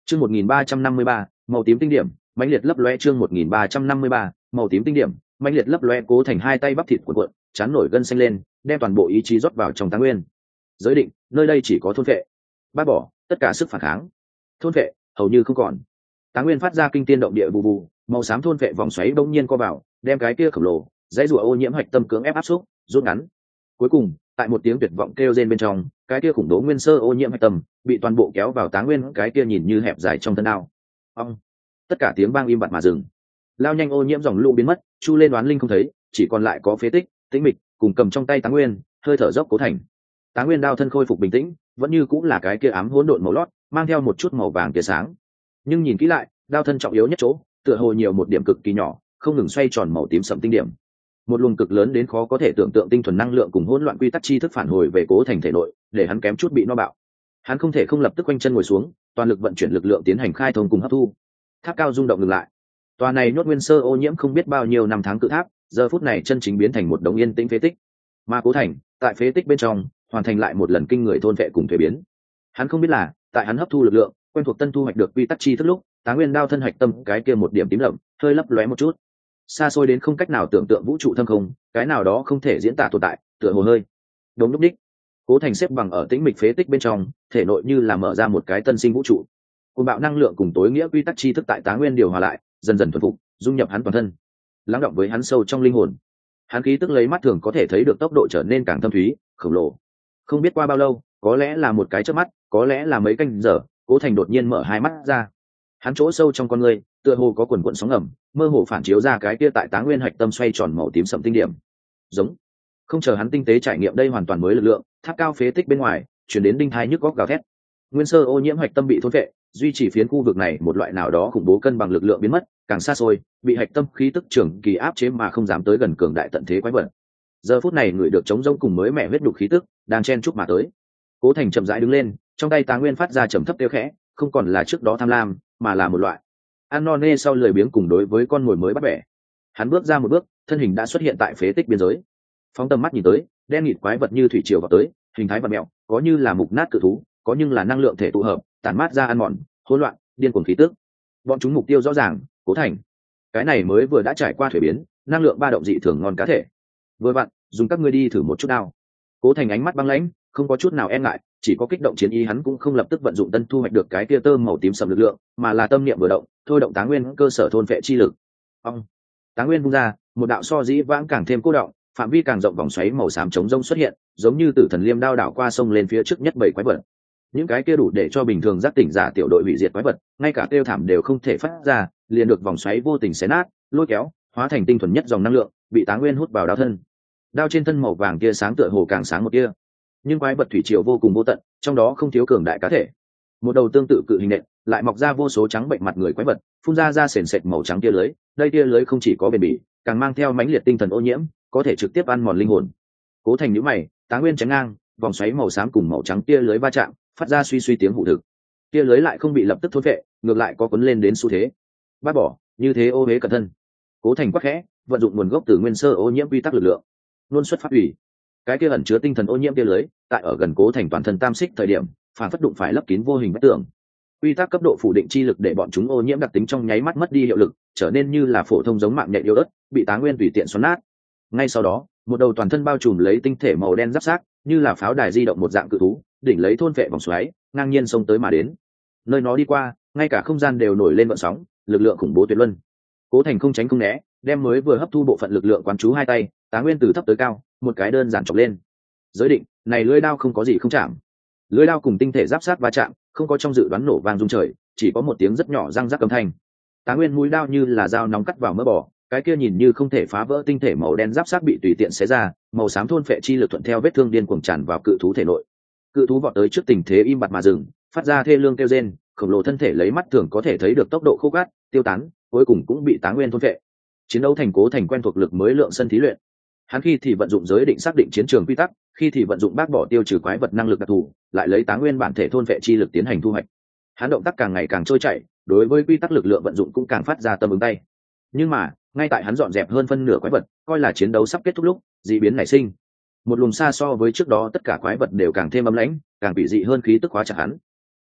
Chương 1353, màu tím tinh điểm, mãnh liệt lấp lóe. Chương 1353, màu tím tinh điểm, mãnh liệt lấp lóe. Cố Thành hai tay bắp thịt cuộn, chán nổi gân xanh lên, đem toàn bộ ý chí rót vào trong Táng Nguyên. Giới định, nơi đây chỉ có thôn vệ, bác bỏ tất cả sức phản kháng. Thôn vệ hầu như không còn. Táng Nguyên phát ra kinh tiên động địa bù bù, màu xám thôn vệ vòng xoáy bỗng nhiên co vào, đem cái kia khổng lồ, dãy rùa ô nhiễm hạch tâm cưỡng ép áp xúc, rút ngắn. Cuối cùng, tại một tiếng tuyệt vọng kêu rên bên trong, cái kia khủng bố nguyên sơ ô nhiễm hạch tâm bị toàn bộ kéo vào Táng Nguyên cái kia nhìn như hẹp dài trong thân đao. Ông, tất cả tiếng vang im bặt mà dừng. Lao nhanh ô nhiễm dòng lũ biến mất, chu lên đoán linh không thấy, chỉ còn lại có phế tích, tĩnh mịch, cùng cầm trong tay Táng Nguyên, hơi thở dốc Cố Thành. Táng Nguyên đao thân khôi phục bình tĩnh, vẫn như cũng là cái kia ám hỗn độn màu lót, mang theo một chút màu vàng tia sáng. Nhưng nhìn kỹ lại, đao thân trọng yếu nhất chỗ, tựa hồ nhiều một điểm cực kỳ nhỏ, không ngừng xoay tròn màu tím sẫm tinh điểm. Một luồng cực lớn đến khó có thể tưởng tượng tinh thuần năng lượng cùng hỗn loạn quy tắc chi thức phản hồi về Cố Thành thể nội, để hắn kém chút bị no bạo. Hắn không thể không lập tức quanh chân ngồi xuống, toàn lực vận chuyển lực lượng tiến hành khai thông cùng hấp thu. Tháp cao rung động ngừng lại. Tòa này nhốt nguyên sơ ô nhiễm không biết bao nhiêu năm tháng cự tháp, giờ phút này chân chính biến thành một đống yên tĩnh phế tích. Mà Cố Thành, tại phế tích bên trong, hoàn thành lại một lần kinh người thôn vệ cùng thuế biến. Hắn không biết là, tại hắn hấp thu lực lượng, quen thuộc tân thu hoạch được quy tắc chi thức lúc, Táng Nguyên đao thân hạch tâm cái kia một điểm tím đậm, hơi lấp lóe một chút. Xa xôi đến không cách nào tưởng tượng vũ trụ thâm không, cái nào đó không thể diễn tả tồn tại, tựa hồ hơi. Đống lúc đích. Cố Thành xếp bằng ở tĩnh mịch phế tích bên trong, thể nội như là mở ra một cái tân sinh vũ trụ. Cuồng bạo năng lượng cùng tối nghĩa quy tắc chi thức tại Táng Nguyên điều hòa lại, dần dần thuần phục, dung nhập hắn toàn thân, lắng động với hắn sâu trong linh hồn. Hắn khí tức lấy mắt thường có thể thấy được tốc độ trở nên càng thâm thúy, khổng lồ. Không biết qua bao lâu, có lẽ là một cái chớp mắt, có lẽ là mấy canh giờ, Cố Thành đột nhiên mở hai mắt ra. Hắn chỗ sâu trong con người, tựa hồ có quần quần sóng ngầm, mơ hồ phản chiếu ra cái kia tại Táng Nguyên hạch tâm xoay tròn màu tím sẫm tinh điểm. Giống. Không chờ hắn tinh tế trải nghiệm đây hoàn toàn mới lực lượng, tháp cao phế tích bên ngoài chuyển đến đinh thai nhức góc gào thét. Nguyên sơ ô nhiễm hạch tâm bị thôn vệ, duy trì phiến khu vực này một loại nào đó khủng bố cân bằng lực lượng biến mất, càng xa xôi, bị hạch tâm khí tức trưởng kỳ áp chế mà không dám tới gần cường đại tận thế quái vật. Giờ phút này người được chống rông cùng mới mẹ huyết đục khí tức đang chen chúc mà tới. Cố Thành chậm rãi đứng lên, trong tay Táng Nguyên phát ra trầm thấp kêu khẽ, không còn là trước đó tham lam, mà là một loại ăn no nê sau lười biếng cùng đối với con mồi mới bắt bẻ. Hắn bước ra một bước, thân hình đã xuất hiện tại phế tích biên giới. Phóng tầm mắt nhìn tới, đen nghịt quái vật như thủy triều vào tới, hình thái vật mèo, có như là mục nát cự thú, có nhưng là năng lượng thể tụ hợp, tản mát ra ăn mòn, hỗn loạn, điên cuồng khí tức. Bọn chúng mục tiêu rõ ràng, Cố Thành. Cái này mới vừa đã trải qua thuế biến, năng lượng ba động dị thường ngon cá thể. Vừa vặn, dùng các ngươi đi thử một chút đao. Cố Thành ánh mắt băng lãnh, không có chút nào e ngại, chỉ có kích động chiến ý. Hắn cũng không lập tức vận dụng tân thu hoạch được cái tia tơ màu tím sầm lực lượng, mà là tâm niệm vừa động, thôi động Táng Nguyên cơ sở thôn vệ chi lực. Ông. Táng Nguyên vung ra, một đạo so dĩ vãng càng thêm cô động, phạm vi càng rộng vòng xoáy màu xám chống rông xuất hiện, giống như tử thần liêm đao đảo qua sông lên phía trước nhất bảy quái vật. Những cái kia đủ để cho bình thường giác tỉnh giả tiểu đội hủy diệt quái vật, ngay cả kêu thảm đều không thể phát ra, liền được vòng xoáy vô tình xé nát, lôi kéo, hóa thành tinh thuần nhất dòng năng lượng, bị Táng Nguyên hút vào đao thân. Đao trên thân màu vàng kia sáng tựa hồ càng sáng một tia, nhưng quái vật thủy triều vô cùng vô tận, trong đó không thiếu cường đại cá thể. Một đầu tương tự cự hình nện, lại mọc ra vô số trắng bệnh mặt người quái vật, phun ra sền sệt màu trắng tia lưới. Đây tia lưới không chỉ có bền bỉ, càng mang theo mãnh liệt tinh thần ô nhiễm, có thể trực tiếp ăn mòn linh hồn. Cố Thành nhíu mày, Táng Nguyên chém ngang, vòng xoáy màu xám cùng màu trắng tia lưới va chạm, phát ra suy tiếng hụ thực. Tia lưới lại không bị lập tức thôn phệ, ngược lại có cuốn lên đến xu thế. Bác bỏ, như thế ô uế cẩn thân. Cố Thành quắc khẽ, vận dụng nguồn gốc từ nguyên sơ ô nhiễm quy tắc lực lượng, luôn xuất phát ủy. Cái kia ẩn chứa tinh thần ô nhiễm tia lưới, tại ở gần Cố Thành toàn thân tam xích thời điểm, phản phất đụng phải lấp kín vô hình vách tường. Quy tắc cấp độ phủ định chi lực để bọn chúng ô nhiễm đặc tính trong nháy mắt mất đi hiệu lực, trở nên như là phổ thông giống mạng nhện yếu ớt, bị Táng Nguyên tùy tiện xoắn nát. Ngay sau đó, một đầu toàn thân bao trùm lấy tinh thể màu đen giáp xác, như là pháo đài di động một dạng cự thú, đỉnh lấy thôn vệ vòng xoáy, ngang nhiên xông tới mà đến. Nơi nó đi qua, ngay cả không gian đều nổi lên gợn sóng, lực lượng khủng bố tuyệt luân. Cố Thành không tránh không né, đem mới vừa hấp thu bộ phận lực lượng quán chú hai tay, Táng Nguyên từ thấp tới cao, một cái đơn giản chọc lên. Giới định, này lưỡi đao không có gì không chạm. Lưỡi đao cùng tinh thể giáp sát va chạm, không có trong dự đoán nổ vang rung trời, chỉ có một tiếng rất nhỏ răng rắc âm thanh. Táng Nguyên mũi đao như là dao nóng cắt vào mỡ bò, cái kia nhìn như không thể phá vỡ tinh thể màu đen giáp sát bị tùy tiện xé ra, màu xám thôn phệ chi lực thuận theo vết thương điên cuồng tràn vào cự thú thể nội. Cự thú vọt tới trước tình thế im bặt mà dừng, phát ra thê lương kêu rên, khổng lồ thân thể lấy mắt thường có thể thấy được tốc độ khô gắt, tiêu tán, cuối cùng cũng bị Táng Nguyên thôn phệ. Chiến đấu thành Cố Thành quen thuộc lực mới lượng sân thí luyện. Hắn khi thì vận dụng giới định xác định chiến trường quy tắc, khi thì vận dụng bác bỏ tiêu trừ quái vật năng lực đặc thù, lại lấy Táng Nguyên bản thể thôn phệ chi lực tiến hành thu hoạch. Hắn động tác càng ngày càng trôi chảy, đối với quy tắc lực lượng vận dụng cũng càng phát ra tâm ứng tay. Nhưng mà, ngay tại hắn dọn dẹp hơn phân nửa quái vật, coi là chiến đấu sắp kết thúc lúc, dị biến nảy sinh. Một luồng xa so với trước đó tất cả quái vật đều càng thêm ấm lãnh, càng bị dị hơn khí tức hóa chặt hắn.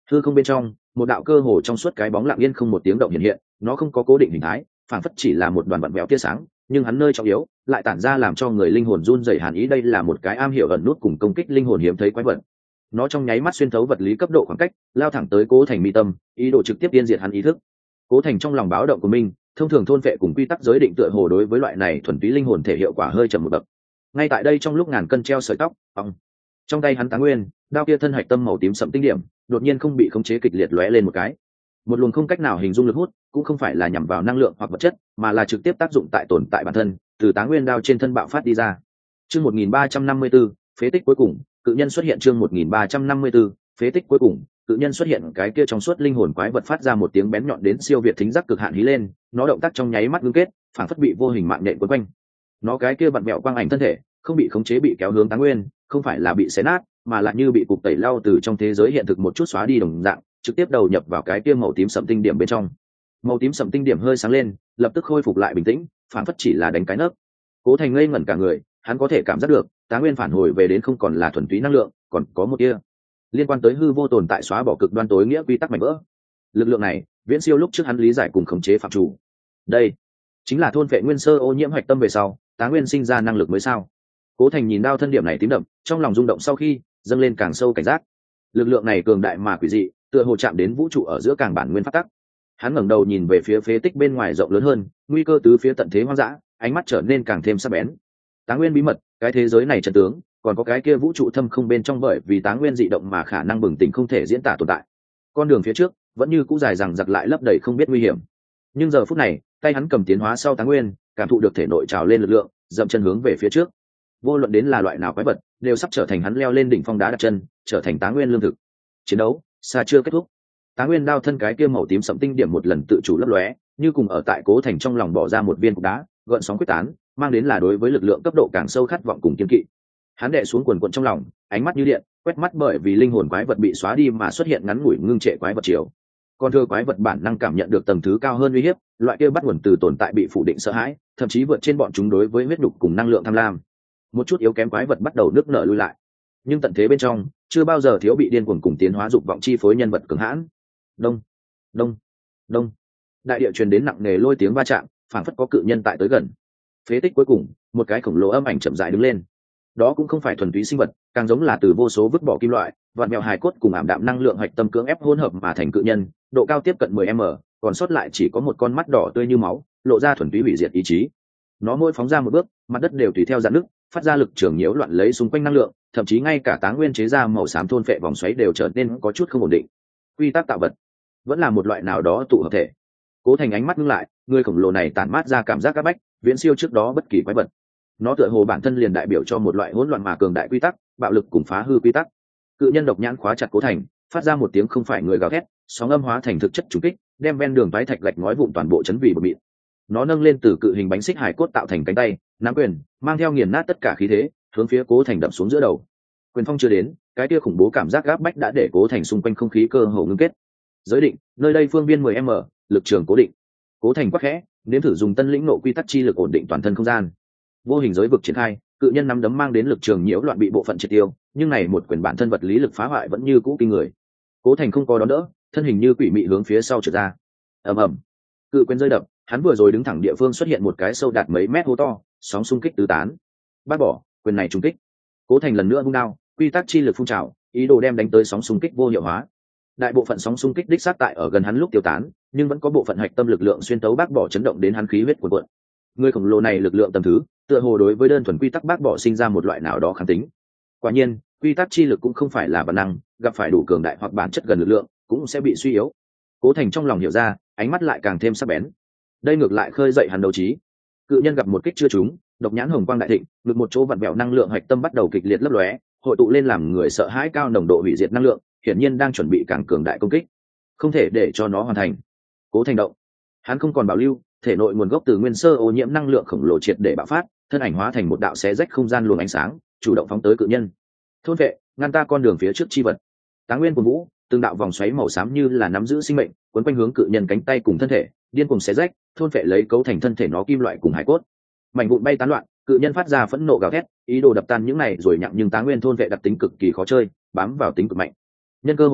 hư không bên trong một đạo cơ hồ trong suốt cái bóng lặng yên không một tiếng động hiện hiện, nó không có cố định hình thái, phản phất chỉ là một đoàn vặn vẹo tia sáng, nhưng hắn nơi trọng yếu lại tản ra làm cho người linh hồn run rẩy hàn ý. Đây là một cái am hiểu ẩn nút cùng công kích linh hồn hiếm thấy quái vật. Nó trong nháy mắt xuyên thấu vật lý cấp độ khoảng cách, lao thẳng tới Cố Thành mi tâm, ý đồ trực tiếp tiên diệt hắn ý thức. Cố Thành trong lòng báo động của mình, thông thường thôn vệ cùng quy tắc giới định tựa hồ đối với loại này thuần túy linh hồn thể hiệu quả hơi chậm một bậc. Ngay tại đây trong lúc ngàn cân treo sợi tóc, trong tay hắn Táng Nguyên đao kia thân hạch tâm màu tím sậm tinh điểm đột nhiên không bị khống chế kịch liệt lóe lên một cái. Một luồng không cách nào hình dung lực hút, cũng không phải là nhằm vào năng lượng hoặc vật chất, mà là trực tiếp tác dụng tại tồn tại bản thân, từ Táng Nguyên đao trên thân bạo phát đi ra. Chương 1354, phế tích cuối cùng, cự nhân xuất hiện. Chương 1354, phế tích cuối cùng, cự nhân xuất hiện. Cái kia trong suốt linh hồn quái vật phát ra một tiếng bén nhọn đến siêu việt thính giác cực hạn hí lên, nó động tác trong nháy mắt ngưng kết, phản phất bị vô hình mạng nhện quấn quanh. Nó cái kia vặn vẹo quang ảnh thân thể, không bị khống chế bị kéo hướng Táng Nguyên, không phải là bị xé nát, mà là như bị cục tẩy lau từ trong thế giới hiện thực một chút xóa đi đồng dạng, trực tiếp đầu nhập vào cái kia màu tím sậm tinh điểm bên trong. Màu tím sậm tinh điểm hơi sáng lên, lập tức khôi phục lại bình tĩnh, phản phất chỉ là đánh cái nấc. Cố Thành ngây ngẩn cả người, hắn có thể cảm giác được Táng Nguyên phản hồi về đến không còn là thuần túy năng lượng, còn có một tia liên quan tới hư vô tồn tại xóa bỏ cực đoan tối nghĩa quy tắc mảnh vỡ. Lực lượng này viễn siêu lúc trước hắn lý giải cùng khống chế phạm chủ. Đây chính là thôn vệ nguyên sơ ô nhiễm hoạch tâm về sau Táng Nguyên sinh ra năng lực mới sao? Cố Thành nhìn đao thân điểm này tím đậm, trong lòng rung động sau khi dâng lên càng sâu cảnh giác. Lực lượng này cường đại mà quỷ dị, tựa hồ chạm đến vũ trụ ở giữa càng bản nguyên pháp tắc. Hắn ngẩng đầu nhìn về phía phế tích bên ngoài rộng lớn hơn, nguy cơ tứ phía tận thế hoang dã, ánh mắt trở nên càng thêm sắc bén. Táng Nguyên bí mật, cái thế giới này trận tướng, còn có cái kia vũ trụ thâm không bên trong, bởi vì Táng Nguyên dị động mà khả năng bừng tỉnh không thể diễn tả tồn tại. Con đường phía trước vẫn như cũ dài dằng dặc lại lấp đầy không biết nguy hiểm. Nhưng giờ phút này, tay hắn cầm tiến hóa sau Táng Nguyên, cảm thụ được thể nội trào lên lực lượng, dậm chân hướng về phía trước. Vô luận đến là loại nào quái vật, đều sắp trở thành hắn leo lên đỉnh phong đá đặt chân, trở thành Táng Nguyên lương thực. Chiến đấu xa chưa kết thúc. Táng Nguyên đao thân cái kia màu tím sẫm tinh điểm một lần tự chủ lấp lóe, như cùng ở tại Cố Thành trong lòng bỏ ra một viên cục đá, gợn sóng quyết tán, mang đến là đối với lực lượng cấp độ càng sâu khát vọng cùng kiên kỵ. Hắn đè xuống quần quần trong lòng, ánh mắt như điện, quét mắt bởi vì linh hồn quái vật bị xóa đi mà xuất hiện ngắn ngủi ngưng trệ quái vật chiều. Con thưa quái vật bản năng cảm nhận được tầng thứ cao hơn uy hiếp, loại kia bắt nguồn từ tồn tại bị phủ định sợ hãi, thậm chí vượt trên bọn chúng đối với huyết nhục cùng năng lượng tham lam. Một chút yếu kém quái vật bắt đầu nức nở lui lại. Nhưng tận thế bên trong, chưa bao giờ thiếu bị điên cuồng cùng tiến hóa dục vọng chi phối nhân vật cường hãn. Đông, đông, đông. Đại địa truyền đến nặng nề lôi tiếng va chạm, phảng phất có cự nhân tại tới gần. Phế tích cuối cùng, một cái khổng lồ âm ảnh chậm rãi đứng lên. Đó cũng không phải thuần túy sinh vật, càng giống là từ vô số vứt bỏ kim loại, vạn mèo hài cốt cùng ảm đạm năng lượng hạch tâm cưỡng ép hỗn hợp mà thành cự nhân, độ cao tiếp cận 10m, còn sót lại chỉ có một con mắt đỏ tươi như máu, lộ ra thuần túy hủy diệt ý chí. Nó mỗi phóng ra một bước, mặt đất đều tùy theo dạn nước, phát ra lực trường nhiễu loạn lấy xung quanh năng lượng, thậm chí ngay cả Táng Nguyên chế ra màu xám thôn phệ vòng xoáy đều trở nên có chút không ổn định. Quy tắc tạo vật, vẫn là một loại nào đó tụ hợp thể. Cố Thành ánh mắt ngưng lại, người khổng lồ này tản mát ra cảm giác áp bách, viễn siêu trước đó bất kỳ quái vật. Nó tựa hồ bản thân liền đại biểu cho một loại hỗn loạn mà cường đại quy tắc, bạo lực cùng phá hư quy tắc. Cự nhân độc nhãn khóa chặt Cố Thành, phát ra một tiếng không phải người gào thét, sóng âm hóa thành thực chất trùng kích, đem ven đường toái thạch gạch ngói vụn toàn bộ chấn vì bột mịn. Nó nâng lên từ cự hình bánh xích hải cốt tạo thành cánh tay, nắm quyền, mang theo nghiền nát tất cả khí thế, hướng phía Cố Thành đập xuống giữa đầu. Quyền phong chưa đến, cái kia khủng bố cảm giác áp bách đã để Cố Thành xung quanh không khí cơ hồ ngưng kết. Giới định, nơi đây phương viên 10m, lực trường cố định. Cố Thành quắc khẽ, nếm thử dùng tân lĩnh nộ quy tắc chi lực ổn định toàn thân không gian. Vô hình giới vực triển khai, cự nhân nắm đấm mang đến lực trường nhiễu loạn bị bộ phận triệt tiêu, nhưng này một quyền bản thân vật lý lực phá hoại vẫn như cũ kinh người. Cố Thành không có đón đỡ, thân hình như quỷ mị hướng phía sau trượt ra. Ầm ầm, cự quyền rơi đập, hắn vừa rồi đứng thẳng địa phương xuất hiện một cái sâu đạt mấy mét hố to, sóng xung kích tứ tán. Bác bỏ, quyền này trùng kích. Cố Thành lần nữa vung đao, quy tắc chi lực phun trào, ý đồ đem đánh tới sóng xung kích vô hiệu hóa. Đại bộ phận sóng xung kích đích xác tại ở gần hắn lúc tiêu tán, nhưng vẫn có bộ phận hạch tâm lực lượng xuyên tấu bác bỏ chấn động đến hắn khí huyết cuồn cuộn. Người khổng lồ này lực lượng tầm thứ, tựa hồ đối với đơn thuần quy tắc bác bỏ sinh ra một loại nào đó kháng tính. Quả nhiên, quy tắc chi lực cũng không phải là bản năng, gặp phải đủ cường đại hoặc bản chất gần lực lượng, cũng sẽ bị suy yếu. Cố Thành trong lòng hiểu ra, ánh mắt lại càng thêm sắc bén. Đây ngược lại khơi dậy hắn đấu trí. Cự nhân gặp một kích chưa trúng, độc nhãn hồng quang đại thịnh, ngực một chỗ vặn vẹo năng lượng hạch tâm bắt đầu kịch liệt lấp lóe, hội tụ lên làm người sợ hãi cao nồng độ hủy diệt năng lượng, hiển nhiên đang chuẩn bị càng cường đại công kích. Không thể để cho nó hoàn thành. Cố Thành động, hắn không còn bảo lưu, thể nội nguồn gốc từ nguyên sơ ô nhiễm năng lượng khổng lồ triệt để bạo phát, thân ảnh hóa thành một đạo xé rách không gian luồng ánh sáng, chủ động phóng tới cự nhân. Thôn vệ, ngăn ta con đường phía trước chi vật. Táng Nguyên cuồng vũ, từng đạo vòng xoáy màu xám như là nắm giữ sinh mệnh, quấn quanh hướng cự nhân cánh tay cùng thân thể, điên cuồng xé rách, thôn vệ lấy cấu thành thân thể nó kim loại cùng hải cốt. Mảnh vụn bay tán loạn, cự nhân phát ra phẫn nộ gào thét, ý đồ đập tan những này rồi nhặng, nhưng Táng Nguyên thôn vệ đặc tính cực kỳ khó chơi, bám vào tính cực mạnh. Nhân cơ hội này,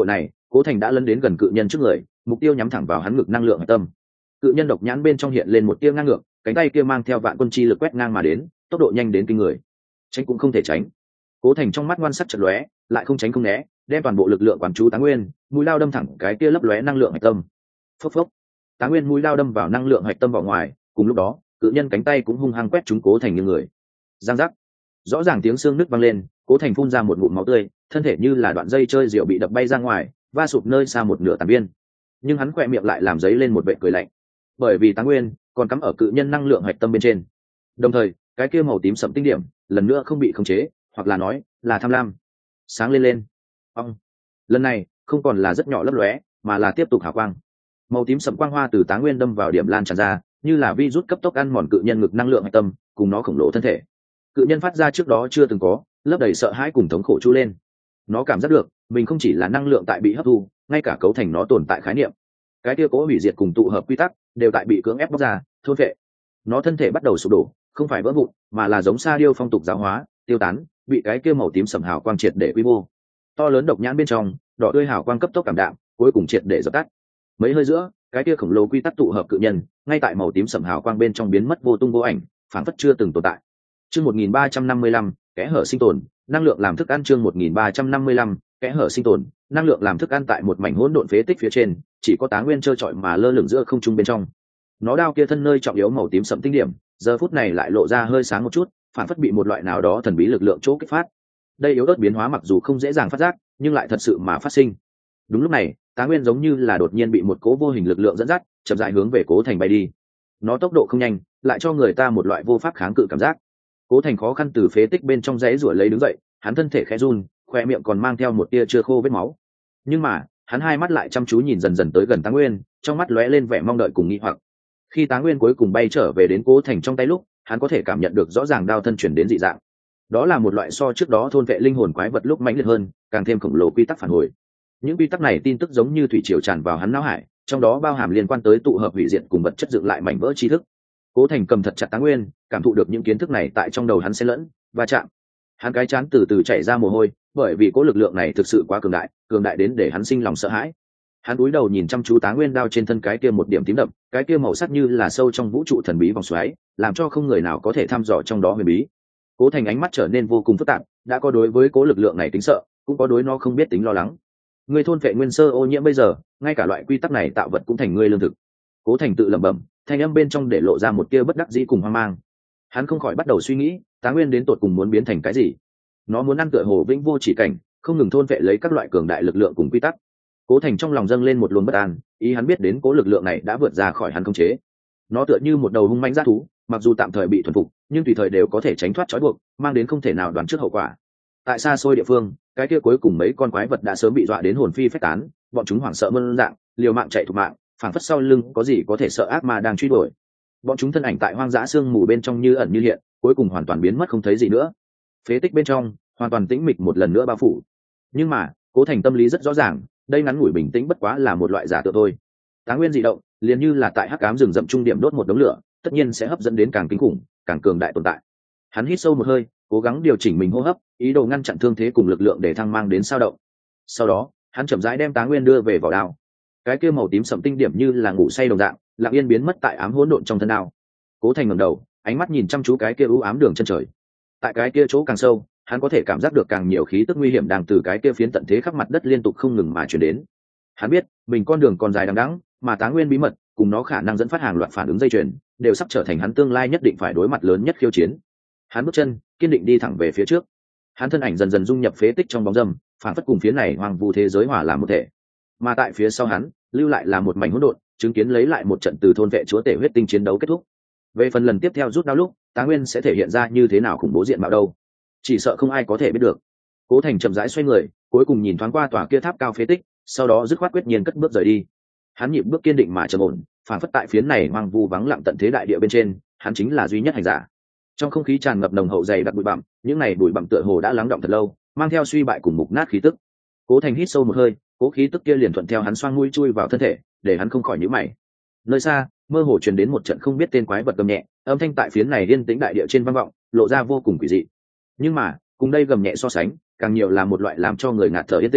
Cố Thành đã lấn đến gần cự nhân trước người, mục tiêu nhắm thẳng vào hắn ngực năng lượng hạch tâm. Cự nhân độc nhãn bên trong hiện lên một tia ngang ngược, cánh tay kia mang theo vạn quân chi lực quét ngang mà đến, tốc độ nhanh đến kinh người. Tránh cũng không thể tránh. Cố Thành trong mắt ngoan sắc chợt lóe, lại không tránh không né, đem toàn bộ lực lượng quán chú Tá Nguyên, mũi lao đâm thẳng cái kia lấp lóe năng lượng hạch tâm. Phốc phốc. Tá Nguyên mũi lao đâm vào năng lượng hạch tâm vào ngoài, cùng lúc đó, cự nhân cánh tay cũng hung hăng quét trúng Cố Thành như người. Giang giác. Rõ ràng tiếng xương nứt vang lên, Cố Thành phun ra một ngụm máu tươi, thân thể như là đoạn dây chơi diều bị đập bay ra ngoài, va sụp nơi xa một nửa tàn viên. Nhưng hắn khỏe miệng lại làm giấy lên một vệt cười lạnh, bởi vì Tá Nguyên còn cắm ở cự nhân năng lượng hạch tâm bên trên. Đồng thời, cái kia màu tím sẫm tinh điểm lần nữa không bị khống chế, hoặc là nói là tham lam, sáng lên lên. Ông. Lần này không còn là rất nhỏ lấp lóe, mà là tiếp tục hào quang. Màu tím sẫm quang hoa từ Tá Nguyên đâm vào điểm lan tràn ra, như là virus cấp tốc ăn mòn cự nhân ngực năng lượng hạch tâm, cùng nó khổng lồ thân thể. Cự nhân phát ra trước đó chưa từng có, lấp đầy sợ hãi cùng thống khổ chu lên. Nó cảm giác được mình không chỉ là năng lượng tại bị hấp thu, ngay cả cấu thành nó tồn tại khái niệm, cái kia cố hủy diệt cùng tụ hợp quy tắc đều tại bị cưỡng ép bóc ra, thôn phệ. Nó thân thể bắt đầu sụp đổ, không phải vỡ vụn, mà là giống sa điêu phong tục giáo hóa, tiêu tán, bị cái kia màu tím sẫm hào quang triệt để quy mô. To lớn độc nhãn bên trong, đỏ tươi hào quang cấp tốc cảm đạm, cuối cùng triệt để dập tắt. Mấy hơi giữa, cái kia khổng lồ quy tắc tụ hợp cự nhân, ngay tại màu tím sẫm hào quang bên trong biến mất vô tung vô ảnh, phảng phất chưa từng tồn tại. Chương 1355, kẽ hở sinh tồn, năng lượng làm thức ăn. Chương 1355, kẽ hở sinh tồn, năng lượng làm thức ăn. Tại một mảnh hỗn độn phế tích phía trên, chỉ có Tá Nguyên trơ trọi mà lơ lửng giữa không trung bên trong. Nó đao kia thân nơi trọng yếu màu tím sẫm tinh điểm, giờ phút này lại lộ ra hơi sáng một chút, phản phất bị một loại nào đó thần bí lực lượng chỗ kích phát. Đây yếu ớt biến hóa mặc dù không dễ dàng phát giác, nhưng lại thật sự mà phát sinh. Đúng lúc này, Tá Nguyên giống như là đột nhiên bị một cỗ vô hình lực lượng dẫn dắt, chậm rãi hướng về Cố Thành bay đi. Nó tốc độ không nhanh, lại cho người ta một loại vô pháp kháng cự cảm giác. Cố Thành khó khăn từ phế tích bên trong rẽ rủa lấy đứng dậy, hắn thân thể khẽ run, khoe miệng còn mang theo một tia chưa khô vết máu. Nhưng mà, hắn hai mắt lại chăm chú nhìn dần dần tới gần Tá Nguyên, trong mắt lóe lên vẻ mong đợi cùng nghi hoặc. Khi Tá Nguyên cuối cùng bay trở về đến Cố Thành trong tay lúc, hắn có thể cảm nhận được rõ ràng đao thân chuyển đến dị dạng. Đó là một loại so trước đó thôn vệ linh hồn quái vật lúc mãnh liệt hơn, càng thêm khổng lồ quy tắc phản hồi. Những quy tắc này tin tức giống như thủy triều tràn vào hắn não hải, trong đó bao hàm liên quan tới tụ hợp hủy diệt cùng vật chất dựng lại mảnh vỡ tri thức. Cố Thành cầm thật chặt Tá Nguyên, cảm thụ được những kiến thức này tại trong đầu hắn xen lẫn và chạm. Hắn cái chán từ từ chảy ra mồ hôi, bởi vì cỗ lực lượng này thực sự quá cường đại đến để hắn sinh lòng sợ hãi. Hắn cúi đầu nhìn chăm chú Tá Nguyên đao trên thân cái kia một điểm tím đậm, cái kia màu sắc như là sâu trong vũ trụ thần bí vòng xoáy, làm cho không người nào có thể thăm dò trong đó huyền bí. Cố Thành ánh mắt trở nên vô cùng phức tạp, đã có đối với cỗ lực lượng này tính sợ, cũng có đối nó không biết tính lo lắng. Ngươi thôn vệ nguyên sơ ô nhiễm bây giờ, ngay cả loại quy tắc này tạo vật cũng thành ngươi lương thực. Cố Thành tự lẩm bẩm, thanh âm bên trong để lộ ra một tia bất đắc dĩ cùng hoang mang. Hắn không khỏi bắt đầu suy nghĩ, Tá Nguyên đến tột cùng muốn biến thành cái gì? Nó muốn ăn tựa hồ vĩnh vô chỉ cảnh, không ngừng thôn vệ lấy các loại cường đại lực lượng cùng quy tắc. Cố Thành trong lòng dâng lên một luồng bất an, ý hắn biết đến cố lực lượng này đã vượt ra khỏi hắn khống chế. Nó tựa như một đầu hung mãnh dã thú, mặc dù tạm thời bị thuần phục, nhưng tùy thời đều có thể tránh thoát trói buộc, mang đến không thể nào đoán trước hậu quả. Tại xa xôi địa phương, cái kia cuối cùng mấy con quái vật đã sớm bị dọa đến hồn phi phách tán, bọn chúng hoảng sợ mơn dạng, liều mạng chạy thục mạng, phảng phất sau lưng có gì có thể sợ ác ma đang truy đuổi. Bọn chúng thân ảnh tại hoang dã sương mù bên trong như ẩn như hiện, cuối cùng hoàn toàn biến mất không thấy gì nữa. Phế tích bên trong hoàn toàn tĩnh mịch một lần nữa bao phủ. Nhưng mà Cố Thành tâm lý rất rõ ràng, đây ngắn ngủi bình tĩnh bất quá là một loại giả tượng thôi. Tá Nguyên dị động, liền như là tại hắc ám rừng rậm trung điểm đốt một đống lửa, tất nhiên sẽ hấp dẫn đến càng kinh khủng, càng cường đại tồn tại. Hắn hít sâu một hơi, cố gắng điều chỉnh mình hô hấp, ý đồ ngăn chặn thương thế cùng lực lượng để thăng mang đến sao động. Sau đó, hắn chậm rãi đem Tá Nguyên đưa về vỏ đao. Cái kia màu tím sẫm tinh điểm như là ngủ say đồng dạng, lặng yên biến mất tại ám hỗn độn trong thân đao. Cố Thành ngẩng đầu, ánh mắt nhìn chăm chú cái kia u ám đường chân trời. Tại cái kia chỗ càng sâu, hắn có thể cảm giác được càng nhiều khí tức nguy hiểm đang từ cái kia phiến tận thế khắp mặt đất liên tục không ngừng mà truyền đến. Hắn biết, mình con đường còn dài đằng đẵng, mà Tá Nguyên bí mật cùng nó khả năng dẫn phát hàng loạt phản ứng dây chuyền, đều sắp trở thành hắn tương lai nhất định phải đối mặt lớn nhất khiêu chiến. Hắn bước chân kiên định đi thẳng về phía trước. Hắn thân ảnh dần dần dung nhập phế tích trong bóng râm, phản phất cùng phía này hoang vu thế giới hòa làm một thể. Mà tại phía sau hắn, lưu lại là một mảnh hỗn độn, chứng kiến lấy lại một trận từ thôn vệ chúa tể huyết tinh chiến đấu kết thúc. Về phần lần tiếp theo rút đao lúc, Tá Nguyên sẽ thể hiện ra như thế nào khủng bố diện mạo đâu, chỉ sợ không ai có thể biết được. Cố Thành chậm rãi xoay người, cuối cùng nhìn thoáng qua tòa kia tháp cao phế tích, sau đó dứt khoát quyết nhiên cất bước rời đi. Hắn nhịp bước kiên định mà trầm ổn, phản phất tại phiến này hoang vu vắng lặng tận thế đại địa bên trên, hắn chính là duy nhất hành giả. Trong không khí tràn ngập nồng hậu dày đặc bụi bặm, những này bụi bặm tựa hồ đã lắng động thật lâu, mang theo suy bại cùng mục nát khí tức. Cố Thành hít sâu một hơi, cố khí tức kia liền thuận theo hắn xoang mũi chui vào thân thể, để hắn không khỏi nhíu mày. Nơi xa, mơ hồ truyền đến một trận không biết tên quái vật gầm nhẹ, âm thanh tại phiến này yên tĩnh đại địa trên vang vọng, lộ ra vô cùng quỷ dị. Nhưng mà, cùng đây gầm nhẹ so sánh, càng nhiều là một loại làm cho người ngạt thở yên tĩnh,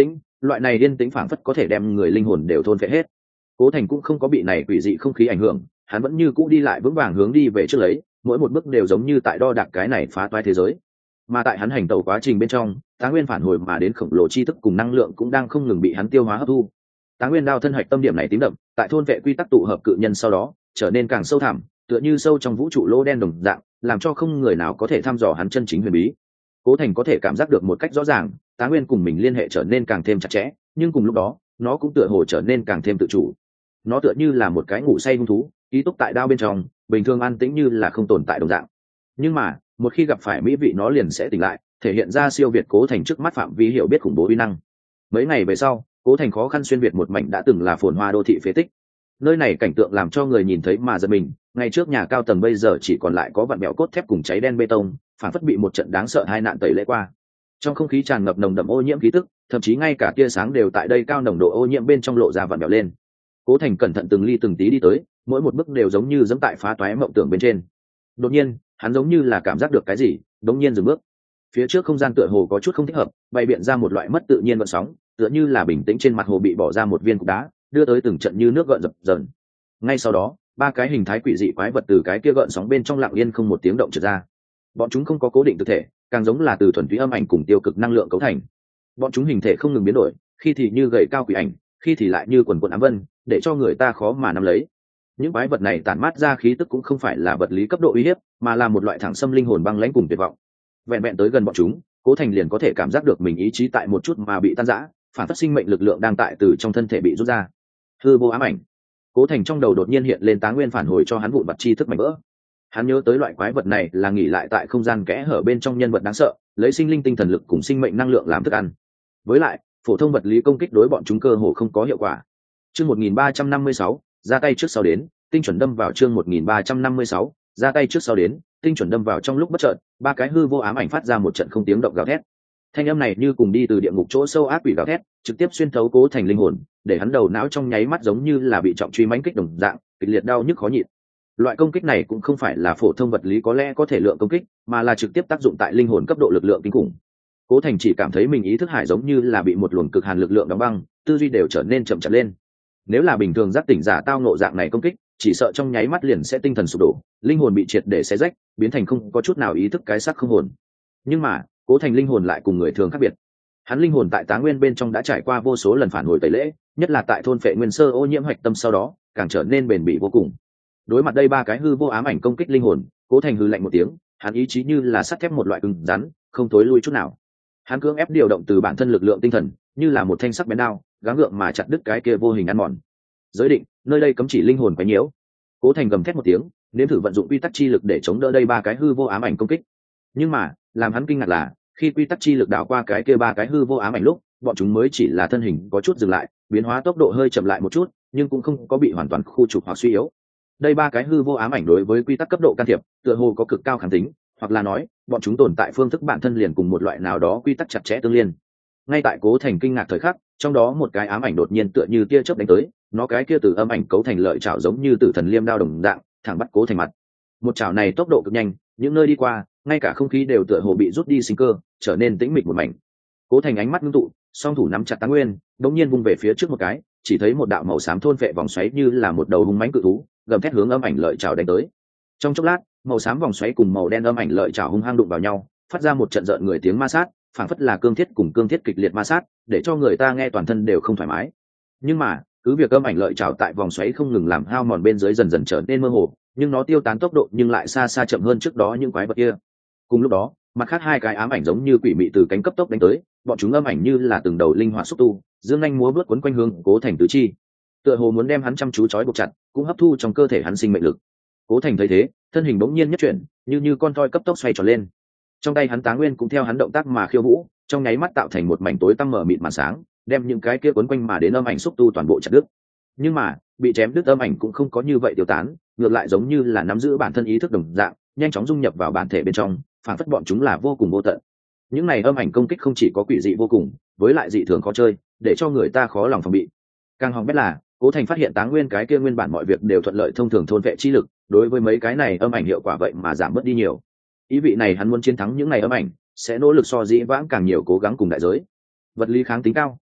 loại này yên tĩnh phảng phất có thể đem người linh hồn đều thôn phệ hết. Cố Thành cũng không có bị này quỷ dị không khí ảnh hưởng, hắn vẫn như cũ đi lại vững vàng hướng đi về trước lấy, mỗi một bước đều giống như tại đo đạc cái này phá toái thế giới. Mà tại hắn hành tẩu quá trình bên trong, Tá Nguyên phản hồi mà đến khổng lồ chi thức cùng năng lượng cũng đang không ngừng bị hắn tiêu hóa hấp thu. Tá Nguyên đao thân hạch tâm điểm này tím đậm, tại thôn vệ quy tắc tụ hợp cự nhân sau đó, trở nên càng sâu thẳm, tựa như sâu trong vũ trụ lỗ đen đồng dạng, làm cho không người nào có thể thăm dò hắn chân chính huyền bí. Cố Thành có thể cảm giác được một cách rõ ràng, Tá Nguyên cùng mình liên hệ trở nên càng thêm chặt chẽ, nhưng cùng lúc đó, nó cũng tựa hồ trở nên càng thêm tự chủ. Nó tựa như là một cái ngủ say hung thú, ký túc tại đao bên trong, bình thường an tĩnh như là không tồn tại đồng dạng. Nhưng mà, một khi gặp phải mỹ vị nó liền sẽ tỉnh lại, thể hiện ra siêu việt Cố Thành trước mắt phạm vi hiểu biết khủng bố uy năng. Mấy ngày về sau, Cố Thành khó khăn xuyên việt một mảnh đã từng là phồn hoa đô thị phế tích. Nơi này cảnh tượng làm cho người nhìn thấy mà giật mình, ngay trước nhà cao tầng bây giờ chỉ còn lại có vặn bẹo cốt thép cùng cháy đen bê tông, phản phất bị một trận đáng sợ hai nạn tẩy lễ qua. Trong không khí tràn ngập nồng đậm ô nhiễm khí tức, thậm chí ngay cả tia sáng đều tại đây cao nồng độ ô nhiễm bên trong lộ ra vặn bẹo lên. Cố Thành cẩn thận từng ly từng tí đi tới, mỗi một bước đều giống như dẫm tại phá toái mộng tưởng bên trên. Đột nhiên, hắn giống như là cảm giác được cái gì, đột nhiên dừng bước. Phía trước không gian tựa hồ có chút không thích hợp, bày biện ra một loại mất tự nhiên gợn sóng, tựa như là bình tĩnh trên mặt hồ bị bỏ ra một viên cục đá, đưa tới từng trận như nước gợn dập dờn. Ngay sau đó, ba cái hình thái quỷ dị quái vật từ cái kia gợn sóng bên trong lặng yên không một tiếng động trượt ra. Bọn chúng không có cố định thực thể, càng giống là từ thuần túy âm ảnh cùng tiêu cực năng lượng cấu thành. Bọn chúng hình thể không ngừng biến đổi, khi thì như gầy cao quỷ ảnh, khi thì lại như quần quần ám vân, để cho người ta khó mà nắm lấy. Những quái vật này tản mát ra khí tức cũng không phải là vật lý cấp độ uy hiếp, mà là một loại thẳng xâm linh hồn băng lãnh cùng tuyệt vọng. Vẹn vẹn tới gần bọn chúng, Cố Thành liền có thể cảm giác được mình ý chí tại một chút mà bị tan rã, phản phát sinh mệnh lực lượng đang tại từ trong thân thể bị rút ra. Hư vô ám ảnh. Cố Thành trong đầu đột nhiên hiện lên Tá Nguyên phản hồi cho hắn vụn vặt tri thức mảnh vỡ. Hắn nhớ tới loại quái vật này là nghỉ lại tại không gian kẽ hở bên trong nhân vật đáng sợ, lấy sinh linh tinh thần lực cùng sinh mệnh năng lượng làm thức ăn. Với lại, phổ thông vật lý công kích đối bọn chúng cơ hồ không có hiệu quả. Chương 1356, ra tay trước sau đến, tinh chuẩn đâm vào chương 1356, ra tay trước sau đến, tinh chuẩn đâm vào trong lúc bất chợt, ba cái hư vô ám ảnh phát ra một trận không tiếng động gào thét. Thanh âm này như cùng đi từ địa ngục chỗ sâu ác quỷ gào thét, trực tiếp xuyên thấu Cố Thành linh hồn, để hắn đầu não trong nháy mắt giống như là bị trọng truy mãnh kích đồng dạng, kịch liệt đau nhức khó nhịn. Loại công kích này cũng không phải là phổ thông vật lý có lẽ có thể lượng công kích, mà là trực tiếp tác dụng tại linh hồn cấp độ lực lượng kinh khủng. Cố Thành chỉ cảm thấy mình ý thức hải giống như là bị một luồng cực hàn lực lượng đóng băng, tư duy đều trở nên chậm chạp lên. Nếu là bình thường giác tỉnh giả tao ngộ dạng này công kích, chỉ sợ trong nháy mắt liền sẽ tinh thần sụp đổ, linh hồn bị triệt để xé rách, biến thành không có chút nào ý thức cái xác không hồn. Nhưng mà, Cố Thành linh hồn lại cùng người thường khác biệt. Hắn linh hồn tại Tá Nguyên bên trong đã trải qua vô số lần phản hồi tẩy lễ, nhất là tại thôn phệ nguyên sơ ô nhiễm hạch tâm sau đó, càng trở nên bền bỉ vô cùng. Đối mặt đây ba cái hư vô ám ảnh công kích linh hồn, Cố Thành hư lạnh một tiếng, hắn ý chí như là sắt thép một loại cứng rắn, không tối lui chút nào. Hắn cưỡng ép điều động từ bản thân lực lượng tinh thần, như là một thanh sắc bén đao, gắng gượng mà chặt đứt cái kia vô hình ăn mòn. Giới định, nơi đây cấm chỉ linh hồn quấy nhiễu. Cố Thành gầm thét một tiếng, nếm thử vận dụng quy tắc chi lực để chống đỡ đây ba cái hư vô ám ảnh công kích. Nhưng mà, làm hắn kinh ngạc là, khi quy tắc chi lực đảo qua cái kia ba cái hư vô ám ảnh lúc, bọn chúng mới chỉ là thân hình có chút dừng lại, biến hóa tốc độ hơi chậm lại một chút, nhưng cũng không có bị hoàn toàn khu trục hoặc suy yếu. Đây ba cái hư vô ám ảnh đối với quy tắc cấp độ can thiệp, tựa hồ có cực cao kháng tính, hoặc là nói, bọn chúng tồn tại phương thức bản thân liền cùng một loại nào đó quy tắc chặt chẽ tương liên. Ngay tại Cố Thành kinh ngạc thời khắc, trong đó một cái ám ảnh đột nhiên tựa như tia chớp đánh tới, nó cái kia từ âm ảnh cấu thành lợi chảo giống như tử thần liêm đao đồng dạng, thẳng bắt Cố Thành mặt. Một chảo này tốc độ cực nhanh, những nơi đi qua, ngay cả không khí đều tựa hồ bị rút đi sinh cơ, trở nên tĩnh mịch một mảnh. Cố Thành ánh mắt ngưng tụ, song thủ nắm chặt Tá Nguyên, đống nhiên vung về phía trước một cái, chỉ thấy một đạo màu xám thôn vệ vòng xoáy như là một đầu hung mãnh cự thú, gầm thét hướng âm ảnh lợi chảo đánh tới. Trong chốc lát, màu xám vòng xoáy cùng màu đen âm ảnh lợi chảo hung hăng đụng vào nhau, phát ra một trận rợn người tiếng ma sát, phảng phất là cương thiết cùng cương thiết kịch liệt ma sát, để cho người ta nghe toàn thân đều không thoải mái. Nhưng mà, cứ việc âm ảnh lợi chảo tại vòng xoáy không ngừng làm hao mòn bên dưới dần dần trở nên mơ hồ, nhưng nó tiêu tán tốc độ nhưng lại xa xa chậm hơn trước đó những quái vật kia. Cùng lúc đó, mặt khác hai cái ám ảnh giống như quỷ mị từ cánh cấp tốc đánh tới, bọn chúng âm ảnh như là từng đầu linh hoạt xúc tu, dương nhanh múa bước quấn quanh hướng Cố Thành tứ chi, tựa hồ muốn đem hắn chăm chú trói buộc chặt, cũng hấp thu trong cơ thể hắn sinh mệnh lực. Cố Thành thấy thế, thân hình bỗng nhiên nhất chuyển, như con toi cấp tốc xoay tròn lên. Trong tay hắn Tá Nguyên cũng theo hắn động tác mà khiêu vũ, trong nháy mắt tạo thành một mảnh tối tăm mở mịt màn sáng, đem những cái kia quấn quanh mà đến âm ảnh xúc tu toàn bộ chặt đứt. Nhưng mà, bị chém đứt âm ảnh cũng không có như vậy tiêu tán, ngược lại giống như là nắm giữ bản thân ý thức đồng dạng, nhanh chóng dung nhập vào bản thể bên trong, phản phất bọn chúng là vô cùng vô tận. Những này âm ảnh công kích không chỉ có quỷ dị vô cùng, với lại dị thường khó chơi, để cho người ta khó lòng phòng bị. Càng hỏng bét là, Cố Thành phát hiện Tá Nguyên cái kia nguyên bản mọi việc đều thuận lợi thông thường thôn vệ chi lực, đối với mấy cái này âm ảnh hiệu quả vậy mà giảm bớt đi nhiều. Ý vị này hắn muốn chiến thắng những này âm ảnh, sẽ nỗ lực so dĩ vãng càng nhiều cố gắng cùng đại giới. Vật lý kháng tính cao,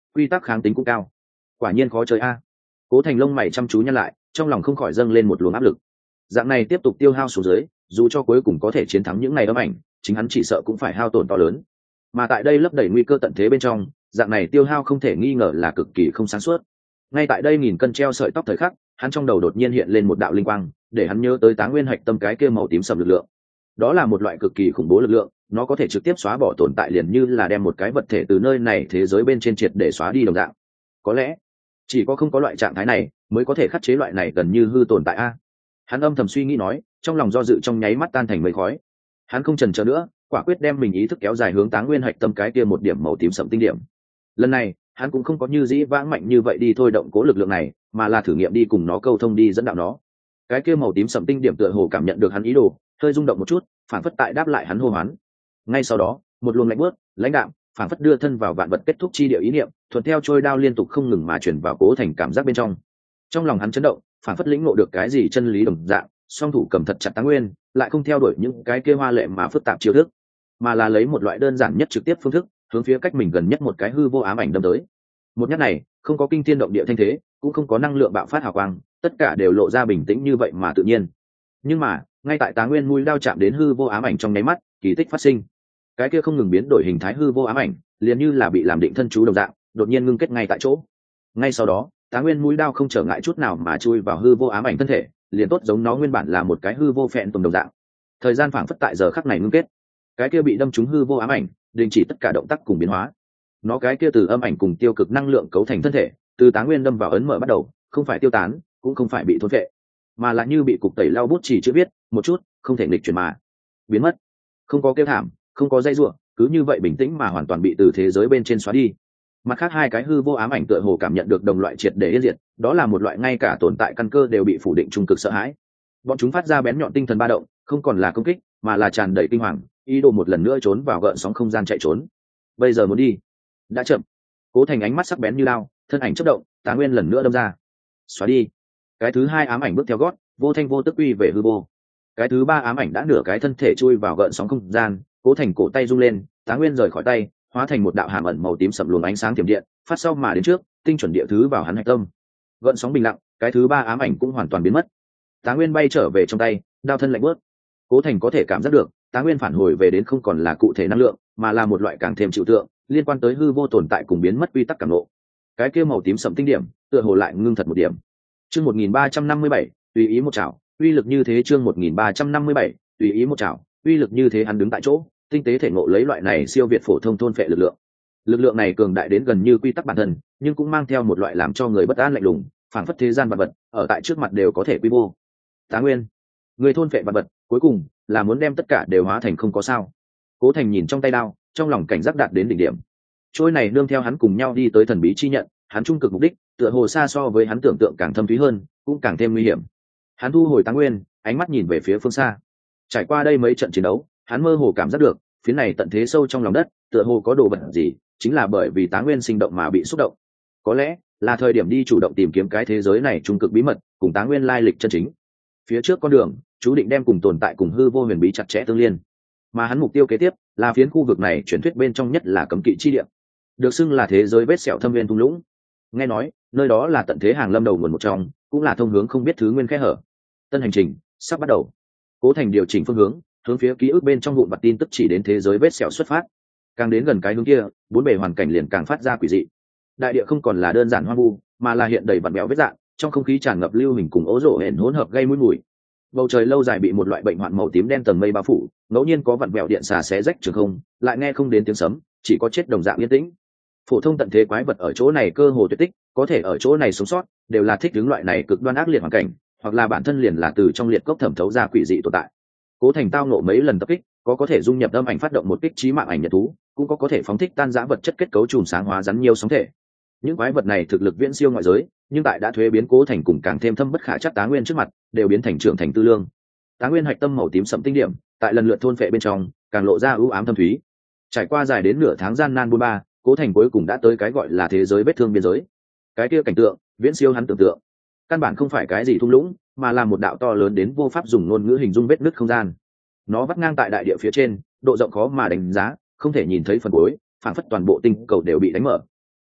quy tắc kháng tính cũng cao. Quả nhiên khó chơi a. Cố Thành lông mày chăm chú nhăn lại, trong lòng không khỏi dâng lên một luồng áp lực. Dạng này tiếp tục tiêu hao xuống dưới, dù cho cuối cùng có thể chiến thắng những ngày âm ảnh, chính hắn chỉ sợ cũng phải hao tổn to lớn. Mà tại đây lấp đầy nguy cơ tận thế bên trong, dạng này tiêu hao không thể nghi ngờ là cực kỳ không sáng suốt. Ngay tại đây nghìn cân treo sợi tóc thời khắc, hắn trong đầu đột nhiên hiện lên một đạo linh quang, để hắn nhớ tới Táng Nguyên Hạch Tâm cái kia màu tím sầm lực lượng. Đó là một loại cực kỳ khủng bố lực lượng, nó có thể trực tiếp xóa bỏ tồn tại, liền như là đem một cái vật thể từ nơi này thế giới bên trên triệt để xóa đi đồng dạng. Có lẽ chỉ có không có loại trạng thái này mới có thể khắc chế loại này gần như hư tồn tại a. Hắn âm thầm suy nghĩ nói, trong lòng do dự trong nháy mắt tan thành mây khói. Hắn không chần chờ nữa, quả quyết đem mình ý thức kéo dài hướng Táng Nguyên Hạch Tâm cái kia một điểm màu tím sậm tinh điểm. Lần này hắn cũng không có như dĩ vãng mạnh như vậy đi thôi động cố lực lượng này, mà là thử nghiệm đi cùng nó câu thông, đi dẫn đạo nó. Cái kia màu tím sậm tinh điểm tựa hồ cảm nhận được hắn ý đồ, hơi rung động một chút, phản phất tại đáp lại hắn hô hoán. Ngay sau đó, một luồng lạnh bớt lãnh đạm phản phất đưa thân vào vạn vật kết thúc chi địa ý niệm, thuận theo trôi đao liên tục không ngừng mà chuyển vào Cố Thành cảm giác bên trong. Trong lòng hắn chấn động, phản phất lĩnh ngộ được cái gì chân lý đồng dạng, song thủ cầm thật chặt Táng Nguyên, lại không theo đuổi những cái kia hoa lệ mà phức tạp chiêu thức, mà là lấy một loại đơn giản nhất trực tiếp phương thức, hướng phía cách mình gần nhất một cái hư vô ám ảnh đâm tới. Một nhát này không có kinh thiên động địa thanh thế, cũng không có năng lượng bạo phát hào quang, tất cả đều lộ ra bình tĩnh như vậy mà tự nhiên. Nhưng mà ngay tại Táng Nguyên mũi đao chạm đến hư vô ám ảnh trong nháy mắt, kỳ tích phát sinh. Cái kia không ngừng biến đổi hình thái hư vô ám ảnh, liền như là bị làm định thân chú đồng dạng, đột nhiên ngưng kết ngay tại chỗ. Ngay sau đó, Táng Nguyên mũi đao không trở ngại chút nào mà chui vào hư vô ám ảnh thân thể, liền tốt giống nó nguyên bản là một cái hư vô phẹn tùng đồng dạng. Thời gian phảng phất tại giờ khắc này ngưng kết. Cái kia bị đâm trúng hư vô ám ảnh, đình chỉ tất cả động tác cùng biến hóa. Nó cái kia từ âm ảnh cùng tiêu cực năng lượng cấu thành thân thể, từ Táng Nguyên đâm vào ấn mở bắt đầu, không phải tiêu tán, cũng không phải bị thôn phệ, mà là như bị cục tẩy lau bút chỉ chữ viết, một chút, không thể nghịch chuyển mà biến mất. Không có kêu thảm, không có dây rủa, cứ như vậy bình tĩnh mà hoàn toàn bị từ thế giới bên trên xóa đi. Mặt khác hai cái hư vô ám ảnh tựa hồ cảm nhận được đồng loại triệt để yên diệt, đó là một loại ngay cả tồn tại căn cơ đều bị phủ định trung cực sợ hãi. Bọn chúng phát ra bén nhọn tinh thần ba động, không còn là công kích, mà là tràn đầy kinh hoàng, ý đồ một lần nữa trốn vào gợn sóng không gian chạy trốn. Bây giờ muốn đi, đã chậm. Cố Thành ánh mắt sắc bén như lao, thân ảnh chớp động, Táng Nguyên lần nữa đâm ra. Xóa đi. Cái thứ hai ám ảnh bước theo gót, vô thanh vô tức quy về hư vô. Cái thứ ba ám ảnh đã nửa cái thân thể chui vào gợn sóng không gian, Cố Thành cổ tay rung lên, Táng Nguyên rời khỏi tay, hóa thành một đạo hàm ẩn màu tím sậm luồng ánh sáng tiềm điện, phát sau mà đến trước, tinh chuẩn địa thứ vào hắn hạch tâm. Gợn sóng bình lặng, cái thứ ba ám ảnh cũng hoàn toàn biến mất. Táng Nguyên bay trở về trong tay, đao thân lạnh bớt. Cố Thành có thể cảm giác được, Táng Nguyên phản hồi về đến không còn là cụ thể năng lượng, mà là một loại càng thêm trừu tượng, liên quan tới hư vô tồn tại cùng biến mất quy tắc cảm ngộ. Cái kia màu tím sậm tinh điểm, tựa hồ lại ngưng thật một điểm. Chương 1357, tùy ý một chảo, uy lực như thế. Chương 1357, tùy ý một chảo, uy lực như thế. Hắn đứng tại chỗ, tinh tế thể ngộ lấy loại này siêu việt phổ thông thôn phệ lực lượng. Lực lượng này cường đại đến gần như quy tắc bản thân, nhưng cũng mang theo một loại làm cho người bất an lạnh lùng, phảng phất thế gian vật vật ở tại trước mặt đều có thể quy vô. Táng Nguyên, người thôn phệ vật vật, cuối cùng là muốn đem tất cả đều hóa thành không có sao. Cố Thành nhìn trong tay đao, trong lòng cảnh giác đạt đến đỉnh điểm. Trôi này nương theo hắn cùng nhau đi tới thần bí chi nhận, hắn trung cực mục đích tựa hồ xa so với hắn tưởng tượng càng thâm thúy hơn, cũng càng thêm nguy hiểm. Hắn thu hồi Táng Nguyên, ánh mắt nhìn về phía phương xa. Trải qua đây mấy trận chiến đấu, hắn mơ hồ cảm giác được phía này tận thế sâu trong lòng đất tựa hồ có đồ vật gì, chính là bởi vì Táng Nguyên sinh động mà bị xúc động. Có lẽ là thời điểm đi chủ động tìm kiếm cái thế giới này trung cực bí mật, cùng Táng Nguyên lai lịch chân chính. Phía trước con đường chú định đem cùng tồn tại cùng hư vô huyền bí chặt chẽ tương liên, mà hắn mục tiêu kế tiếp là phiến khu vực này truyền thuyết bên trong nhất là cấm kỵ chi địa, được xưng là thế giới vết sẹo thâm viên thung lũng. Nghe nói nơi đó là tận thế hàng lâm đầu nguồn một trong, cũng là thông hướng không biết thứ nguyên khe hở. Tân hành trình sắp bắt đầu. Cố Thành điều chỉnh phương hướng phía ký ức bên trong vụn vặt tin tức chỉ đến thế giới vết sẹo xuất phát. Càng đến gần cái hướng kia, bốn bề hoàn cảnh liền càng phát ra quỷ dị. Đại địa không còn là đơn giản hoang vu, mà là hiện đầy vặn vẹo vết dạn, trong không khí tràn ngập lưu hình cùng ố rộ hển hỗn hợp gây mũi mùi. Bầu trời lâu dài bị một loại bệnh hoạn màu tím đen tầng mây bao phủ, ngẫu nhiên có vặn vẹo điện xà xé rách trường không, lại nghe không đến tiếng sấm, chỉ có chết đồng dạng yên tĩnh. Phổ thông tận thế quái vật ở chỗ này cơ hồ tuyệt tích, có thể ở chỗ này sống sót đều là thích ứng loại này cực đoan ác liệt hoàn cảnh, hoặc là bản thân liền là từ trong liệt cốc thẩm thấu ra quỷ dị tồn tại. Cố Thành tao nộ mấy lần tập kích, có thể dung nhập âm ảnh phát động một kích chí mạng ảnh nhật thú, cũng có thể phóng thích tan rã vật chất kết cấu chùm sáng hóa rắn nhiều sóng thể. Những quái vật này thực lực viễn siêu ngoại giới, nhưng tại đã thuế biến Cố Thành cùng càng thêm thâm bất khả trắc Tá Nguyên trước mặt, đều biến thành trưởng thành tư lương. Tá Nguyên hạch tâm màu tím sẫm tinh điểm, tại lần lượt thôn phệ bên trong, càng lộ ra ưu ám thâm thúy. Trải qua dài đến nửa tháng gian nan buôn ba, Cố Thành cuối cùng đã tới cái gọi là thế giới vết thương biên giới. Cái kia cảnh tượng viễn siêu hắn tưởng tượng, căn bản không phải cái gì thung lũng, mà là một đạo to lớn đến vô pháp dùng ngôn ngữ hình dung vết nứt không gian. Nó vắt ngang tại đại địa phía trên, độ rộng khó mà đánh giá, không thể nhìn thấy phần cuối, phảng phất toàn bộ tinh cầu đều bị đánh mở.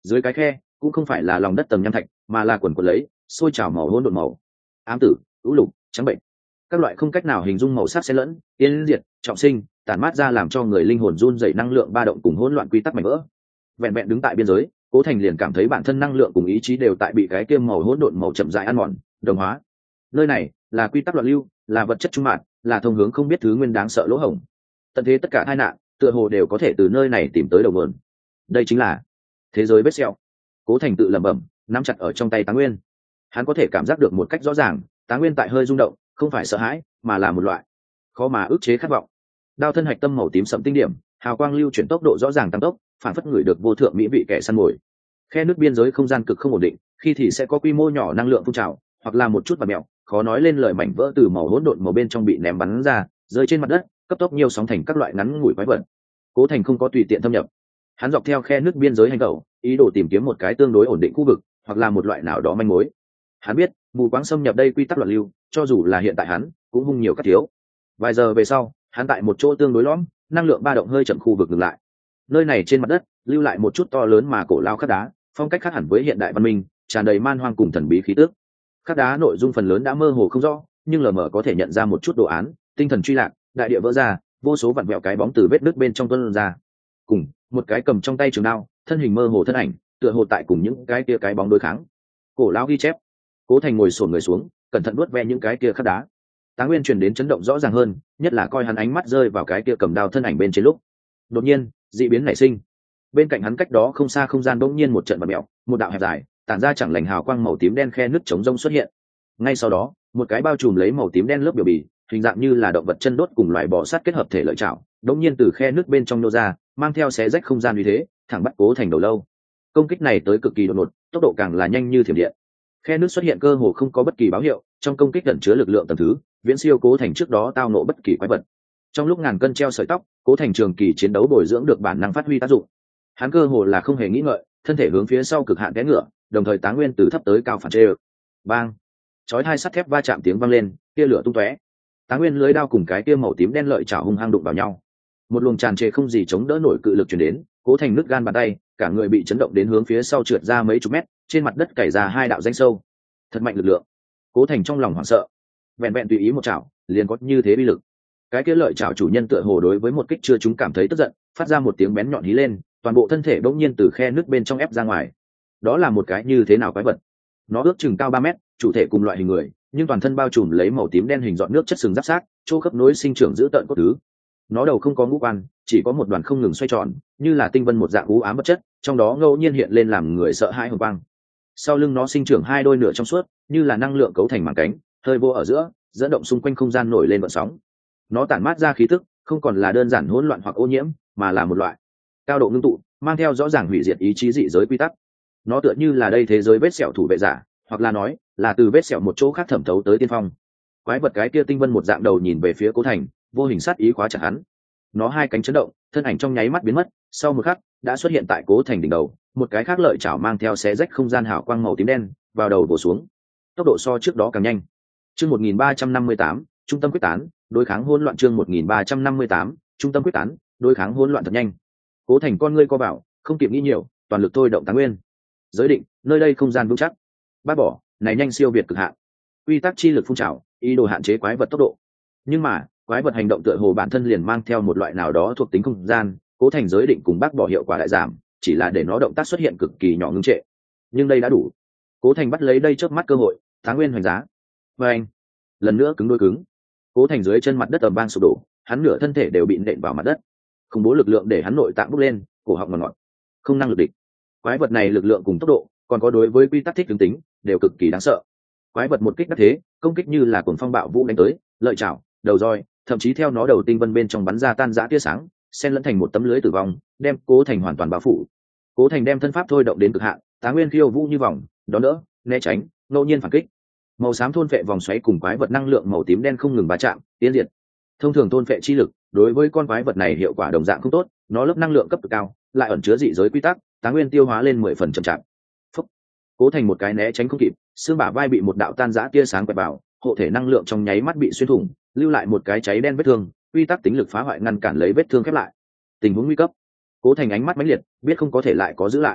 Dưới cái khe cũng không phải là lòng đất tầng nham thạch, mà là quần quần lấy sôi trào màu hỗn độn màu ám tử, ưu lục, trắng bệnh, các loại không cách nào hình dung màu sắc xen lẫn, yên diệt, trọng sinh, tản mát ra làm cho người linh hồn run rẩy năng lượng ba động cùng hỗn loạn quy tắc mảnh vỡ. Vẹn vẹn đứng tại biên giới, Cố Thành liền cảm thấy bản thân năng lượng cùng ý chí đều tại bị cái kia màu hỗn độn màu chậm rãi ăn mòn, đồng hóa. Nơi này là quy tắc loạn lưu, là vật chất trung mạn, là thông hướng không biết thứ nguyên đáng sợ lỗ hổng. Tận thế tất cả tai nạn, tựa hồ đều có thể từ nơi này tìm tới đầu nguồn. Đây chính là thế giới vết sẹo. Cố Thành tự lẩm bẩm, nắm chặt ở trong tay Táng Nguyên. Hắn có thể cảm giác được một cách rõ ràng, Táng Nguyên tại hơi rung động, không phải sợ hãi, mà là một loại khó mà ức chế khát vọng. Đao thân hạch tâm màu tím sẫm tinh điểm, hào quang lưu chuyển tốc độ rõ ràng tăng tốc, phản phất người được vô thượng mỹ vị kẻ săn mồi. Khe nước biên giới không gian cực không ổn định, khi thì sẽ có quy mô nhỏ năng lượng phun trào, hoặc là một chút bạt mèo, khó nói lên lời mảnh vỡ từ màu hỗn độn màu bên trong bị ném bắn ra, rơi trên mặt đất, cấp tốc nhiều sóng thành các loại ngắn ngủi quái vật. Cố Thành không có tùy tiện thâm nhập, hắn dọc theo khe nước biên giới hành tẩu, ý đồ tìm kiếm một cái tương đối ổn định khu vực, hoặc là một loại nào đó manh mối. Hắn biết, mù quáng xâm nhập đây quy tắc loạn lưu, cho dù là hiện tại hắn, cũng hung nhiều cắt thiếu. Vài giờ về sau, hắn tại một chỗ tương đối lõm, năng lượng ba động hơi chậm khu vực ngừng lại. Nơi này trên mặt đất lưu lại một chút to lớn mà cổ lao khắc đá, phong cách khác hẳn với hiện đại văn minh, tràn đầy man hoang cùng thần bí khí tức. Khắc đá nội dung phần lớn đã mơ hồ không rõ, nhưng lờ mờ có thể nhận ra một chút đồ án, tinh thần truy lạc, đại địa vỡ ra, vô số vặn vẹo cái bóng từ vết nứt bên trong tuôn ra. Cùng một cái cầm trong tay trường đao, thân hình mơ hồ thân ảnh, tựa hồ tại cùng những cái kia cái bóng đối kháng. Cổ lao ghi chép. Cố Thành ngồi xổm người xuống, cẩn thận vuốt ve những cái kia khắc đá. Táng Nguyên truyền đến chấn động rõ ràng hơn, nhất là coi hắn ánh mắt rơi vào cái kia cầm đao thân ảnh bên trên lúc. Đột nhiên, dị biến nảy sinh. Bên cạnh hắn cách đó không xa không gian bỗng nhiên một trận bật mèo, một đạo hẹp dài, tản ra chẳng lành hào quang màu tím đen khe nứt chống rông xuất hiện. Ngay sau đó, một cái bao trùm lấy màu tím đen lớp biểu bì, hình dạng như là động vật chân đốt cùng loài bò sát kết hợp thể lợi chảo, đột nhiên từ khe nứt bên trong nô ra, mang theo xé rách không gian như thế, thẳng bắt Cố Thành đầu lâu. Công kích này tới cực kỳ đột ngột, tốc độ càng là nhanh như thiểm điện. Khe nứt xuất hiện cơ hồ không có bất kỳ báo hiệu, trong công kích ẩn chứa lực lượng tầng thứ, viễn siêu Cố Thành trước đó tao nộ bất kỳ quái vật. Trong lúc ngàn cân treo sợi tóc, Cố Thành trường kỳ chiến đấu bồi dưỡng được bản năng phát huy tác dụng. Hắn cơ hồ là không hề nghĩ ngợi, thân thể hướng phía sau cực hạn té ngựa, đồng thời Táng Nguyên từ thấp tới cao phản chê. Bang! Chói hai sắt thép va chạm tiếng vang lên, tia lửa tung tóe. Táng Nguyên lưới đao cùng cái tia màu tím đen lợi chảo hung hăng đụng vào nhau. Một luồng tràn trề không gì chống đỡ nổi cự lực truyền đến, Cố Thành nứt gan bàn tay, cả người bị chấn động đến hướng phía sau trượt ra mấy chục mét, trên mặt đất cày ra hai đạo rãnh sâu. Thật mạnh lực lượng. Cố Thành trong lòng hoảng sợ. Vẹn vẹn tùy ý một chảo, liền có như thế uy lực. Cái kia lợi chảo chủ nhân tựa hồ đối với một kích chưa chúng cảm thấy tức giận, phát ra một tiếng bén nhọn hí lên, toàn bộ thân thể bỗng nhiên từ khe nước bên trong ép ra ngoài. Đó là một cái như thế nào quái vật? Nó ước chừng cao 3 mét, chủ thể cùng loại hình người, nhưng toàn thân bao trùm lấy màu tím đen hình dọn nước chất sừng giáp sát, chỗ khớp nối sinh trưởng giữ tợn cốt thứ. Nó đầu không có ngũ quan, chỉ có một đoàn không ngừng xoay tròn, như là tinh vân một dạng u ám bất chất, trong đó ngẫu nhiên hiện lên làm người sợ hãi hồng quang. Sau lưng nó sinh trưởng hai đôi nửa trong suốt, như là năng lượng cấu thành màng cánh, hơi vô ở giữa, dẫn động xung quanh không gian nổi lên gợn sóng. Nó tản mát ra khí tức, không còn là đơn giản hỗn loạn hoặc ô nhiễm, mà là một loại cao độ ngưng tụ, mang theo rõ ràng hủy diệt ý chí dị giới quy tắc. Nó tựa như là đây thế giới vết sẹo thủ vệ giả, hoặc là nói là từ vết sẹo một chỗ khác thẩm thấu tới tiên phong. Quái vật cái kia tinh vân một dạng đầu nhìn về phía Cố Thành, vô hình sát ý khóa chặt hắn. Nó hai cánh chấn động, thân ảnh trong nháy mắt biến mất, sau một khắc đã xuất hiện tại Cố Thành đỉnh đầu, một cái khác lợi chảo mang theo xé rách không gian hào quang màu tím đen vào đầu bổ xuống, tốc độ so trước đó càng nhanh. Chương 1358, trung tâm quyết tán, đối kháng hỗn loạn. Chương 1358, trung tâm quyết tán, đối kháng hỗn loạn thật nhanh. Cố Thành con ngươi co vào, không kịp nghĩ nhiều, toàn lực thôi động Táng Nguyên. Giới định, nơi đây không gian vững chắc. Bác bỏ, này nhanh siêu việt cực hạn. Quy tắc chi lực phun trào, ý đồ hạn chế quái vật tốc độ. Nhưng mà, quái vật hành động tựa hồ bản thân liền mang theo một loại nào đó thuộc tính không gian, Cố Thành giới định cùng bác bỏ hiệu quả đại giảm, chỉ là để nó động tác xuất hiện cực kỳ nhỏ ngưng trệ. Nhưng đây đã đủ. Cố Thành bắt lấy đây chớp mắt cơ hội, Táng Nguyên hoành giá. Và anh, lần nữa cứng đôi cứng. Cố Thành dưới chân mặt đất ầm vang sụp đổ, hắn nửa thân thể đều bị nện vào mặt đất. Khủng bố lực lượng để hắn nội tạng bốc lên, cổ họng ngọt ngọt. Không năng lực địch. Quái vật này lực lượng cùng tốc độ, còn có đối với quy tắc thích ứng tính, đều cực kỳ đáng sợ. Quái vật một kích đắc thế, công kích như là cuồng phong bạo vũ đánh tới, lợi chảo, đầu roi, thậm chí theo nó đầu tinh vân bên trong bắn ra tan rã tia sáng, xen lẫn thành một tấm lưới tử vong, đem Cố Thành hoàn toàn bao phủ. Cố Thành đem thân pháp thôi động đến cực hạn, Táng Nguyên khiêu vũ như vòng, đón đỡ, né tránh, ngẫu nhiên phản kích. Màu xám thôn phệ vòng xoáy cùng quái vật năng lượng màu tím đen không ngừng va chạm, tiến diệt. Thông thường thôn phệ chi lực, đối với con quái vật này hiệu quả đồng dạng không tốt, nó lớp năng lượng cấp cực cao, lại ẩn chứa dị giới quy tắc, Táng Nguyên tiêu hóa lên 10 phần chậm chạp. Phúc. Cố Thành một cái né tránh không kịp, xương bả vai bị một đạo tan rã tia sáng quẹt vào, hộ thể năng lượng trong nháy mắt bị xuyên thủng, lưu lại một cái cháy đen vết thương, quy tắc tính lực phá hoại ngăn cản lấy vết thương khép lại. Tình huống nguy cấp. Cố Thành ánh mắt mãnh liệt, biết không có thể lại có giữ lại.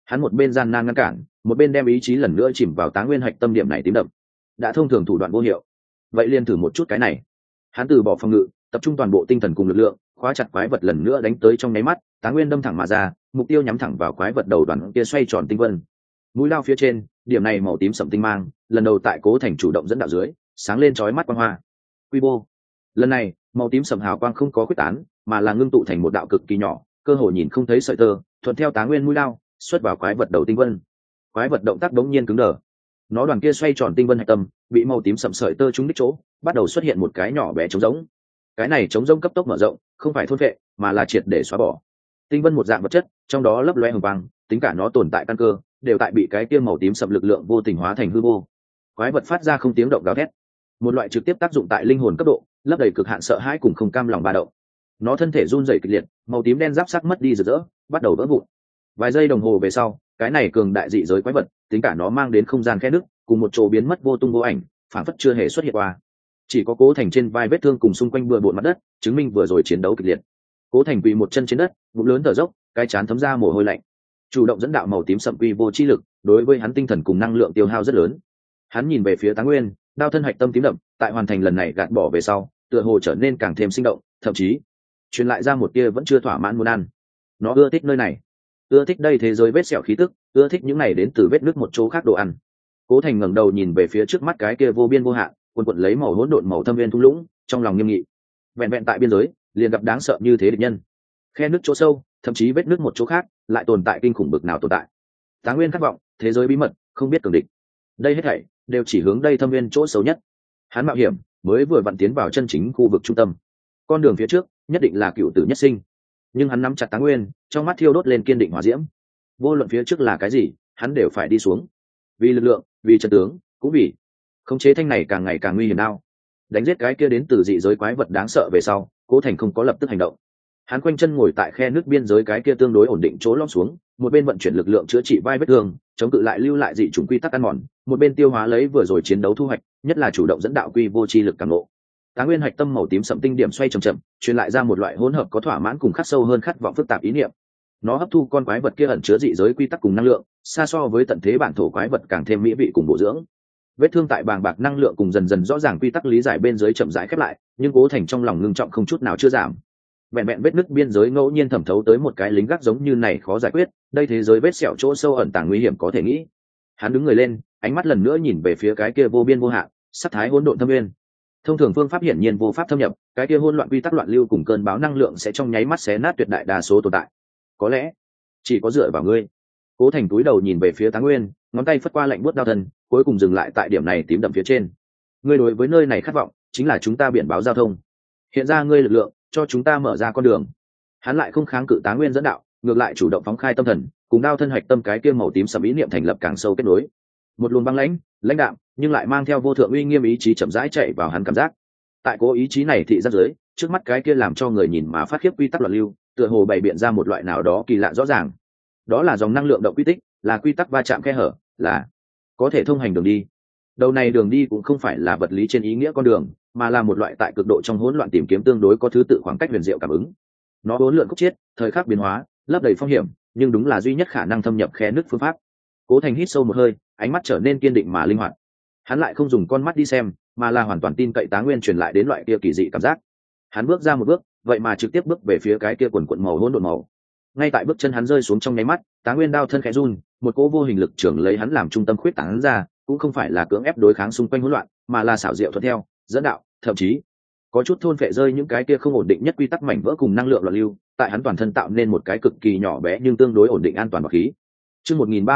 Hắn một bên gian nan ngăn cản, một bên đem ý chí lần nữa chìm vào Táng Nguyên hạch tâm điểm này tím đậm. Đã thông thường thủ đoạn vô hiệu, vậy liền thử một chút cái này. Hắn từ bỏ phòng ngự, tập trung toàn bộ tinh thần cùng lực lượng, khóa chặt quái vật lần nữa đánh tới trong nháy mắt, Táng Nguyên đâm thẳng mà ra, mục tiêu nhắm thẳng vào quái vật đầu đoàn kia xoay tròn tinh vân. Mũi lao phía trên, điểm này màu tím sậm tinh mang, lần đầu tại Cố Thành chủ động dẫn đạo dưới, sáng lên chói mắt quang hoa. Quy bô. Lần này, màu tím sậm hào quang không có quyết tán, mà là ngưng tụ thành một đạo cực kỳ nhỏ, cơ hồ nhìn không thấy sợi tơ, thuận theo Táng Nguyên mũi lao, xuất vào quái vật đầu tinh vân. Quái vật động tác đống nhiên cứng đờ. Nó đoàn kia xoay tròn tinh vân hạch tâm, bị màu tím sậm sợi tơ trúng đích chỗ, bắt đầu xuất hiện một cái nhỏ bé trống rỗng. Cái này trống rỗng cấp tốc mở rộng, không phải thôn phệ, mà là triệt để xóa bỏ. Tinh vân một dạng vật chất, trong đó lấp loe hồng quang, tính cả nó tồn tại căn cơ, đều tại bị cái kia màu tím sậm lực lượng vô tình hóa thành hư vô. Quái vật phát ra không tiếng động gào thét, một loại trực tiếp tác dụng tại linh hồn cấp độ, lấp đầy cực hạn sợ hãi cùng không cam lòng ba động. Nó thân thể run rẩy kịch liệt, màu tím đen giáp sắc mất đi rực rỡ, bắt đầu vỡ vụn. Vài giây đồng hồ về sau, cái này cường đại dị giới quái vật, tính cả nó mang đến không gian khe nứt, cùng một chỗ biến mất vô tung vô ảnh, phản phất chưa hề xuất hiện qua. Chỉ có Cố Thành trên vai vết thương cùng xung quanh bừa bộn mặt đất, chứng minh vừa rồi chiến đấu kịch liệt. Cố Thành quỳ một chân trên đất, bụng lớn thở dốc, cái chán thấm ra mồ hôi lạnh. Chủ động dẫn đạo màu tím sậm quy vô chi lực, đối với hắn tinh thần cùng năng lượng tiêu hao rất lớn. Hắn nhìn về phía Táng Nguyên, đao thân hạch tâm tím đậm, tại hoàn thành lần này gạt bỏ về sau, tựa hồ trở nên càng thêm sinh động, thậm chí truyền lại ra một tia vẫn chưa thỏa mãn muốn ăn. Nó ưa thích nơi này, ưa thích đây thế giới vết sẹo khí tức, ưa thích những này đến từ vết nứt một chỗ khác đồ ăn. Cố Thành ngẩng đầu nhìn về phía trước mắt cái kia vô biên vô hạn, quần quần lấy màu hỗn độn màu thâm viên thung lũng, trong lòng nghiêm nghị. Vẹn vẹn tại biên giới, liền gặp đáng sợ như thế địch nhân. Khe nứt chỗ sâu, thậm chí vết nứt một chỗ khác, lại tồn tại kinh khủng bực nào tồn tại. Táng Nguyên khát vọng, thế giới bí mật, không biết cường địch. Đây hết thảy đều chỉ hướng đây thâm viên chỗ xấu nhất. Hắn mạo hiểm, mới vừa vặn tiến vào chân chính khu vực trung tâm. Con đường phía trước, nhất định là cựu tử nhất sinh. Nhưng hắn nắm chặt Táng Nguyên, trong mắt thiêu đốt lên kiên định hỏa diễm. Vô luận phía trước là cái gì, hắn đều phải đi xuống. Vì lực lượng, vì trận tướng, cũng vì khống chế thanh này càng ngày càng nguy hiểm nào. Đánh giết cái kia đến từ dị giới quái vật đáng sợ về sau, Cố Thành không có lập tức hành động. Hắn quanh chân ngồi tại khe nước biên giới cái kia tương đối ổn định chỗ lõm xuống, một bên vận chuyển lực lượng chữa trị vai vết thương, chống cự lại lưu lại dị chủng quy tắc ăn mòn, một bên tiêu hóa lấy vừa rồi chiến đấu thu hoạch, nhất là chủ động dẫn đạo quy vô chi lực càng lộ. Táng Nguyên hạch tâm màu tím sậm tinh điểm xoay chậm chậm, truyền lại ra một loại hỗn hợp có thỏa mãn cùng khắc sâu hơn khát vọng phức tạp ý niệm. Nó hấp thu con quái vật kia ẩn chứa dị giới quy tắc cùng năng lượng, xa so với tận thế bản thổ quái vật càng thêm mỹ vị cùng bổ dưỡng. Vết thương tại bàng bạc năng lượng cùng dần dần rõ ràng quy tắc lý giải bên dưới chậm rãi khép lại, nhưng Cố Thành trong lòng ngưng trọng không chút nào chưa giảm. Vẹn vẹn vết nứt biên giới ngẫu nhiên thẩm thấu tới một cái lính gác giống như này khó giải quyết, đây thế giới vết sẹo chỗ sâu ẩn tàng nguy hiểm có thể nghĩ. Hắn đứng người lên, ánh mắt lần nữa nhìn về phía cái kia vô biên vô hạn, sắc thái hỗn độn thâm nguyên. Thông thường phương pháp hiển nhiên vô pháp thâm nhập, cái kia hỗn loạn quy tắc loạn lưu cùng cơn bão năng lượng sẽ trong nháy mắt xé nát tuyệt đại đa số tồn tại. Có lẽ chỉ có dựa vào ngươi. Cố Thành túi đầu nhìn về phía Táng Nguyên, ngón tay phất qua lạnh buốt đao thân, cuối cùng dừng lại tại điểm này tím đậm phía trên. Ngươi đối với nơi này khát vọng, chính là chúng ta biển báo giao thông. Hiện ra ngươi lực lượng, cho chúng ta mở ra con đường. Hắn lại không kháng cự Táng Nguyên dẫn đạo, ngược lại chủ động phóng khai tâm thần, cùng đao thân hạch tâm cái kia màu tím sẫm ý niệm thành lập càng sâu kết nối. Một luồng băng lãnh đạm, nhưng lại mang theo vô thượng uy nghiêm ý chí chậm rãi chạy vào hắn cảm giác. Tại cố ý chí này thị giác dưới, trước mắt cái kia làm cho người nhìn mà phát khiếp quy tắc loạn lưu, tựa hồ bày biện ra một loại nào đó kỳ lạ rõ ràng. Đó là dòng năng lượng động quy tích, là quy tắc va chạm khe hở, là có thể thông hành đường đi. Đầu này đường đi cũng không phải là vật lý trên ý nghĩa con đường, mà là một loại tại cực độ trong hỗn loạn tìm kiếm tương đối có thứ tự khoảng cách huyền diệu cảm ứng. Nó hỗn lượn khúc chiết, thời khắc biến hóa, lấp đầy phong hiểm, nhưng đúng là duy nhất khả năng thâm nhập khe nứt phương pháp. Cố Thành hít sâu một hơi, ánh mắt trở nên kiên định mà linh hoạt. Hắn lại không dùng con mắt đi xem, mà là hoàn toàn tin cậy Táng Nguyên truyền lại đến loại kia kỳ dị cảm giác. Hắn bước ra một bước, vậy mà trực tiếp bước về phía cái kia quần quần màu hỗn độn màu. Ngay tại bước chân hắn rơi xuống trong nháy mắt, Táng Nguyên đao thân khẽ run, một cỗ vô hình lực trưởng lấy hắn làm trung tâm khuyết tán ra, cũng không phải là cưỡng ép đối kháng xung quanh hỗn loạn, mà là xảo diệu thuận theo, dẫn đạo, thậm chí có chút thôn phệ rơi những cái kia không ổn định nhất quy tắc mảnh vỡ cùng năng lượng loạn lưu, tại hắn toàn thân tạo nên một cái cực kỳ nhỏ bé nhưng tương đối ổn định an toàn bảo khí. Chương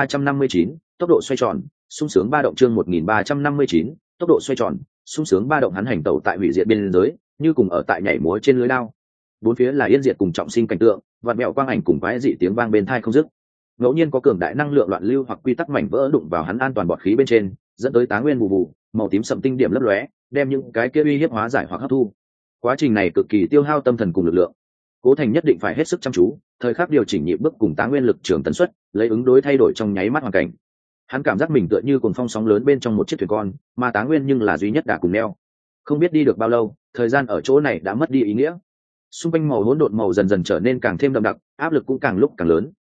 1359, tốc độ xoay tròn, sung sướng ba động. Chương 1359, tốc độ xoay tròn, sung sướng ba động. Hắn hành tẩu tại hủy diệt biên giới, như cùng ở tại nhảy múa trên lưới lao. Bốn phía là yên diệt cùng trọng sinh cảnh tượng, vạn mẹo quang ảnh cùng quái dị tiếng vang bên tai không dứt. Ngẫu nhiên có cường đại năng lượng loạn lưu hoặc quy tắc mảnh vỡ đụng vào hắn an toàn bọt khí bên trên, dẫn tới Táng Nguyên bù bù, màu tím sậm tinh điểm lấp lóe, đem những cái kia uy hiếp hóa giải hoặc hấp thu. Quá trình này cực kỳ tiêu hao tâm thần cùng lực lượng. Cố Thành nhất định phải hết sức chăm chú, thời khắc điều chỉnh nhịp bước cùng Táng Nguyên lực trường tần suất, lấy ứng đối thay đổi trong nháy mắt hoàn cảnh. Hắn cảm giác mình tựa như cuồng phong sóng lớn bên trong một chiếc thuyền con, mà Táng Nguyên nhưng là duy nhất đã cùng neo. Không biết đi được bao lâu, thời gian ở chỗ này đã mất đi ý nghĩa. Xung quanh màu hỗn độn màu dần dần trở nên càng thêm đậm đặc, áp lực cũng càng lúc càng lớn.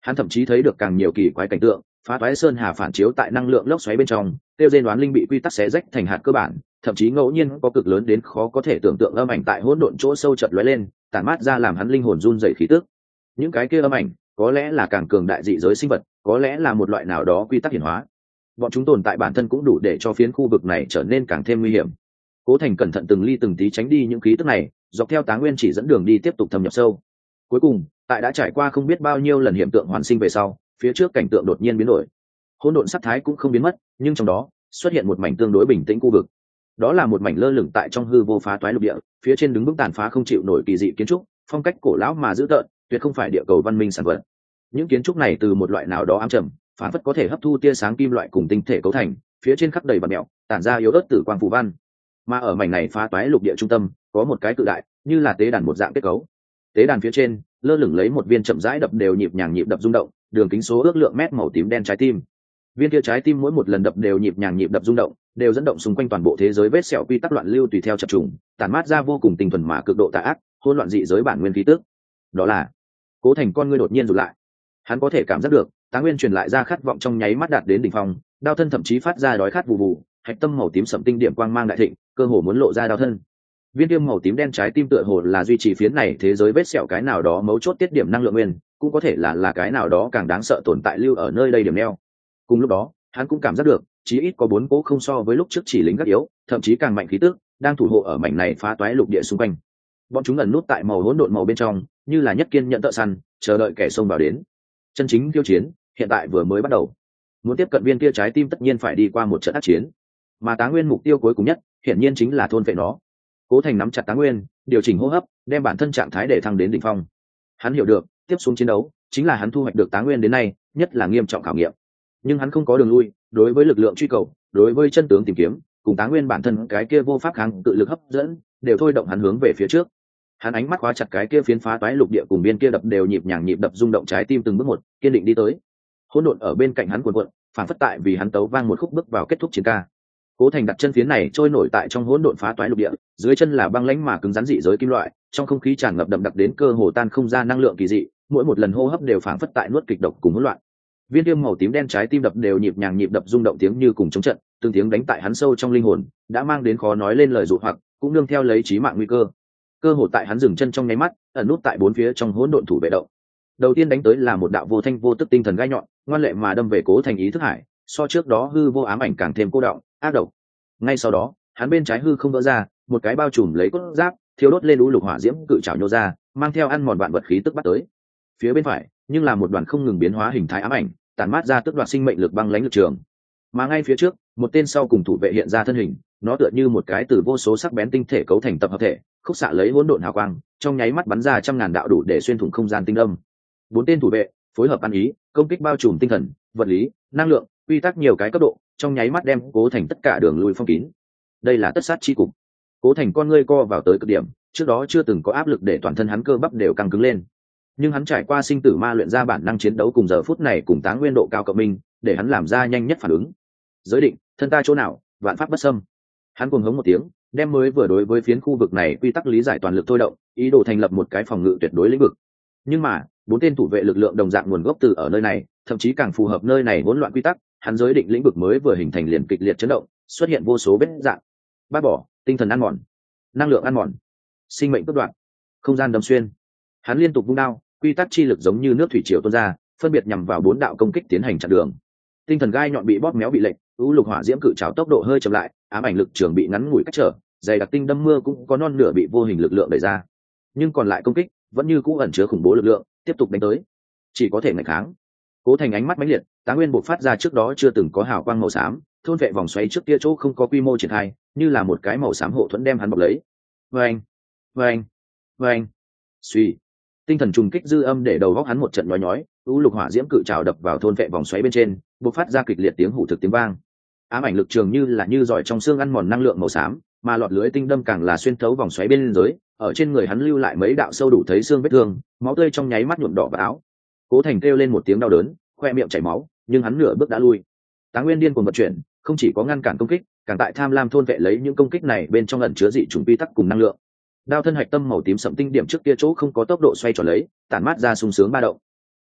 Hắn thậm chí thấy được càng nhiều kỳ quái cảnh tượng, phá toái sơn hà phản chiếu tại năng lượng lốc xoáy bên trong, tiêu diệt đoán linh bị quy tắc xé rách thành hạt cơ bản, thậm chí ngẫu nhiên có cực lớn đến khó có thể tưởng tượng âm ảnh tại hỗn độn chỗ sâu chợt lóe lên, tản mát ra làm hắn linh hồn run rẩy khí tức. Những cái kia âm ảnh, có lẽ là càng cường đại dị giới sinh vật, có lẽ là một loại nào đó quy tắc hiển hóa. Bọn chúng tồn tại bản thân cũng đủ để cho phiến khu vực này trở nên càng thêm nguy hiểm. Cố Thành cẩn thận từng ly từng tí tránh đi những khí tức này, dọc theo Tá Nguyên chỉ dẫn đường đi tiếp tục thâm nhập sâu. Cuối cùng, tại đã trải qua không biết bao nhiêu lần hiện tượng hoàn sinh về sau, phía trước cảnh tượng đột nhiên biến đổi. Hỗn độn sắc thái cũng không biến mất, nhưng trong đó xuất hiện một mảnh tương đối bình tĩnh khu vực. Đó là một mảnh lơ lửng tại trong hư vô phá toái lục địa, phía trên đứng vững tàn phá không chịu nổi kỳ dị kiến trúc, phong cách cổ lão mà dữ tợn, tuyệt không phải địa cầu văn minh sản vật. Những kiến trúc này từ một loại nào đó ám trầm, phản phất có thể hấp thu tia sáng kim loại cùng tinh thể cấu thành, phía trên khắc đầy vật mèo, tản ra yếu ớt tử quang phù văn. Mà ở mảnh này phá toái lục địa trung tâm, có một cái cự đại, như là tế đàn một dạng kết cấu. Tế đàn phía trên, lơ lửng lấy một viên chậm rãi đập đều nhịp nhàng nhịp đập rung động, đường kính số ước lượng mét màu tím đen trái tim. Viên kia trái tim mỗi một lần đập đều nhịp nhàng nhịp đập rung động, đều dẫn động xung quanh toàn bộ thế giới vết sẹo quy tắc loạn lưu tùy theo chập trùng, tản mát ra vô cùng tinh thuần mà cực độ tà ác, hỗn loạn dị giới bản nguyên khí tức. Đó là Cố Thành con ngươi đột nhiên rụt lại. Hắn có thể cảm giác được, Tá Nguyên truyền lại ra khát vọng trong nháy mắt đạt đến đỉnh phong, đao thân thậm chí phát ra đói khát vụ vụ, hạch tâm màu tím sẫm tinh điểm quang mang đại thịnh, cơ hồ muốn lộ ra đao thân. Viên tiêm màu tím đen trái tim tựa hồ là duy trì phiến này thế giới vết sẹo cái nào đó mấu chốt tiết điểm năng lượng nguyên, cũng có thể là cái nào đó càng đáng sợ tồn tại lưu ở nơi đây điểm neo. Cùng lúc đó, hắn cũng cảm giác được, chí ít có 4 cố không so với lúc trước chỉ lính gác yếu, thậm chí càng mạnh khí tức, đang thủ hộ ở mảnh này phá toái lục địa xung quanh. Bọn chúng ẩn nút tại màu hỗn độn màu bên trong, như là nhất kiên nhận tợ săn, chờ đợi kẻ xông vào đến. Chân chính khiêu chiến, hiện tại vừa mới bắt đầu. Muốn tiếp cận viên kia trái tim tất nhiên phải đi qua một trận ác chiến, mà Tá Nguyên mục tiêu cuối cùng nhất, hiển nhiên chính là thôn vệ nó. Cố Thành nắm chặt Tá Nguyên, điều chỉnh hô hấp, đem bản thân trạng thái để thăng đến đỉnh phong. Hắn hiểu được, tiếp xuống chiến đấu chính là hắn thu hoạch được Tá Nguyên đến nay, nhất là nghiêm trọng khảo nghiệm. Nhưng hắn không có đường lui, đối với lực lượng truy cầu, đối với chân tướng tìm kiếm, cùng Tá Nguyên bản thân cái kia vô pháp kháng cự lực hấp dẫn, đều thôi động hắn hướng về phía trước. Hắn ánh mắt khóa chặt cái kia phiến phá toái lục địa cùng biên kia đập đều nhịp nhàng nhịp đập rung động trái tim từng bước một, kiên định đi tới. Hỗn độn ở bên cạnh hắn cuồn cuộn, phản phất tại vì hắn tấu vang một khúc bước vào kết thúc chiến ca. Cố Thành đặt chân phiến này trôi nổi tại trong hỗn độn phá toái lục địa, dưới chân là băng lãnh mà cứng rắn dị giới kim loại, trong không khí tràn ngập đậm đặc đến cơ hồ tan không ra năng lượng kỳ dị, mỗi một lần hô hấp đều phản phất tại nuốt kịch độc cùng hỗn loạn. Viên tiêm màu tím đen trái tim đập đều nhịp nhàng nhịp đập rung động tiếng như cùng chống trận, từng tiếng đánh tại hắn sâu trong linh hồn, đã mang đến khó nói lên lời dụ hoặc, cũng nương theo lấy chí mạng nguy cơ. Cơ hồ tại hắn dừng chân trong nháy mắt, ẩn nút tại bốn phía trong hỗn độn thủ vệ động. Đầu tiên đánh tới là một đạo vô thanh vô tức tinh thần gai nhọn, ngoan lệ mà đâm về Cố Thành ý thức hải, so trước đó hư vô ám ảnh càng thêm cô đọng, ác độc. Ngay sau đó, hắn bên trái hư không vỡ ra, một cái bao trùm lấy cốt giáp, thiêu đốt lên lũ lục hỏa diễm cự trảo nhô ra, mang theo ăn mòn vạn vật khí tức bắt tới. Phía bên phải, nhưng là một đoàn không ngừng biến hóa hình thái ám ảnh, tàn mát ra tức đoạt sinh mệnh lực băng lãnh lực trường. Mà ngay phía trước, một tên sau cùng thủ vệ hiện ra thân hình, nó tựa như một cái từ vô số sắc bén tinh thể cấu thành tập hợp thể, khúc xạ lấy hỗn độn hào quang, trong nháy mắt bắn ra trăm ngàn đạo đủ để xuyên thủng không gian tinh âm. 4 tên thủ vệ phối hợp ăn ý, công kích bao trùm tinh thần, vật lý, năng lượng, quy tắc nhiều cái cấp độ, trong nháy mắt đem Cố Thành tất cả đường lui phong kín. Đây là tất sát chi cục. Cố Thành con ngươi co vào tới cực điểm, trước đó chưa từng có áp lực để toàn thân hắn cơ bắp đều căng cứng lên. Nhưng hắn trải qua sinh tử ma luyện ra bản năng chiến đấu cùng giờ phút này cùng Tá Nguyên độ cao cộng minh, để hắn làm ra nhanh nhất phản ứng. Giới định, thân ta chỗ nào, vạn pháp bất xâm. Hắn cuồng hống một tiếng, đem mới vừa đối với phiến khu vực này quy tắc lý giải toàn lực thôi động, ý đồ thành lập một cái phòng ngự tuyệt đối lĩnh vực. Nhưng mà, 4 tên thủ vệ lực lượng đồng dạng nguồn gốc từ ở nơi này, thậm chí càng phù hợp nơi này hỗn loạn quy tắc, hắn giới định lĩnh vực mới vừa hình thành liền kịch liệt chấn động, xuất hiện vô số vết dạng. Bác bỏ, tinh thần ăn mòn, năng lượng ăn mòn, sinh mệnh cắt đoạn, không gian đâm xuyên. Hắn liên tục vung đao, quy tắc chi lực giống như nước thủy triều tuôn ra, phân biệt nhằm vào 4 đạo công kích tiến hành chặn đường. Tinh thần gai nhọn bị bóp méo bị lệch, u lục hỏa diễm cự trảo tốc độ hơi chậm lại, ám ảnh lực trường bị ngắn ngủi cách trở, dày đặc tinh đâm mưa cũng có non nửa bị vô hình lực lượng đẩy ra. Nhưng còn lại công kích vẫn như cũ ẩn chứa khủng bố lực lượng, tiếp tục đánh tới. Chỉ có thể nghịch kháng. Cố Thành ánh mắt mãnh liệt, Tá Nguyên bộc phát ra trước đó chưa từng có hào quang màu xám, thôn vệ vòng xoáy trước kia chỗ không có quy mô triển khai, như là một cái màu xám hộ thuẫn đem hắn bọc lấy. Oeng, oeng, oeng. Suy. Tinh thần trùng kích dư âm để đầu góc hắn một trận nhói nhói, u lục hỏa diễm cự trảo đập vào thôn vệ vòng xoáy bên trên, bộc phát ra kịch liệt tiếng hủ thực tiếng vang. Ám ảnh lực trường như là như giỏi trong xương ăn mòn năng lượng màu xám, mà lọt lưới tinh đâm càng là xuyên thấu vòng xoáy bên dưới, ở trên người hắn lưu lại mấy đạo sâu đủ thấy xương vết thương, máu tươi trong nháy mắt nhuộm đỏ vào áo. Cố Thành kêu lên một tiếng đau đớn, khoe miệng chảy máu, nhưng hắn nửa bước đã lui. Tá Nguyên điên cuồng vận chuyển, không chỉ có ngăn cản công kích, càng tại tham lam thôn vệ lấy những công kích này bên trong ẩn chứa dị chủng quy tắc cùng năng lượng. Đao thân hạch tâm màu tím sẫm tinh điểm trước kia chỗ không có tốc độ xoay tròn lấy, tản mát ra sung sướng ba động.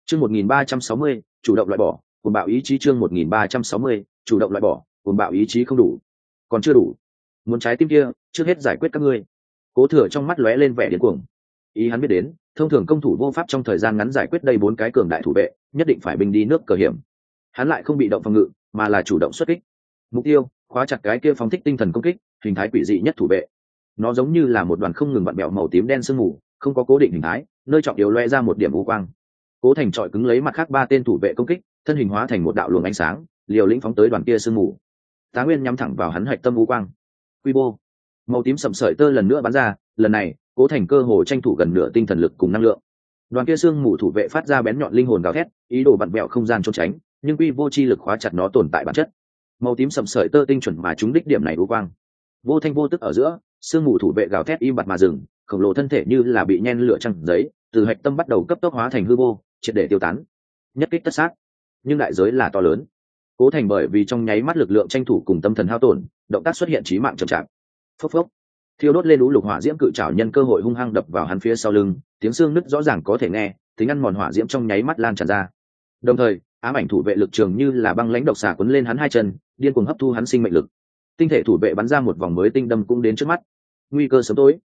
Chương 1360, chủ động loại bỏ, cuồng bạo ý chí. Chương 1360, chủ động loại bỏ, cuồng bạo ý chí. Không đủ, còn chưa đủ. Muốn trái tim kia, trước hết giải quyết các ngươi. Cố Thừa trong mắt lóe lên vẻ điên cuồng. Ý hắn biết đến, thông thường công thủ vô pháp trong thời gian ngắn giải quyết đây 4 cái cường đại thủ vệ, nhất định phải binh đi nước cờ hiểm. Hắn lại không bị động phòng ngự, mà là chủ động xuất kích. Mục tiêu, khóa chặt cái kia phóng thích tinh thần công kích, hình thái quỷ dị nhất thủ vệ. Nó giống như là một đoàn không ngừng vặn bẹo màu tím đen sương mù, không có cố định hình thái, nơi trọng yếu loe ra một điểm u quang. Cố Thành trọi cứng lấy mặt khác 3 tên thủ vệ công kích, thân hình hóa thành một đạo luồng ánh sáng, liều lĩnh phóng tới đoàn kia sương mù. Tá Nguyên nhắm thẳng vào hắn hạch tâm u quang. Quy bô, màu tím sậm sợi tơ lần nữa bắn ra, lần này Cố Thành cơ hồ tranh thủ gần nửa tinh thần lực cùng năng lượng. Đoàn kia sương mù thủ vệ phát ra bén nhọn linh hồn gào thét, ý đồ vặn bẹo không gian trốn tránh, nhưng quy vô chi lực khóa chặt nó tồn tại bản chất. Màu tím sậm sợi tơ tinh chuẩn mà trúng đích điểm này u quang. Vô thanh vô tức ở giữa, sương mù thủ vệ gào thét im bặt mà dừng, khổng lồ thân thể như là bị nhen lửa trăng giấy, từ hạch tâm bắt đầu cấp tốc hóa thành hư vô, triệt để tiêu tán. Nhất kích tất sát, nhưng đại giới là to lớn. Cố Thành bởi vì trong nháy mắt lực lượng tranh thủ cùng tâm thần hao tổn, động tác xuất hiện chí mạng chậm chạp. Phốc phốc, thiêu đốt lên lũ lục hỏa diễm cự trảo nhân cơ hội hung hăng đập vào hắn phía sau lưng, tiếng xương nứt rõ ràng có thể nghe, tính ăn mòn hỏa diễm trong nháy mắt lan tràn ra. Đồng thời, ám ảnh thủ vệ lực trường như là băng lãnh độc xà quấn lên hắn 2 chân, điên cuồng hấp thu hắn sinh mệnh lực. Tinh thể thủ vệ bắn ra một vòng mới tinh đâm cũng đến trước mắt. Nguy cơ sớm tối.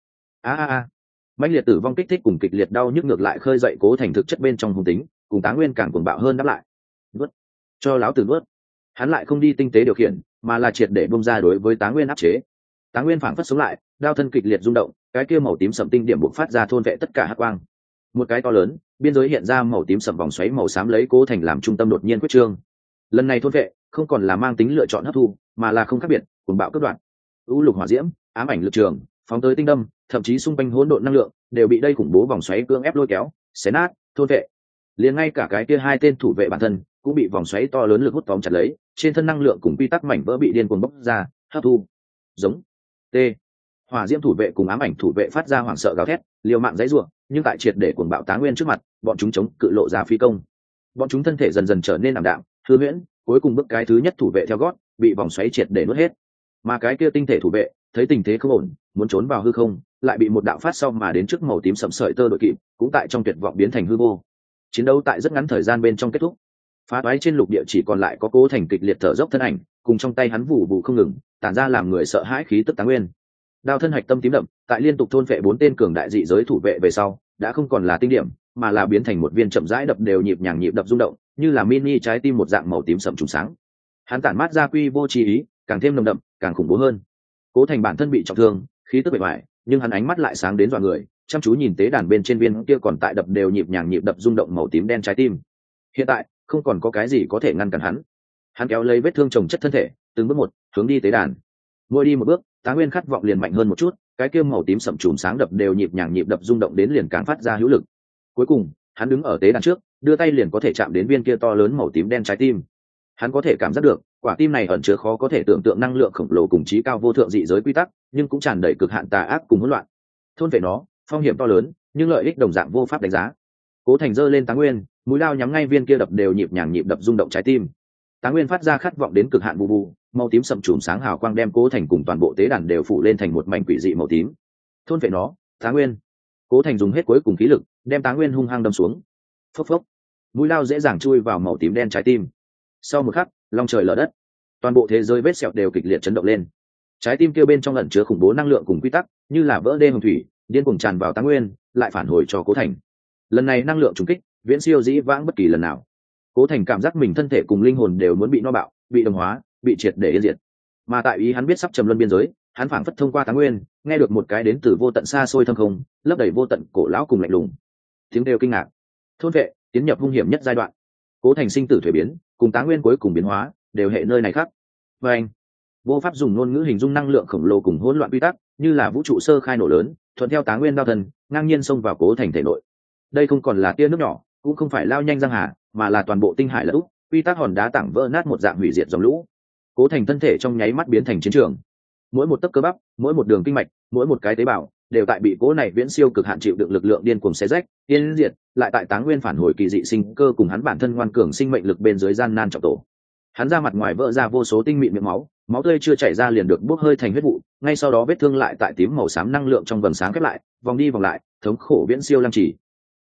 Mãnh liệt tử vong kích thích cùng kịch liệt đau nhức ngược lại khơi dậy Cố Thành thực chất bên trong hung tính, cùng Tá Nguyên càng cuồng bạo hơn đáp lại. Nuốt, cho láo tử nuốt. Hắn lại không đi tinh tế điều khiển, mà là triệt để bung ra đối với Tá Nguyên áp chế. Tá Nguyên phảng phất sống lại, đao thân kịch liệt rung động, cái kia màu tím sẫm tinh điểm bộc phát ra thôn vệ tất cả hắc quang. Một cái to lớn, biên giới hiện ra màu tím sẫm vòng xoáy màu xám lấy Cố Thành làm trung tâm đột nhiên quyết trương. Lần này thôn vệ không còn là mang tính lựa chọn hấp thu, mà là không khác biệt, cuồng bạo cấp đoạn. U lục hỏa diễm, ám ảnh lực trường, phóng tới tinh đâm, thậm chí xung quanh hỗn độn năng lượng đều bị đây khủng bố vòng xoáy cưỡng ép lôi kéo, xé nát, thôn vệ. Liền ngay cả cái kia 2 tên thủ vệ bản thân cũng bị vòng xoáy to lớn lực hút tóm chặt lấy, trên thân năng lượng cùng quy tắc mảnh vỡ bị điên cuồng bốc ra, hấp thu. Giống T. Hỏa diễm thủ vệ cùng ám ảnh thủ vệ phát ra hoảng sợ gào thét, liều mạng giãy giụa, nhưng tại triệt để cuồng bạo Tá Nguyên trước mặt, bọn chúng chống cự lộ ra phi công. Bọn chúng thân thể dần dần trở nên ảm đạm, hư huyễn, cuối cùng bước cái thứ nhất thủ vệ theo gót, bị vòng xoáy triệt để nuốt hết. Mà cái kia tinh thể thủ vệ thấy tình thế không ổn, muốn trốn vào hư không, lại bị một đạo phát sau mà đến trước màu tím sẫm sợi tơ đội kịp, cũng tại trong tuyệt vọng biến thành hư vô. Chiến đấu tại rất ngắn thời gian bên trong kết thúc. Phá toái trên lục địa chỉ còn lại có Cố Thành kịch liệt thở dốc thân ảnh, cùng trong tay hắn vụ vụ không ngừng, tản ra làm người sợ hãi khí tức Tá Nguyên. Đao thân hạch tâm tím đậm, tại liên tục thôn vệ 4 tên cường đại dị giới thủ vệ về sau, đã không còn là tinh điểm, mà là biến thành một viên chậm rãi đập đều nhịp nhàng nhịp đập rung động, như là mini trái tim một dạng màu tím sẫm trùng sáng. Hắn tản mát ra quy vô chi ý, càng thêm nồng đậm, càng khủng bố hơn. Cố Thành bản thân bị trọng thương, khí tức bề ngoài, nhưng hắn ánh mắt lại sáng đến dọa người, chăm chú nhìn tế đàn bên trên viên kia còn tại đập đều nhịp nhàng nhịp đập rung động màu tím đen trái tim. Hiện tại, không còn có cái gì có thể ngăn cản hắn. Hắn kéo lấy vết thương chồng chất thân thể, từng bước một hướng đi tế đàn. Mỗi đi một bước, Tá Nguyên khát vọng liền mạnh hơn một chút, cái kia màu tím sậm chùm sáng đập đều nhịp nhàng nhịp đập rung động đến liền càng phát ra hữu lực. Cuối cùng, hắn đứng ở tế đàn trước, đưa tay liền có thể chạm đến viên kia to lớn màu tím đen trái tim. Hắn có thể cảm giác được, quả tim này ẩn chứa khó có thể tưởng tượng năng lượng khổng lồ cùng trí cao vô thượng dị giới quy tắc, nhưng cũng tràn đầy cực hạn tà ác cùng hỗn loạn. Thôn vệ nó, phong hiểm to lớn, nhưng lợi ích đồng dạng vô pháp đánh giá. Cố Thành giơ lên Tá Nguyên, mũi lao nhắm ngay viên kia đập đều nhịp nhàng nhịp đập rung động trái tim. Tá Nguyên phát ra khát vọng đến cực hạn bù bù, màu tím sậm chùm sáng hào quang đem Cố Thành cùng toàn bộ tế đàn đều phủ lên thành một mảnh quỷ dị màu tím. Thôn vệ nó, Tá Nguyên. Cố Thành dùng hết cuối cùng khí lực, đem Tá Nguyên hung hăng đâm xuống. Phốc phốc, mũi lao dễ dàng chui vào màu tím đen trái tim. Sau một khắc, long trời lở đất, toàn bộ thế giới vết sẹo đều kịch liệt chấn động lên. Trái tim kia bên trong ẩn chứa khủng bố năng lượng cùng quy tắc, như là vỡ đê hồng thủy, điên cuồng tràn vào Tá Nguyên, lại phản hồi cho Cố Thành. Lần này năng lượng trùng kích, viễn siêu dĩ vãng bất kỳ lần nào. Cố Thành cảm giác mình thân thể cùng linh hồn đều muốn bị no bạo, bị đồng hóa, bị triệt để yên diệt. Mà tại ý hắn biết sắp trầm luân biên giới, hắn phảng phất thông qua Tá Nguyên, nghe được một cái đến từ vô tận xa xôi thâm không, lấp đầy vô tận cổ lão cùng lạnh lùng. Tiếng đều kinh ngạc. Thôn vệ, tiến nhập hung hiểm nhất giai đoạn. Cố Thành sinh tử thuế biến, cùng Tá Nguyên cuối cùng biến hóa, đều hệ nơi này khác. Và anh, vô pháp dùng ngôn ngữ hình dung năng lượng khổng lồ cùng hỗn loạn quy tắc, như là vũ trụ sơ khai nổ lớn, thuận theo Tá Nguyên đao thần, ngang nhiên xông vào Cố Thành thể nội. Đây không còn là tia nước nhỏ, cũng không phải lao nhanh giang hà, mà là toàn bộ tinh hải lở úp, quy tắc hòn đá tảng vỡ nát một dạng hủy diệt dòng lũ. Cố Thành thân thể trong nháy mắt biến thành chiến trường. Mỗi một tấc cơ bắp, mỗi một đường kinh mạch, mỗi một cái tế bào đều tại bị cố này viễn siêu cực hạn chịu đựng lực lượng điên cuồng xé rách, tiên diệt, lại tại Tá Nguyên phản hồi kỳ dị sinh cơ cùng hắn bản thân ngoan cường sinh mệnh lực bên dưới gian nan trọng tổ. Hắn ra mặt ngoài vỡ ra vô số tinh mịn miệng máu, máu tươi chưa chảy ra liền được bốc hơi thành huyết vụ, ngay sau đó vết thương lại tại tím màu xám năng lượng trong vầng sáng khép lại, vòng đi vòng lại, thống khổ viễn siêu lăng trì.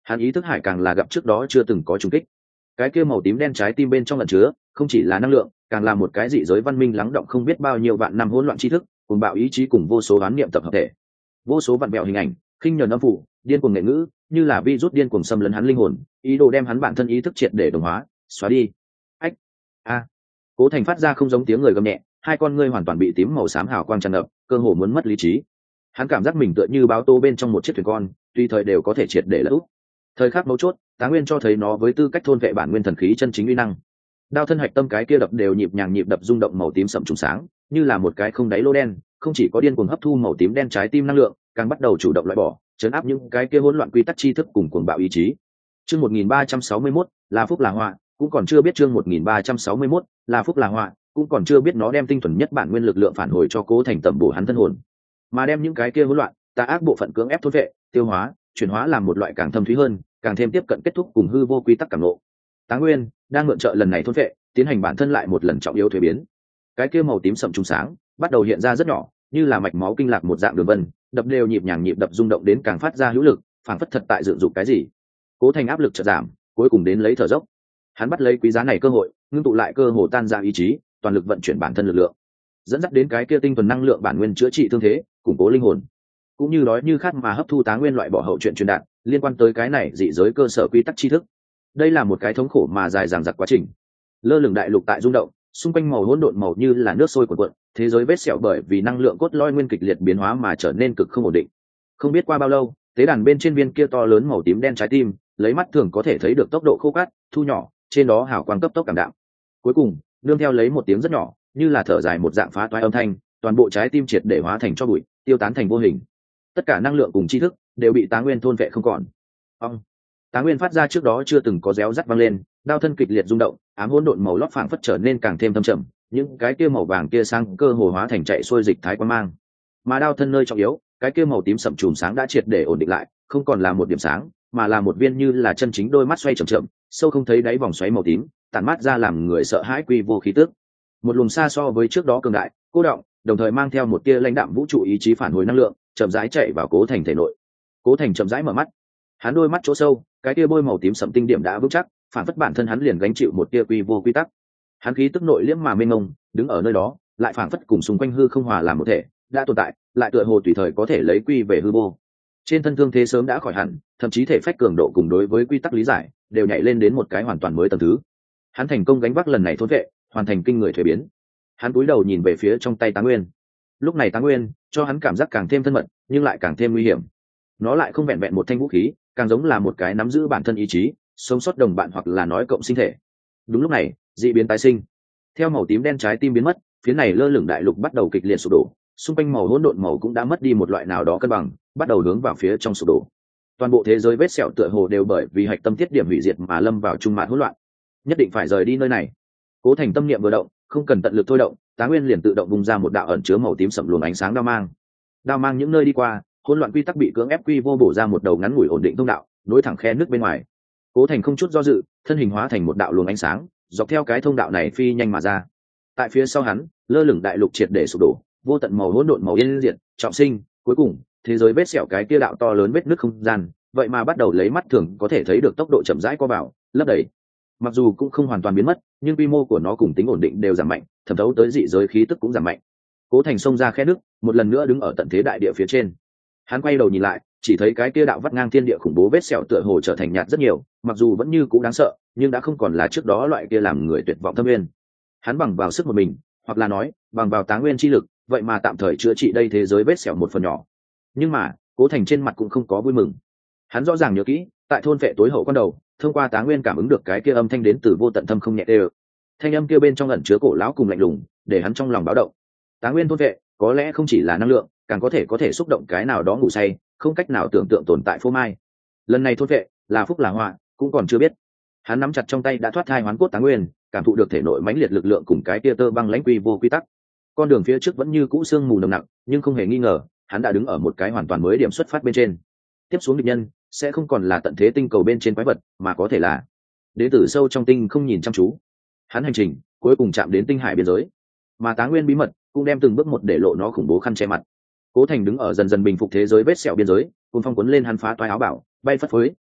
Hắn ý thức hải càng là gặp trước đó chưa từng có trùng kích. Cái kia màu tím đen trái tim bên trong ẩn chứa không chỉ là năng lượng, càng là một cái dị giới văn minh lắng động không biết bao nhiêu vạn năm hỗn loạn tri thức, cùng bạo ý chí cùng vô số đoán niệm tập hợp thể, vô số vặn vẹo hình ảnh, khinh nhờn âm phủ, điên cuồng nghệ ngữ, như là virus điên cuồng xâm lấn hắn linh hồn, ý đồ đem hắn bản thân ý thức triệt để đồng hóa, xóa đi. Ách, a, Cố Thành phát ra không giống tiếng người gầm nhẹ, hai con ngươi hoàn toàn bị tím màu xám hào quang tràn ngập, cơ hồ muốn mất lý trí. Hắn cảm giác mình tựa như báo tố bên trong một chiếc thuyền con, tùy thời đều có thể triệt để lật úp. Thời khắc mấu chốt, Tá Nguyên cho thấy nó với tư cách thôn vệ bản nguyên thần khí chân chính uy năng. Đao thân hạch tâm cái kia đập đều nhịp nhàng nhịp đập rung động màu tím sậm trùng sáng, như là một cái không đáy lô đen, không chỉ có điên cuồng hấp thu màu tím đen trái tim năng lượng, càng bắt đầu chủ động loại bỏ, chấn áp những cái kia hỗn loạn quy tắc tri thức cùng cuồng bạo ý chí. Chương 1361, là phúc là họa, cũng còn chưa biết chương 1361, là phúc là họa, cũng còn chưa biết nó đem tinh thuần nhất bản nguyên lực lượng phản hồi cho Cố Thành tẩm bổ hắn thân hồn, mà đem những cái kia hỗn loạn, tà ác bộ phận cưỡng ép thôn vệ, tiêu hóa, chuyển hóa làm một loại càng thâm thúy hơn, càng thêm tiếp cận kết thúc cùng hư vô quy tắc cảm ngộ. Tá Nguyên đang mượn trợ lần này thôn vệ, tiến hành bản thân lại một lần trọng yếu thuế biến. Cái kia màu tím sậm trùng sáng bắt đầu hiện ra rất nhỏ, như là mạch máu kinh lạc một dạng đường vân, đập đều nhịp nhàng nhịp đập rung động đến càng phát ra hữu lực, phản phất thật tại dựng dục cái gì. Cố Thành áp lực chợt giảm, cuối cùng đến lấy thở dốc. Hắn bắt lấy quý giá này cơ hội, ngưng tụ lại cơ hồ tan ra ý chí, toàn lực vận chuyển bản thân lực lượng, dẫn dắt đến cái kia tinh thuần năng lượng bản nguyên chữa trị thương thế, củng cố linh hồn, cũng như đói như khát mà hấp thu Tá Nguyên loại bỏ hậu chuyện truyền đạt liên quan tới cái này dị giới cơ sở quy tắc tri thức. Đây là một cái thống khổ mà dài dằng dặc quá trình. Lơ lửng đại lục tại rung động, xung quanh màu hỗn độn màu như là nước sôi cuộn cuộn, thế giới vết sẹo bởi vì năng lượng cốt lõi nguyên kịch liệt biến hóa mà trở nên cực không ổn định. Không biết qua bao lâu, tế đàn bên trên viên kia to lớn màu tím đen trái tim, lấy mắt thường có thể thấy được tốc độ khô cát, thu nhỏ, trên đó hào quang cấp tốc cảm đạm. Cuối cùng, nương theo lấy một tiếng rất nhỏ, như là thở dài một dạng phá toái âm thanh, toàn bộ trái tim triệt để hóa thành tro bụi, tiêu tán thành vô hình. Tất cả năng lượng cùng tri thức đều bị Tá Nguyên thôn vệ không còn. Ông, Tá Nguyên phát ra trước đó chưa từng có réo rắt vang lên, đao thân kịch liệt rung động, ám hỗn độn màu lót phảng phất trở nên càng thêm thâm trầm, những cái kia màu vàng kia sang cơ hồ hóa thành chạy xuôi dịch thái quang mang. Mà đao thân nơi trọng yếu, cái kia màu tím sậm chùm sáng đã triệt để ổn định lại, không còn là một điểm sáng, mà là một viên như là chân chính đôi mắt xoay chậm chậm, sâu không thấy đáy vòng xoáy màu tím, tản mát ra làm người sợ hãi quy vô khí tức. Một luồng xa so với trước đó cường đại, cô động, đồng thời mang theo một tia lãnh đạm vũ trụ ý chí phản hồi năng lượng, chậm rãi chạy vào Cố Thành thể nội. Cố Thành chậm rãi mở mắt, hắn đôi mắt chỗ sâu, cái tia bôi màu tím sậm tinh điểm đã vững chắc, phản phất bản thân hắn liền gánh chịu một tia quy vô quy tắc. Hắn khí tức nội liễm mà mênh mông, đứng ở nơi đó, lại phản phất cùng xung quanh hư không hòa làm một thể, đã tồn tại, lại tựa hồ tùy thời có thể lấy quy về hư vô. Trên thân thương thế sớm đã khỏi hẳn, thậm chí thể phách cường độ cùng đối với quy tắc lý giải đều nhảy lên đến một cái hoàn toàn mới tầng thứ. Hắn thành công gánh vác lần này thôn vệ, hoàn thành kinh người thuế biến. Hắn cúi đầu nhìn về phía trong tay Tá Nguyên. Lúc này Tá Nguyên cho hắn cảm giác càng thêm thân mật, nhưng lại càng thêm nguy hiểm. Nó lại không vẹn vẹn một thanh vũ khí, càng giống là một cái nắm giữ bản thân ý chí, sống sót đồng bạn hoặc là nói cộng sinh thể. Đúng lúc này, dị biến tái sinh. Theo màu tím đen trái tim biến mất, phía này lơ lửng đại lục bắt đầu kịch liệt sụp đổ, xung quanh màu hỗn độn màu cũng đã mất đi một loại nào đó cân bằng, bắt đầu hướng vào phía trong sụp đổ. Toàn bộ thế giới vết sẹo tựa hồ đều bởi vì hạch tâm tiết điểm hủy diệt mà lâm vào trung mạn hỗn loạn. Nhất định phải rời đi nơi này. Cố Thành tâm niệm vừa động, không cần tận lực thôi động, Tá Nguyên liền tự động bung ra một đạo ẩn chứa màu tím sậm luồng ánh sáng đao mang. Đao mang những nơi đi qua, hỗn loạn quy tắc bị cưỡng ép quy vô bổ ra một đầu ngắn ngủi ổn định thông đạo, nối thẳng khe nước bên ngoài. Cố Thành không chút do dự, thân hình hóa thành một đạo luồng ánh sáng, dọc theo cái thông đạo này phi nhanh mà ra. Tại phía sau hắn, lơ lửng đại lục triệt để sụp đổ, vô tận màu hỗn độn màu yên diệt, trọng sinh, cuối cùng, thế giới vết sẹo cái kia đạo to lớn vết nứt không gian, vậy mà bắt đầu lấy mắt thường có thể thấy được tốc độ chậm rãi co vào, lấp đầy. Mặc dù cũng không hoàn toàn biến mất, nhưng quy mô của nó cùng tính ổn định đều giảm mạnh, thẩm thấu tới dị giới khí tức cũng giảm mạnh. Cố Thành xông ra khe nước, một lần nữa đứng ở tận thế đại địa phía trên. Hắn quay đầu nhìn lại, chỉ thấy cái kia đạo vắt ngang thiên địa khủng bố vết sẹo tựa hồ trở thành nhạt rất nhiều, mặc dù vẫn như cũ đáng sợ, nhưng đã không còn là trước đó loại kia làm người tuyệt vọng thâm nguyên. Hắn bằng vào sức một mình, hoặc là nói, bằng vào Tá Nguyên chi lực, vậy mà tạm thời chữa trị đây thế giới vết sẹo một phần nhỏ. Nhưng mà, Cố Thành trên mặt cũng không có vui mừng. Hắn rõ ràng nhớ kỹ, tại thôn vệ tối hậu quan đầu, thông qua Tá Nguyên cảm ứng được cái kia âm thanh đến từ vô tận thâm không nhẹ đều. Thanh âm kia bên trong ẩn chứa cổ lão cùng lạnh lùng, để hắn trong lòng báo động. Tá Nguyên thôn vệ, có lẽ không chỉ là năng lượng, càng có thể xúc động cái nào đó ngủ say, không cách nào tưởng tượng tồn tại phô mai. Lần này thôn vệ, là phúc là họa, cũng còn chưa biết. Hắn nắm chặt trong tay đã thoát thai hoán cốt Tá Nguyên, cảm thụ được thể nội mãnh liệt lực lượng cùng cái kia tơ băng lãnh quy vô quy tắc. Con đường phía trước vẫn như cũ sương mù nồng nặc, nhưng không hề nghi ngờ, hắn đã đứng ở một cái hoàn toàn mới điểm xuất phát bên trên. Tiếp xuống địch nhân sẽ không còn là tận thế tinh cầu bên trên quái vật, mà có thể là đến từ sâu trong tinh không nhìn chăm chú. Hắn hành trình cuối cùng chạm đến tinh hải biên giới, mà Tá Nguyên bí mật cũng đem từng bước một để lộ nó khủng bố khăn che mặt. Cố Thành đứng ở dần dần bình phục thế giới vết sẹo biên giới, cuồng phong cuốn lên hắn phá toái áo bảo, bay phất phới.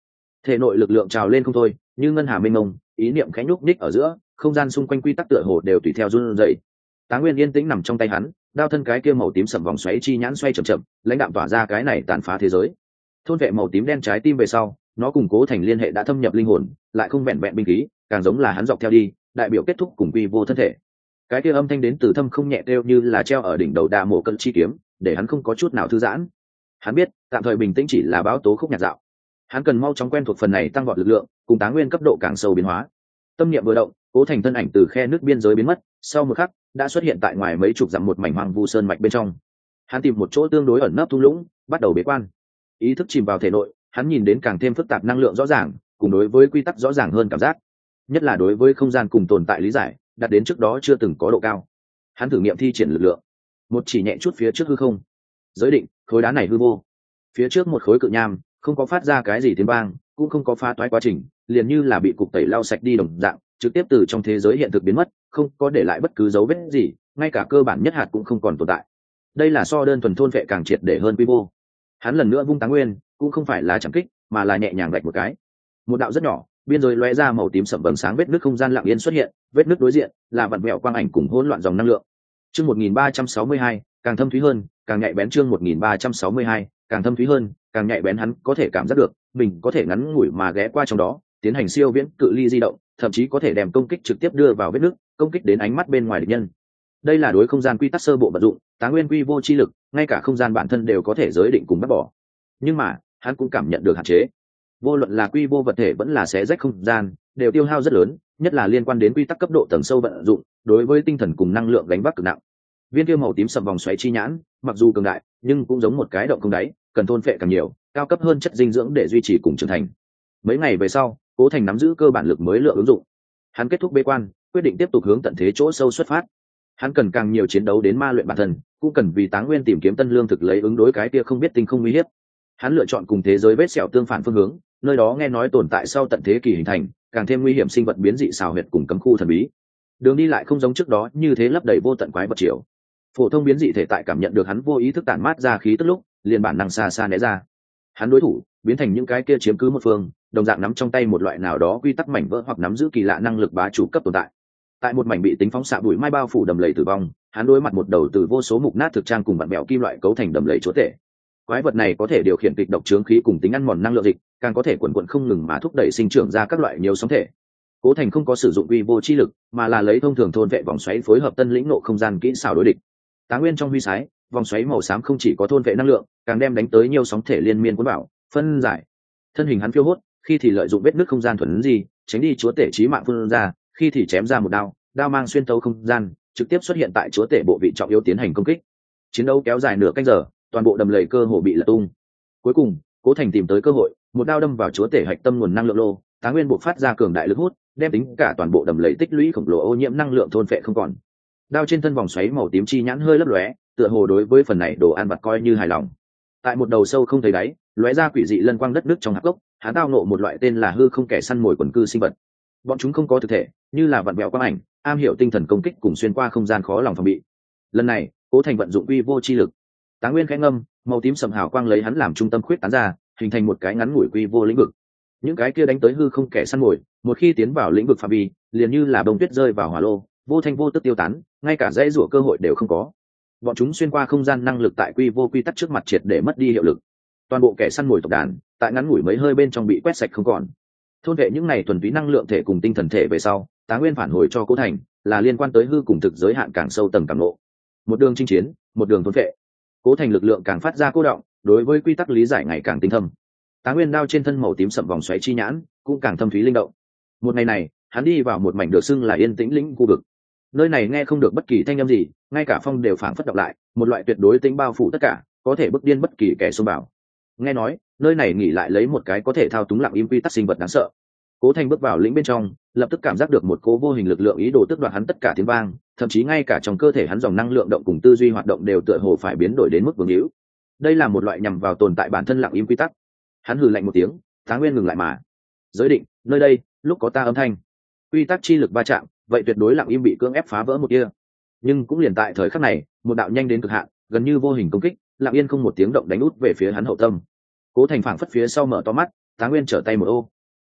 Thể nội lực lượng trào lên không thôi, như ngân hà mênh mông, ý niệm khẽ nhúc nhích ở giữa, không gian xung quanh quy tắc tựa hồ đều tùy theo run rẩy. Tá Nguyên yên tĩnh nằm trong tay hắn, đao thân cái kia màu tím sẫm vòng xoáy chi nhãn xoay chậm chậm, lãnh đạm tỏa ra cái này tàn phá thế giới. Thôn vệ màu tím đen trái tim về sau, nó cùng Cố Thành liên hệ đã thâm nhập linh hồn, lại không vẹn vẹn binh khí, càng giống là hắn dọc theo đi, đại biểu kết thúc cùng quy vô thân thể. Cái kia âm thanh đến từ thâm không nhẹ kêu như là treo ở đỉnh đầu đa mộ cân chi kiếm, để hắn không có chút nào thư giãn. Hắn biết, tạm thời bình tĩnh chỉ là báo tố khúc nhạc dạo. Hắn cần mau chóng quen thuộc phần này tăng vọt lực lượng, cùng Tá Nguyên cấp độ càng sâu biến hóa. Tâm niệm vừa động, Cố Thành thân ảnh từ khe nước biên giới biến mất, sau một khắc đã xuất hiện tại ngoài mấy chục dặm một mảnh hoang vu sơn mạch bên trong. Hắn tìm một chỗ tương đối ẩn nấp thung lũng, bắt đầu bế quan. Ý thức chìm vào thể nội, hắn nhìn đến càng thêm phức tạp năng lượng rõ ràng, cùng đối với quy tắc rõ ràng hơn cảm giác, nhất là đối với không gian cùng tồn tại lý giải, đạt đến trước đó chưa từng có độ cao. Hắn thử nghiệm thi triển lực lượng, một chỉ nhẹ chút phía trước hư không, giới định khối đá này hư vô. Phía trước một khối cự nham, không có phát ra cái gì tiếng vang, cũng không có phá toái quá trình, liền như là bị cục tẩy lau sạch đi đồng dạng, trực tiếp từ trong thế giới hiện thực biến mất, không có để lại bất cứ dấu vết gì, ngay cả cơ bản nhất hạt cũng không còn tồn tại. Đây là so đơn thuần thôn vệ càng triệt để hơn quy mô. Hắn lần nữa vung Tá Nguyên, cũng không phải là chẳng kích, mà là nhẹ nhàng gạch một cái. Một đạo rất nhỏ, biên giới lóe ra màu tím sẫm vầng sáng, vết nứt không gian lặng yên xuất hiện, vết nứt đối diện là vặn vẹo quang ảnh cùng hỗn loạn dòng năng lượng. Chương 1362, càng thâm thúy hơn, càng nhạy bén. Chương 1362, càng thâm thúy hơn, càng nhạy bén. Hắn có thể cảm giác được, mình có thể ngắn ngủi mà ghé qua trong đó, tiến hành siêu viễn cự ly di động, thậm chí có thể đem công kích trực tiếp đưa vào vết nứt, công kích đến ánh mắt bên ngoài địch nhân. Đây là đối không gian quy tắc sơ bộ vận dụng, Tá Nguyên quy vô chi lực, ngay cả không gian bản thân đều có thể giới định cùng bắt bỏ. Nhưng mà, hắn cũng cảm nhận được hạn chế. Vô luận là quy vô vật thể vẫn là xé rách không gian, đều tiêu hao rất lớn, nhất là liên quan đến quy tắc cấp độ tầng sâu vận dụng, đối với tinh thần cùng năng lượng gánh vác cực nặng. Viên kia màu tím sầm vòng xoáy chi nhãn, mặc dù cường đại, nhưng cũng giống một cái động không đáy, cần thôn phệ càng nhiều, cao cấp hơn chất dinh dưỡng để duy trì cùng trưởng thành. Mấy ngày về sau, Cố Thành nắm giữ cơ bản lực mới lượng ứng dụng. Hắn kết thúc bế quan, quyết định tiếp tục hướng tận thế chỗ sâu xuất phát. Hắn cần càng nhiều chiến đấu đến ma luyện bản thân, cũng cần vì Tá Nguyên tìm kiếm tân lương thực lấy ứng đối cái kia không biết tinh không uy hiếp. Hắn lựa chọn cùng thế giới vết sẹo tương phản phương hướng, nơi đó nghe nói tồn tại sau tận thế kỷ hình thành, càng thêm nguy hiểm sinh vật biến dị xào huyệt cùng cấm khu thần bí. Đường đi lại không giống trước đó như thế lấp đầy vô tận quái vật triều. Phổ thông biến dị thể tại cảm nhận được hắn vô ý thức tản mát ra khí tức lúc, liền bản năng xa xa né ra. Hắn đối thủ biến thành những cái kia chiếm cứ một phương, đồng dạng nắm trong tay một loại nào đó quy tắc mảnh vỡ hoặc nắm giữ kỳ lạ năng lực bá chủ cấp tồn tại. Tại một mảnh bị tính phóng xạ bụi mai bao phủ đầm lầy tử vong, hắn đối mặt một đầu từ vô số mục nát thực trang cùng vặn bẹo kim loại cấu thành đầm lầy chúa tể. Quái vật này có thể điều khiển kịch độc chướng khí cùng tính ăn mòn năng lượng dịch, càng có thể quần quần không ngừng mà thúc đẩy sinh trưởng ra các loại nhiều sóng thể. Cố Thành không có sử dụng uy vô chi lực, mà là lấy thông thường thôn vệ vòng xoáy phối hợp tân lĩnh nộ không gian kỹ xảo đối địch. Tá Nguyên trong huy sái, vòng xoáy màu xám không chỉ có thôn vệ năng lượng, càng đem đánh tới nhiều sóng thể liên miên cuốn vào, phân giải. Thân hình hắn phiêu hốt, khi thì lợi dụng vết nứt không gian thuần gì, tránh đi chúa tể chí mạng phun ra, khi thì chém ra một đao, đao mang xuyên tấu không gian, trực tiếp xuất hiện tại chúa tể bộ vị trọng yếu tiến hành công kích. Chiến đấu kéo dài nửa canh giờ, toàn bộ đầm lầy cơ hồ bị lật tung. Cuối cùng, Cố Thành tìm tới cơ hội, một đao đâm vào chúa tể hạch tâm nguồn năng lượng lô, Tá Nguyên buộc phát ra cường đại lực hút, đem tính cả toàn bộ đầm lầy tích lũy khổng lồ ô nhiễm năng lượng thôn phệ không còn. Đao trên thân vòng xoáy màu tím chi nhãn hơi lấp lóe, tựa hồ đối với phần này đồ ăn vặt coi như hài lòng. Tại một đầu sâu không thấy đáy, lóe ra quỷ dị lân quang đất nước trong hạp gốc, hắn tao nộ một loại tên là hư không kẻ săn mồi quần cư sinh vật. Bọn chúng không có thực thể, như là vặn vẹo quang ảnh, am hiểu tinh thần công kích cùng xuyên qua không gian khó lòng phòng bị. Lần này, Cố Thành vận dụng uy vô chi lực. Tá Nguyên khẽ ngâm, màu tím sầm hào quang lấy hắn làm trung tâm khuyết tán ra, hình thành một cái ngắn ngủi quy vô lĩnh vực. Những cái kia đánh tới hư không kẻ săn mồi, một khi tiến vào lĩnh vực phạm vi, liền như là bông tuyết rơi vào hỏa lô, vô thanh vô tức tiêu tán, ngay cả dãy rủa cơ hội đều không có. Bọn chúng xuyên qua không gian năng lực tại quy vô quy tắc trước mặt triệt để mất đi hiệu lực. Toàn bộ kẻ săn mồi tộc đàn, tại ngắn ngủi mấy hơi bên trong bị quét sạch không còn. Thôn vệ những này thuần túy năng lượng thể cùng tinh thần thể về sau, Tá Nguyên phản hồi cho Cố Thành, là liên quan tới hư cùng thực giới hạn càng sâu tầng càng lộ. Một đường chinh chiến, một đường thôn vệ. Cố Thành lực lượng càng phát ra cô động, đối với quy tắc lý giải ngày càng tinh thâm. Tá Nguyên đao trên thân màu tím sậm vòng xoáy chi nhãn cũng càng thâm thúy linh động. Một ngày này, hắn đi vào một mảnh được xưng là yên tĩnh lĩnh khu vực. Nơi này nghe không được bất kỳ thanh âm gì, ngay cả phong đều phảng phất đọc lại, một loại tuyệt đối tĩnh bao phủ tất cả, có thể bức điên bất kỳ kẻ xông vào. Nghe nói, nơi này nghỉ lại lấy một cái có thể thao túng lặng im quy tắc sinh vật đáng sợ. Cố Thành bước vào lĩnh bên trong, lập tức cảm giác được một cố vô hình lực lượng ý đồ tước đoạt hắn tất cả tiếng vang, thậm chí ngay cả trong cơ thể hắn dòng năng lượng động cùng tư duy hoạt động đều tựa hồ phải biến đổi đến mức vương hữu. Đây là một loại nhằm vào tồn tại bản thân lặng im quy tắc. Hắn hừ lạnh một tiếng, Tá Nguyên ngừng lại mà. Giới định, nơi đây, lúc có ta âm thanh. Quy tắc chi lực va chạm, vậy tuyệt đối lặng im bị cưỡng ép phá vỡ một kia. Nhưng cũng liền tại thời khắc này, một đạo nhanh đến cực hạn, gần như vô hình công kích, lặng yên không một tiếng động đánh út về phía hắn hậu tâm. Cố Thành phảng phất phía sau mở to mắt, Tá Nguyên trở tay một ô,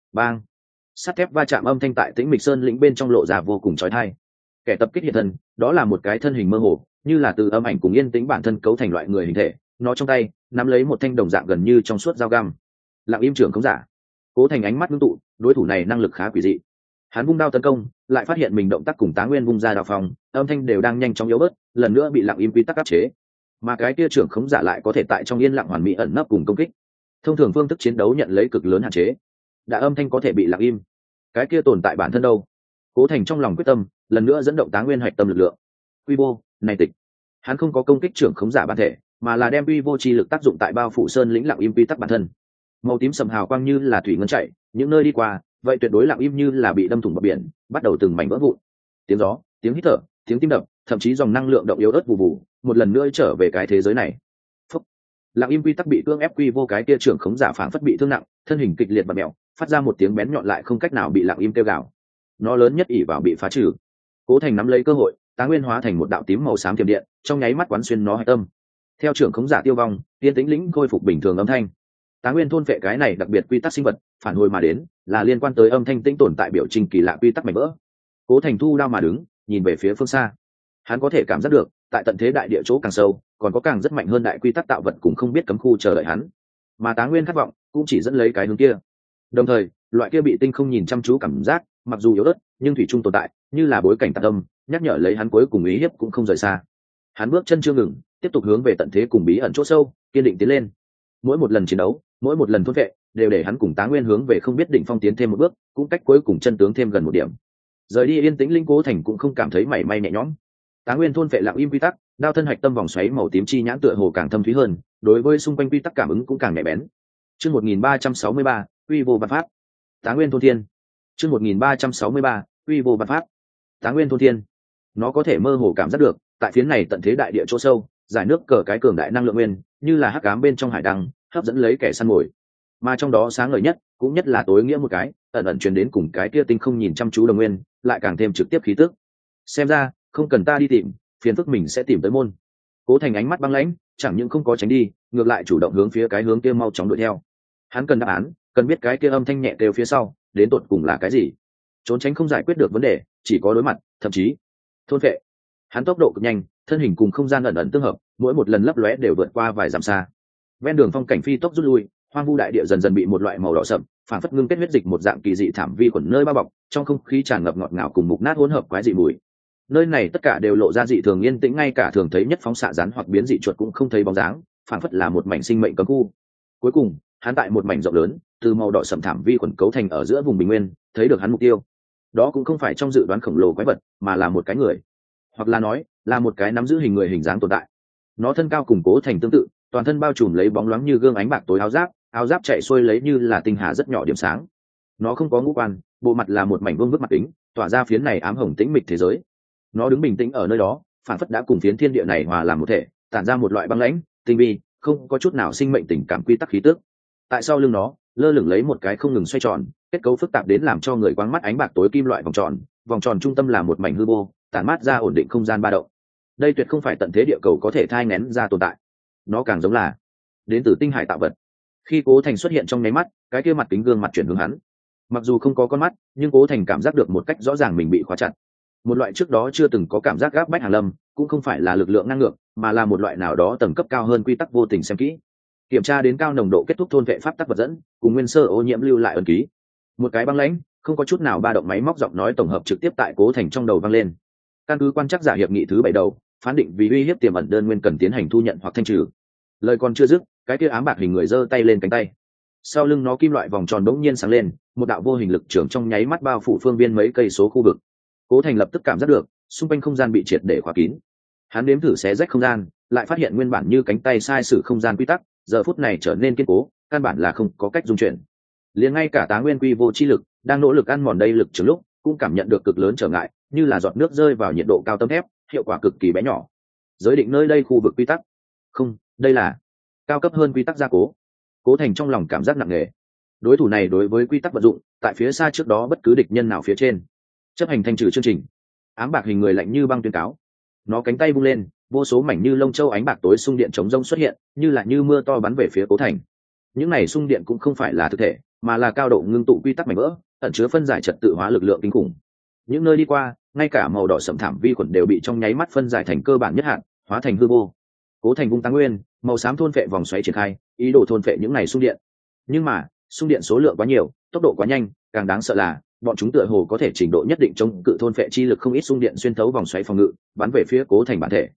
Bang! Sắt thép va chạm âm thanh tại Tĩnh Mịch Sơn lĩnh bên trong lộ ra vô cùng chói tai. Kẻ tập kích hiện thân, đó là một cái thân hình mơ hồ, như là từ âm ảnh cùng yên tĩnh bản thân cấu thành loại người hình thể, nó trong tay nắm lấy một thanh đồng dạng gần như trong suốt dao găm. Lặng Im trưởng khống giả. Cố Thành ánh mắt ngưng tụ, đối thủ này năng lực khá quỷ dị. Hắn vung đao tấn công, lại phát hiện mình động tác cùng Tá Nguyên vung ra đao phòng, âm thanh đều đang nhanh chóng yếu bớt, lần nữa bị Lặng Im quy tắc áp chế. Mà cái kia trưởng khống giả lại có thể tại trong yên lặng hoàn mỹ ẩn nấp cùng công kích. Thông thường phương thức chiến đấu nhận lấy cực lớn hạn chế. Đã âm thanh có thể bị Lặng Im, cái kia tồn tại bản thân đâu? Cố Thành trong lòng quyết tâm, lần nữa dẫn động Tá Nguyên hạch tâm lực lượng. Quy vô, này tịch. Hắn không có công kích trưởng khống giả bản thể, mà là đem quy vô chi lực tác dụng tại bao phủ sơn lĩnh Lặng Im quy tắc bản thân. Màu tím sầm hào quang như là thủy ngân chảy, những nơi đi qua, vậy tuyệt đối Lặng Im như là bị đâm thủng bờ biển, bắt đầu từng mảnh vỡ vụn. Tiếng gió, tiếng hít thở, tiếng tim đập, thậm chí dòng năng lượng động yếu ớt vù vù, một lần nữa trở về cái thế giới này. Phúc. Lặng Im quy tắc bị cưỡng ép quy vô cái kia trưởng khống giả phảng phất bị thương nặng, thân hình kịch liệt và mèo, phát ra một tiếng bén nhọn lại không cách nào bị Lặng Im kêu gào. Nó lớn nhất ỷ vào bị phá trừ. Cố Thành nắm lấy cơ hội, Tá Nguyên hóa thành một đạo tím màu xám thiểm điện, trong nháy mắt quán xuyên nó hạch tâm. Theo trưởng khống giả tiêu vong, tiên tĩnh lĩnh khôi phục bình thường âm thanh. Tá Nguyên thôn phệ cái này đặc biệt quy tắc sinh vật, phản hồi mà đến, là liên quan tới âm thanh tĩnh tồn tại biểu trình kỳ lạ quy tắc mảnh vỡ. Cố Thành thu đao mà đứng, nhìn về phía phương xa. Hắn có thể cảm giác được, tại tận thế đại địa chỗ càng sâu, còn có càng rất mạnh hơn đại quy tắc tạo vật cùng không biết cấm khu chờ đợi hắn. Mà Tá Nguyên khát vọng, cũng chỉ dẫn lấy cái hướng kia. Đồng thời, loại kia bị tinh không nhìn chăm chú cảm giác, mặc dù yếu ớt, nhưng thủy chung tồn tại, như là bối cảnh tạc tâm, nhắc nhở lấy hắn cuối cùng ý hiếp cũng không rời xa. Hắn bước chân chưa ngừng, tiếp tục hướng về tận thế cùng bí ẩn chỗ sâu, kiên định tiến lên. Mỗi một lần chiến đấu, mỗi một lần thôn vệ, đều để hắn cùng Tá Nguyên hướng về không biết đỉnh phong tiến thêm một bước, cũng cách cuối cùng chân tướng thêm gần một điểm. Rời đi yên tĩnh linh Cố Thành cũng không cảm thấy mảy may nhẹ nhõm. Tá Nguyên thôn vệ Lặng Im quy tắc, đao thân hạch tâm vòng xoáy màu tím chi nhãn tựa hồ càng thâm thúy hơn, đối với xung quanh quy tắc cảm ứng cũng càng nhạy bén. Chương 1363, uy vô bạt pháp. Tá Nguyên thôn thiên. Chương 1363, uy vô bạt pháp. Tá Nguyên thôn thiên. Nó có thể mơ hồ cảm giác được, tại phiến này tận thế đại địa chỗ sâu, giải nước cờ cái cường đại năng lượng nguyên, như là hắc ám bên trong hải đăng, hấp dẫn lấy kẻ săn mồi. Mà trong đó sáng ngời nhất, cũng nhất là tối nghĩa một cái, ẩn ẩn truyền đến cùng cái kia tinh không nhìn chăm chú đồng nguyên, lại càng thêm trực tiếp khí tức. Xem ra, không cần ta đi tìm, phiền phức mình sẽ tìm tới môn. Cố Thành ánh mắt băng lãnh, chẳng những không có tránh đi, ngược lại chủ động hướng phía cái hướng kia mau chóng đuổi theo. Hắn cần đáp án, cần biết cái kia âm thanh nhẹ kêu phía sau, đến tột cùng là cái gì. Trốn tránh không giải quyết được vấn đề, chỉ có đối mặt, thậm chí thôn phệ. Hắn tốc độ cực nhanh, thân hình cùng không gian ẩn ẩn tương hợp, mỗi một lần lấp lóe đều vượt qua vài dặm xa. Ven đường phong cảnh phi tốc rút lui, hoang vu đại địa dần dần bị một loại màu đỏ sậm, phản phất ngưng kết huyết dịch một dạng kỳ dị thảm vi khuẩn nơi bao bọc, trong không khí tràn ngập ngọt ngào cùng mục nát hỗn hợp quái dị mùi. Nơi này tất cả đều lộ ra dị thường yên tĩnh, ngay cả thường thấy nhất phóng xạ rắn hoặc biến dị chuột cũng không thấy bóng dáng, phản phất là một mảnh sinh mệnh cấm khu. Cuối cùng, hắn tại một mảnh rộng lớn, từ màu đỏ sậm thảm vi khuẩn cấu thành ở giữa vùng bình nguyên, thấy được hắn mục tiêu. Đó cũng không phải trong dự đoán khổng lồ quái vật, mà là một cái người, hoặc là nói, là một cái nắm giữ hình người hình dáng tồn tại. Nó thân cao cùng Cố Thành tương tự, toàn thân bao trùm lấy bóng loáng như gương ánh bạc tối áo giáp chạy xuôi lấy như là tinh hà rất nhỏ điểm sáng. Nó không có ngũ quan, bộ mặt là một mảnh vuông vức mặt kính, tỏa ra phiến này ám hồng tĩnh mịch thế giới. Nó đứng bình tĩnh ở nơi đó, phản phất đã cùng phiến thiên địa này hòa làm một thể, tản ra một loại băng lãnh, tinh vi, không có chút nào sinh mệnh tình cảm quy tắc khí tức. Tại sau lưng nó, lơ lửng lấy một cái không ngừng xoay tròn, kết cấu phức tạp đến làm cho người quáng mắt ánh bạc tối kim loại vòng tròn trung tâm là một mảnh hư vô, tản mát ra ổn định không gian ba động. Đây tuyệt không phải tận thế địa cầu có thể thai nghén ra tồn tại, nó càng giống là đến từ tinh hải tạo vật. Khi Cố Thành xuất hiện trong nháy mắt, cái kia mặt kính gương mặt chuyển hướng hắn. Mặc dù không có con mắt, nhưng Cố Thành cảm giác được một cách rõ ràng mình bị khóa chặt. Một loại trước đó chưa từng có cảm giác gáp bách hàn lâm, cũng không phải là lực lượng ngang ngược, mà là một loại nào đó tầng cấp cao hơn quy tắc vô tình xem kỹ. Kiểm tra đến cao nồng độ kết thúc thôn vệ pháp tắc vật dẫn, cùng nguyên sơ ô nhiễm lưu lại ấn ký. Một cái băng lãnh, không có chút nào ba động máy móc giọng nói tổng hợp trực tiếp tại Cố Thành trong đầu vang lên. Căn cứ quan trắc giả hiệp nghị thứ 7 đầu, phán định vì uy hiếp tiềm ẩn đơn nguyên cần tiến hành thu nhận hoặc thanh trừ. Lời còn chưa dứt, cái kia ám bạc hình người giơ tay lên cánh tay. Sau lưng nó kim loại vòng tròn bỗng nhiên sáng lên, một đạo vô hình lực trưởng trong nháy mắt bao phủ phương viên mấy cây số khu vực. Cố Thành lập tức cảm giác được, xung quanh không gian bị triệt để khóa kín. Hắn nếm thử xé rách không gian, lại phát hiện nguyên bản như cánh tay sai sử không gian quy tắc, giờ phút này trở nên kiên cố, căn bản là không có cách dung chuyển. Liền ngay cả Tá Nguyên quy vô chi lực, đang nỗ lực ăn mòn đây lực trường lúc, cũng cảm nhận được cực lớn trở ngại, như là giọt nước rơi vào nhiệt độ cao tấm thép, hiệu quả cực kỳ bé nhỏ. Giới định nơi đây khu vực quy tắc. Không, đây là cao cấp hơn quy tắc gia cố. Cố Thành trong lòng cảm giác nặng nề. Đối thủ này đối với quy tắc vận dụng, tại phía xa trước đó bất cứ địch nhân nào phía trên. Chấp hành thanh trừ chương trình. Ám bạc hình người lạnh như băng tuyên cáo. Nó cánh tay vung lên, vô số mảnh như lông châu ánh bạc tối xung điện chống rông xuất hiện, như là như mưa to bắn về phía Cố Thành. Những này xung điện cũng không phải là thực thể, mà là cao độ ngưng tụ quy tắc mảnh vỡ, ẩn chứa phân giải trật tự hóa lực lượng kinh khủng. Những nơi đi qua, ngay cả màu đỏ sẫm thảm vi khuẩn đều bị trong nháy mắt phân giải thành cơ bản nhất hạn, hóa thành hư vô. Cố Thành vung Táng Nguyên, màu xám thôn phệ vòng xoáy triển khai, ý đồ thôn phệ những này xung điện. Nhưng mà, xung điện số lượng quá nhiều, tốc độ quá nhanh, càng đáng sợ là bọn chúng tựa hồ có thể trình độ nhất định chống cự thôn phệ chi lực không ít xung điện xuyên thấu vòng xoáy phòng ngự, bắn về phía Cố Thành bản thể.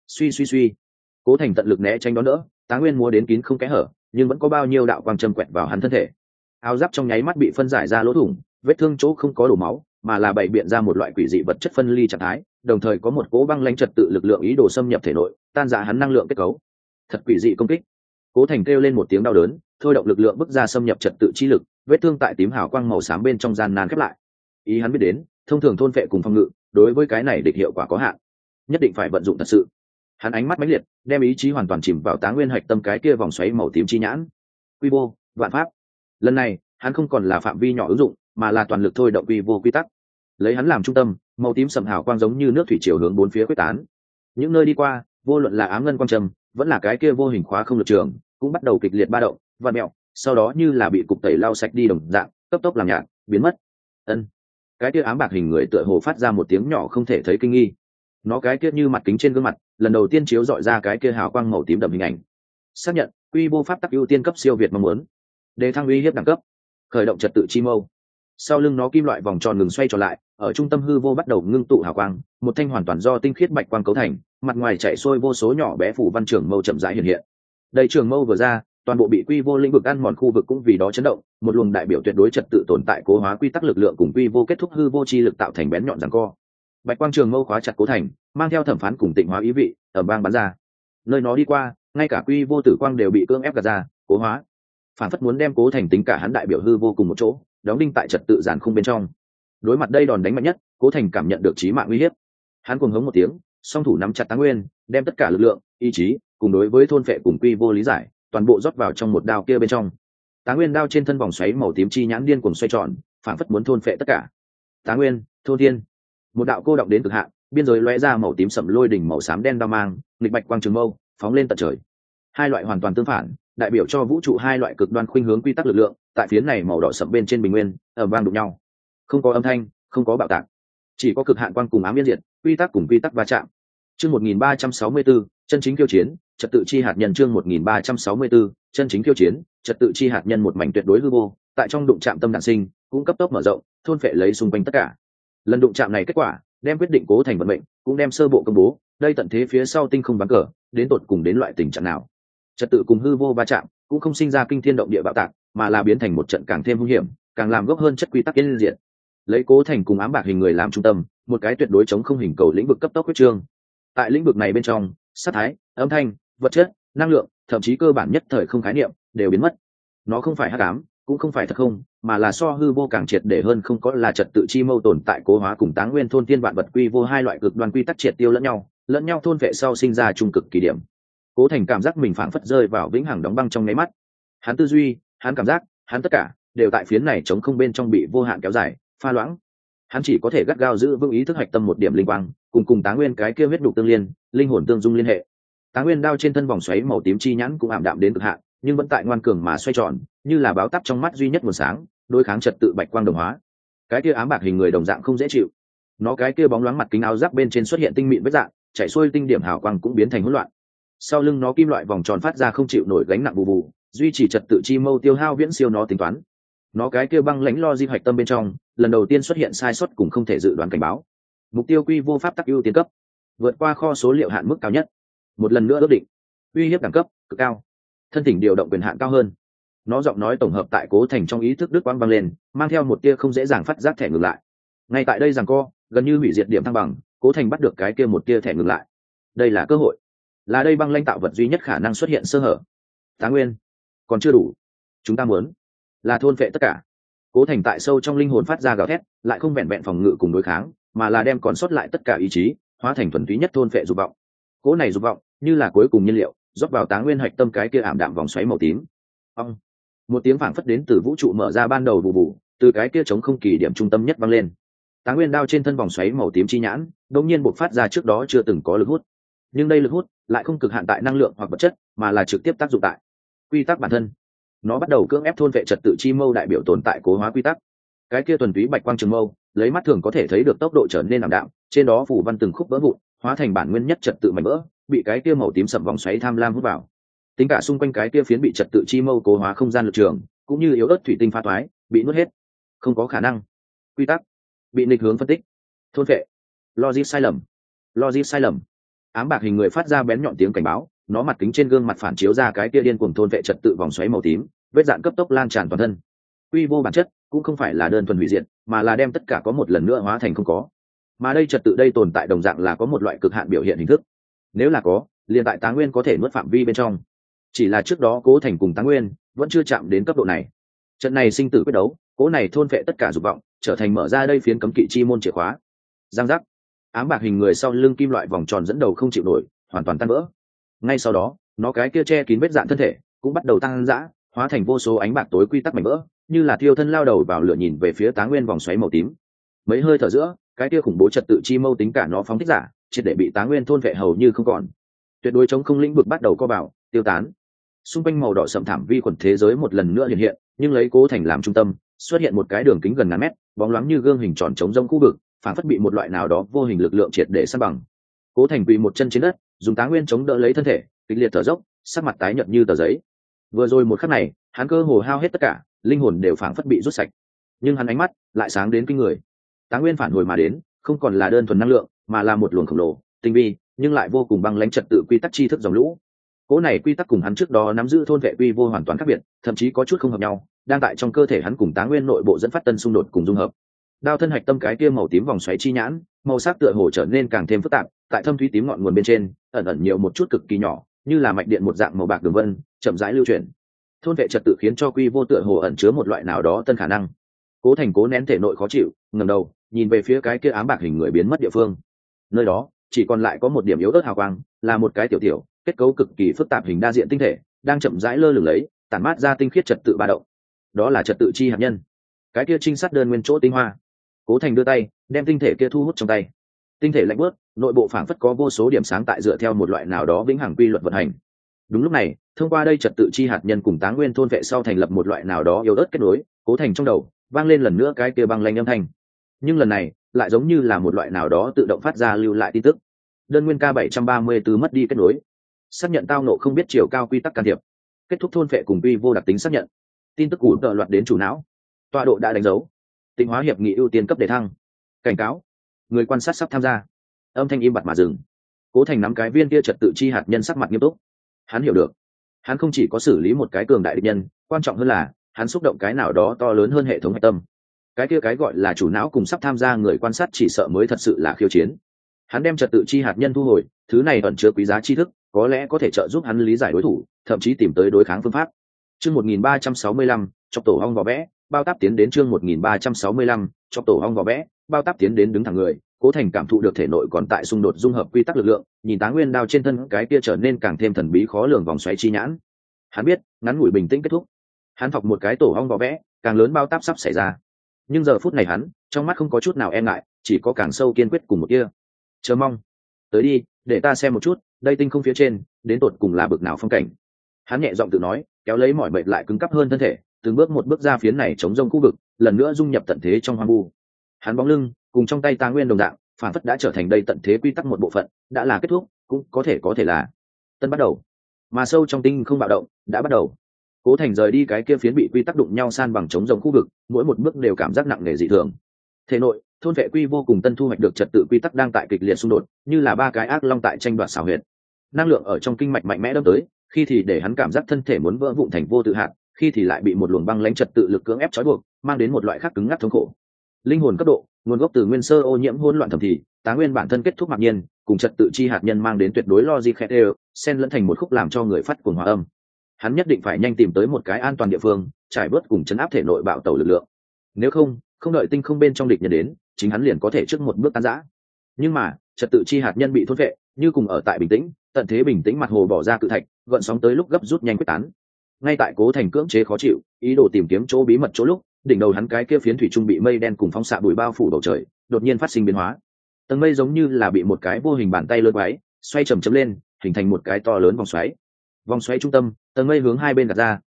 Suy. Cố Thành tận lực né tránh đón đỡ, Táng Nguyên múa đến kín không kẽ hở, nhưng vẫn có bao nhiêu đạo quang châm quẹt vào hắn thân thể. Áo giáp trong nháy mắt bị phân giải ra lỗ thủng, vết thương chỗ không có đổ máu, mà là bày biện ra một loại quỷ dị vật chất phân ly trạng thái, đồng thời có một cỗ băng lãnh trật tự lực lượng ý đồ xâm nhập thể nội, tan rã hắn năng lượng kết cấu. Thật quỷ dị công kích. Cố Thành kêu lên một tiếng đau đớn, thôi động lực lượng bức ra xâm nhập trật tự chi lực, vết thương tại tím hào quang màu xám bên trong gian nan khép lại. Ý hắn biết đến, thông thường thôn phệ cùng phòng ngự, đối với cái này địch hiệu quả có hạn, nhất định phải vận dụng thật sự. Hắn ánh mắt mãnh liệt, đem ý chí hoàn toàn chìm vào Táng Nguyên hạch tâm cái kia vòng xoáy màu tím chi nhãn. Quy vô, vạn pháp. Lần này, hắn không còn là phạm vi nhỏ ứng dụng, mà là toàn lực thôi động quy vô quy tắc. Lấy hắn làm trung tâm, màu tím sầm hào quang giống như nước thủy triều hướng bốn phía quyết tán. Những nơi đi qua, vô luận là ám ngân quang trầm, vẫn là cái kia vô hình khóa không lực trường, cũng bắt đầu kịch liệt ba động, vặn mèo, sau đó như là bị cục tẩy lau sạch đi đồng dạng, cấp tốc làm nhạt, biến mất. Ân. Cái kia ám bạc hình người tựa hồ phát ra một tiếng nhỏ không thể thấy kinh nghi. Nó cái kia như mặt kính trên gương mặt, lần đầu tiên chiếu dọi ra cái kia hào quang màu tím đậm hình ảnh. Xác nhận, quy vô pháp tắc ưu tiên cấp siêu việt mong muốn. Đề thăng uy hiếp đẳng cấp, khởi động trật tự chi mâu. Sau lưng nó kim loại vòng tròn ngừng xoay trở lại, ở trung tâm hư vô bắt đầu ngưng tụ hào quang, một thanh hoàn toàn do tinh khiết bạch quang cấu thành, mặt ngoài chạy xuôi vô số nhỏ bé phủ văn trường mâu chậm rãi hiện hiện. Đây trường mâu vừa ra, toàn bộ bị quy vô lĩnh vực ăn mòn khu vực cũng vì đó chấn động, một luồng đại biểu tuyệt đối trật tự tồn tại cố hóa quy tắc lực lượng cùng quy vô kết thúc hư vô chi lực tạo thành bén nhọn giằng co. Bạch quang trường mâu khóa chặt Cố Thành, mang theo thẩm phán cùng tịnh hóa ý vị, ở bang bắn ra. Nơi nó đi qua, ngay cả quy vô tử quang đều bị cưỡng ép gạt ra, cố hóa. Phản phất muốn đem Cố Thành tính cả hắn đại biểu hư vô cùng một chỗ, đóng đinh tại trật tự giàn khung bên trong. Đối mặt đây đòn đánh mạnh nhất, Cố Thành cảm nhận được chí mạng uy hiếp. Hắn cuồng hống một tiếng, song thủ nắm chặt Táng Nguyên, đem tất cả lực lượng, ý chí, cùng đối với thôn phệ cùng quy vô lý giải, toàn bộ rót vào trong một đao kia bên trong. Táng Nguyên đao trên thân vòng xoáy màu tím chi nhãn điên cuồng xoay tròn, phản phất muốn thôn phệ tất cả. Táng Nguyên, thôn thiên. Một đạo cô động đến cực hạn, biên giới lóe ra màu tím sậm lôi đỉnh màu xám đen đao mang, nghịch bạch quang trường mâu, phóng lên tận trời. Hai loại hoàn toàn tương phản, đại biểu cho vũ trụ hai loại cực đoan khuynh hướng quy tắc lực lượng, tại phiến này màu đỏ sậm bên trên bình nguyên, ầm vang đụng nhau. Không có âm thanh, không có bạo tạc, chỉ có cực hạn quang cùng ám biến diệt, quy tắc cùng quy tắc va chạm. Chương 1364, chân chính khiêu chiến, trật tự chi hạt nhân. Chương 1364, chân chính khiêu chiến, trật tự chi hạt nhân. Một mảnh tuyệt đối hư vô, tại trong đụng chạm tâm đạn sinh, cũng cấp tốc mở rộng, thôn phệ lấy xung quanh tất cả. Lần đụng chạm này kết quả, đem quyết định Cố Thành vận mệnh, cũng đem sơ bộ công bố, đây tận thế phía sau tinh không ván cờ, đến tột cùng đến loại tình trạng nào. Trật tự cùng hư vô va chạm, cũng không sinh ra kinh thiên động địa bạo tạc, mà là biến thành một trận càng thêm hung hiểm, càng làm gốc hơn chất quy tắc yên diệt. Lấy Cố Thành cùng ám bạc hình người làm trung tâm, một cái tuyệt đối chống không hình cầu lĩnh vực cấp tốc huyết trương. Tại lĩnh vực này bên trong, sát thái, âm thanh, vật chất, năng lượng, thậm chí cơ bản nhất thời không khái niệm đều biến mất. Nó không phải hắc ám, cũng không phải thật không, mà là so hư vô càng triệt để hơn, không có là trật tự chi mâu tồn tại cố hóa cùng Táng Nguyên thôn tiên vạn vật quy vô hai loại cực đoan quy tắc triệt tiêu lẫn nhau thôn vệ sau sinh ra trung cực kỳ điểm. Cố Thành cảm giác mình phảng phất rơi vào vĩnh hằng đóng băng trong nháy mắt. Hắn tư duy, hắn cảm giác, hắn tất cả đều tại phiến này chống không bên trong bị vô hạn kéo dài, pha loãng. Hắn chỉ có thể gắt gao giữ vững ý thức hạch tâm một điểm linh quang, cùng Táng Nguyên cái kia huyết đục tương liên, linh hồn tương dung liên hệ. Táng Nguyên đao trên thân vòng xoáy màu tím chi nhãn cũng ảm đạm đến cực hạn, nhưng vẫn tại ngoan cường mà xoay tròn, như là báo tắp trong mắt duy nhất nguồn sáng, đối kháng trật tự bạch quang đồng hóa. Cái kia ám bạc hình người đồng dạng không dễ chịu. Nó cái kia bóng loáng mặt kính áo giáp bên trên xuất hiện tinh mịn vết dạng, chảy xuôi tinh điểm hào quang cũng biến thành hỗn loạn. Sau lưng nó kim loại vòng tròn phát ra không chịu nổi gánh nặng bù bù, duy trì trật tự chi mâu tiêu hao viễn siêu nó tính toán. Nó cái kia băng lãnh lo di hoạch tâm bên trong, lần đầu tiên xuất hiện sai sót cùng không thể dự đoán cảnh báo. Mục tiêu quy vô pháp tắc ưu tiên cấp, vượt qua kho số liệu hạn mức cao nhất. Một lần nữa ước định, uy hiếp đẳng cấp cực cao, thân thỉnh điều động quyền hạn cao hơn. Nó giọng nói tổng hợp tại Cố Thành trong ý thức đứt quãng vang lên, mang theo một tia không dễ dàng phát giác thẻ ngừng lại. Ngay tại đây giằng co, gần như hủy diệt điểm thăng bằng, Cố Thành bắt được cái kia một tia thẻ ngừng lại. Đây là cơ hội, là đây băng lãnh tạo vật duy nhất khả năng xuất hiện sơ hở. Táng Nguyên, còn chưa đủ, chúng ta muốn là thôn phệ tất cả. Cố Thành tại sâu trong linh hồn phát ra gào thét, lại không vẹn vẹn phòng ngự cùng đối kháng, mà là đem còn sót lại tất cả ý chí hóa thành thuần túy nhất thôn phệ dục vọng. Cố này dục vọng như là cuối cùng nhiên liệu, rót vào Táng Nguyên hạch tâm cái kia ảm đạm vòng xoáy màu tím. Ông, một tiếng phảng phất đến từ vũ trụ mở ra ban đầu bù bù, từ cái kia chống không kỳ điểm trung tâm nhất vang lên. Táng Nguyên đao trên thân vòng xoáy màu tím chi nhãn, đột nhiên bộc phát ra trước đó chưa từng có lực hút. Nhưng đây lực hút lại không cực hạn tại năng lượng hoặc vật chất, mà là trực tiếp tác dụng tại quy tắc bản thân. nó bắt đầu cưỡng ép thôn vệ trật tự chi mâu đại biểu tồn tại cố hóa quy tắc. Cái kia thuần túy bạch quang trường mâu lấy mắt thường có thể thấy được tốc độ trở nên ảm đạm, trên đó phủ văn từng khúc vỡ vụn, hóa thành bản nguyên nhất trật tự mảnh vỡ, bị cái kia màu tím sậm vòng xoáy tham lam hút vào. Tính cả xung quanh cái kia phiến bị trật tự chi mâu cố hóa không gian lực trường, cũng như yếu ớt thủy tinh pha toái, bị nuốt hết. Không có khả năng. Quy tắc bị nghịch hướng phân tích, thôn vệ, logic sai lầm, logic sai lầm. Ám bạc hình người phát ra bén nhọn tiếng cảnh báo, nó mặt kính trên gương mặt phản chiếu ra cái kia điên cuồng thôn vệ trật tự vòng xoáy màu tím, vết dạn cấp tốc lan tràn toàn thân. Quy vô bản chất cũng không phải là đơn thuần hủy diệt, mà là đem tất cả có một lần nữa hóa thành không có. Mà đây trật tự đây tồn tại đồng dạng là có một loại cực hạn biểu hiện hình thức. Nếu là có, liền tại Tá Nguyên có thể nuốt phạm vi bên trong. Chỉ là trước đó Cố Thành cùng Tá Nguyên vẫn chưa chạm đến cấp độ này. Trận này sinh tử quyết đấu, cố này thôn vệ tất cả dục vọng, trở thành mở ra đây phiến cấm kỵ chi môn chìa khóa. Giang giác. Ám bạc hình người sau lưng kim loại vòng tròn dẫn đầu không chịu nổi, hoàn toàn tan vỡ. Ngay sau đó, nó cái kia che kín vết dạn thân thể cũng bắt đầu tăng dã, hóa thành vô số ánh bạc tối quy tắc mảnh vỡ, như là thiêu thân lao đầu vào lửa nhìn về phía Tá Nguyên vòng xoáy màu tím. Mấy hơi thở giữa, cái kia khủng bố trật tự chi mâu tính cả nó phóng thích giả, triệt để bị Tá Nguyên thôn vệ hầu như không còn. Tuyệt đối chống không lĩnh vực bắt đầu co vào, tiêu tán. Xung quanh màu đỏ sậm thảm vi khuẩn thế giới một lần nữa hiện hiện, nhưng lấy Cố Thành làm trung tâm, xuất hiện một cái đường kính gần ngàn mét, bóng loáng như gương hình tròn trống rông khu vực, phản phất bị một loại nào đó vô hình lực lượng triệt để san bằng. Cố Thành quỳ một chân trên đất, dùng Tá Nguyên chống đỡ lấy thân thể, kịch liệt thở dốc, sắc mặt tái nhợt như tờ giấy. Vừa rồi một khắc này, hắn cơ hồ hao hết tất cả, linh hồn đều phảng phất bị rút sạch, nhưng hắn ánh mắt lại sáng đến kinh người. Tá Nguyên phản hồi mà đến, không còn là đơn thuần năng lượng, mà là một luồng khổng lồ, tinh vi, nhưng lại vô cùng băng lãnh trật tự quy tắc tri thức dòng lũ. Cố này quy tắc cùng hắn trước đó nắm giữ thôn vệ quy vô hoàn toàn khác biệt, thậm chí có chút không hợp nhau, đang tại trong cơ thể hắn cùng Tá Nguyên nội bộ dẫn phát tân xung đột cùng dung hợp. Đao thân hạch tâm cái kia màu tím vòng xoáy chi nhãn, màu sắc tựa hồ trở nên càng thêm phức tạp, tại thâm thúy tím ngọn nguồn bên trên, ẩn ẩn nhiều một chút cực kỳ nhỏ, như là mạch điện một dạng màu bạc đường vân, chậm rãi lưu chuyển. Thôn vệ trật tự khiến cho quy vô tựa hồ ẩn chứa một loại nào đó tân khả năng. Cố Thành cố nén thể nội khó chịu, ngẩng đầu, nhìn về phía cái kia ám bạc hình người biến mất địa phương. Nơi đó chỉ còn lại có một điểm yếu ớt hào quang, là một cái tiểu tiểu, kết cấu cực kỳ phức tạp hình đa diện tinh thể, đang chậm rãi lơ lửng lấy, tản mát ra tinh khiết trật tự ba động. Đó là trật tự chi hạt nhân. Cái kia trinh sát đơn nguyên chỗ tinh hoa. Cố Thành đưa tay, đem tinh thể kia thu hút trong tay. Tinh thể lạnh bớt, nội bộ phảng phất có vô số điểm sáng tại dựa theo một loại nào đó vĩnh hằng quy luật vận hành. Đúng lúc này, thông qua đây trật tự chi hạt nhân cùng Tá Nguyên thôn vệ sau thành lập một loại nào đó yếu ớt kết nối, Cố Thành trong đầu vang lên lần nữa cái kia băng lanh âm thanh. Nhưng lần này, lại giống như là một loại nào đó tự động phát ra lưu lại tin tức. Đơn nguyên K734 mất đi kết nối. Xác nhận tao nộ không biết chiều cao quy tắc can thiệp. Kết thúc thôn vệ cùng quy vô đặc tính xác nhận. Tin tức cũ tợ loạt đến chủ não. Tọa độ đã đánh dấu. Tịnh hóa hiệp nghị ưu tiên cấp đề thăng. Cảnh cáo. Người quan sát sắp tham gia. Âm thanh im bặt mà dừng. Cố Thành nắm cái viên kia trật tự chi hạt nhân sắc mặt nghiêm túc. Hắn hiểu được, hắn không chỉ có xử lý một cái cường đại địch nhân, quan trọng hơn là hắn xúc động cái nào đó to lớn hơn hệ thống hạch tâm. Cái kia cái gọi là chủ não cùng sắp tham gia người quan sát chỉ sợ mới thật sự là khiêu chiến. Hắn đem trật tự chi hạt nhân thu hồi, thứ này ẩn chứa quý giá tri thức, có lẽ có thể trợ giúp hắn lý giải đối thủ, thậm chí tìm tới đối kháng phương pháp. Chương 1365, chọc tổ ong vỏ vẽ, bao táp tiến đến chương 1365, chọc tổ ong vỏ vẽ, bao táp tiến đến đứng thẳng người. Cố Thành cảm thụ được thể nội còn tại xung đột dung hợp quy tắc lực lượng, nhìn Tá Nguyên đao trên thân cái kia trở nên càng thêm thần bí khó lường vòng xoáy chi nhãn. Hắn biết, ngắn ngủi bình tĩnh kết thúc. Hắn phọc một cái tổ ong vỏ vẽ, càng lớn bao táp sắp xảy ra. Nhưng giờ phút này hắn, trong mắt không có chút nào e ngại, chỉ có càng sâu kiên quyết cùng một kia chờ mong. Tới đi, để ta xem một chút, đây tinh không phía trên, đến tột cùng là bực nào phong cảnh. Hắn nhẹ giọng tự nói, kéo lấy mỏi mệt lại cứng cáp hơn thân thể, từng bước một bước ra phiến này chống rông khu vực, lần nữa dung nhập tận thế trong hoang vu. Hắn bóng lưng, cùng trong tay Tá Nguyên đồng dạng, phản phất đã trở thành đây tận thế quy tắc một bộ phận, đã là kết thúc, cũng có thể là tân bắt đầu. Mà sâu trong tinh không bạo động đã bắt đầu. Cố Thành rời đi cái kia phiến bị quy tắc đụng nhau san bằng chống rông khu vực, mỗi một bước đều cảm giác nặng nề dị thường. Thể nội, thôn vệ quy vô cùng tân thu hoạch được trật tự quy tắc đang tại kịch liệt xung đột, như là ba cái ác long tại tranh đoạt xảo huyệt. Năng lượng ở trong kinh mạch mạnh mẽ đâm tới, khi thì để hắn cảm giác thân thể muốn vỡ vụn thành vô tự hạt, khi thì lại bị một luồng băng lãnh trật tự lực cưỡng ép trói buộc, mang đến một loại khác cứng ngắc thống khổ. Linh hồn cấp độ, nguồn gốc từ nguyên sơ ô nhiễm hỗn loạn thầm thì, Tá Nguyên bản thân kết thúc mặc nhiên, cùng trật tự chi hạt nhân mang đến tuyệt đối logic khẽ đều, xen lẫn thành một khúc làm cho người phát cuồng hòa âm. Hắn nhất định phải nhanh tìm tới một cái an toàn địa phương, trải bớt cùng chấn áp thể nội bạo tẩu lực lượng. Nếu không, không đợi tinh không bên trong địch nhân đến, chính hắn liền có thể trước một bước tan rã. Nhưng mà, trật tự chi hạt nhân bị thôn vệ, như cùng ở tại bình tĩnh, tận thế bình tĩnh mặt hồ bỏ ra cự thạch, gợn sóng tới lúc gấp rút nhanh quyết tán. Ngay tại Cố Thành cưỡng chế khó chịu, ý đồ tìm kiếm chỗ bí mật chỗ lúc, đỉnh đầu hắn cái kia phiến thủy trung bị mây đen cùng phóng xạ bụi bao phủ bầu trời, đột nhiên phát sinh biến hóa. Tầng mây giống như là bị một cái vô hình bàn tay lôi quái, xoay chậm chậm lên, hình thành một cái to lớn vòng xoáy. Vòng xoáy trung tâm, tầng mây hướng hai bên gạt ra,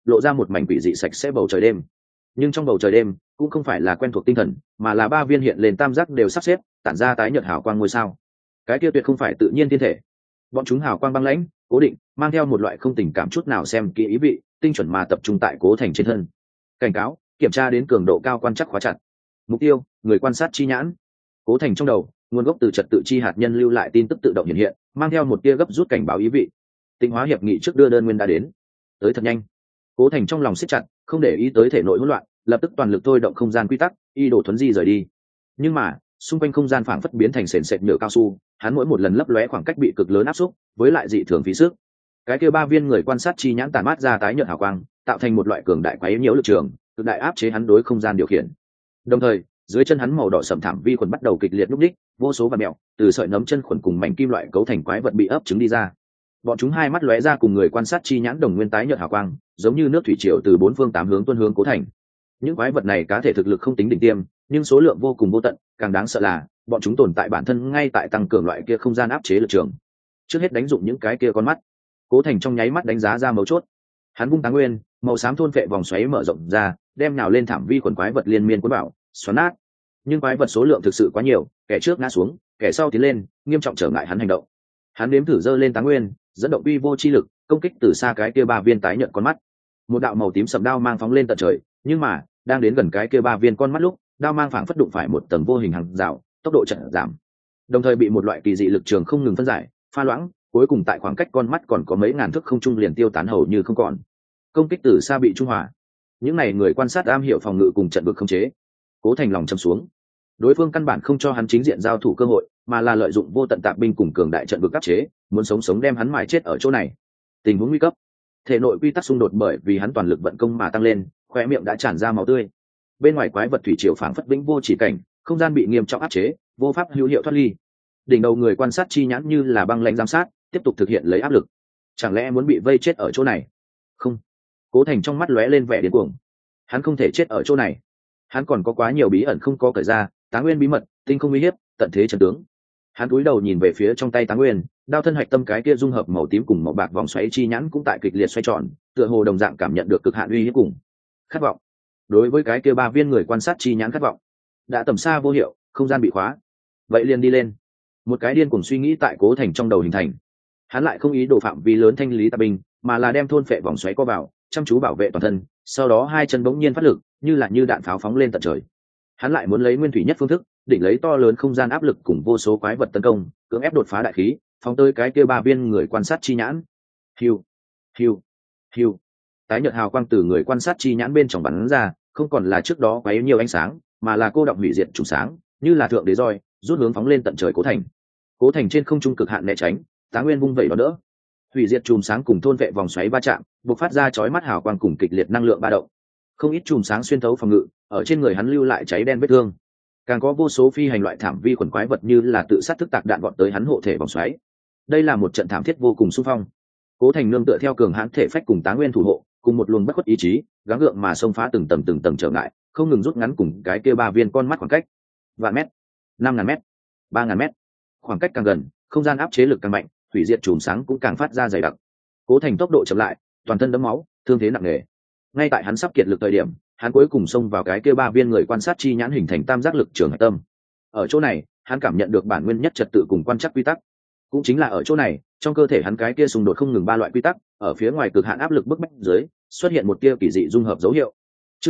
lộ ra một mảnh quỷ dị sạch sẽ bầu trời đêm. Nhưng trong bầu trời đêm cũng không phải là quen thuộc tinh thần, mà là ba viên hiện lên tam giác đều sắp xếp tản ra tái nhợt hào quang ngôi sao. Cái kia tuyệt không phải tự nhiên thiên thể, bọn chúng hào quang băng lãnh cố định, mang theo một loại không tình cảm chút nào xem kỹ ý vị, tinh chuẩn mà tập trung tại Cố Thành trên thân. Cảnh cáo, kiểm tra đến cường độ cao quan trắc khóa chặt. Mục tiêu, người quan sát chi nhãn. Cố Thành trong đầu nguồn gốc từ trật tự chi hạt nhân lưu lại tin tức tự động hiện hiện, mang theo một tia gấp rút cảnh báo ý vị. Tịnh hóa hiệp nghị trước đưa đơn nguyên đã đến, tới thật nhanh. Cố Thành trong lòng siết chặt, không để ý tới thể nội hỗn loạn, lập tức toàn lực thôi động không gian quy tắc, y đồ thuấn di rời đi. Nhưng mà xung quanh không gian phảng phất biến thành sền sệt nhựa cao su, hắn mỗi một lần lấp lóe khoảng cách bị cực lớn áp xúc, với lại dị thường phí sức. Cái kia ba viên người quan sát chi nhãn tàn mát ra tái nhợt hào quang, tạo thành một loại cường đại quái nhiễu lực trường, cực đại áp chế hắn đối không gian điều khiển. Đồng thời, dưới chân hắn màu đỏ sẫm thảm vi khuẩn bắt đầu kịch liệt lúc đích, vô số vạt mèo từ sợi nấm chân khuẩn cùng mảnh kim loại cấu thành quái vật bị ấp trứng đi ra. Bọn chúng hai mắt lóe ra cùng người quan sát chi nhãn đồng nguyên tái nhợt hào quang, giống như nước thủy triều từ bốn phương tám hướng tuôn hướng Cố Thành. Những quái vật này cá thể thực lực không tính đỉnh tiêm, nhưng số lượng vô cùng vô tận, càng đáng sợ là bọn chúng tồn tại bản thân ngay tại tăng cường loại kia không gian áp chế lực trường. Trước hết đánh dụng những cái kia con mắt, Cố Thành trong nháy mắt đánh giá ra mấu chốt. Hắn vung táng nguyên, màu xám thôn phệ vòng xoáy mở rộng ra, đem nào lên thảm vi khuẩn quái vật liên miên cuốn vào, xoắn nát. Nhưng quái vật số lượng thực sự quá nhiều, kẻ trước ngã xuống, kẻ sau tiến lên, nghiêm trọng trở ngại hắn hành động. Hắn nếm thử giơ lên táng nguyên, dẫn động uy vô chi lực, công kích từ xa cái kia ba viên tái nhợt con mắt. Một đạo màu tím sậm đao mang phóng lên tận trời, nhưng mà đang đến gần cái kia ba viên con mắt lúc, đao mang phảng phất đụng phải một tầng vô hình hàng rào, tốc độ chậm giảm, đồng thời bị một loại kỳ dị lực trường không ngừng phân giải, pha loãng, cuối cùng tại khoảng cách con mắt còn có mấy ngàn thước không trung liền tiêu tán hầu như không còn. Công kích từ xa bị trung hòa. Những này người quan sát am hiểu phòng ngự cùng trận vực không chế. Cố Thành lòng chầm xuống. Đối phương căn bản không cho hắn chính diện giao thủ cơ hội, mà là lợi dụng vô tận tạp binh cùng cường đại trận vực áp chế, muốn sống sống đem hắn mài chết ở chỗ này. Tình huống nguy cấp, thể nội quy tắc xung đột bởi vì hắn toàn lực vận công mà tăng lên, khóe miệng đã tràn ra máu tươi. Bên ngoài quái vật thủy triều phảng phất vĩnh vô chỉ cảnh, không gian bị nghiêm trọng áp chế, vô pháp hữu hiệu thoát ly. Đỉnh đầu người quan sát chi nhãn như là băng lãnh giám sát, tiếp tục thực hiện lấy áp lực. Chẳng lẽ muốn bị vây chết ở chỗ này? Không. Cố Thành trong mắt lóe lên vẻ điên cuồng. Hắn không thể chết ở chỗ này. Hắn còn có quá nhiều bí ẩn không có cởi ra, Táng Nguyên bí mật, tinh không uy hiếp, tận thế trận tướng. Hắn cúi đầu nhìn về phía trong tay Táng Nguyên, đao thân hạch tâm cái kia dung hợp màu tím cùng màu bạc vòng xoáy chi nhãn cũng tại kịch liệt xoay tròn, tựa hồ đồng dạng cảm nhận được cực hạn uy hiếp cùng khát vọng. Đối với cái kia ba viên người quan sát chi nhãn khát vọng, đã tầm xa vô hiệu, không gian bị khóa. Vậy liền đi lên. Một cái điên cuồng suy nghĩ tại Cố Thành trong đầu hình thành. Hắn lại không ý đồ phạm vi lớn thanh lý tạp binh, mà là đem thôn phệ vòng xoáy co vào, chăm chú bảo vệ toàn thân, sau đó hai chân bỗng nhiên phát lực, như đạn pháo phóng lên tận trời. Hắn lại muốn lấy nguyên thủy nhất phương thức, định lấy to lớn không gian áp lực cùng vô số quái vật tấn công, cưỡng ép đột phá đại khí, phóng tới cái kia ba viên người quan sát chi nhãn. Hiu, hiu, hiu. Tái nhợt hào quang từ người quan sát chi nhãn bên trong bắn ra, không còn là trước đó quá yếu nhiều ánh sáng, mà là cô động hủy diệt trùng sáng, như là thượng đế roi, rút hướng phóng lên tận trời Cố Thành. Cố Thành trên không trung cực hạn né tránh, Táng Nguyên vung vẩy đó đỡ. Hủy diệt chùm sáng cùng thôn vệ vòng xoáy va chạm, bộc phát ra chói mắt hào quang cùng kịch liệt năng lượng ba động. Không ít chùm sáng xuyên thấu phòng ngự, ở trên người hắn lưu lại cháy đen vết thương. Càng có vô số phi hành loại thảm vi khuẩn quái vật như là tự sát thức tạc đạn vọt tới hắn hộ thể vòng xoáy. Đây là một trận thảm thiết vô cùng xung phong. Cố Thành nương tựa theo cường hãn thể phách cùng Táng Nguyên thủ hộ, cùng một luồng bất khuất ý chí, gắng gượng mà xông phá từng tầng trở ngại, không ngừng rút ngắn cùng cái kia ba viên con mắt khoảng cách. Vạn mét, 5.000 mét, 3.000 mét. Khoảng cách càng gần, không gian áp chế lực càng mạnh, hủy diệt chùm sáng cũng càng phát ra dày đặc. Cố Thành tốc độ chậm lại, toàn thân đẫm máu, thương thế nặng nề. Ngay tại hắn sắp kiệt lực thời điểm, hắn cuối cùng xông vào cái kia ba viên người quan sát chi nhãn hình thành tam giác lực trường hạch tâm. Ở chỗ này, hắn cảm nhận được bản nguyên nhất trật tự cùng quan trắc quy tắc. Cũng chính là ở chỗ này, trong cơ thể hắn cái kia xung đột không ngừng ba loại quy tắc, ở phía ngoài cực hạn áp lực bức bách dưới, xuất hiện một tia kỳ dị dung hợp dấu hiệu. Chương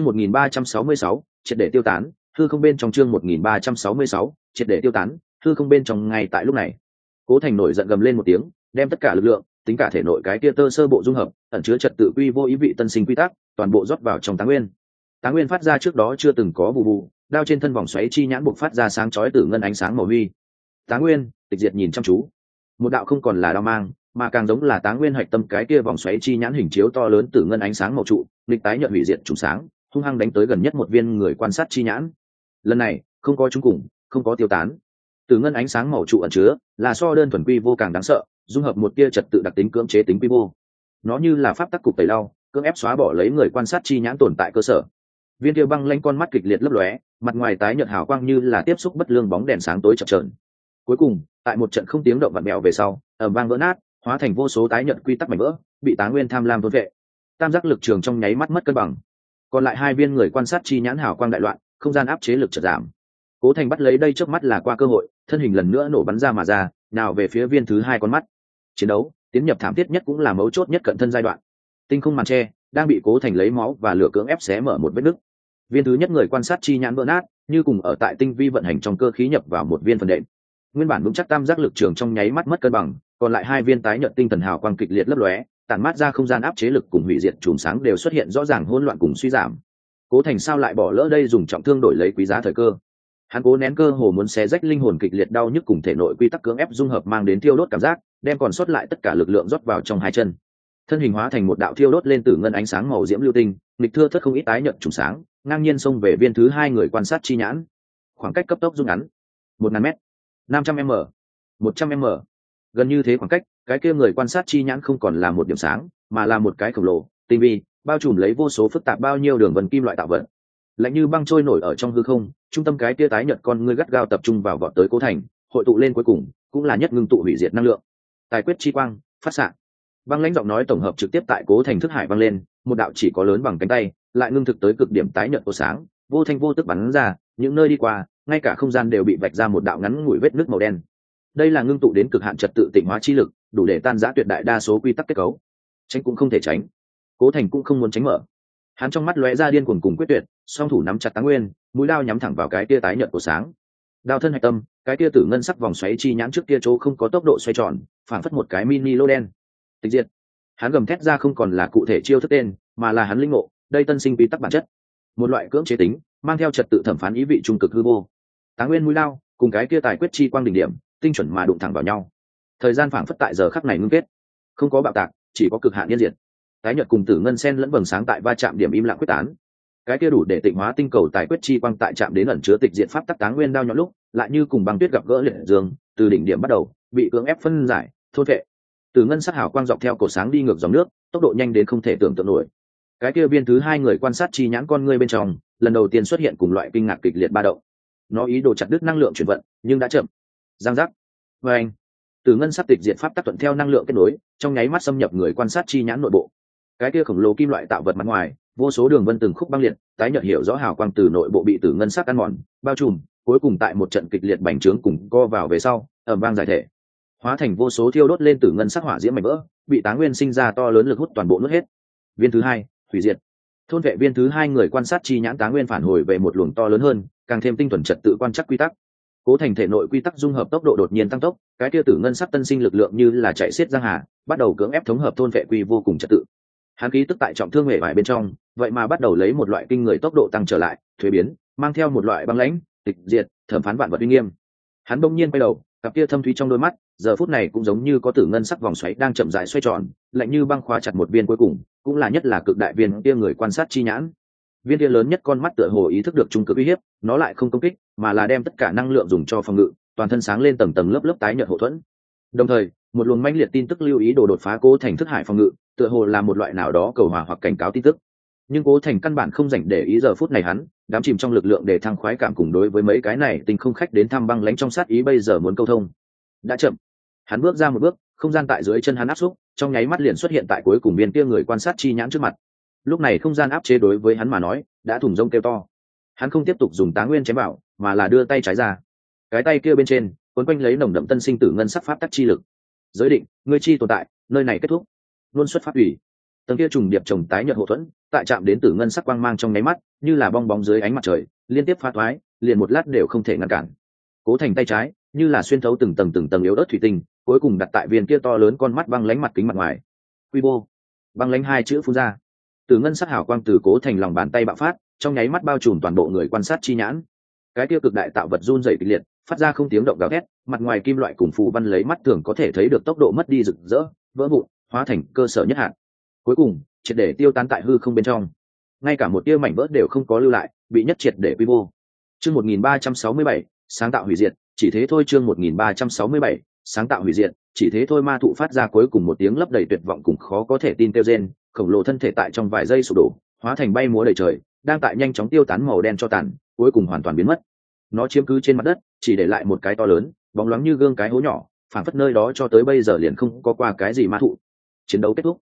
1366, triệt để tiêu tán, hư không bên trong chương 1366, triệt để tiêu tán, hư không bên trong ngay tại lúc này. Cố Thành nổi giận gầm lên một tiếng, đem tất cả lực lượng, tính cả thể nội cái tia tơ sơ bộ dung hợp, ẩn chứa trật tự quy vô ý vị tân sinh quy tắc, toàn bộ rót vào trong Táng Nguyên. Táng Nguyên phát ra trước đó chưa từng có bù bù, đao trên thân vòng xoáy chi nhãn bộc phát ra sáng chói tử ngân ánh sáng màu huy. Táng Nguyên, tịch diệt nhìn chăm chú. Một đạo không còn là đao mang, mà càng giống là Táng Nguyên hạch tâm cái kia vòng xoáy chi nhãn hình chiếu to lớn tử ngân ánh sáng màu trụ, lịch tái nhận hủy diệt trùng sáng, hung hăng đánh tới gần nhất một viên người quan sát chi nhãn. Lần này, không có trúng cùng, không có tiêu tán. Tử ngân ánh sáng màu trụ ẩn chứa là so đơn thuần quy vô càng đáng sợ, dung hợp một tia trật tự đặc tính cưỡng chế tính quy vô. Nó như là pháp tắc cục tẩy lau, cưỡng ép xóa bỏ lấy người quan sát chi nhãn tồn tại cơ sở. Viên kia băng lanh con mắt kịch liệt lấp lóe, mặt ngoài tái nhợt hào quang như là tiếp xúc bất lương bóng đèn sáng tối chập chờn. Cuối cùng, tại một trận không tiếng động vặn mèo về sau, ầm vang vỡ nát, hóa thành vô số tái nhợt quy tắc mảnh vỡ, bị Táng Nguyên tham lam thôn vệ. tam giác lực trường trong nháy mắt mất cân bằng, còn lại hai viên người quan sát chi nhãn hào quang đại loạn, không gian áp chế lực chợt giảm. Cố Thành bắt lấy đây trước mắt là qua cơ hội, thân hình lần nữa nổ bắn ra mà ra, nào về phía viên thứ hai con mắt. Chiến đấu tiến nhập thảm thiết nhất cũng là mấu chốt nhất cận thân giai đoạn. Tinh không màn che đang bị Cố Thành lấy máu và lửa cưỡng ép xé mở một vết nứt. Viên thứ nhất người quan sát chi nhãn vỡ nát, như cùng ở tại tinh vi vận hành trong cơ khí nhập vào một viên phần đệm. Nguyên bản vững chắc tam giác lực trường trong nháy mắt mất cân bằng, còn lại hai viên tái nhợt tinh thần hào quang kịch liệt lấp lóe, tản mát ra không gian áp chế lực cùng hủy diệt chùm sáng đều xuất hiện rõ ràng hỗn loạn cùng suy giảm. Cố Thành sao lại bỏ lỡ đây, dùng trọng thương đổi lấy quý giá thời cơ. Hắn cố nén cơ hồ muốn xé rách linh hồn kịch liệt đau nhức cùng thể nội quy tắc cưỡng ép dung hợp mang đến thiêu đốt cảm giác, đem còn sót lại tất cả lực lượng rót vào trong hai chân. Thân hình hóa thành một đạo thiêu đốt lên tử ngân ánh sáng màu diễm lưu tinh, nghịch thưa thất không ít tái nhợt chùm sáng, ngang nhiên xông về viên thứ hai người quan sát chi nhãn. Khoảng cách cấp tốc rút ngắn, 1000m, 500m, 100m. Gần như thế khoảng cách, cái kia người quan sát chi nhãn không còn là một điểm sáng, mà là một cái khổng lồ, tinh vi, bao trùm lấy vô số phức tạp bao nhiêu đường vân kim loại tạo vật. Lạnh như băng trôi nổi ở trong hư không, trung tâm cái kia tái nhợt con ngươi gắt gao tập trung vào vọt tới Cố Thành, hội tụ lên cuối cùng, cũng là nhất ngưng tụ hủy diệt năng lượng. Tài quyết chi quang, phát xạ. Băng lãnh giọng nói tổng hợp trực tiếp tại Cố Thành thức hải vang lên, một đạo chỉ có lớn bằng cánh tay, lại ngưng thực tới cực điểm tái nhợt tia sáng, vô thanh vô tức bắn ra, những nơi đi qua, ngay cả không gian đều bị vạch ra một đạo ngắn ngủi vết nứt màu đen. Đây là ngưng tụ đến cực hạn trật tự tịnh hóa chi lực, đủ để tan rã tuyệt đại đa số quy tắc kết cấu. Tránh cũng không thể tránh, Cố Thành cũng không muốn tránh mở. Hắn trong mắt lóe ra điên cuồng cùng quyết tuyệt, song thủ nắm chặt Táng Nguyên, mũi đao nhắm thẳng vào cái kia tái nhợt của sáng. Đao thân hạch tâm, cái kia tử ngân sắc vòng xoáy chi nhãn trước kia chỗ không có tốc độ xoay tròn, phản phất một cái mini lô đen. Tịch diệt. Hắn gầm thét ra không còn là cụ thể chiêu thức tên, mà là hắn linh ngộ, đây tân sinh quy tắc bản chất, một loại cưỡng chế tính, mang theo trật tự thẩm phán ý vị trung cực hư vô. Táng Nguyên mũi đao, cùng cái kia tài quyết chi quang đỉnh điểm, tinh chuẩn mà đụng thẳng vào nhau. Thời gian phảng phất tại giờ khắc này ngưng kết, không có bạo tạc, chỉ có cực hạn yên diệt. Tái nhợt cùng tử ngân sen lẫn vầng sáng tại va chạm điểm im lặng quyết tán. Cái kia đủ để tịnh hóa tinh cầu tài quyết chi quang tại chạm đến ẩn chứa tịch diệt pháp tắc Táng Nguyên đao nhọn lúc, lại như cùng băng tuyết gặp gỡ liệt dương, từ đỉnh điểm bắt đầu, bị cưỡng ép phân giải, thôn phệ. Tử ngân sắc hào quang dọc theo cổ sáng đi ngược dòng nước, tốc độ nhanh đến không thể tưởng tượng nổi. Cái kia viên thứ hai người quan sát chi nhãn con ngươi bên trong, lần đầu tiên xuất hiện cùng loại kinh ngạc kịch liệt ba động. Nó ý đồ chặt đứt năng lượng chuyển vận, nhưng đã chậm. Giang giác. Và anh. Tử ngân sắc tịch diệt pháp tắc thuận theo năng lượng kết nối, trong nháy mắt xâm nhập người quan sát chi nhãn nội bộ. Cái kia khổng lồ kim loại tạo vật mặt ngoài, vô số đường vân từng khúc băng liệt, tái nhợt hiểu rõ hào quang từ nội bộ bị tử ngân sắc ăn mòn, bao trùm, cuối cùng tại một trận kịch liệt bành trướng cùng co vào về sau, ầm vang giải thể, hóa thành vô số thiêu đốt lên tử ngân sắc hỏa diễm mảnh vỡ, bị Táng Nguyên sinh ra to lớn lực hút toàn bộ nuốt hết. Viên thứ hai, hủy diệt. Thôn vệ viên thứ hai người quan sát chi nhãn Táng Nguyên phản hồi về một luồng to lớn hơn, càng thêm tinh thuần trật tự quan trắc quy tắc. Cố Thành thể nội quy tắc dung hợp tốc độ đột nhiên tăng tốc, cái kia tử ngân sắc tân sinh lực lượng như là chạy xiết giang hà, bắt đầu cưỡng ép thống hợp thôn vệ quy vô cùng trật tự. Hắn khí tức tại trọng thương hệ vải bên trong, vậy mà bắt đầu lấy một loại kinh người tốc độ tăng trở lại, thuế biến, mang theo một loại băng lãnh, tịch diệt, thẩm phán vạn vật uy nghiêm. Hắn bỗng nhiên quay đầu, cặp kia thâm thúy trong đôi mắt, giờ phút này cũng giống như có tử ngân sắc vòng xoáy đang chậm rãi xoay tròn, lạnh như băng khóa chặt một viên cuối cùng, cũng là nhất là cực đại viên kia người quan sát chi nhãn. Viên kia lớn nhất con mắt tựa hồ ý thức được trung cực uy hiếp, nó lại không công kích, mà là đem tất cả năng lượng dùng cho phòng ngự, toàn thân sáng lên tầng tầng lớp lớp tái nhợt hộ thuẫn. Đồng thời, một luồng mãnh liệt tin tức lưu ý đồ đột phá Cố Thành thức hải phòng ngự, tựa hồ là một loại nào đó cầu hòa hoặc cảnh cáo tin tức. Nhưng Cố Thành căn bản không dành để ý giờ phút này hắn, đắm chìm trong lực lượng để thăng khoái cảm cùng đối với mấy cái này tình không khách đến thăm băng lãnh trong sát ý bây giờ muốn câu thông. Đã chậm. Hắn bước ra một bước, không gian tại dưới chân hắn áp xúc, trong nháy mắt liền xuất hiện tại cuối cùng viên kia người quan sát chi nhãn trước mặt. Lúc này không gian áp chế đối với hắn mà nói, đã thủng rông kêu to. Hắn không tiếp tục dùng Táng Nguyên chém vào, mà là đưa tay trái ra. Cái tay kia bên trên, quấn quanh lấy nồng đậm tân sinh tử ngân sắc pháp tắc chi lực. Giới định, ngươi chi tồn tại, nơi này kết thúc. Luôn xuất pháp ủy. Tầng kia trùng điệp chồng tái nhợt hộ thuẫn, tại chạm đến tử ngân sắc quang mang trong nháy mắt, như là bong bóng dưới ánh mặt trời, liên tiếp phá thoái, liền một lát đều không thể ngăn cản. Cố Thành tay trái, như là xuyên thấu từng tầng yếu ớt thủy tinh, cuối cùng đặt tại viên kia to lớn con mắt băng lánh mặt kính mặt ngoài. Quy bô. Băng lánh hai chữ phun ra. Tử ngân sắc hào quang từ Cố Thành lòng bàn tay bạo phát, trong nháy mắt bao trùm toàn bộ người quan sát chi nhãn. Cái kia cực đại tạo vật run rẩy kịch liệt, phát ra không tiếng động gào thét, mặt ngoài kim loại cùng phù văn lấy mắt thường có thể thấy được tốc độ mất đi rực rỡ, vỡ vụn, hóa thành cơ sở nhất hạn. Cuối cùng, triệt để tiêu tán tại hư không bên trong. Ngay cả một tia mảnh vỡ đều không có lưu lại, bị nhất triệt để quy mô. Chương 1367, sáng tạo hủy diệt, chỉ thế thôi. Chương 1367, sáng tạo hủy diệt, chỉ thế thôi. Ma thụ phát ra cuối cùng một tiếng lấp đầy tuyệt vọng cùng khó có thể tin kêu rên, khổng lồ thân thể tại trong vài giây sụp đổ, hóa thành bay múa đầy trời, đang tại nhanh chóng tiêu tán màu đen cho tàn, cuối cùng hoàn toàn biến mất. Nó chiếm cứ trên mặt đất, chỉ để lại một cái to lớn, bóng loáng như gương cái hố nhỏ, phảng phất nơi đó cho tới bây giờ liền không có qua cái gì ma thụ. Chiến đấu kết thúc.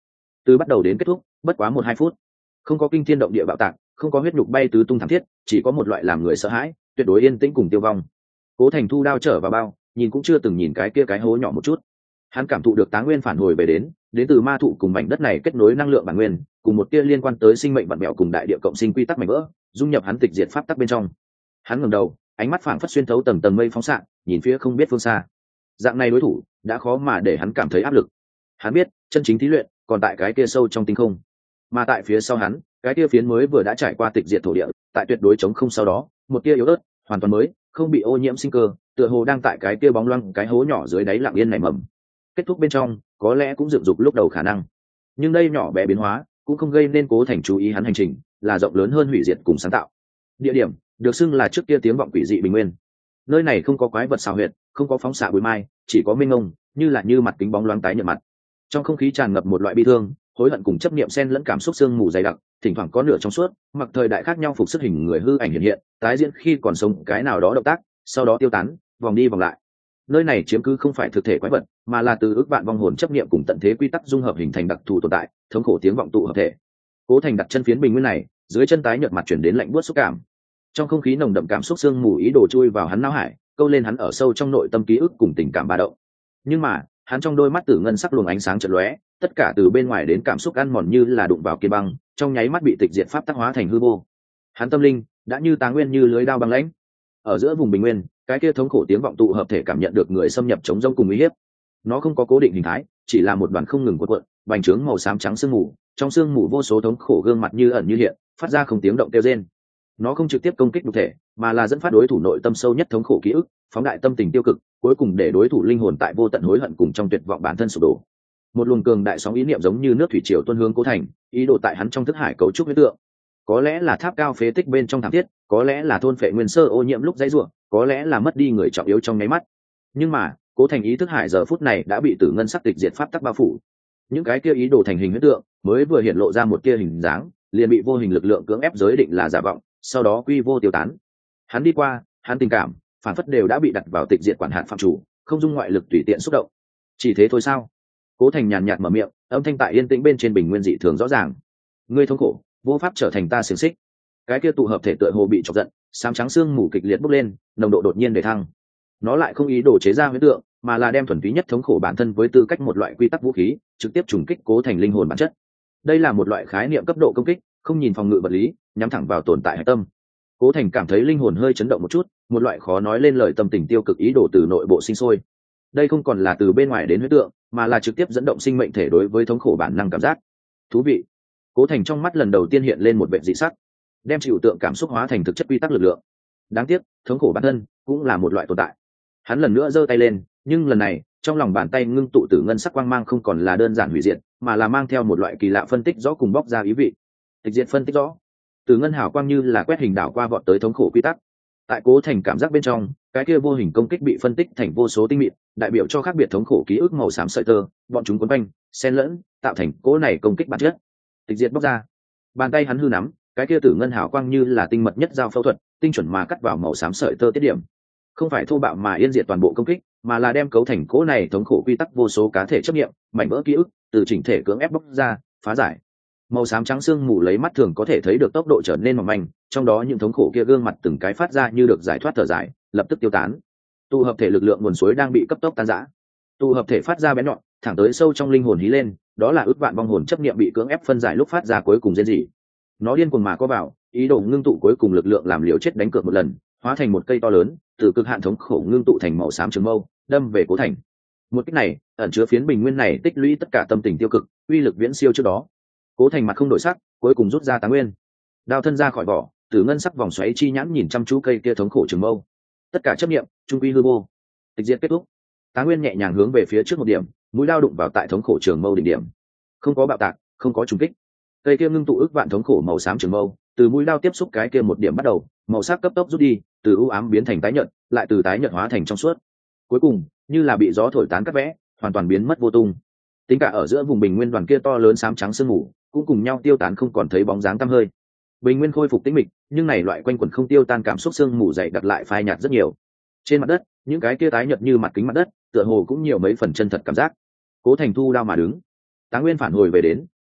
từ bắt đầu đến kết thúc bất quá 1-2 phút, không có kinh thiên động địa bạo tạc, không có huyết nhục bay tứ tung thảm thiết, chỉ có một loại làm người sợ hãi tuyệt đối yên tĩnh cùng tiêu vong. Cố Thành thu đao trở vào bao, nhìn cũng chưa từng nhìn cái kia cái hố nhỏ một chút. Hắn cảm thụ được Tá Nguyên phản hồi về đến từ ma thụ cùng mảnh đất này kết nối năng lượng bản nguyên, cùng một tia liên quan tới sinh mệnh vặn vẹo cùng đại địa cộng sinh quy tắc mảnh vỡ, dung nhập hắn tịch diệt pháp tắc bên trong. Hắn ngẩng đầu, ánh mắt phảng phất xuyên thấu tầng tầng mây phóng xạ, nhìn phía không biết phương xa. Dạng này đối thủ đã khó mà để hắn cảm thấy áp lực. Hắn biết, chân chính thí luyện còn tại cái kia sâu trong tinh không, mà tại phía sau hắn, cái kia phiến mới vừa đã trải qua tịch diệt thổ địa, tại tuyệt đối chống không sau đó, một tia yếu ớt, hoàn toàn mới, không bị ô nhiễm sinh cơ, tựa hồ đang tại cái kia bóng loáng cái hố nhỏ dưới đáy lặng yên nảy mầm. Kết thúc bên trong, có lẽ cũng dựng dục lúc đầu khả năng, nhưng đây nhỏ bé biến hóa cũng không gây nên Cố Thành chú ý hắn hành trình là rộng lớn hơn hủy diệt cùng sáng tạo. Địa điểm được xưng là trước kia tiếng vọng quỷ dị bình nguyên. Nơi này không có quái vật xào huyệt, không có phóng xạ bụi mai, chỉ có mênh mông, như mặt kính bóng loáng tái nhợt mặt. Trong không khí tràn ngập một loại bi thương, hối hận cùng chấp niệm xen lẫn cảm xúc sương mù dày đặc, thỉnh thoảng có nửa trong suốt, mặc thời đại khác nhau phục sức hình người hư ảnh hiện hiện, tái diễn khi còn sống cái nào đó động tác, sau đó tiêu tán, vòng đi vòng lại. Nơi này chiếm cứ không phải thực thể quái vật, mà là từ ước vạn vong hồn chấp niệm cùng tận thế quy tắc dung hợp hình thành đặc thù tồn tại, thống khổ tiếng vọng tụ hợp thể. Cố Thành đặt chân phiến bình nguyên này, dưới chân tái nhợt mặt chuyển đến lạnh buốt xúc cảm. Trong không khí nồng đậm cảm xúc sương mù ý đồ chui vào hắn não hải, câu lên hắn ở sâu trong nội tâm ký ức cùng tình cảm ba động. Nhưng mà, hắn trong đôi mắt tử ngân sắc luồng ánh sáng chợt lóe, tất cả từ bên ngoài đến cảm xúc ăn mòn như là đụng vào kiên băng, trong nháy mắt bị tịch diệt pháp tác hóa thành hư vô. Hắn tâm linh đã như Tá Nguyên như lưới đao băng lãnh. Ở giữa vùng bình nguyên, cái kia thống khổ tiếng vọng tụ hợp thể cảm nhận được người xâm nhập chống rông cùng uy hiếp. Nó không có cố định hình thái, chỉ là một đoàn không ngừng cuộn, bành trướng màu xám trắng sương mù, trong sương mù vô số thống khổ gương mặt như ẩn như hiện, phát ra không tiếng động kêu rên. Nó không trực tiếp công kích đục thể, mà là dẫn phát đối thủ nội tâm sâu nhất thống khổ ký ức, phóng đại tâm tình tiêu cực, cuối cùng để đối thủ linh hồn tại vô tận hối hận cùng trong tuyệt vọng bản thân sụp đổ. Một luồng cường đại sóng ý niệm giống như nước thủy triều tuôn hướng Cố Thành, ý đồ tại hắn trong thức hải cấu trúc huyết tượng. Có lẽ là tháp cao phế tích bên trong thảm thiết, có lẽ là thôn phệ nguyên sơ ô nhiễm lúc dãy rủa, có lẽ là mất đi người trọng yếu trong nháy mắt. Nhưng mà, Cố Thành ý thức hải giờ phút này đã bị tử ngân sắc tịch diệt pháp tắc bao phủ. Những cái kia ý đồ thành hình huyết tượng, mới vừa hiện lộ ra một kia hình dáng, liền bị vô hình lực lượng cưỡng ép giới định là giả vọng, sau đó quy vô tiêu tán. Hắn đi qua, hắn tình cảm, phản phất đều đã bị đặt vào tịch diệt quản hạt phạm chủ, không dung ngoại lực tùy tiện xúc động. Chỉ thế thôi sao? Cố Thành nhàn nhạt mở miệng, âm thanh tại yên tĩnh bên trên bình nguyên dị thường rõ ràng. Ngươi thống khổ, vô pháp trở thành ta xiềng xích. Cái kia tụ hợp thể tựa hồ bị chọc giận, xám trắng xương mù kịch liệt bốc lên, nồng độ đột nhiên để thăng. Nó lại không ý đồ chế ra huyễn tượng, mà là đem thuần túy nhất thống khổ bản thân với tư cách một loại quy tắc vũ khí, trực tiếp trùng kích Cố Thành linh hồn bản chất. Đây là một loại khái niệm cấp độ công kích, không nhìn phòng ngự vật lý, nhắm thẳng vào tồn tại hải tâm. Cố Thành cảm thấy linh hồn hơi chấn động một chút, một loại khó nói lên lời tâm tình tiêu cực ý đồ từ nội bộ sinh sôi. Đây không còn là từ bên ngoài đến huyễn tượng, mà là trực tiếp dẫn động sinh mệnh thể đối với thống khổ bản năng cảm giác. Thú vị. Cố Thành trong mắt lần đầu tiên hiện lên một vẻ dị sắc, đem chịu tượng cảm xúc hóa thành thực chất quy tắc lực lượng. Đáng tiếc, thống khổ bản thân cũng là một loại tồn tại. Hắn lần nữa giơ tay lên, nhưng lần này, trong lòng bàn tay ngưng tụ tử ngân sắc quang mang không còn là đơn giản hủy diệt, mà là mang theo một loại kỳ lạ phân tích rõ cùng bóc ra ý vị. Tịch diệt phân tích rõ. Tử ngân hào quang như là quét hình đảo qua vọt tới thống khổ quy tắc. Tại Cố Thành cảm giác bên trong, cái kia vô hình công kích bị phân tích thành vô số tinh mịn, đại biểu cho khác biệt thống khổ ký ức màu xám sợi tơ, bọn chúng quấn quanh, xen lẫn, tạo thành cố này công kích bản chất. Tịch diệt bóc ra. Bàn tay hắn hư nắm, cái kia tử ngân hào quang như là tinh mật nhất dao phẫu thuật, tinh chuẩn mà cắt vào màu xám sợi tơ tiết điểm. Không phải thô bạo mà yên diệt toàn bộ công kích, mà là đem cấu thành cố này thống khổ quy tắc vô số cá thể chấp nghiệm, mảnh vỡ ký ức, từ chỉnh thể cưỡng ép bóc ra, phá giải. Màu xám trắng xương mù lấy mắt thường có thể thấy được tốc độ trở nên mỏng manh, trong đó những thống khổ kia gương mặt từng cái phát ra như được giải thoát thở dài, lập tức tiêu tán. Tụ hợp thể lực lượng nguồn suối đang bị cấp tốc tan rã. Tụ hợp thể phát ra bén nhọn, thẳng tới sâu trong linh hồn hí lên, đó là ước vạn vong hồn chấp niệm bị cưỡng ép phân giải lúc phát ra cuối cùng rên rỉ. Nó điên cuồng mà có vào, ý đồ ngưng tụ cuối cùng lực lượng làm liều chết đánh cược một lần, hóa thành một cây to lớn, từ cực hạn thống khổ ngưng tụ thành màu xám trường mâu, đâm về Cố Thành. Một kích này, ẩn chứa phiến bình nguyên này tích lũy tất cả tâm tình tiêu cực, uy lực viễn siêu trước đó. Cố Thành mặt không đổi sắc, cuối cùng rút ra Tá Nguyên, đao thân ra khỏi vỏ, tử ngân sắc vòng xoáy chi nhãn nhìn chăm chú cây kia thống khổ trường mâu. Tất cả chấp niệm, trung quy hư vô. Tịch diệt kết thúc. Tá Nguyên nhẹ nhàng hướng về phía trước một điểm, mũi đao đụng vào tại thống khổ trường mâu đỉnh điểm. Không có bạo tạc, không có trùng kích. Cây kia ngưng tụ ức vạn thống khổ màu xám trường mâu, từ mũi đao tiếp xúc cái kia một điểm bắt đầu, màu sắc cấp tốc rút đi, từ u ám biến thành tái nhợt, lại từ tái nhợt hóa thành trong suốt. Cuối cùng, như là bị gió thổi tán cắt vẽ, hoàn toàn biến mất vô tung. Tính cả ở giữa vùng bình nguyên đoàn kia to lớn xám trắng sương mù, cũng cùng nhau tiêu tán không còn thấy bóng dáng tăm hơi. Bình nguyên khôi phục tĩnh mịch, nhưng này loại quanh quẩn không tiêu tan cảm xúc sương mù dày đặc lại phai nhạt rất nhiều. Trên mặt đất, những cái kia tái nhợt như mặt kính mặt đất, tựa hồ cũng nhiều mấy phần chân thật cảm giác. Cố Thành thu đao mà đứng. Tá Nguyên phản hồi về đến,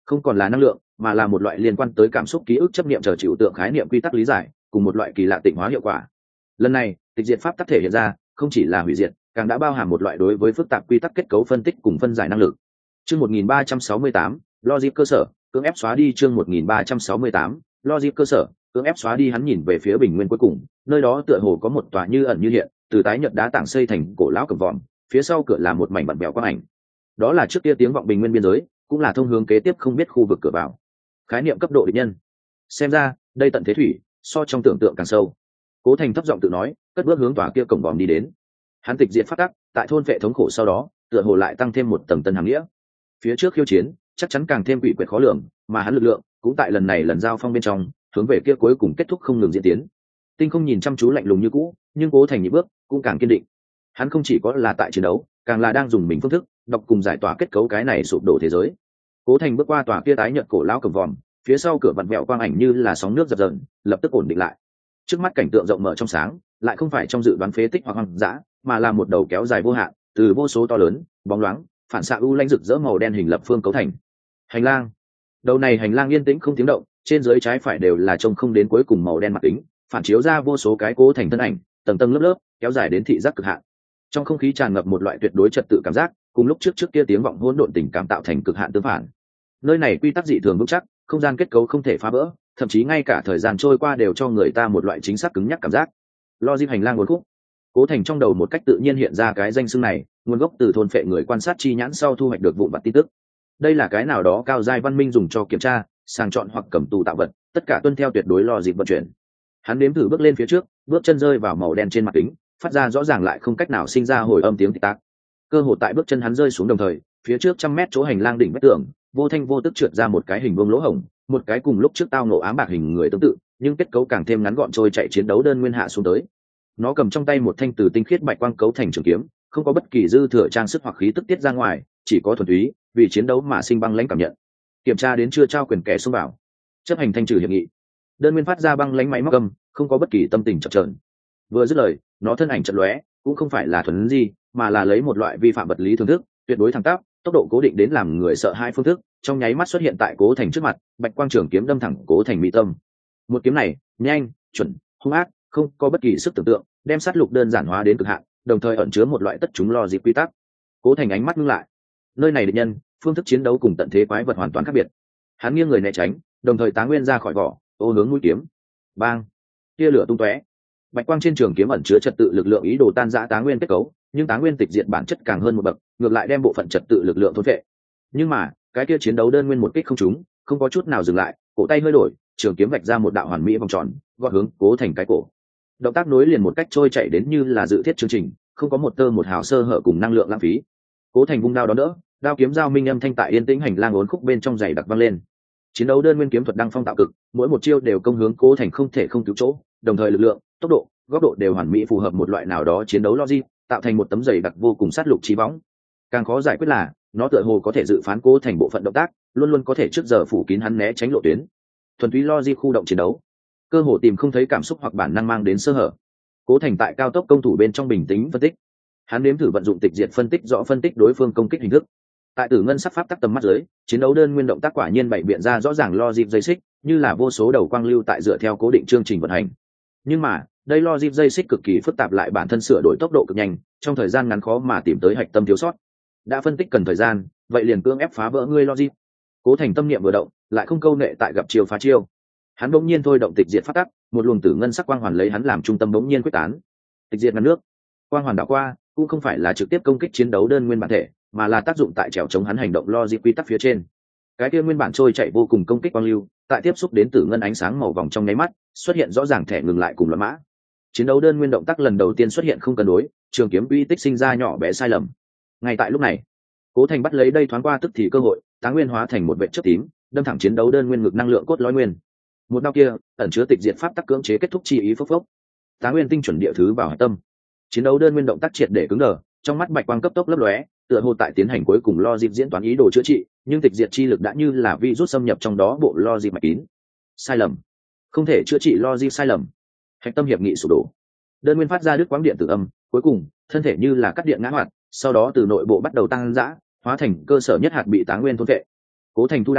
không còn là năng lượng mà là một loại liên quan tới cảm xúc, ký ức, chấp niệm chờ chịu tượng khái niệm quy tắc lý giải cùng một loại kỳ lạ tịnh hóa hiệu quả. Lần này tịch diệt pháp tắc thể hiện ra không chỉ là hủy diệt, càng đã bao hàm một loại đối với phức tạp quy tắc kết cấu phân tích cùng phân giải năng lực. Chương 1368, logic cơ sở, cưỡng ép xóa đi. Chương 1368, logic cơ sở, cưỡng ép xóa đi. Hắn nhìn về phía bình nguyên cuối cùng, nơi đó tựa hồ có một tòa như ẩn như hiện, từ tái nhợt đá tảng xây thành cổ lão cầm vòm, phía sau cửa là một mảnh bặn bèo quang ảnh. Đó là trước kia tiếng vọng bình nguyên biên giới, cũng là thông hướng kế tiếp không biết khu vực cửa vào. Khái niệm cấp độ địch nhân. Xem ra, đây tận thế thủy, so trong tưởng tượng càng sâu. Cố Thành thấp giọng tự nói, cất bước hướng tòa kia cổng vòm đi đến. Hắn tịch diệt phát tắc, tại thôn vệ thống khổ sau đó, tựa hồ lại tăng thêm một tầng tân hàm nghĩa. Phía trước khiêu chiến, chắc chắn càng thêm quỷ quyệt khó lường, mà hắn lực lượng cũng tại lần này lần giao phong bên trong, hướng về kia cuối cùng kết thúc không ngừng diễn tiến. Tinh Không nhìn chăm chú lạnh lùng như cũ, nhưng Cố Thành nhịp bước cũng càng kiên định. Hắn không chỉ có là tại chiến đấu, càng là đang dùng mình phương thức đọc cùng giải tỏa kết cấu cái này sụp đổ thế giới. Cố Thành bước qua tòa kia tái nhợt cổ lão cổng vòm, phía sau cửa vặn vẹo quang ảnh như là sóng nước dập dờn, lập tức ổn định lại. Trước mắt cảnh tượng rộng mở trong sáng, lại không phải trong dự đoán phế tích hoặc hoang dã, mà là một đầu kéo dài vô hạn, từ vô số to lớn, bóng loáng, phản xạ u lãnh rực rỡ màu đen hình lập phương cấu thành. Hành lang. Đầu này hành lang yên tĩnh không tiếng động, trên dưới trái phải đều là trông không đến cuối cùng màu đen mặt kính, phản chiếu ra vô số cái Cố Thành thân ảnh, tầng tầng lớp lớp, kéo dài đến thị giác cực hạn. Trong không khí tràn ngập một loại tuyệt đối trật tự cảm giác, cùng lúc trước kia tiếng vọng hỗn độn tình cảm tạo thành cực hạn tương phản. Nơi này quy tắc dị thường vững chắc, không gian kết cấu không thể phá vỡ, thậm chí ngay cả thời gian trôi qua đều cho người ta một loại chính xác cứng nhắc cảm giác. Logic hành lang nguồn khúc. Cố Thành trong đầu một cách tự nhiên hiện ra cái danh xưng này, nguồn gốc từ thôn phệ người quan sát chi nhãn sau thu hoạch được vụn vặt tin tức. Đây là cái nào đó cao giai văn minh dùng cho kiểm tra, sàng chọn hoặc cầm tù tạo vật, tất cả tuân theo tuyệt đối logic vận chuyển. Hắn nếm thử bước lên phía trước, bước chân rơi vào màu đen trên mặt kính, phát ra rõ ràng lại không cách nào sinh ra hồi âm tiếng tịch tắc. Cơ hồ tại bước chân hắn rơi xuống đồng thời, phía trước 100 mét chỗ hành lang đỉnh vách tường, vô thanh vô tức trượt ra một cái hình vuông lỗ hổng, một cái cùng lúc trước tao nổ ám bạc hình người tương tự, nhưng kết cấu càng thêm ngắn gọn trôi chạy chiến đấu đơn nguyên hạ xuống tới. Nó cầm trong tay một thanh từ tinh khiết bạch quang cấu thành trường kiếm, không có bất kỳ dư thừa trang sức hoặc khí tức tiết ra ngoài, chỉ có thuần túy vì chiến đấu mà sinh băng lãnh cảm nhận. Kiểm tra đến chưa trao quyền kẻ xông vào, chấp hành thanh trừ hiệp nghị. Đơn nguyên phát ra băng lãnh máy móc âm, không có bất kỳ tâm tình chập chờn. Vừa dứt lời, nó thân ảnh chợt lóe, cũng không phải là thuần gì, mà là lấy một loại vi phạm vật lý thường thức, tuyệt đối thẳng tắp, tốc độ cố định đến làm người sợ hai phương thức, trong nháy mắt xuất hiện tại Cố Thành trước mặt, bạch quang trường kiếm đâm thẳng Cố Thành mỹ tâm. Một kiếm này, nhanh, chuẩn, hung ác, không có bất kỳ sức tưởng tượng, đem sát lục đơn giản hóa đến cực hạn, đồng thời ẩn chứa một loại tất chúng lo dịp quy tắc. Cố Thành ánh mắt ngưng lại. Nơi này địch nhân, phương thức chiến đấu cùng tận thế quái vật hoàn toàn khác biệt. Hắn nghiêng người né tránh, đồng thời tá nguyên ra khỏi vỏ, ô hướng mũi kiếm. Bang! Tia lửa tung tóe. Bạch quang trên trường kiếm ẩn chứa trật tự lực lượng ý đồ tan rã tá nguyên kết cấu, nhưng tá nguyên tịch diệt bản chất càng hơn một bậc, ngược lại đem bộ phận trật tự lực lượng thôn phệ. Nhưng mà, cái kia chiến đấu đơn nguyên một kích không trúng, không có chút nào dừng lại, cổ tay hơi đổi, trường kiếm vạch ra một đạo hoàn mỹ vòng tròn, gọt hướng Cố Thành cái cổ. Động tác nối liền một cách trôi chảy đến như là dự thiết chương trình, không có một tơ một hào sơ hở cùng năng lượng lãng phí. Cố Thành vung đao đón đỡ, đao kiếm giao minh âm thanh tại yên tĩnh hành lang uốn khúc bên trong dày đặc vang lên. Chiến đấu đơn nguyên kiếm thuật đăng phong tạo cực, mỗi một chiêu đều công hướng Cố Thành không thể không cứu chỗ, đồng thời lực lượng, tốc độ, góc độ đều hoàn mỹ phù hợp một loại nào đó chiến đấu logic, tạo thành một tấm dày đặc vô cùng sát lục chí bóng. Càng khó giải quyết là, nó tựa hồ có thể dự phán Cố Thành bộ phận động tác, luôn luôn có thể trước giờ phủ kín hắn né tránh lộ tuyến. Thuần túy logic khu động chiến đấu, cơ hồ tìm không thấy cảm xúc hoặc bản năng mang đến sơ hở. Cố Thành tại cao tốc công thủ bên trong bình tĩnh phân tích. Hắn nếm thử vận dụng tịch diệt phân tích rõ phân tích đối phương công kích hình thức. Tại tử ngân sắc pháp tắc tầm mắt dưới, chiến đấu đơn nguyên động tác quả nhiên bày biện ra rõ ràng logic dây xích, như là vô số đầu quang lưu tại dựa theo cố định chương trình vận hành. Nhưng mà, đây logic dây xích cực kỳ phức tạp lại bản thân sửa đổi tốc độ cực nhanh, trong thời gian ngắn khó mà tìm tới hạch tâm thiếu sót. Đã phân tích cần thời gian, vậy liền cưỡng ép phá vỡ ngươi logic. Cố Thành tâm niệm vừa động, lại không câu nệ tại gặp chiêu phá chiêu. Hắn bỗng nhiên thôi động tịch diệt pháp tắc, một luồng tử ngân sắc quang hoàn lấy hắn làm trung tâm bỗng nhiên quyết tán. Tịch diệt ngăn nước, quang hoàn đảo qua, cũng không phải là trực tiếp công kích chiến đấu đơn nguyên bản thể, mà là tác dụng tại trèo chống hắn hành động logic quy tắc phía trên. Cái kia nguyên bản trôi chạy vô cùng công kích quang lưu, tại tiếp xúc đến tử ngân ánh sáng màu vòng trong nháy mắt, xuất hiện rõ ràng thẻ ngừng lại cùng loạn mã. Chiến đấu đơn nguyên động tác lần đầu tiên xuất hiện không cân đối, trường kiếm uy tích sinh ra nhỏ bé sai lầm. Ngay tại lúc này, Cố Thành bắt lấy đây thoáng qua tức thì cơ hội, tá nguyên hóa thành một vệt chớp tím, đâm thẳng chiến đấu đơn nguyên ngực năng lượng cốt lõi nguyên. Một đao kia ẩn chứa tịch diệt pháp tắc cưỡng chế kết thúc chi ý phốc phốc. Tá nguyên tinh chuẩn địa thứ vào hải tâm. Chiến đấu đơn nguyên động tác triệt để cứng đờ, trong mắt bạch quang cấp tốc lấp lóe, tựa hồ tại tiến hành cuối cùng logic diễn toán ý đồ chữa trị, nhưng tịch diệt chi lực đã như là virus xâm nhập trong đó bộ logic mạch kín. Sai lầm, không thể chữa trị logic sai lầm. Hạch tâm hiệp nghị sụp đổ. Đơn nguyên phát ra đứt quãng điện tử âm, cuối cùng thân thể như là cắt điện ngã hoạt, sau đó từ nội bộ bắt đầu tăng dã, hóa thành cơ sở nhất hạt bị tá nguyên thôn vệ. Cố Thành thu đao,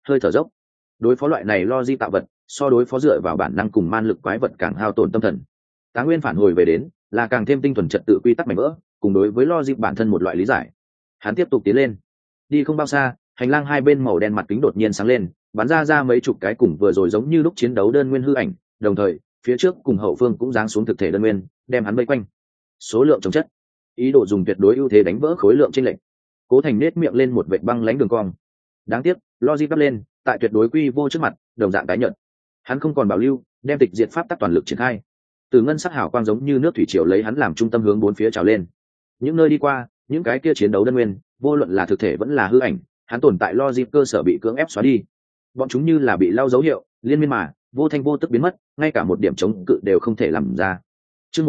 hơi thở dốc. Đối phó loại này lo di tạo vật, so đối phó dựa vào bản năng cùng man lực quái vật càng hao tổn tâm thần. Tá Nguyên phản hồi về đến là càng thêm tinh thuần trật tự quy tắc mảnh vỡ, cùng đối với lo di bản thân một loại lý giải. Hắn tiếp tục tiến lên, đi không bao xa, hành lang hai bên màu đen mặt kính đột nhiên sáng lên, bắn ra mấy chục cái cùng vừa rồi giống như lúc chiến đấu đơn nguyên hư ảnh, đồng thời phía trước cùng hậu phương cũng giáng xuống thực thể đơn nguyên, đem hắn vây quanh. Số lượng chống chất, ý đồ dùng tuyệt đối ưu thế đánh vỡ khối lượng trên lệnh. Cố Thành nết miệng lên một vệt băng lãnh đường cong. Đáng tiếc, logic đắp lên, tại tuyệt đối quy vô trước mặt, đồng dạng tái nhận. Hắn không còn bảo lưu, đem tịch diệt pháp tắc toàn lực triển khai. Từ ngân sắc hào quang giống như nước thủy triều lấy hắn làm trung tâm hướng bốn phía trào lên. Những nơi đi qua, những cái kia chiến đấu đơn nguyên, vô luận là thực thể vẫn là hư ảnh, hắn tồn tại logic cơ sở bị cưỡng ép xóa đi. Bọn chúng như là bị lau dấu hiệu, liên miên mà, vô thanh vô tức biến mất, ngay cả một điểm chống cự đều không thể làm ra. Chương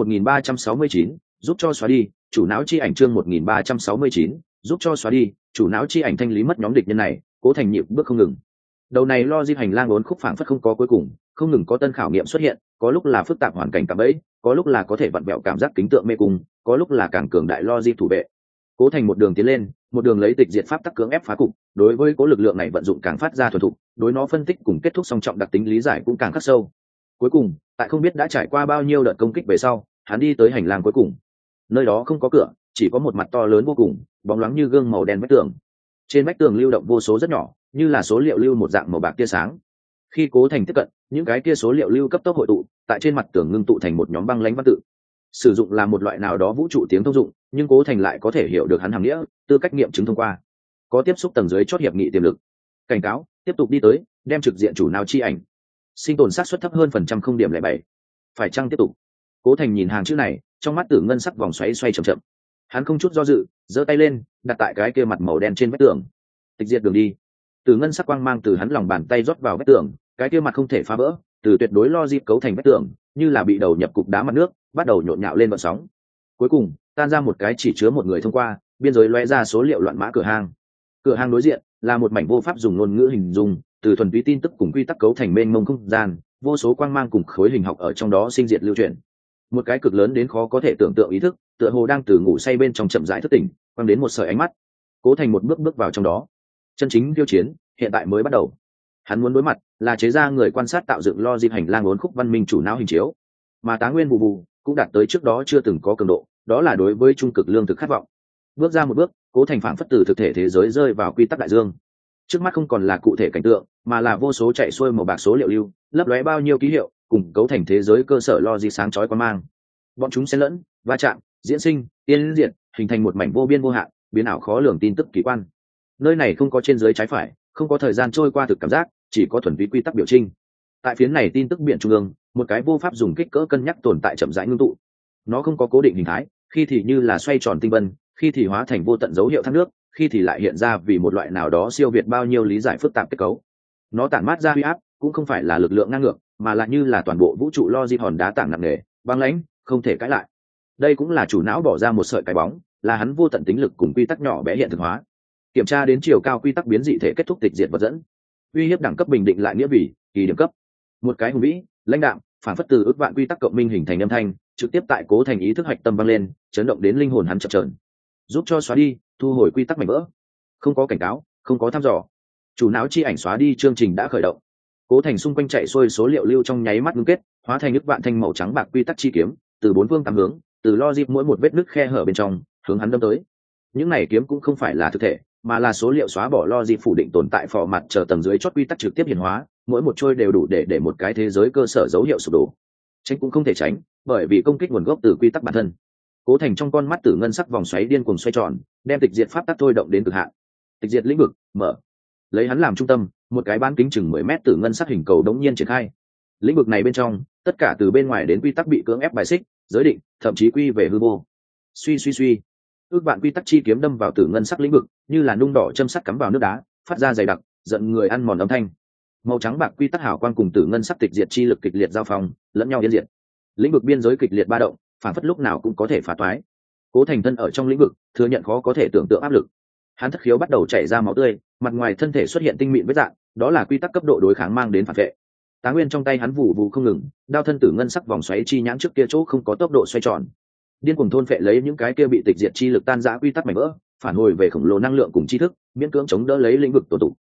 1369, giúp cho xóa đi, chủ não chi ảnh chương 1369, giúp cho xóa đi, chủ não chi ảnh thanh lý mất nhóm địch nhân này, Cố Thành nhịp bước không ngừng. Đầu này logic hành lang uốn khúc phảng phất không có cuối cùng, không ngừng có tân khảo nghiệm xuất hiện, có lúc là phức tạp hoàn cảnh cảm bẫy, có lúc là có thể vặn vẹo cảm giác kính tượng mê cung, có lúc là càng cường đại logic thủ vệ. Cố Thành một đường tiến lên, một đường lấy tịch diệt pháp tắc cưỡng ép phá cục, đối với cố lực lượng này vận dụng càng phát ra thuần thục, đối nó phân tích cùng kết thúc song trọng đặc tính lý giải cũng càng khắc sâu. Cuối cùng, tại không biết đã trải qua bao nhiêu đợt công kích về sau, hắn đi tới hành lang cuối cùng. Nơi đó không có cửa, chỉ có một mặt to lớn vô cùng, bóng loáng như gương màu đen vách tường. Trên vách tường lưu động vô số rất nhỏ, như là số liệu lưu một dạng màu bạc tia sáng. Khi Cố Thành tiếp cận, những cái tia số liệu lưu cấp tốc hội tụ, tại trên mặt tường ngưng tụ thành một nhóm băng lãnh văn tự. Sử dụng là một loại nào đó vũ trụ tiếng thông dụng, nhưng Cố Thành lại có thể hiểu được hắn hàm nghĩa, tư cách nghiệm chứng thông qua. Có tiếp xúc tầng dưới chót hiệp nghị tiềm lực. Cảnh cáo, tiếp tục đi tới, đem trực diện chủ nào chi ảnh. Sinh tồn xác suất thấp hơn phần trăm 0.07. Phải chăng tiếp tục? Cố Thành nhìn hàng chữ này, trong mắt tử ngân sắc vòng xoáy xoay chậm chậm. Hắn không chút do dự, giơ tay lên, đặt tại cái kia mặt màu đen trên vách tường. Tịch diệt đường đi. Tử ngân sắc quang mang từ hắn lòng bàn tay rót vào vách tường, cái kia mặt không thể phá vỡ, từ tuyệt đối logic cấu thành vách tường, như là bị đầu nhập cục đá mặt nước, bắt đầu nhộn nhạo lên vận sóng. Cuối cùng, tan ra một cái chỉ chứa một người thông qua, biên giới lóe ra số liệu loạn mã cửa hang. Cửa hang đối diện là một mảnh vô pháp dùng ngôn ngữ hình dung, từ thuần túy tin tức cùng quy tắc cấu thành mênh mông không gian, vô số quang mang cùng khối hình học ở trong đó sinh diệt lưu chuyển. Một cái cực lớn đến khó có thể tưởng tượng ý thức, tựa hồ đang từ ngủ say bên trong chậm rãi thức tỉnh, quăng đến một sợi ánh mắt. Cố Thành một bước bước vào trong đó. Chân chính khiêu chiến hiện tại mới bắt đầu. Hắn muốn đối mặt là chế ra người quan sát tạo dựng logic hành lang uốn khúc văn minh chủ não hình chiếu, mà Tá Nguyên bù bù cũng đạt tới trước đó chưa từng có cường độ, đó là đối với trung cực lương thực khát vọng. Bước ra một bước, Cố Thành phảng phất từ thực thể thế giới rơi vào quy tắc đại dương. Trước mắt không còn là cụ thể cảnh tượng, mà là vô số chạy xuôi màu bạc số liệu lưu, lấp lóe bao nhiêu ký hiệu, cùng cấu thành thế giới cơ sở logic sáng chói quan mang. Bọn chúng xen lẫn, va chạm, diễn sinh, tiên diệt, hình thành một mảnh vô biên vô hạn, biến ảo khó lường tin tức kỳ quan. Nơi này không có trên dưới trái phải, không có thời gian trôi qua thực cảm giác, chỉ có thuần túy quy tắc biểu trinh. Tại phiến này tin tức biển trung ương, một cái vô pháp dùng kích cỡ cân nhắc tồn tại chậm rãi ngưng tụ. Nó không có cố định hình thái, khi thì như là xoay tròn tinh vân, khi thì hóa thành vô tận dấu hiệu thác nước, khi thì lại hiện ra vì một loại nào đó siêu việt bao nhiêu lý giải phức tạp kết cấu. Nó tản mát ra huy áp, cũng không phải là lực lượng ngang ngược, mà là như là toàn bộ vũ trụ logic hòn đá tảng nặng nề, băng lãnh, không thể cãi lại. Đây cũng là chủ não bỏ ra một sợi cái bóng, là hắn vô tận tính lực cùng quy tắc nhỏ bé hiện thực hóa. Kiểm tra đến chiều cao quy tắc biến dị thể kết thúc tịch diệt vật dẫn. Uy hiếp đẳng cấp bình định lại nghĩa vị, kỳ điểm cấp. Một cái hùng vĩ, lãnh đạm, phản phất từ ước vạn quy tắc cộng minh hình thành âm thanh, trực tiếp tại Cố Thành ý thức hạch tâm vang lên, chấn động đến linh hồn hắn chập chờn. Giúp cho xóa đi, thu hồi quy tắc mảnh vỡ. Không có cảnh cáo, không có thăm dò. Chủ não chi ảnh xóa đi chương trình đã khởi động. Cố Thành xung quanh chạy xuôi số liệu lưu trong nháy mắt ngưng kết, hóa thành ước vạn thanh màu trắng bạc quy tắc chi kiếm, từ bốn phương tám hướng, từ logic mỗi một vết nứt khe hở bên trong, hướng hắn đâm tới. Những này kiếm cũng không phải là thực thể, mà là số liệu xóa bỏ logic phủ định tồn tại phò mặt chờ tầng dưới chót quy tắc trực tiếp hiển hóa, mỗi một trôi đều đủ để một cái thế giới cơ sở dấu hiệu sụp đổ. Tránh cũng không thể tránh, bởi vì công kích nguồn gốc từ quy tắc bản thân. Cố Thành trong con mắt tử ngân sắc vòng xoáy điên cuồng xoay tròn, đem tịch diệt pháp tắc thôi động đến cực hạn. Tịch diệt lĩnh vực mở. Lấy hắn làm trung tâm, một cái bán kính chừng 10 mét tử ngân sắc hình cầu đống nhiên triển khai. Lĩnh vực này bên trong, tất cả từ bên ngoài đến quy tắc bị cưỡng ép bài xích, giới định, thậm chí quy về hư vô. Suy. Ước vạn quy tắc chi kiếm đâm vào tử ngân sắc lĩnh vực, như là nung đỏ châm sắt cắm vào nước đá, phát ra dày đặc, giận người ăn mòn âm thanh. Màu trắng bạc quy tắc hào quang cùng tử ngân sắc tịch diệt chi lực kịch liệt giao phong, lẫn nhau điên diệt. Lĩnh vực biên giới kịch liệt ba động, phản phất lúc nào cũng có thể phá toái. Cố Thành thân ở trong lĩnh vực, thừa nhận khó có thể tưởng tượng áp lực. Hắn thất khiếu bắt đầu chảy ra máu tươi, mặt ngoài thân thể xuất hiện tinh mịn vết rạn, đó là quy tắc cấp độ đối kháng mang đến phản vệ. Tá Nguyên trong tay hắn vụ vụ không ngừng, đao thân tử ngân sắc vòng xoáy chi nhãn trước kia chỗ không có tốc độ xoay tròn, điên cuồng thôn phệ lấy những cái kia bị tịch diệt chi lực tan rã quy tắc mảnh vỡ, phản hồi về khổng lồ năng lượng cùng tri thức, miễn cưỡng chống đỡ lấy lĩnh vực tổ tụ.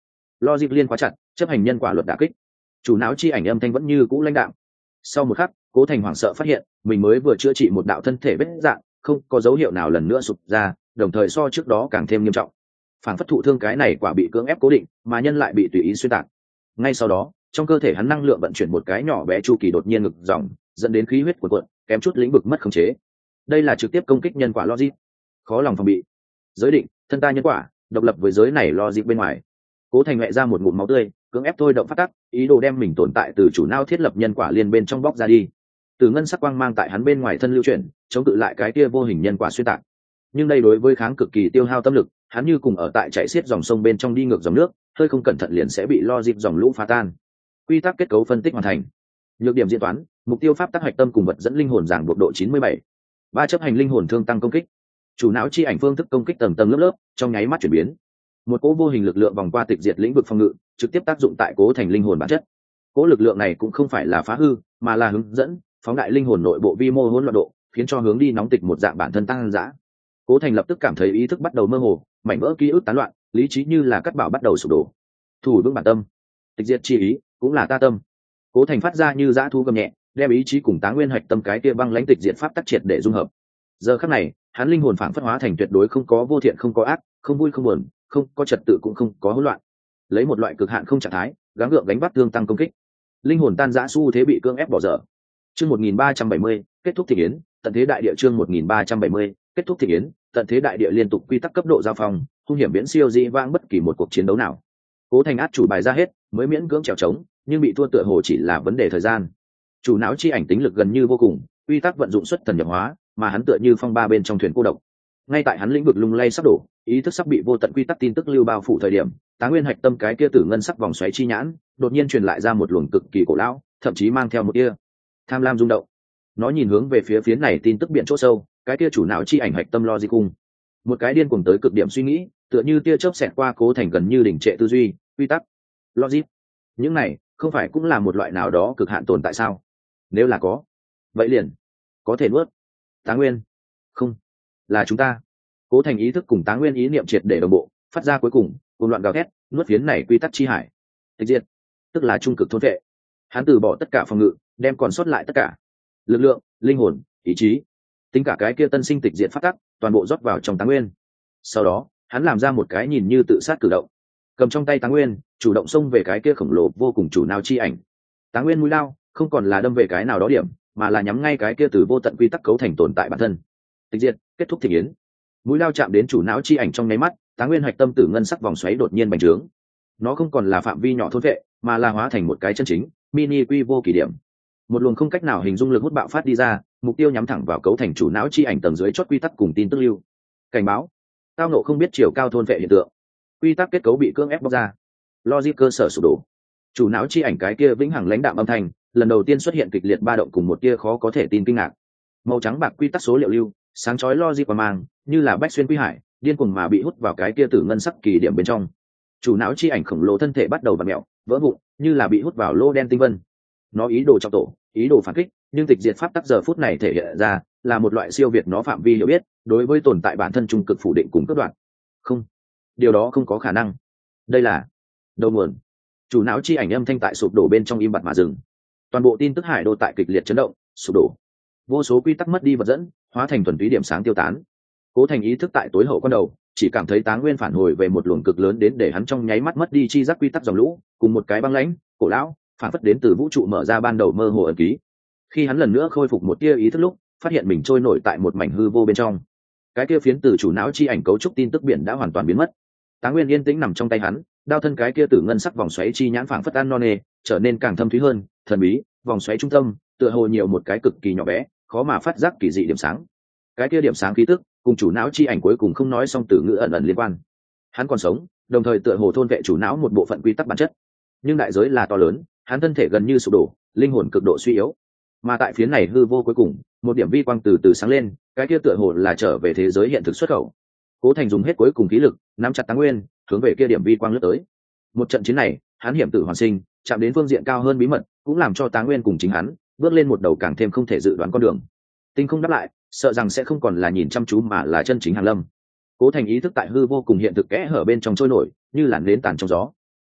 logic liên quá chặt, chấp hành nhân quả luật đả kích. Chủ não chi ảnh âm thanh vẫn như cũ lãnh đạm. Sau một khắc, Cố Thành hoảng sợ phát hiện mình mới vừa chữa trị một đạo thân thể vết dạng, không có dấu hiệu nào lần nữa sụp ra, đồng thời so trước đó càng thêm nghiêm trọng. Phản phất thụ thương cái này quả bị cưỡng ép cố định, mà nhân lại bị tùy ý xuyên tạc. Ngay sau đó, trong cơ thể hắn năng lượng vận chuyển một cái nhỏ bé chu kỳ đột nhiên ngực dòng, dẫn đến khí huyết cuộn cuộn, kém chút lĩnh vực mất khống chế. Đây là trực tiếp công kích nhân quả logic, khó lòng phòng bị. Giới định, thân ta nhân quả, độc lập với giới này logic bên ngoài. Cố Thành mẹ ra một ngụm máu tươi, cưỡng ép thôi động phát tắc, ý đồ đem mình tồn tại từ chủ não thiết lập nhân quả liên bên trong bóc ra đi. Từ ngân sắc quang mang tại hắn bên ngoài thân lưu chuyển, chống cự lại cái kia vô hình nhân quả xuyên tạc. Nhưng đây đối với kháng cực kỳ tiêu hao tâm lực, hắn như cùng ở tại chạy xiết dòng sông bên trong đi ngược dòng nước, hơi không cẩn thận liền sẽ bị lo dịp dòng lũ phá tan. Quy tắc kết cấu phân tích hoàn thành. Nhược điểm diễn toán, mục tiêu pháp tác hoạch tâm cùng vật dẫn linh hồn giảng buộc độ 97. Ba chấp hành linh hồn thương tăng công kích. Chủ não chi ảnh phương thức công kích tầng tầng lớp lớp, trong nháy mắt chuyển biến. Một cỗ vô hình lực lượng vòng qua tịch diệt lĩnh vực phòng ngự, trực tiếp tác dụng tại Cố Thành linh hồn bản chất. Cỗ lực lượng này cũng không phải là phá hư, mà là hướng dẫn, phóng đại linh hồn nội bộ vi mô hỗn loạn độ, khiến cho hướng đi nóng tịch một dạng bản thân tăng dã. Cố Thành lập tức cảm thấy ý thức bắt đầu mơ hồ, mảnh vỡ ký ức tán loạn, lý trí như là cát bảo bắt đầu sụp đổ. Thủ vững bản tâm, tịch diệt chi ý, cũng là ta tâm. Cố Thành phát ra như dã thú gầm nhẹ, đem ý chí cùng Táng Nguyên Hạch tâm cái kia băng lãnh tịch diệt pháp tác triệt để dung hợp. Giờ khắc này, hắn linh hồn phảng phất hóa thành tuyệt đối không có vô thiện không có ác, không vui không buồn, không có trật tự cũng không có hỗn loạn. Lấy một loại cực hạn không trạng thái, gắng gượng đánh bắt thương tăng công kích. Linh hồn tan rã xu thế bị cưỡng ép bỏ dở. Chương 1370, kết thúc thị yến, tận thế đại địa chương 1370, kết thúc thị yến, tận thế đại địa liên tục quy tắc cấp độ giao phong, hung hiểm viễn siêu dĩ vãng bất kỳ một cuộc chiến đấu nào. Cố Thành át chủ bài ra hết, mới miễn cưỡng trèo trống, nhưng bị thua tựa hồ chỉ là vấn đề thời gian. Chủ não chi ảnh tính lực gần như vô cùng, quy tắc vận dụng xuất thần nhập hóa, mà hắn tựa như phong ba bên trong thuyền cô độc. Ngay tại hắn lĩnh vực lung lay sắp đổ, ý thức sắp bị vô tận quy tắc tin tức lưu bao phủ thời điểm, Táng Nguyên Hạch tâm cái kia tử ngân sắc vòng xoáy chi nhãn, đột nhiên truyền lại ra một luồng cực kỳ cổ lão, thậm chí mang theo một tia tham lam rung động. Nó nhìn hướng về phía này tin tức biển chỗ sâu, cái kia chủ não chi ảnh hạch tâm logic cung. Một cái điên cuồng tới cực điểm suy nghĩ, tựa như tia chớp xẹt qua Cố Thành gần như đỉnh trệ tư duy, quy tắc, logic. Những này không phải cũng là một loại nào đó cực hạn tồn tại sao? Nếu là có, vậy liền có thể nuốt. Táng Nguyên, không, là chúng ta. Cố Thành ý thức cùng Táng Nguyên ý niệm triệt để đồng bộ, phát ra cuối cùng, cùng loạn gào thét, nuốt phiến này quy tắc chi hải. Tịch diệt, tức là trung cực thôn vệ. Hắn từ bỏ tất cả phòng ngự, đem còn sót lại tất cả lực lượng, linh hồn, ý chí, tính cả cái kia tân sinh tịch diệt phát tắc, toàn bộ rót vào trong Táng Nguyên. Sau đó, hắn làm ra một cái nhìn như tự sát cử động, cầm trong tay Táng Nguyên, chủ động xông về cái kia khổng lồ vô cùng chủ não chi ảnh. Táng Nguyên mũi lao không còn là đâm về cái nào đó điểm, mà là nhắm ngay cái kia từ vô tận quy tắc cấu thành tồn tại bản thân. Tịch diệt, kết thúc thị yến. Mũi lao chạm đến chủ não chi ảnh trong nháy mắt, Táng Nguyên hạch tâm tử ngân sắc vòng xoáy đột nhiên bành trướng. Nó không còn là phạm vi nhỏ thôn vệ, mà là hóa thành một cái chân chính mini quy vô kỳ điểm. Một luồng không cách nào hình dung lực hút bạo phát đi ra, mục tiêu nhắm thẳng vào cấu thành chủ não chi ảnh tầng dưới chót quy tắc cùng tin tức lưu. Cảnh báo, tao nộ không biết chiều cao thôn vệ hiện tượng. Quy tắc kết cấu bị cưỡng ép bóc ra. Logic cơ sở sụp đổ. Chủ não chi ảnh cái kia vĩnh hằng lãnh đạm âm thanh, lần đầu tiên xuất hiện kịch liệt ba động cùng một tia khó có thể tin kinh ngạc. Màu trắng bạc quy tắc số liệu lưu, sáng chói logic và mang, như là bách xuyên quy hải, điên cuồng mà bị hút vào cái kia tử ngân sắc kỳ điểm bên trong. Chủ não chi ảnh khổng lồ thân thể bắt đầu vặn mèo, vỡ vụn, như là bị hút vào lô đen tinh vân. Nó ý đồ trọng tổ, ý đồ phản kích, nhưng tịch diệt pháp tắc giờ phút này thể hiện ra là một loại siêu việt nó phạm vi hiểu biết, đối với tồn tại bản thân trung cực phủ định cùng cắt đoạn. Không, điều đó không có khả năng. Đây là đầu nguồn. Chủ não chi ảnh âm thanh tại sụp đổ bên trong im bặt mà dừng. Toàn bộ tin tức hải đô tại kịch liệt chấn động, sụp đổ. Vô số quy tắc mất đi vật dẫn, hóa thành thuần túy điểm sáng tiêu tán. Cố Thành ý thức tại tối hậu quan đầu, chỉ cảm thấy Táng Nguyên phản hồi về một luồng cực lớn đến để hắn trong nháy mắt mất đi chi giác quy tắc dòng lũ, cùng một cái băng lãnh, cổ lão, phản phất đến từ vũ trụ mở ra ban đầu mơ hồ ẩn ký. Khi hắn lần nữa khôi phục một tia ý thức lúc, phát hiện mình trôi nổi tại một mảnh hư vô bên trong. Cái kia phiến từ chủ não chi ảnh cấu trúc tin tức biển đã hoàn toàn biến mất. Táng Nguyên yên tĩnh nằm trong tay hắn, đao thân cái kia tử ngân sắc vòng xoáy chi nhãn phảng phất ăn non nê, trở nên càng thâm thúy hơn, thần bí, vòng xoáy trung tâm, tựa hồ nhiều một cái cực kỳ nhỏ bé, khó mà phát giác kỳ dị điểm sáng. Cái kia điểm sáng khí tức, cùng chủ não chi ảnh cuối cùng không nói xong từ ngữ ẩn ẩn liên quan. Hắn còn sống, đồng thời tựa hồ thôn vệ chủ não một bộ phận quy tắc bản chất. Nhưng đại giới là to lớn, hắn thân thể gần như sụp đổ, linh hồn cực độ suy yếu. Mà tại phía này hư vô cuối cùng, một điểm vi quang từ từ sáng lên, cái kia tựa hồ là trở về thế giới hiện thực xuất khẩu. Cố Thành dùng hết cuối cùng khí lực, nắm chặt Táng Nguyên, hướng về kia điểm vi quang lướt tới. Một trận chiến này, hắn hiểm tử hoàn sinh, chạm đến phương diện cao hơn bí mật, cũng làm cho Táng Nguyên cùng chính hắn bước lên một đầu càng thêm không thể dự đoán con đường. Tinh không đáp lại, sợ rằng sẽ không còn là nhìn chăm chú mà là chân chính hàng lâm. Cố Thành ý thức tại hư vô cùng hiện thực kẽ hở bên trong trôi nổi, như làn nến tàn trong gió.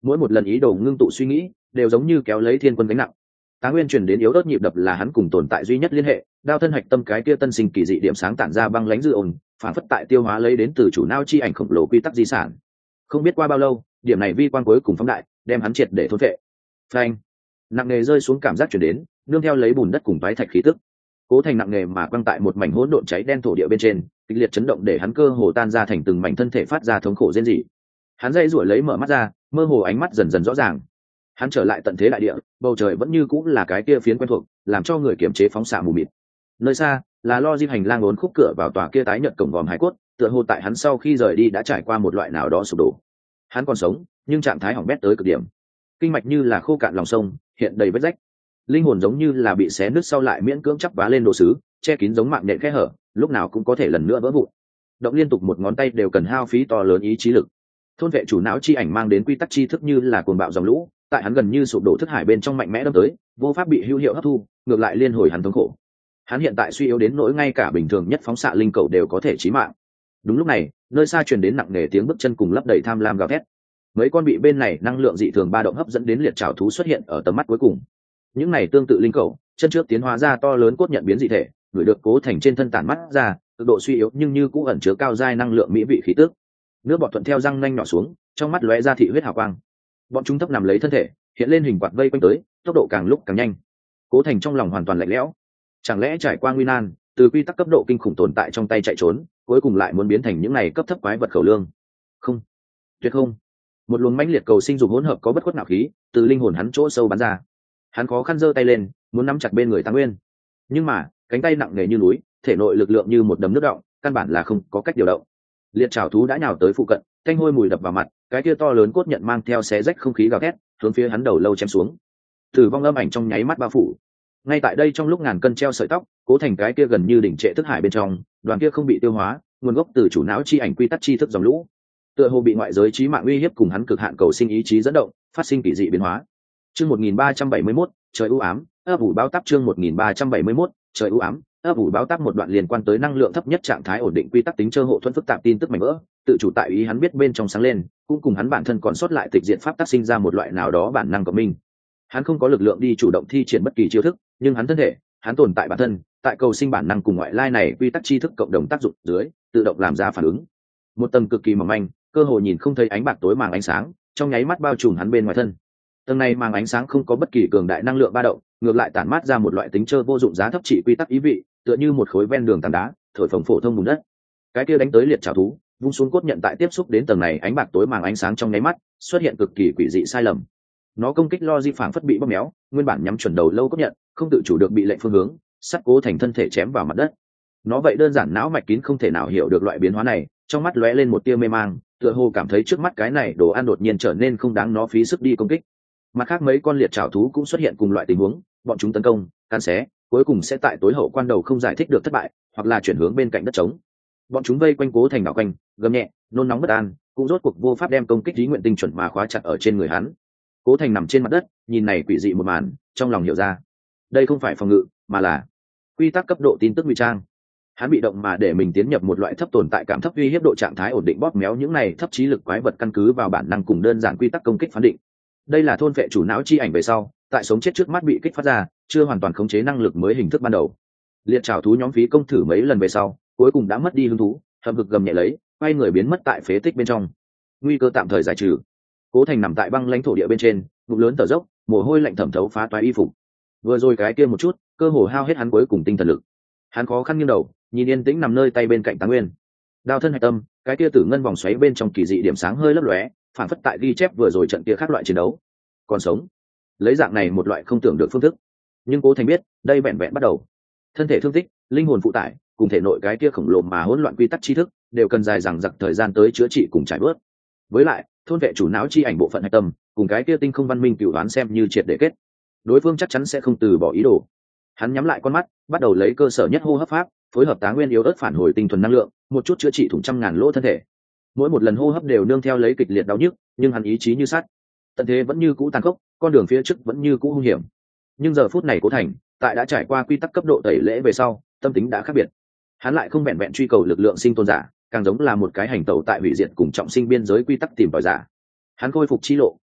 mỗi một lần ý đồ ngưng tụ suy nghĩ đều giống như kéo lấy thiên quân gánh nặng. Tá nguyên truyền đến yếu ớt nhịp đập là hắn cùng tồn tại duy nhất liên hệ, đao thân hạch tâm cái kia tân sinh kỳ dị điểm sáng tản ra băng lãnh dư ồn, phản phất tại tiêu hóa lấy đến từ chủ não chi ảnh khổng lồ quy tắc di sản. Không biết qua bao lâu, điểm này vi quan cuối cùng phóng đại, đem hắn triệt để thôn phệ. Phanh, nặng nề rơi xuống cảm giác truyền đến, nương theo lấy bùn đất cùng toái thạch khí tức. Cố Thành nặng nề mà quăng tại một mảnh hỗn độn cháy đen thổ địa bên trên, kịch liệt chấn động để hắn cơ hồ tan ra thành từng mảnh thân thể phát ra thống khổ rên rỉ. Hắn dây rủi lấy mở mắt ra, mơ hồ ánh mắt dần dần rõ ràng. Hắn trở lại tận thế đại địa, bầu trời vẫn như cũng là cái kia phiến quen thuộc, làm cho người kiềm chế phóng xạ mù mịt. Nơi xa là lo di hành lang uốn khúc cửa vào tòa kia tái nhợt cổng vòm hải cốt, tựa hồ tại hắn sau khi rời đi đã trải qua một loại nào đó sụp đổ. Hắn còn sống, nhưng trạng thái hỏng bét tới cực điểm. Kinh mạch như là khô cạn lòng sông, hiện đầy vết rách. Linh hồn giống như là bị xé nứt sau lại miễn cưỡng chắp vá lên đồ sứ, che kín giống mạng nhện kẽ hở, lúc nào cũng có thể lần nữa vỡ vụn. Động liên tục một ngón tay đều cần hao phí to lớn ý chí lực. Thôn vệ chủ não chi ảnh mang đến quy tắc chi thức như là cuồng bạo dòng lũ, tại hắn gần như sụp đổ thức hải bên trong mạnh mẽ đâm tới, vô pháp bị hữu hiệu hấp thu, ngược lại liên hồi hắn thống khổ. Hắn hiện tại suy yếu đến nỗi ngay cả bình thường nhất phóng xạ linh cầu đều có thể chí mạng. Đúng lúc này, nơi xa truyền đến nặng nề tiếng bước chân cùng lấp đầy tham lam gào thét. Mấy con bị bên này năng lượng dị thường ba động hấp dẫn đến liệt trảo thú xuất hiện ở tầm mắt cuối cùng. Những này tương tự linh cầu, chân trước tiến hóa ra to lớn cốt nhận biến dị thể, người được Cố Thành trên thân tản mắt ra, cực độ suy yếu nhưng như cũng ẩn chứa cao giai năng lượng mỹ vị khí tức. Nước bọt thuận theo răng nanh nhỏ xuống, trong mắt lóe ra thị huyết hào quang. Bọn chúng thấp nằm lấy thân thể, hiện lên hình quạt vây quanh tới, tốc độ càng lúc càng nhanh. Cố Thành trong lòng hoàn toàn lạnh lẽo. Chẳng lẽ trải qua nguy nan, từ quy tắc cấp độ kinh khủng tồn tại trong tay chạy trốn, cuối cùng lại muốn biến thành những này cấp thấp quái vật khẩu lương? Không, tuyệt không. Một luồng mãnh liệt cầu sinh dục hỗn hợp có bất khuất nào khí từ linh hồn hắn chỗ sâu bắn ra. Hắn khó khăn giơ tay lên, muốn nắm chặt bên người Tá Nguyên, nhưng mà cánh tay nặng nề như núi, thể nội lực lượng như một đầm nước đọng, căn bản là không có cách điều động. Liệt trảo thú đã nhào tới phụ cận, thanh hôi mùi đập vào mặt, cái kia to lớn cốt nhận mang theo xé rách không khí gào thét, hướng phía hắn đầu lâu chém xuống. Tử vong âm ảnh trong nháy mắt bao phủ. Ngay tại đây trong lúc ngàn cân treo sợi tóc, Cố Thành cái kia gần như đỉnh trệ thức hải bên trong, đoàn kia không bị tiêu hóa, nguồn gốc từ chủ não chi ảnh quy tắc chi thức dòng lũ, tựa hồ bị ngoại giới chí mạng uy hiếp cùng hắn cực hạn cầu sinh ý chí dẫn động, phát sinh kỳ dị biến hóa. Chương 1371, trời u ám, ấp ủ báo táp. Chương 1371, trời u ám, ấp ủ báo táp. Một đoạn liên quan tới năng lượng thấp nhất trạng thái ổn định quy tắc tính chơ hộ thuẫn phức tạp tin tức mảnh vỡ, tự chủ tại ý hắn biết bên trong sáng lên, cũng cùng hắn bản thân còn sót lại tịch diện pháp tác sinh ra một loại nào đó bản năng của mình. Hắn không có lực lượng đi chủ động thi triển bất kỳ chiêu thức, nhưng hắn thân thể, hắn tồn tại bản thân, tại cầu sinh bản năng cùng ngoại lai này quy tắc tri thức cộng đồng tác dụng dưới, tự động làm ra phản ứng. Một tầng cực kỳ mỏng manh, cơ hồ nhìn không thấy ánh bạc tối màng ánh sáng, trong nháy mắt bao trùm hắn bên ngoài thân. Tầng này màng ánh sáng không có bất kỳ cường đại năng lượng ba động, ngược lại tản mát ra một loại tính chơi vô dụng giá thấp trị quy tắc ý vị, tựa như một khối ven đường tảng đá, thổi phồng phổ thông bùn đất. Cái kia đánh tới liệt trảo thú, vung xuống cốt nhận tại tiếp xúc đến tầng này ánh bạc tối màng ánh sáng trong nháy mắt, xuất hiện cực kỳ quỷ dị sai lầm. Nó công kích lo di phảng phất bị bóp méo, nguyên bản nhắm chuẩn đầu lâu cốt nhận, không tự chủ được bị lệnh phương hướng, sắt Cố Thành thân thể chém vào mặt đất. Nó vậy đơn giản não mạch kín không thể nào hiểu được loại biến hóa này, trong mắt lóe lên một tia mê mang, tựa hồ cảm thấy trước mắt cái này đồ ăn đột nhiên trở nên không đáng nó phí sức đi công kích. Mặt khác mấy con liệt trảo thú cũng xuất hiện cùng loại tình huống, bọn chúng tấn công, cắn xé, cuối cùng sẽ tại tối hậu quan đầu không giải thích được thất bại, hoặc là chuyển hướng bên cạnh đất trống. Bọn chúng vây quanh Cố Thành đảo quanh, gầm nhẹ, nôn nóng bất an, cũng rốt cuộc vô pháp đem công kích ý nguyện tinh chuẩn mà khóa chặt ở trên người hắn. Cố Thành nằm trên mặt đất, nhìn này quỷ dị một màn, trong lòng hiểu ra, đây không phải phòng ngự, mà là quy tắc cấp độ tin tức ngụy trang. Hắn bị động mà để mình tiến nhập một loại thấp tồn tại cảm thấp uy hiếp độ trạng thái ổn định, bóp méo những này thấp trí lực quái vật căn cứ vào bản năng cùng đơn giản quy tắc công kích phán định. Đây là thôn vệ chủ não chi ảnh về sau, tại sống chết trước mắt bị kích phát ra, chưa hoàn toàn khống chế năng lực mới hình thức ban đầu. Liệt trảo thú nhóm phí công thử mấy lần về sau, cuối cùng đã mất đi hứng thú, hầm hực gầm nhẹ lấy, quay người biến mất tại phế tích bên trong. Nguy cơ tạm thời giải trừ. Cố Thành nằm tại băng lãnh thổ địa bên trên, ngụm lớn thở dốc, mồ hôi lạnh thẩm thấu phá toái y phục. Vừa rồi cái kia một chút, cơ hồ hao hết hắn cuối cùng tinh thần lực. Hắn khó khăn nghiêng đầu, nhìn yên tĩnh nằm nơi tay bên cạnh Tá Nguyên. Đao thân hạch tâm, cái kia tử ngân vòng xoáy bên trong kỳ dị điểm sáng hơi lấp lóe, phản phất tại ghi chép vừa rồi trận kia khác loại chiến đấu. Còn sống, lấy dạng này một loại không tưởng được phương thức. Nhưng Cố Thành biết, đây vẹn vẹn bắt đầu. Thân thể thương tích, linh hồn phụ tải, cùng thể nội cái kia khổng lồ mà hỗn loạn quy tắc tri thức, đều cần dài dằng dặc thời gian tới chữa trị cùng trải bớt. Với lại, thôn vệ chủ não chi ảnh bộ phận hạch tâm, cùng cái kia tinh không văn minh cửu đoán xem như triệt để kết. Đối phương chắc chắn sẽ không từ bỏ ý đồ. Hắn nhắm lại con mắt, bắt đầu lấy cơ sở nhất hô hấp pháp, phối hợp Tá Nguyên yếu ớt phản hồi tinh thuần năng lượng, một chút chữa trị thủng trăm ngàn lỗ thân thể. Mỗi một lần hô hấp đều nương theo lấy kịch liệt đau nhức, nhưng hắn ý chí như sắt. Tận thế vẫn như cũ tàn khốc, con đường phía trước vẫn như cũ hung hiểm. Nhưng giờ phút này Cố Thành, tại đã trải qua quy tắc cấp độ tẩy lễ về sau, tâm tính đã khác biệt. Hắn lại không vẹn vẹn truy cầu lực lượng sinh tồn giả, càng giống là một cái hành tẩu tại hủy diệt cùng trọng sinh biên giới quy tắc tìm tòi giả. Hắn khôi phục chi lộ,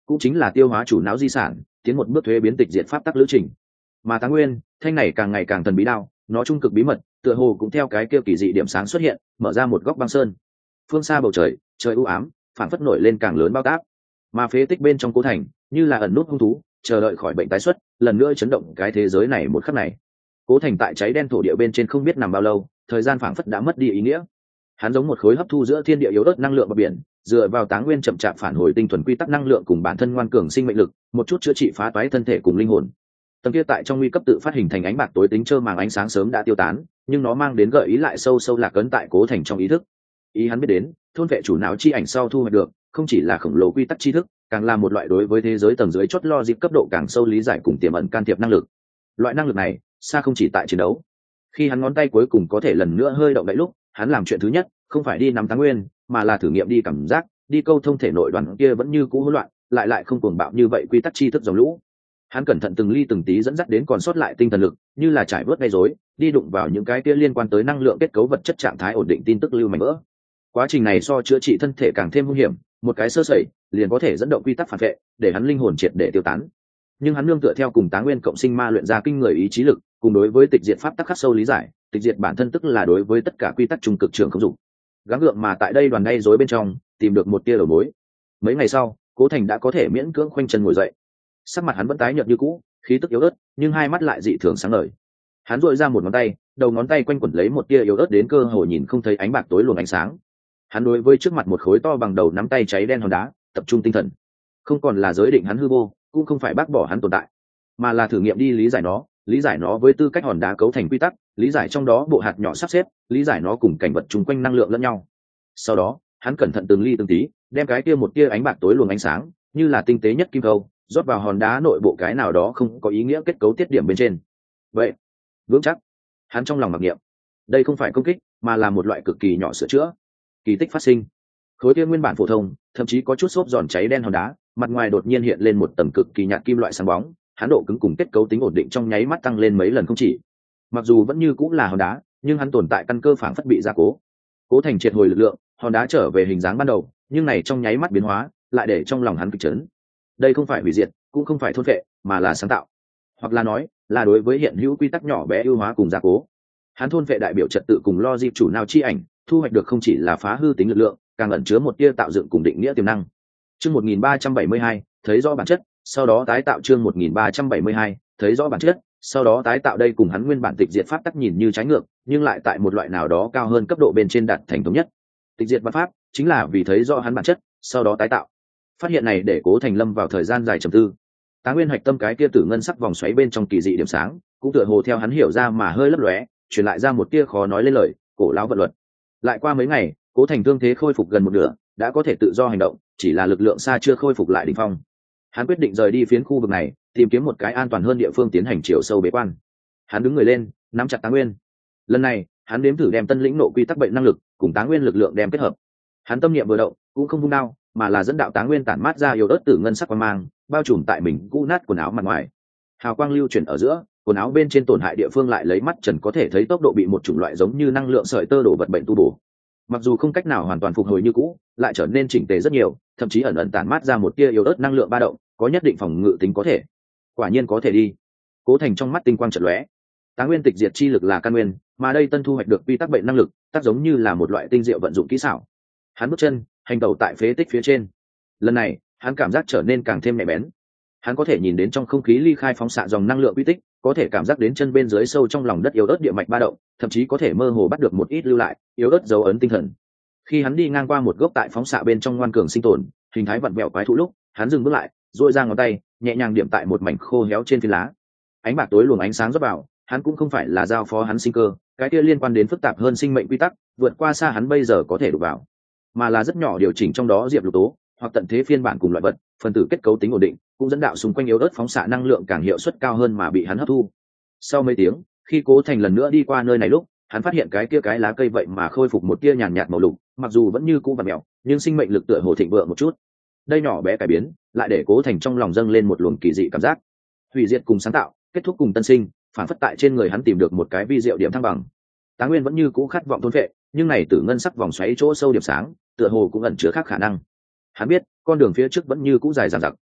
cũng chính là tiêu hóa chủ não di sản, tiến một bước thuế biến tịch diệt pháp tắc lữ trình. Mà Táng Nguyên, thanh này càng ngày càng thần bí đao, nó trung cực bí mật, tựa hồ cũng theo cái kia kỳ dị điểm sáng xuất hiện, mở ra một góc băng sơn. Phương xa bầu trời, trời u ám, phản phất nổi lên càng lớn bao tác. Mà phế tích bên trong cố thành, như là ẩn nút hung thú, chờ đợi khỏi bệnh tái xuất, lần nữa chấn động cái thế giới này một khắc này. Cố thành tại cháy đen thổ địa bên trên không biết nằm bao lâu, thời gian phảng phất đã mất đi ý nghĩa. Hắn giống một khối hấp thu giữa thiên địa yếu ớt năng lượng bờ biển, dựa vào Táng Nguyên chậm chạp phản hồi tinh thuần quy tắc năng lượng cùng bản thân ngoan cường sinh mệnh lực, một chút chữa trị phá toái thân thể cùng linh hồn. Tầng kia tại trong nguy cấp tự phát hình thành ánh bạc tối tính trơ màng ánh sáng sớm đã tiêu tán, nhưng nó mang đến gợi ý lại sâu sâu lạc ấn tại cố thành trong ý thức. Ý hắn biết đến, thôn vệ chủ não chi ảnh sau thu hoạch được, không chỉ là khổng lồ quy tắc tri thức, càng là một loại đối với thế giới tầng dưới chót lo dịp cấp độ càng sâu lý giải cùng tiềm ẩn can thiệp năng lực. Loại năng lực này, xa không chỉ tại chiến đấu. Khi hắn ngón tay cuối cùng có thể lần nữa hơi động đậy lúc, hắn làm chuyện thứ nhất, không phải đi nắm Táng Nguyên, mà là thử nghiệm đi cảm giác, đi câu thông thể nội đoàn kia vẫn như cũ hỗn loạn, lại không cuồng bạo như vậy quy tắc tri thức dòng lũ. Hắn cẩn thận từng ly từng tí dẫn dắt đến còn sót lại tinh thần lực, như là trải vớt gây rối, đi đụng vào những cái kia liên quan tới năng lượng kết cấu vật chất trạng thái ổn định tin tức lưu mảnh vỡ. Quá trình này so chữa trị thân thể càng thêm nguy hiểm, một cái sơ sẩy liền có thể dẫn động quy tắc phản vệ, để hắn linh hồn triệt để tiêu tán. Nhưng hắn nương tựa theo cùng Táng Nguyên cộng sinh ma luyện ra kinh người ý chí lực, cùng đối với tịch diệt pháp tắc khắc sâu lý giải, tịch diệt bản thân tức là đối với tất cả quy tắc trung cực trường không dụng. Gắng gượng mà tại đây đoàn gây rối bên trong, tìm được một tia đầu mối. Mấy ngày sau, Cố Thành đã có thể miễn cưỡng khoanh chân ngồi dậy. Sắc mặt hắn vẫn tái nhợt như cũ, khí tức yếu ớt, nhưng hai mắt lại dị thường sáng ngời. Hắn duỗi ra một ngón tay, đầu ngón tay quanh quẩn lấy một tia yếu ớt đến cơ hồ nhìn không thấy ánh bạc tối luồng ánh sáng. Hắn đối với trước mặt một khối to bằng đầu nắm tay cháy đen hòn đá, tập trung tinh thần. Không còn là giới định hắn hư vô, cũng không phải bác bỏ hắn tồn tại, mà là thử nghiệm đi lý giải nó với tư cách hòn đá cấu thành quy tắc, lý giải trong đó bộ hạt nhỏ sắp xếp, lý giải nó cùng cảnh vật chung quanh năng lượng lẫn nhau. Sau đó, hắn cẩn thận từng ly từng tí, đem cái kia một tia ánh bạc tối luồng ánh sáng, như là tinh tế nhất kim câu, rót vào hòn đá nội bộ cái nào đó không có ý nghĩa kết cấu tiết điểm bên trên. Vậy, vững chắc. Hắn trong lòng mặc niệm. Đây không phải công kích, mà là một loại cực kỳ nhỏ sửa chữa. Kỳ tích phát sinh. Khối kia nguyên bản phổ thông, thậm chí có chút xốp giòn cháy đen hòn đá, mặt ngoài đột nhiên hiện lên một tầng cực kỳ nhạt kim loại sáng bóng, hắn độ cứng cùng kết cấu tính ổn định trong nháy mắt tăng lên mấy lần không chỉ. Mặc dù vẫn như cũng là hòn đá, nhưng hắn tồn tại căn cơ phản phất bị gia cố. Cố Thành triệt hồi lực lượng, hòn đá trở về hình dáng ban đầu, nhưng này trong nháy mắt biến hóa, lại để trong lòng hắn kịch chấn. Đây không phải hủy diệt, cũng không phải thôn phệ, mà là sáng tạo, hoặc là nói, là đối với hiện hữu quy tắc nhỏ bé ưu hóa cùng gia cố. Hắn thôn phệ đại biểu trật tự cùng lo dịp chủ nào chi ảnh, thu hoạch được không chỉ là phá hư tính lực lượng, càng ẩn chứa một tia tạo dựng cùng định nghĩa tiềm năng. Chương 1372, thấy rõ bản chất, sau đó tái tạo. Chương 1372, thấy rõ bản chất, sau đó tái tạo. Đây cùng hắn nguyên bản tịch diệt pháp tắc nhìn như trái ngược, nhưng lại tại một loại nào đó cao hơn cấp độ bên trên đạt thành thống nhất. Tịch diệt văn pháp chính là vì thấy rõ hắn bản chất, sau đó tái tạo. Phát hiện này để Cố Thành lâm vào thời gian dài trầm tư. Táng Nguyên hạch tâm cái kia tử ngân sắc vòng xoáy bên trong kỳ dị điểm sáng, cũng tựa hồ theo hắn hiểu ra mà hơi lấp lóe, truyền lại ra một tia khó nói lên lời, cổ lão vận luật. Lại qua mấy ngày, Cố Thành thương thế khôi phục gần một nửa, đã có thể tự do hành động, chỉ là lực lượng xa chưa khôi phục lại đỉnh phong. Hắn quyết định rời đi phiến khu vực này, tìm kiếm một cái an toàn hơn địa phương tiến hành chiều sâu bế quan. Hắn đứng người lên, nắm chặt Táng Nguyên. Lần này, hắn nếm thử đem tân lĩnh nộ quy tắc bệnh năng lực cùng Táng Nguyên lực lượng đem kết hợp. Hắn tâm niệm vừa động, cũng không vung đao, mà là dẫn đạo Táng Nguyên tản mát ra yếu ớt tử ngân sắc quang mang, bao trùm tại mình cũ nát quần áo mặt ngoài. Hào quang lưu chuyển ở giữa, quần áo bên trên tổn hại địa phương lại lấy mắt trần có thể thấy tốc độ bị một chủng loại giống như năng lượng sợi tơ đổ vật bệnh tu bổ. Mặc dù không cách nào hoàn toàn phục hồi như cũ, lại trở nên chỉnh tề rất nhiều, thậm chí ẩn ẩn tản mát ra một tia yếu ớt năng lượng ba động, có nhất định phòng ngự tính có thể. Quả nhiên có thể đi. Cố Thành trong mắt tinh quang chợt lóe. Táng Nguyên tịch diệt chi lực là căn nguyên, mà đây tân thu hoạch được quy tắc bệnh năng lực, tác giống như là một loại tinh diệu vận dụng kỹ xảo. Hắn bước chân, hành tẩu tại phế tích phía trên. Lần này, hắn cảm giác trở nên càng thêm nhạy bén. Hắn có thể nhìn đến trong không khí ly khai phóng xạ dòng năng lượng quy tích, có thể cảm giác đến chân bên dưới sâu trong lòng đất yếu ớt địa mạch ba động, thậm chí có thể mơ hồ bắt được một ít lưu lại yếu ớt dấu ấn tinh thần. Khi hắn đi ngang qua một gốc tại phóng xạ bên trong ngoan cường sinh tồn, hình thái vặn vẹo quái thụ lúc, hắn dừng bước lại, duỗi ra ngón tay, nhẹ nhàng điểm tại một mảnh khô héo trên phiến lá. Ánh bạc tối luồng ánh sáng rót vào, hắn cũng không phải là giao phó hắn sinh cơ, cái kia liên quan đến phức tạp hơn sinh mệnh quy tắc, vượt qua xa hắn bây giờ có thể đụng vào, mà là rất nhỏ điều chỉnh trong đó diệp lục tố, hoặc tận thế phiên bản cùng loại vật, phần tử kết cấu tính ổn định, cũng dẫn đạo xung quanh yếu ớt phóng xạ năng lượng càng hiệu suất cao hơn mà bị hắn hấp thu. Sau mấy tiếng, khi Cố Thành lần nữa đi qua nơi này lúc, hắn phát hiện cái kia cái lá cây vậy mà khôi phục một tia nhàn nhạt màu lục, mặc dù vẫn như cũ vặn mèo, nhưng sinh mệnh lực tựa hồ thịnh vượng một chút. Đây nhỏ bé cải biến, lại để Cố Thành trong lòng dâng lên một luồng kỳ dị cảm giác. Hủy diệt cùng sáng tạo, kết thúc cùng tân sinh, phản phất tại trên người hắn tìm được một cái vi diệu điểm thăng bằng. Táng Nguyên vẫn như cũ khát vọng thôn phệ, nhưng này tử ngân sắc vòng xoáy chỗ sâu điểm sáng, tựa hồ cũng ẩn chứa khác khả năng. Hắn biết, con đường phía trước vẫn như cũ dài dằng dặc.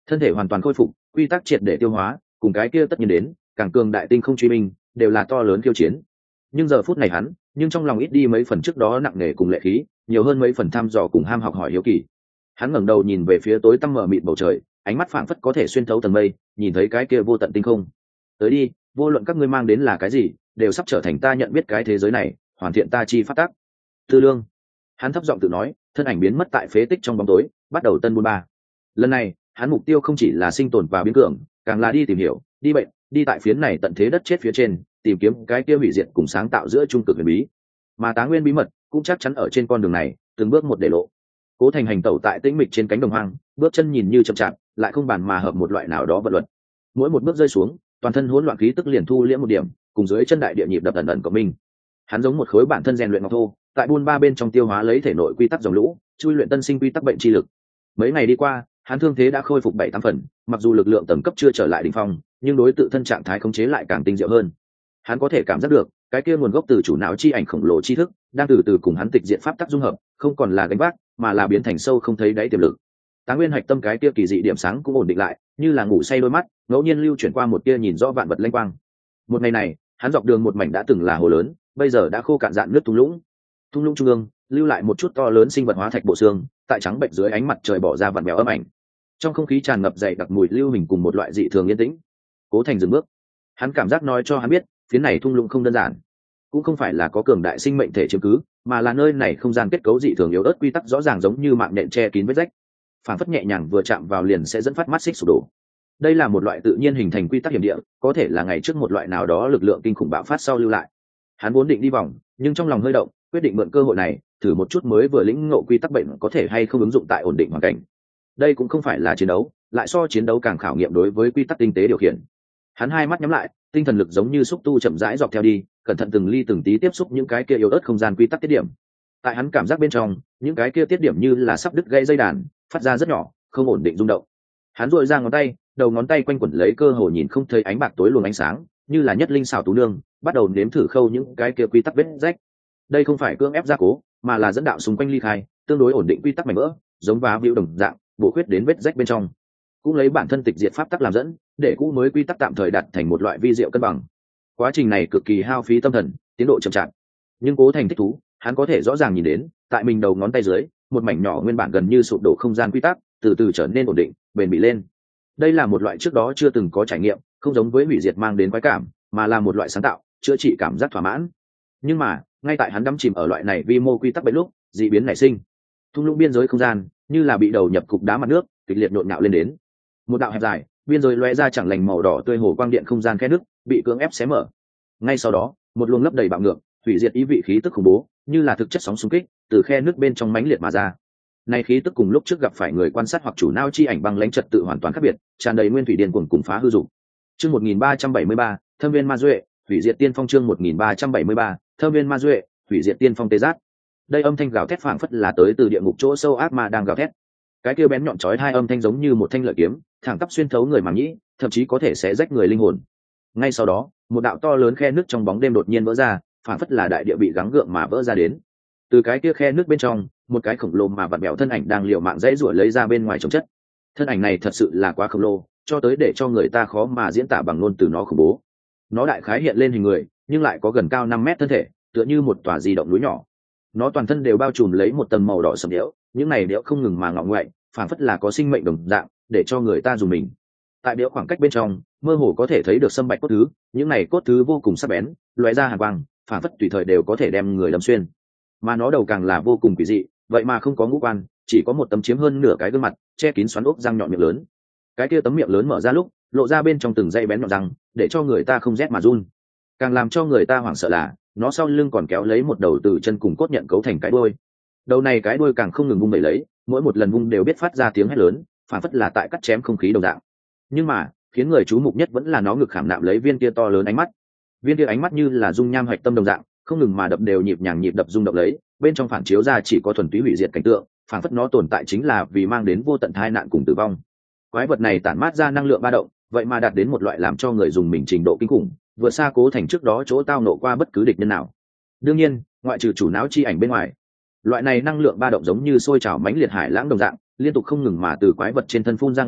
thân thể hoàn toàn khôi phục, quy tắc triệt để tiêu hóa, cùng cái kia tất nhiên đến càng cường đại tinh không truy minh đều là to lớn khiêu chiến. Nhưng giờ phút này hắn nhưng trong lòng ít đi mấy phần trước đó nặng nề cùng lệ khí, nhiều hơn mấy phần tham dò cùng ham học hỏi hiếu kỳ. Hắn ngẩng đầu nhìn về phía tối tăm mờ mịt bầu trời, ánh mắt phảng phất có thể xuyên thấu tầng mây, nhìn thấy cái kia vô tận tinh không. Tới đi, vô luận các ngươi mang đến là cái gì, đều sắp trở thành ta nhận biết cái thế giới này, hoàn thiện ta chi phát tác. Tư lương, hắn thấp giọng tự nói, thân ảnh biến mất tại phế tích trong bóng tối, bắt đầu tân buôn ba. Lần này hắn mục tiêu không chỉ là sinh tồn và biến cường, càng là đi tìm hiểu, đi bệnh, đi tại phiến này tận thế đất chết phía trên, tìm kiếm cái kia hủy diệt cùng sáng tạo giữa trung cực huyền bí. Mà Tá Nguyên bí mật cũng chắc chắn ở trên con đường này, từng bước một để lộ. Cố Thành hành tẩu tại tĩnh mịch trên cánh đồng hoang, bước chân nhìn như chậm chạp, lại không bàn mà hợp một loại nào đó vận luật. Mỗi một bước rơi xuống, toàn thân hỗn loạn khí tức liền thu liễm một điểm, cùng dưới chân đại địa nhịp đập ẩn ẩn của mình. Hắn giống một khối bản thân rèn luyện ngọc thô, tại buôn ba bên trong tiêu hóa lấy thể nội quy tắc dòng lũ, chui luyện tân sinh quy tắc bệnh chi lực. Mấy ngày đi qua, hắn thương thế đã khôi phục 7-8 phần, mặc dù lực lượng tầng cấp chưa trở lại đỉnh phong, nhưng đối tự thân trạng thái khống chế lại càng tinh diệu hơn. Hắn có thể cảm giác được, cái kia nguồn gốc từ chủ não chi ảnh khổng lồ chi thức, đang từ từ cùng hắn tịch diện pháp tắc dung hợp, không còn là gánh vác, mà là biến thành sâu không thấy đáy tiềm lực. Tá Nguyên hạch tâm cái kia kỳ dị điểm sáng cũng ổn định lại, như là ngủ say đôi mắt, ngẫu nhiên lưu chuyển qua một tia nhìn rõ vạn vật lanh quang. Một ngày này, hắn dọc đường một mảnh đã từng là hồ lớn, bây giờ đã khô cạn dạn nước thung lũng. Thung lũng trung ương, lưu lại một chút to lớn sinh vật hóa thạch bộ xương, tại trắng bệnh dưới ánh mặt trời bỏ ra vặn vẹo âm ảnh. Trong không khí tràn ngập dày đặc mùi lưu hình cùng một loại dị thường yên tĩnh. Cố Thành dừng bước, hắn cảm giác nói cho hắn biết, phía này thung lũng không đơn giản, cũng không phải là có cường đại sinh mệnh thể chiếm cứ, mà là nơi này không gian kết cấu dị thường yếu ớt, quy tắc rõ ràng giống như mạng nện che kín vết rách, phản phất nhẹ nhàng vừa chạm vào liền sẽ dẫn phát mắt xích sụp đổ. Đây là một loại tự nhiên hình thành quy tắc hiểm địa, có thể là ngày trước một loại nào đó lực lượng kinh khủng bạo phát sau lưu lại. Hắn vốn định đi vòng, nhưng trong lòng hơi động, quyết định mượn cơ hội này thử một chút mới vừa lĩnh ngộ quy tắc bệnh có thể hay không ứng dụng tại ổn định hoàn cảnh. Đây cũng không phải là chiến đấu, lại so chiến đấu càng khảo nghiệm đối với quy tắc tinh tế điều khiển. Hắn hai mắt nhắm lại, tinh thần lực giống như xúc tu chậm rãi dọc theo đi, cẩn thận từng ly từng tí tiếp xúc những cái kia yếu ớt không gian quy tắc tiết điểm. Tại hắn cảm giác bên trong, những cái kia tiết điểm như là sắp đứt gãy dây đàn, phát ra rất nhỏ, không ổn định rung động. Hắn duỗi ra ngón tay, đầu ngón tay quanh quẩn lấy cơ hồ nhìn không thấy ánh bạc tối luồng ánh sáng, như là nhất linh xảo tú nương, bắt đầu nếm thử khâu những cái kia quy tắc vết rách. Đây không phải cưỡng ép gia cố, mà là dẫn đạo xung quanh ly khai, tương đối ổn định quy tắc mảnh vỡ, giống vá víu đồng dạng, bổ khuyết đến vết rách bên trong. Cũng lấy bản thân tịch diệt pháp tắc làm dẫn, để cũ mới quy tắc tạm thời đạt thành một loại vi diệu cân bằng. Quá trình này cực kỳ hao phí tâm thần, tiến độ chậm chạp. Nhưng Cố Thành thích thú, hắn có thể rõ ràng nhìn đến, tại mình đầu ngón tay dưới, một mảnh nhỏ nguyên bản gần như sụp đổ không gian quy tắc, từ từ trở nên ổn định, bền bỉ lên. Đây là một loại trước đó chưa từng có trải nghiệm, không giống với hủy diệt mang đến khoái cảm, mà là một loại sáng tạo, chữa trị cảm giác thỏa mãn. Nhưng mà, ngay tại hắn đắm chìm ở loại này vi mô quy tắc bệnh lúc, dị biến nảy sinh. Thung lũng biên giới không gian, như là bị đầu nhập cục đá mặt nước, kịch liệt nhộn nhạo lên đến. Một đạo hẹp dài, biên giới lóe ra chẳng lành màu đỏ tươi hồ quang điện không gian khe nước, bị cưỡng ép xé mở. Ngay sau đó, một luồng lấp đầy bạo ngược, hủy diệt ý vị khí tức khủng bố, như là thực chất sóng xung kích, từ khe nước bên trong mãnh liệt mà ra. Này khí tức cùng lúc trước gặp phải người quan sát hoặc chủ nao chi ảnh băng lãnh trật tự hoàn toàn khác biệt, tràn đầy nguyên thủy điên cuồng cùng phá hư dục. Chương 1373, Thâm viên ma duệ, hủy diệt tiên phong. Chương 1373, Thâm viên ma duệ, hủy diệt tiên phong tê giác. Đây âm thanh gào thét phảng phất là tới từ địa ngục chỗ sâu ác ma đang gào thét. Cái kia bén nhọn chói hai âm thanh giống như một thanh lợi kiếm, thẳng tắp xuyên thấu người màng nhĩ, thậm chí có thể xé rách người linh hồn. Ngay sau đó, một đạo to lớn khe nước trong bóng đêm đột nhiên vỡ ra, phảng phất là đại địa bị gắng gượng mà vỡ ra đến. Từ cái kia khe nước bên trong, một cái khổng lồ mà vặn bẹo thân ảnh đang liều mạng dãy rủa lấy ra bên ngoài chống chất. Thân ảnh này thật sự là quá khổng lồ, cho tới để cho người ta khó mà diễn tả bằng ngôn từ nó khủng bố. Nó đại khái hiện lên hình người, nhưng lại có gần cao 5 mét thân thể, tựa như một tòa di động núi nhỏ. Nó toàn thân đều bao trùm lấy một tầng màu đỏ sẫm đẽo, những này đẽo không ngừng mà ngọ ngoại, phảng phất là có sinh mệnh đồng dạng, để cho người ta dùng mình. Tại đẽo khoảng cách bên trong, mơ hồ có thể thấy được sâm bạch cốt thứ, những này cốt thứ vô cùng sắc bén, lóe ra hàn quang, phảng phất tùy thời đều có thể đem người đâm xuyên. Mà nó đầu càng là vô cùng quỷ dị, vậy mà không có ngũ quan, chỉ có một tấm chiếm hơn nửa cái gương mặt, che kín xoắn ốc răng nhọn miệng lớn. Cái kia tấm miệng lớn mở ra lúc, lộ ra bên trong từng dây bén nhọn răng, để cho người ta không rét mà run. Càng làm cho người ta hoảng sợ là, nó sau lưng còn kéo lấy một đầu từ chân cùng cốt nhận cấu thành cái đuôi. Đầu này cái đuôi càng không ngừng vung vẩy lấy, mỗi một lần vung đều biết phát ra tiếng hét lớn, phản phất là tại cắt chém không khí đồng dạng. Nhưng mà, khiến người chú mục nhất vẫn là nó ngực khảm nạm lấy viên kia to lớn ánh mắt. Viên kia ánh mắt như là dung nham hạch tâm đồng dạng, không ngừng mà đập đều nhịp nhàng nhịp đập rung động lấy, bên trong phản chiếu ra chỉ có thuần túy hủy diệt cảnh tượng, phản phất nó tồn tại chính là vì mang đến vô tận tai nạn cùng tử vong. Quái vật này tản mát ra năng lượng ba động, vậy mà đạt đến một loại làm cho người dùng mình trình độ kinh khủng, vượt xa Cố Thành trước đó chỗ tao nộ qua bất cứ địch nhân nào. Đương nhiên, ngoại trừ chủ não chi ảnh bên ngoài, loại này năng lượng ba động giống như sôi trào mãnh liệt hải lãng đồng dạng, liên tục không ngừng mà từ quái vật trên thân phun ra ngoài,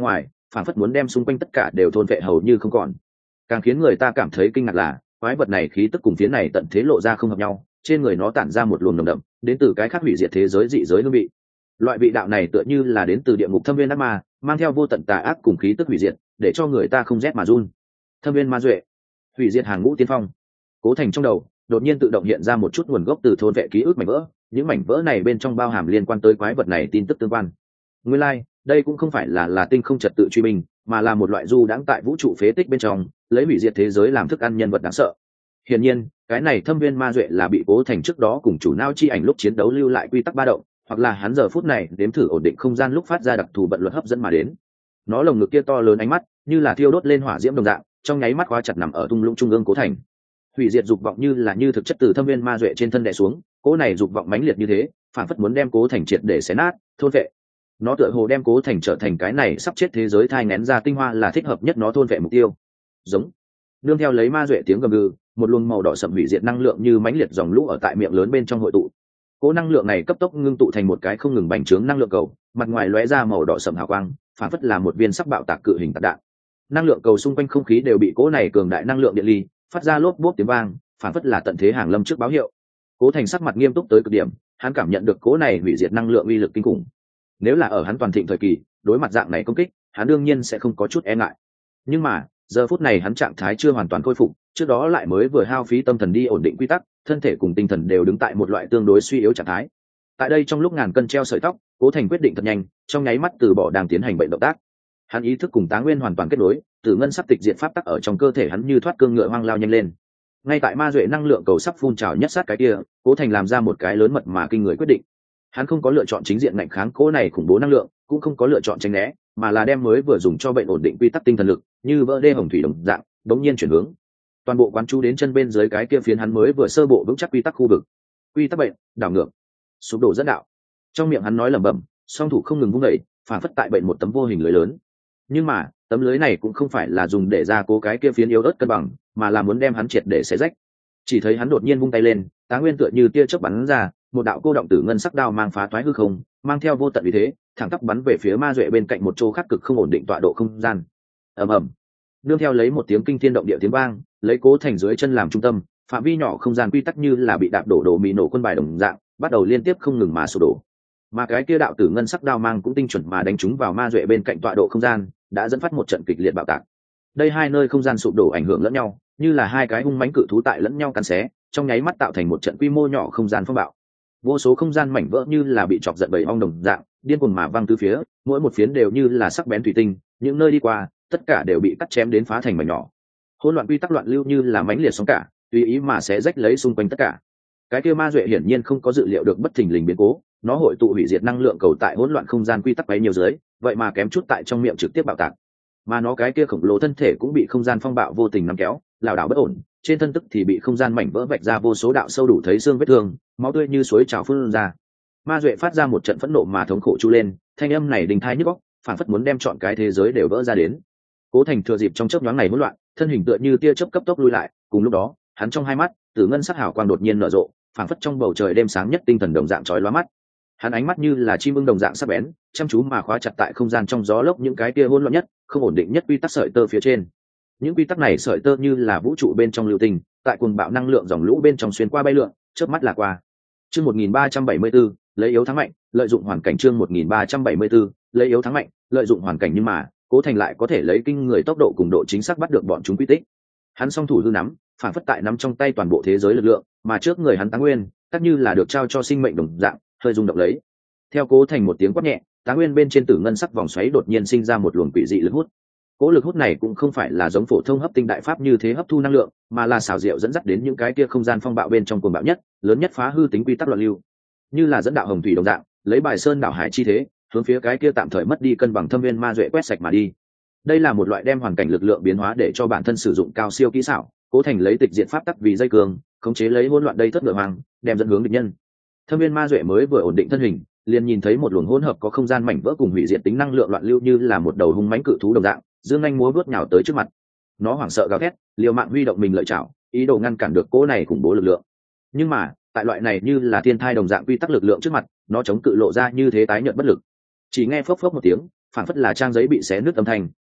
phản phất muốn đem xung quanh tất cả đều thôn vệ hầu như không còn. Càng khiến người ta cảm thấy kinh ngạc là quái vật này khí tức cùng phía này tận thế lộ ra không hợp nhau, trên người nó tản ra một luồng nồng đậm đến từ cái khác hủy diệt thế giới dị giới hương vị. Loại vị đạo này tựa như là đến từ địa ngục thâm viên ác ma, mang theo vô tận tà ác cùng khí tức hủy diệt, để cho người ta không rét mà run. Thâm viên ma duệ, hủy diệt hàng ngũ tiên phong. Cố Thành trong đầu đột nhiên tự động hiện ra một chút nguồn gốc từ thôn vệ ký ức mảnh vỡ, những mảnh vỡ này bên trong bao hàm liên quan tới quái vật này tin tức tương quan. Nguyên lai, đây cũng không phải là tinh không trật tự truy binh, mà là một loại du đãng tại vũ trụ phế tích bên trong, lấy hủy diệt thế giới làm thức ăn nhân vật đáng sợ. Hiển nhiên, cái này thâm viên ma duệ là bị Cố Thành trước đó cùng chủ não chi ảnh lúc chiến đấu lưu lại quy tắc ba động, hoặc là hắn giờ phút này đếm thử ổn định không gian lúc phát ra đặc thù vận luật hấp dẫn mà đến. Nó lồng ngực kia to lớn ánh mắt, như là thiêu đốt lên hỏa diễm đồng dạng, trong nháy mắt khóa chặt nằm ở thung lũng trung ương Cố Thành. Hủy diệt dục vọng như thực chất từ thâm viên ma duệ trên thân đè xuống, cỗ này dục vọng mãnh liệt như thế, phản phất muốn đem Cố Thành triệt để xé nát, thôn vệ. Nó tựa hồ đem Cố Thành trở thành cái này sắp chết thế giới thai nghén ra tinh hoa là thích hợp nhất nó thôn vệ mục tiêu. Giống. Nương theo lấy ma duệ tiếng gầm gừ, một luồng màu đỏ sậm hủy diệt năng lượng như mãnh liệt dòng lũ ở tại miệng lớn bên trong hội tụ. Cỗ năng lượng này cấp tốc ngưng tụ thành một cái không ngừng bành trướng năng lượng cầu, mặt ngoài lóe ra màu đỏ sậm hào quang, phản phất là một viên sắc bạo tạc cự hình tạc đạn. Năng lượng cầu xung quanh không khí đều bị cỗ này cường đại năng lượng điện ly phát ra lốp bốp tiếng vang, phản phất là tận thế hàng lâm trước báo hiệu. Cố Thành sắc mặt nghiêm túc tới cực điểm, hắn cảm nhận được cỗ này hủy diệt năng lượng uy lực kinh khủng. Nếu là ở hắn toàn thịnh thời kỳ, đối mặt dạng này công kích, hắn đương nhiên sẽ không có chút e ngại. Nhưng mà, giờ phút này hắn trạng thái chưa hoàn toàn khôi phục, trước đó lại mới vừa hao phí tâm thần đi ổn định quy tắc, thân thể cùng tinh thần đều đứng tại một loại tương đối suy yếu trạng thái. Tại đây trong lúc ngàn cân treo sợi tóc, Cố Thành quyết định thật nhanh, trong nháy mắt từ bỏ đang tiến hành bệnh động tác. Hắn ý thức cùng Tá Nguyên hoàn toàn kết nối, tử ngân sắc tịch diệt pháp tắc ở trong cơ thể hắn như thoát cương ngựa hoang lao nhanh lên. Ngay tại ma duệ năng lượng cầu sắp phun trào nhất sát cái kia, Cố Thành làm ra một cái lớn mật mà kinh người quyết định. Hắn không có lựa chọn chính diện ngạnh kháng cỗ này khủng bố năng lượng, cũng không có lựa chọn tránh né, mà là đem mới vừa dùng cho bệnh ổn định quy tắc tinh thần lực, như vỡ đê hồng thủy đồng dạng, đống nhiên chuyển hướng. Toàn bộ quán chú đến chân bên dưới cái kia phiến hắn mới vừa sơ bộ vững chắc quy tắc khu vực. Quy tắc bệnh, đảo ngược, sụp đổ dẫn đạo. Trong miệng hắn nói lẩm bẩm, song thủ không ngừng vung đẩy, phản phất tại bệnh một tấm vô hình lưới lớn. Nhưng mà, tấm lưới này cũng không phải là dùng để ra cố cái kia phiến yếu ớt cân bằng, mà là muốn đem hắn triệt để xé rách. Chỉ thấy hắn đột nhiên vung tay lên, Tá Nguyên tựa như tia chớp bắn ra, một đạo cô động tử ngân sắc đao mang phá toái hư không, mang theo vô tận uy thế, thẳng tắp bắn về phía ma duệ bên cạnh một chỗ khác cực không ổn định tọa độ không gian. Ầm ầm. Nương theo lấy một tiếng kinh thiên động địa tiếng vang, lấy Cố Thành dưới chân làm trung tâm, phạm vi nhỏ không gian quy tắc như là bị đạp đổ đồ mì nổ quân bài đồng dạng, bắt đầu liên tiếp không ngừng mà sụp đổ. Mà cái kia đạo tử ngân sắc đao mang cũng tinh chuẩn mà đánh trúng vào ma duệ bên cạnh tọa độ không gian, đã dẫn phát một trận kịch liệt bạo tạc. Đây hai nơi không gian sụp đổ ảnh hưởng lẫn nhau, như là hai cái hung mãnh cự thú tại lẫn nhau cắn xé, trong nháy mắt tạo thành một trận quy mô nhỏ không gian phong bạo. Vô số không gian mảnh vỡ như là bị chọc giận bầy ong đồng dạng, điên cuồng mà văng tứ phía, mỗi một phiến đều như là sắc bén thủy tinh, những nơi đi qua, tất cả đều bị cắt chém đến phá thành mảnh nhỏ. Hỗn loạn quy tắc loạn lưu như là mãnh liệt sóng cả, tùy ý mà sẽ rách lấy xung quanh tất cả. Cái kia ma duệ hiển nhiên không có dự liệu được bất thình lình biến cố, nó hội tụ hủy diệt năng lượng cầu tại hỗn loạn không gian quy tắc bấy nhiều dưới, vậy mà kém chút tại trong miệng trực tiếp bạo tạc. Mà nó cái kia khổng lồ thân thể cũng bị không gian phong bạo vô tình nắm kéo, lảo đảo bất ổn, trên thân tức thì bị không gian mảnh vỡ vạch ra vô số đạo sâu đủ thấy xương vết thương, máu tươi như suối trào phun ra. Ma duệ phát ra một trận phẫn nộ mà thống khổ chu lên, thanh âm này đình thai nhức óc, phản phất muốn đem trọn cái thế giới đều vỡ ra đến. Cố Thành thừa dịp trong chớp nhoáng này hỗn loạn, thân hình tựa như tia chớp cấp tốc lui lại, cùng lúc đó, hắn trong hai mắt, tử ngân sắc hào quang đột nhiên nở rộ, phản phất trong bầu trời đêm sáng nhất tinh thần đồng dạng chói lóa mắt. Hắn ánh mắt như là chim ưng đồng dạng sắc bén, chăm chú mà khóa chặt tại không gian trong gió lốc những cái kia hỗn loạn nhất, không ổn định nhất quy tắc sợi tơ phía trên. Những quy tắc này sợi tơ như là vũ trụ bên trong lưu tinh, tại cuồng bạo năng lượng dòng lũ bên trong xuyên qua bay lượn, chớp mắt là qua. Chương 1374, lấy yếu thắng mạnh, lợi dụng hoàn cảnh. Chương 1374, lấy yếu thắng mạnh, lợi dụng hoàn cảnh, nhưng mà, Cố Thành lại có thể lấy kinh người tốc độ cùng độ chính xác bắt được bọn chúng quy tích. Hắn song thủ hư nắm, phản phất tại nắm trong tay toàn bộ thế giới lực lượng, mà trước người hắn Tá Nguyên, tất như là được trao cho sinh mệnh đồng dạng, hơi rung động lấy. Theo Cố Thành một tiếng quát nhẹ, Tá Nguyên bên trên tử ngân sắc vòng xoáy đột nhiên sinh ra một luồng quỷ dị lực hút. Cố lực hút này cũng không phải là giống phổ thông hấp tinh đại pháp như thế hấp thu năng lượng, mà là xảo diệu dẫn dắt đến những cái kia không gian phong bạo bên trong cuồng bạo nhất, lớn nhất phá hư tính quy tắc loạn lưu. Như là dẫn đạo hồng thủy đồng dạng, lấy bài sơn đảo hải chi thế, hướng phía cái kia tạm thời mất đi cân bằng thâm viên ma duệ quét sạch mà đi. Đây là một loại đem hoàn cảnh lực lượng biến hóa để cho bản thân sử dụng cao siêu kỹ xảo, Cố Thành lấy tịch diện pháp tắc vì dây cường, khống chế lấy hỗn loạn đây thất ngựa hoàng, đem dẫn hướng địch nhân. Thâm viên ma duệ mới vừa ổn định thân hình, liền nhìn thấy một luồng hỗn hợp có không gian mảnh vỡ cùng hủy diệt tính năng lượng loạn lưu như là một đầu hung mãnh cự thú đồng dạng, dương anh múa vuốt nhào tới trước mặt. Nó hoảng sợ gào thét, liều mạng huy động mình lợi chảo, ý đồ ngăn cản được cỗ này khủng bố lực lượng. Nhưng mà, tại loại này như là thiên thai đồng dạng quy tắc lực lượng trước mặt, nó chống cự lộ ra như thế tái nhợt bất lực. Chỉ nghe phốc phốc một tiếng, phản phất là trang giấy bị xé nứt âm thanh,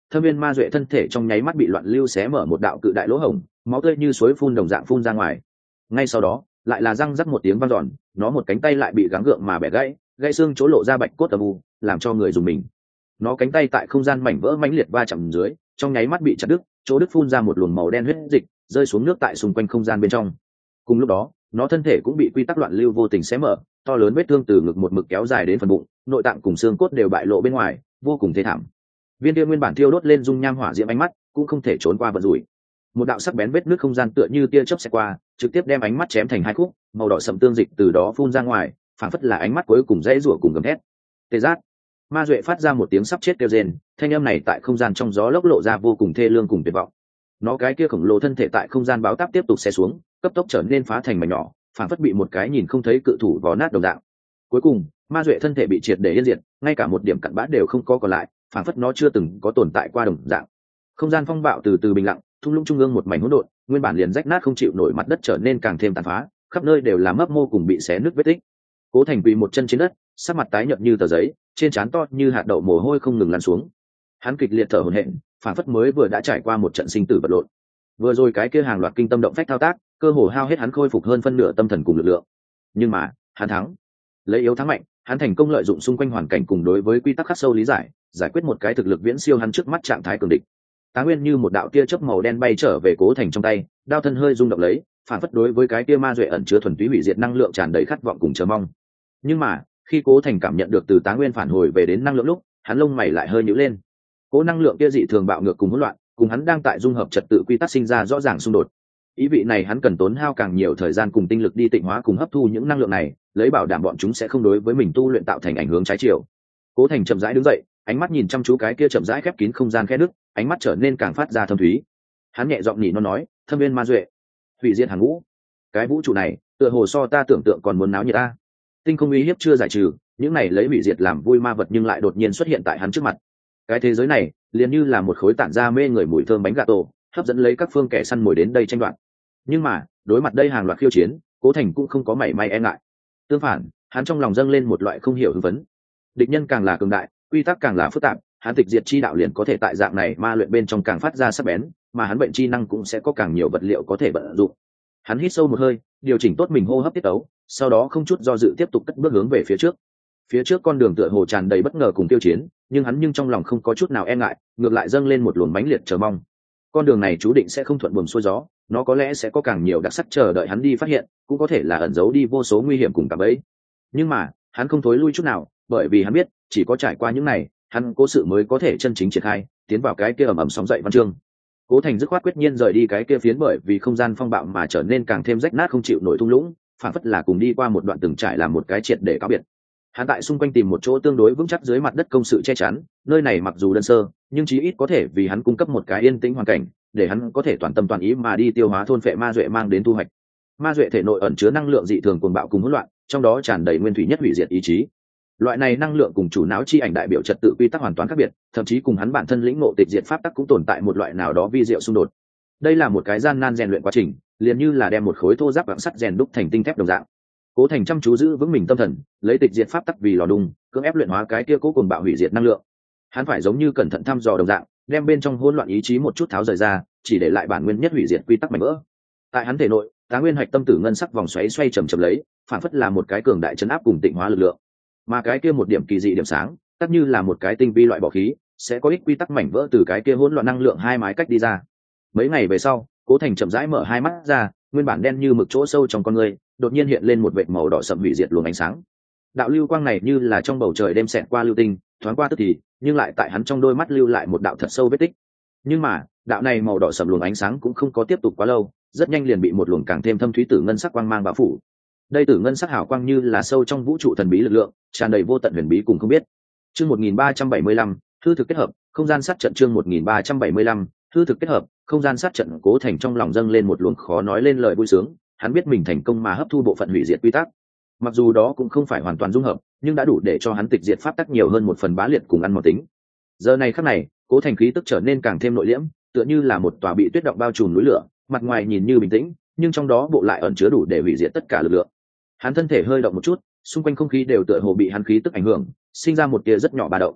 Thâm viên ma duệ thân thể trong nháy mắt bị loạn lưu xé mở một đạo cự đại lỗ hổng, máu tươi như suối phun đồng dạng phun ra ngoài. Ngay sau đó lại là răng rắc một tiếng vang dọn, nó một cánh tay lại bị gắng gượng mà bẻ gãy xương chỗ lộ ra bạch cốt âm u, làm cho người dùng mình. Nó cánh tay tại không gian mảnh vỡ mãnh liệt va chạm dưới, trong nháy mắt bị chặt đứt, chỗ đứt phun ra một luồng màu đen huyết dịch, rơi xuống nước tại xung quanh không gian bên trong. Cùng lúc đó, nó thân thể cũng bị quy tắc loạn lưu vô tình xé mở, to lớn vết thương từ ngực một mực kéo dài đến phần bụng, nội tạng cùng xương cốt đều bại lộ bên ngoài, vô cùng thê thảm. Viên kia nguyên bản thiêu đốt lên dung nham hỏa diễm ánh mắt cũng không thể trốn qua vận rủi. Một đạo sắc bén vết nước không gian tựa như tia chớp xẹt qua, trực tiếp đem ánh mắt chém thành hai khúc, màu đỏ sẫm tương dịch từ đó phun ra ngoài, phảng phất là ánh mắt cuối cùng dãy rủa cùng gầm thét. Tê giác. Ma duệ phát ra một tiếng sắp chết kêu rên, thanh âm này tại không gian trong gió lốc lộ ra vô cùng thê lương cùng tuyệt vọng. Nó cái kia khổng lồ thân thể tại không gian báo táp tiếp tục xé xuống, cấp tốc trở nên phá thành mảnh nhỏ, phảng phất bị một cái nhìn không thấy cự thủ vò nát đồng dạng. Cuối cùng, ma duệ thân thể bị triệt để yên diệt, ngay cả một điểm cặn bã đều không có còn lại, phảng phất nó chưa từng có tồn tại qua đồng dạng. Không gian phong bạo từ từ bình lặng, thung lũng trung ương một mảnh hỗn độn, nguyên bản liền rách nát không chịu nổi mặt đất trở nên càng thêm tàn phá, khắp nơi đều là mấp mô cùng bị xé nứt vết tích. Cố Thành quỳ một chân trên đất, sắc mặt tái nhợt như tờ giấy, trên trán to như hạt đậu mồ hôi không ngừng lăn xuống. Hắn kịch liệt thở hổn hển, phảng phất mới vừa đã trải qua một trận sinh tử vật lộn. Vừa rồi cái kia hàng loạt kinh tâm động phách thao tác, cơ hồ hao hết hắn khôi phục hơn phân nửa tâm thần cùng lực lượng. Nhưng mà, hắn thắng. Lấy yếu thắng mạnh, hắn thành công lợi dụng xung quanh hoàn cảnh cùng đối với quy tắc khắc sâu lý giải, giải quyết một cái thực lực viễn siêu hắn trước mắt trạng thái cường địch. Tá Nguyên như một đạo tia chớp màu đen bay trở về Cố Thành trong tay, đao thân hơi rung động lấy, phản phất đối với cái kia ma duệ ẩn chứa thuần túy hủy diệt năng lượng tràn đầy khát vọng cùng chờ mong. Nhưng mà, khi Cố Thành cảm nhận được từ Tá Nguyên phản hồi về đến năng lượng lúc, hắn lông mày lại hơi nhíu lên. Cố năng lượng kia dị thường bạo ngược cùng hỗn loạn, cùng hắn đang tại dung hợp trật tự quy tắc sinh ra rõ ràng xung đột. Ý vị này hắn cần tốn hao càng nhiều thời gian cùng tinh lực đi tịnh hóa cùng hấp thu những năng lượng này, lấy bảo đảm bọn chúng sẽ không đối với mình tu luyện tạo thành ảnh hưởng trái chiều. Cố Thành chậm rãi đứng dậy, ánh mắt nhìn chăm chú cái kia chậm rãi khép kín không gian khe nước, ánh mắt trở nên càng phát ra thâm thúy. Hắn nhẹ giọng nhỉ nó nói, Thâm viên ma duệ, hủy diệt hàng ngũ. Cái vũ trụ này, tựa hồ so ta tưởng tượng còn muốn náo nhiệt ta. Tinh không uy hiếp chưa giải trừ, những này lấy hủy diệt làm vui ma vật nhưng lại đột nhiên xuất hiện tại hắn trước mặt. Cái thế giới này, liền như là một khối tản ra mê người mùi thơm bánh gà tổ, hấp dẫn lấy các phương kẻ săn mồi đến đây tranh đoạt. Nhưng mà, đối mặt đây hàng loạt khiêu chiến, Cố Thành cũng không có mảy may e ngại. Tương phản, hắn trong lòng dâng lên một loại không hiểu hưng phấn. Địch nhân càng là cường đại, quy tắc càng là phức tạp, hắn tịch diệt chi đạo liền có thể tại dạng này ma luyện bên trong càng phát ra sắc bén, mà hắn bệnh chi năng cũng sẽ có càng nhiều vật liệu có thể vận dụng. Hắn hít sâu một hơi, điều chỉnh tốt mình hô hấp tiết tấu, sau đó không chút do dự tiếp tục cất bước hướng về phía trước. Phía trước con đường tựa hồ tràn đầy bất ngờ cùng tiêu chiến, nhưng hắn trong lòng không có chút nào e ngại, ngược lại dâng lên một luồng mãnh liệt chờ mong. Con đường này chú định sẽ không thuận buồm xuôi gió, nó có lẽ sẽ có càng nhiều đặc sắc chờ đợi hắn đi phát hiện, cũng có thể là ẩn giấu đi vô số nguy hiểm cùng cả bẫy. Nhưng mà, hắn không thối lui chút nào, bởi vì hắn biết, chỉ có trải qua những này, hắn cố sự mới có thể chân chính triển khai, tiến vào cái kia ầm ầm sóng dậy văn chương. Cố Thành dứt khoát quyết nhiên rời đi cái kia phiến bởi vì không gian phong bạo mà trở nên càng thêm rách nát không chịu nổi thung lũng, phản phất là cùng đi qua một đoạn từng trải làm một cái triệt để cáo biệt. Hắn tại xung quanh tìm một chỗ tương đối vững chắc dưới mặt đất công sự che chắn, nơi này mặc dù đơn sơ, nhưng chí ít có thể vì hắn cung cấp một cái yên tĩnh hoàn cảnh, để hắn có thể toàn tâm toàn ý mà đi tiêu hóa thôn phệ ma duệ mang đến thu hoạch. Ma duệ thể nội ẩn chứa năng lượng dị thường cuồng bạo cùng hỗn loạn, trong đó tràn đầy nguyên thủy nhất hủy diệt ý chí. Loại này năng lượng cùng chủ não chi ảnh đại biểu trật tự quy tắc hoàn toàn khác biệt, thậm chí cùng hắn bản thân lĩnh ngộ tịch diệt pháp tắc cũng tồn tại một loại nào đó vi diệu xung đột. Đây là một cái gian nan rèn luyện quá trình, liền như là đem một khối thô giáp vạn sắt rèn đúc thành tinh thép đồng dạng. Cố Thành chăm chú giữ vững mình tâm thần, lấy tịch diệt pháp tắc vì lò đung, cưỡng ép luyện hóa cái kia cố cuồng bạo hủy diệt năng lượng. Hắn phải giống như cẩn thận thăm dò đồng dạng, đem bên trong hỗn loạn ý chí một chút tháo rời ra, chỉ để lại bản nguyên nhất hủy diệt quy tắc mảnh vỡ. Tại hắn thể nội, Tá Nguyên hạch tâm tử ngân sắc vòng xoáy xoay chậm chậm lấy, phản phất là một cái cường đại chấn áp cùng tịnh hóa lực lượng. Mà cái kia một điểm kỳ dị điểm sáng, tất như là một cái tinh vi loại bỏ khí, sẽ có ích quy tắc mảnh vỡ từ cái kia hỗn loạn năng lượng hai mái cách đi ra. Mấy ngày về sau, Cố Thành chậm rãi mở hai mắt ra, nguyên bản đen như mực chỗ sâu trong con người, đột nhiên hiện lên một vệt màu đỏ sậm hủy diệt luồng ánh sáng. Đạo lưu quang này như là trong bầu trời đêm xẹt qua lưu tinh, thoáng qua tức thì, nhưng lại tại hắn trong đôi mắt lưu lại một đạo thật sâu vết tích. Nhưng mà, đạo này màu đỏ sậm luồng ánh sáng cũng không có tiếp tục quá lâu, rất nhanh liền bị một luồng càng thêm thâm thúy tử ngân sắc quang mang bao phủ. Đây tử ngân sắc hào quang như là sâu trong vũ trụ thần bí lực lượng, tràn đầy vô tận huyền bí cùng không biết. Chương 1375, thư thực kết hợp, không gian sát trận chương 1375, thư thực kết hợp, không gian sát trận. Cố Thành trong lòng dâng lên một luồng khó nói lên lời vui sướng, hắn biết mình thành công mà hấp thu bộ phận hủy diệt quy tắc. Mặc dù đó cũng không phải hoàn toàn dung hợp, nhưng đã đủ để cho hắn tịch diệt pháp tắc nhiều hơn một phần bá liệt cùng ăn mòn tính. Giờ này khắc này, Cố Thành khí tức trở nên càng thêm nội liễm, tựa như là một tòa bị tuyết động bao trùm núi lửa, mặt ngoài nhìn như bình tĩnh, nhưng trong đó bộ lại ẩn chứa đủ để hủy diệt tất cả lực lượng. Hắn thân thể hơi động một chút, xung quanh không khí đều tựa hồ bị hắn khí tức ảnh hưởng, sinh ra một tia rất nhỏ ba động.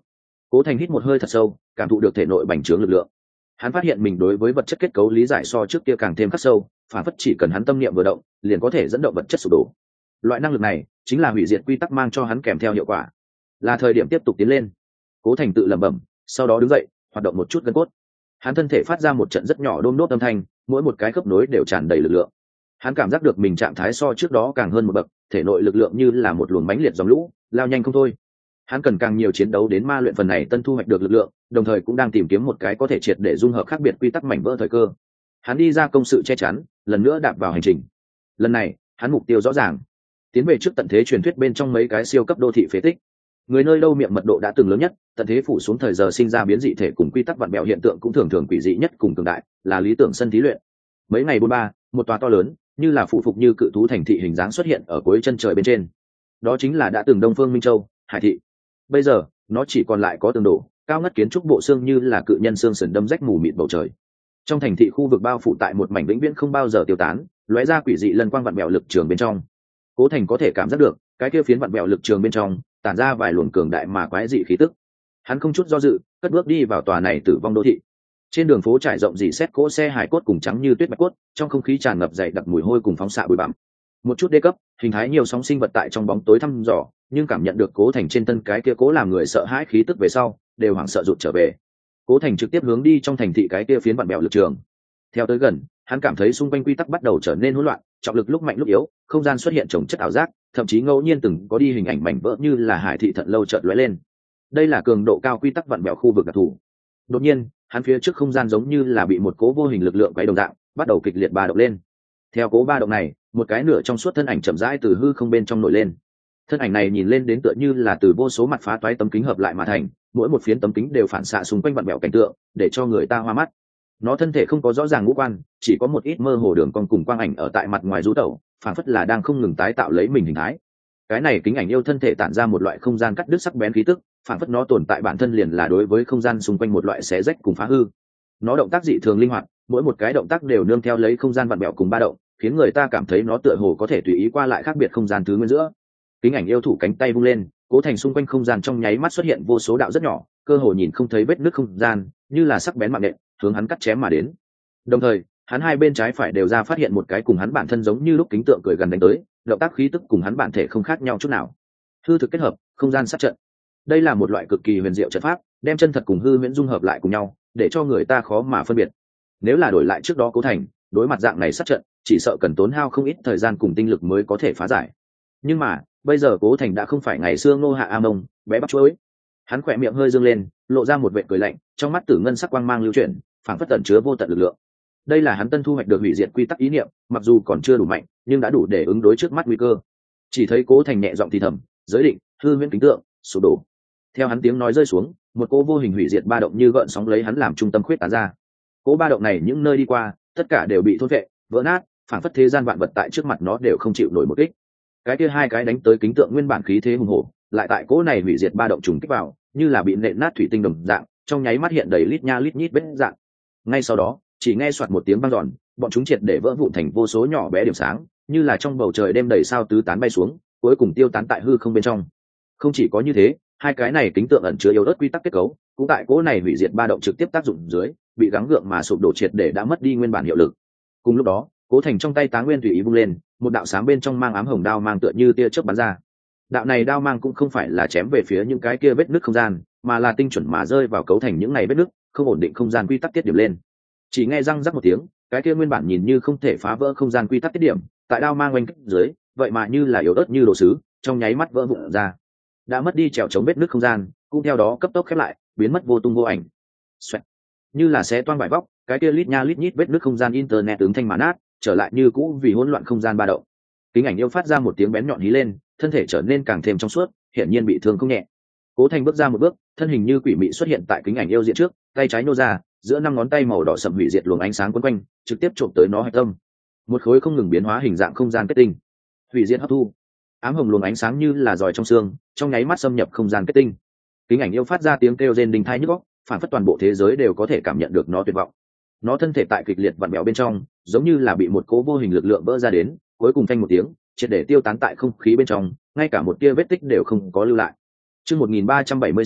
Cố Thành hít một hơi thật sâu, cảm thụ được thể nội bành trướng lực lượng. Hắn phát hiện mình đối với vật chất kết cấu lý giải so trước kia càng thêm khắc sâu, phản phất chỉ cần hắn tâm niệm vừa động, liền có thể dẫn động vật chất sụp đổ. Loại năng lực này chính là hủy diệt quy tắc mang cho hắn kèm theo hiệu quả. Là thời điểm tiếp tục tiến lên. Cố Thành tự lẩm bẩm, sau đó đứng dậy, hoạt động một chút gân cốt. Hắn thân thể phát ra một trận rất nhỏ đôm đốt âm thanh, mỗi một cái khớp nối đều tràn đầy lực lượng. Hắn cảm giác được mình trạng thái so trước đó càng hơn một bậc, thể nội lực lượng như là một luồng mãnh liệt dòng lũ, lao nhanh không thôi. Hắn cần càng nhiều chiến đấu đến ma luyện phần này tân thu hoạch được lực lượng, đồng thời cũng đang tìm kiếm một cái có thể triệt để dung hợp khác biệt quy tắc mảnh vỡ thời cơ. Hắn đi ra công sự che chắn, lần nữa đạp vào hành trình. Lần này, hắn mục tiêu rõ ràng, tiến về trước tận thế truyền thuyết bên trong mấy cái siêu cấp đô thị phế tích. Người nơi đâu miệng mật độ đã từng lớn nhất, tận thế phủ xuống thời giờ sinh ra biến dị thể cùng quy tắc vặn bẹo hiện tượng cũng thường thường quỷ dị nhất cùng cường đại, là lý tưởng sân thí luyện. Mấy ngày 43, một tòa to lớn, như là phụ phục như cự thú thành thị hình dáng xuất hiện ở cuối chân trời bên trên. Đó chính là đã từng Đông Phương Minh Châu, Hải thị. Bây giờ, nó chỉ còn lại có tường đổ, cao ngất kiến trúc bộ xương như là cự nhân xương sườn đâm rách mù mịt bầu trời. Trong thành thị khu vực bao phủ tại một mảnh vĩnh viễn không bao giờ tiêu tán, lóe ra quỷ dị lần quang vặn bẹo lực trường bên trong. Cố Thành có thể cảm giác được, cái kia phiến vặn bẹo lực trường bên trong tản ra vài luồng cường đại mà quái dị khí tức. Hắn không chút do dự, cất bước đi vào tòa này tử vong đô thị. Trên đường phố trải rộng rỉ sét cỗ xe hải cốt cùng trắng như tuyết bạch cốt, trong không khí tràn ngập dày đặc mùi hôi cùng phóng xạ bụi bặm. Một chút đê cấp, hình thái nhiều sóng sinh vật tại trong bóng tối thăm dò, nhưng cảm nhận được Cố Thành trên thân cái kia cố làm người sợ hãi khí tức về sau, đều hoảng sợ rụt trở về. Cố Thành trực tiếp hướng đi trong thành thị cái kia phiến vặn bẹo lực trường. Theo tới gần, hắn cảm thấy xung quanh quy tắc bắt đầu trở nên hỗn loạn, trọng lực lúc mạnh lúc yếu, không gian xuất hiện chồng chất ảo giác, thậm chí ngẫu nhiên từng có đi hình ảnh mảnh vỡ như là hải thị thận lâu chợt lóe lên. Đây là cường độ cao quy tắc vặn bẹo khu vực đặc thù. Đột nhiên, hắn phía trước không gian giống như là bị một cố vô hình lực lượng quấy đồng dạng, bắt đầu kịch liệt ba động lên. Theo cố ba động này, một cái nửa trong suốt thân ảnh chậm rãi từ hư không bên trong nổi lên. Thân ảnh này nhìn lên đến tựa như là từ vô số mặt phá toái tấm kính hợp lại mà thành, mỗi một phiến tấm kính đều phản xạ xung quanh vặn bẹo cảnh tượng, để cho người ta hoa mắt. Nó thân thể không có rõ ràng ngũ quan, chỉ có một ít mơ hồ đường cong cùng quang ảnh ở tại mặt ngoài du tẩu, phản phất là đang không ngừng tái tạo lấy mình hình thái. Cái này kính ảnh yêu thân thể tản ra một loại không gian cắt đứt sắc bén khí tức, phản phất nó tồn tại bản thân liền là đối với không gian xung quanh một loại xé rách cùng phá hư. Nó động tác dị thường linh hoạt, mỗi một cái động tác đều nương theo lấy không gian vặn bẹo cùng ba động, khiến người ta cảm thấy nó tựa hồ có thể tùy ý qua lại khác biệt không gian thứ nguyên giữa. Kính ảnh yêu thủ cánh tay vung lên, Cố Thành xung quanh không gian trong nháy mắt xuất hiện vô số đạo rất nhỏ, cơ hồ nhìn không thấy vết nứt không gian, như là sắc bén mạng nện, hướng hắn cắt chém mà đến. Đồng thời, hắn hai bên trái phải đều ra phát hiện một cái cùng hắn bản thân giống như lúc kính tượng cười gần đánh tới, động tác khí tức cùng hắn bản thể không khác nhau chút nào. Hư thực kết hợp, không gian sát trận. Đây là một loại cực kỳ huyền diệu trận pháp, đem chân thật cùng hư huyễn dung hợp lại cùng nhau, để cho người ta khó mà phân biệt. Nếu là đổi lại trước đó Cố Thành, đối mặt dạng này sát trận, chỉ sợ cần tốn hao không ít thời gian cùng tinh lực mới có thể phá giải. Nhưng mà, bây giờ Cố Thành đã không phải ngày xưa Ngô Hạ A Mông, bé bắp chuối. Hắn khỏe miệng hơi dương lên, lộ ra một vệt cười lạnh, trong mắt tử ngân sắc quang mang lưu chuyển, phảng phất tẩn chứa vô tận lực lượng. Đây là hắn tân thu hoạch được hủy diệt quy tắc ý niệm, mặc dù còn chưa đủ mạnh, nhưng đã đủ để ứng đối trước mắt nguy cơ. Chỉ thấy Cố Thành nhẹ giọng thì thầm, giới định, hư huyễn kính tượng, sụp đổ. Theo hắn tiếng nói rơi xuống, một cỗ vô hình hủy diệt ba động như gợn sóng lấy hắn làm trung tâm khuyết tán ra. Cỗ ba động này những nơi đi qua, tất cả đều bị thôn phệ, vỡ nát, phảng phất thế gian vạn vật tại trước mặt nó đều không chịu nổi một kích. Cái kia hai cái đánh tới kính tượng nguyên bản khí thế hùng hổ, lại tại cỗ này hủy diệt ba động trùng kích vào, như là bị nện nát thủy tinh đồng dạng, trong nháy mắt hiện đầy lít nha lít nhít vết dạng. Ngay sau đó, chỉ nghe soạt một tiếng vang dọn, bọn chúng triệt để vỡ vụn thành vô số nhỏ bé điểm sáng, như là trong bầu trời đêm đầy sao tứ tán bay xuống, cuối cùng tiêu tán tại hư không bên trong. Không chỉ có như thế, hai cái này kính tượng ẩn chứa yếu ớt quy tắc kết cấu, cũng tại cỗ này hủy diệt ba động trực tiếp tác dụng dưới, bị gắng gượng mà sụp đổ triệt để đã mất đi nguyên bản hiệu lực. Cùng lúc đó, Cố Thành trong tay Táng Nguyên tùy ý vung lên, một đạo sáng bên trong mang ám hồng đao mang tựa như tia chớp bắn ra. Đạo này đao mang cũng không phải là chém về phía những cái kia vết nứt không gian, mà là tinh chuẩn mà rơi vào cấu thành những này vết nứt, không ổn định không gian quy tắc tiết điểm lên. Chỉ nghe răng rắc một tiếng, cái kia nguyên bản nhìn như không thể phá vỡ không gian quy tắc tiết điểm, tại đao mang oanh kích dưới, vậy mà như là yếu ớt như đồ sứ, trong nháy mắt vỡ vụn ra. Đã mất đi trèo chống vết nứt không gian, cũng theo đó cấp tốc khép lại, biến mất vô tung vô ảnh. Xoẹt. Như là xé toang vải vóc, cái kia lít nha lít nhít vết nứt không gian internet ứng thanh mà nát, trở lại như cũ vì hỗn loạn không gian ba động. Kính ảnh yêu phát ra một tiếng bén nhọn hí lên, thân thể trở nên càng thêm trong suốt, hiển nhiên bị thương không nhẹ. Cố Thành bước ra một bước, thân hình như quỷ mị xuất hiện tại kính ảnh yêu diện trước, tay trái nô ra, giữa năm ngón tay màu đỏ sậm hủy diệt luồng ánh sáng quấn quanh, trực tiếp trộm tới nó hạch tâm. Một khối không ngừng biến hóa hình dạng không gian kết tinh. Hủy diệt hấp thu. Ám hồng luồng ánh sáng như là giòi trong xương, trong nháy mắt xâm nhập không gian kết tinh. Kính ảnh yêu phát ra tiếng kêu rên đình thai nhức óc, phản phất toàn bộ thế giới đều có thể cảm nhận được nó tuyệt vọng. Nó thân thể tại kịch liệt vặn vẹo bên trong, giống như là bị một cố vô hình lực lượng vỡ ra đến, cuối cùng phanh một tiếng, triệt để tiêu tán tại không khí bên trong, ngay cả một tia vết tích đều không có lưu lại. Chương 1376,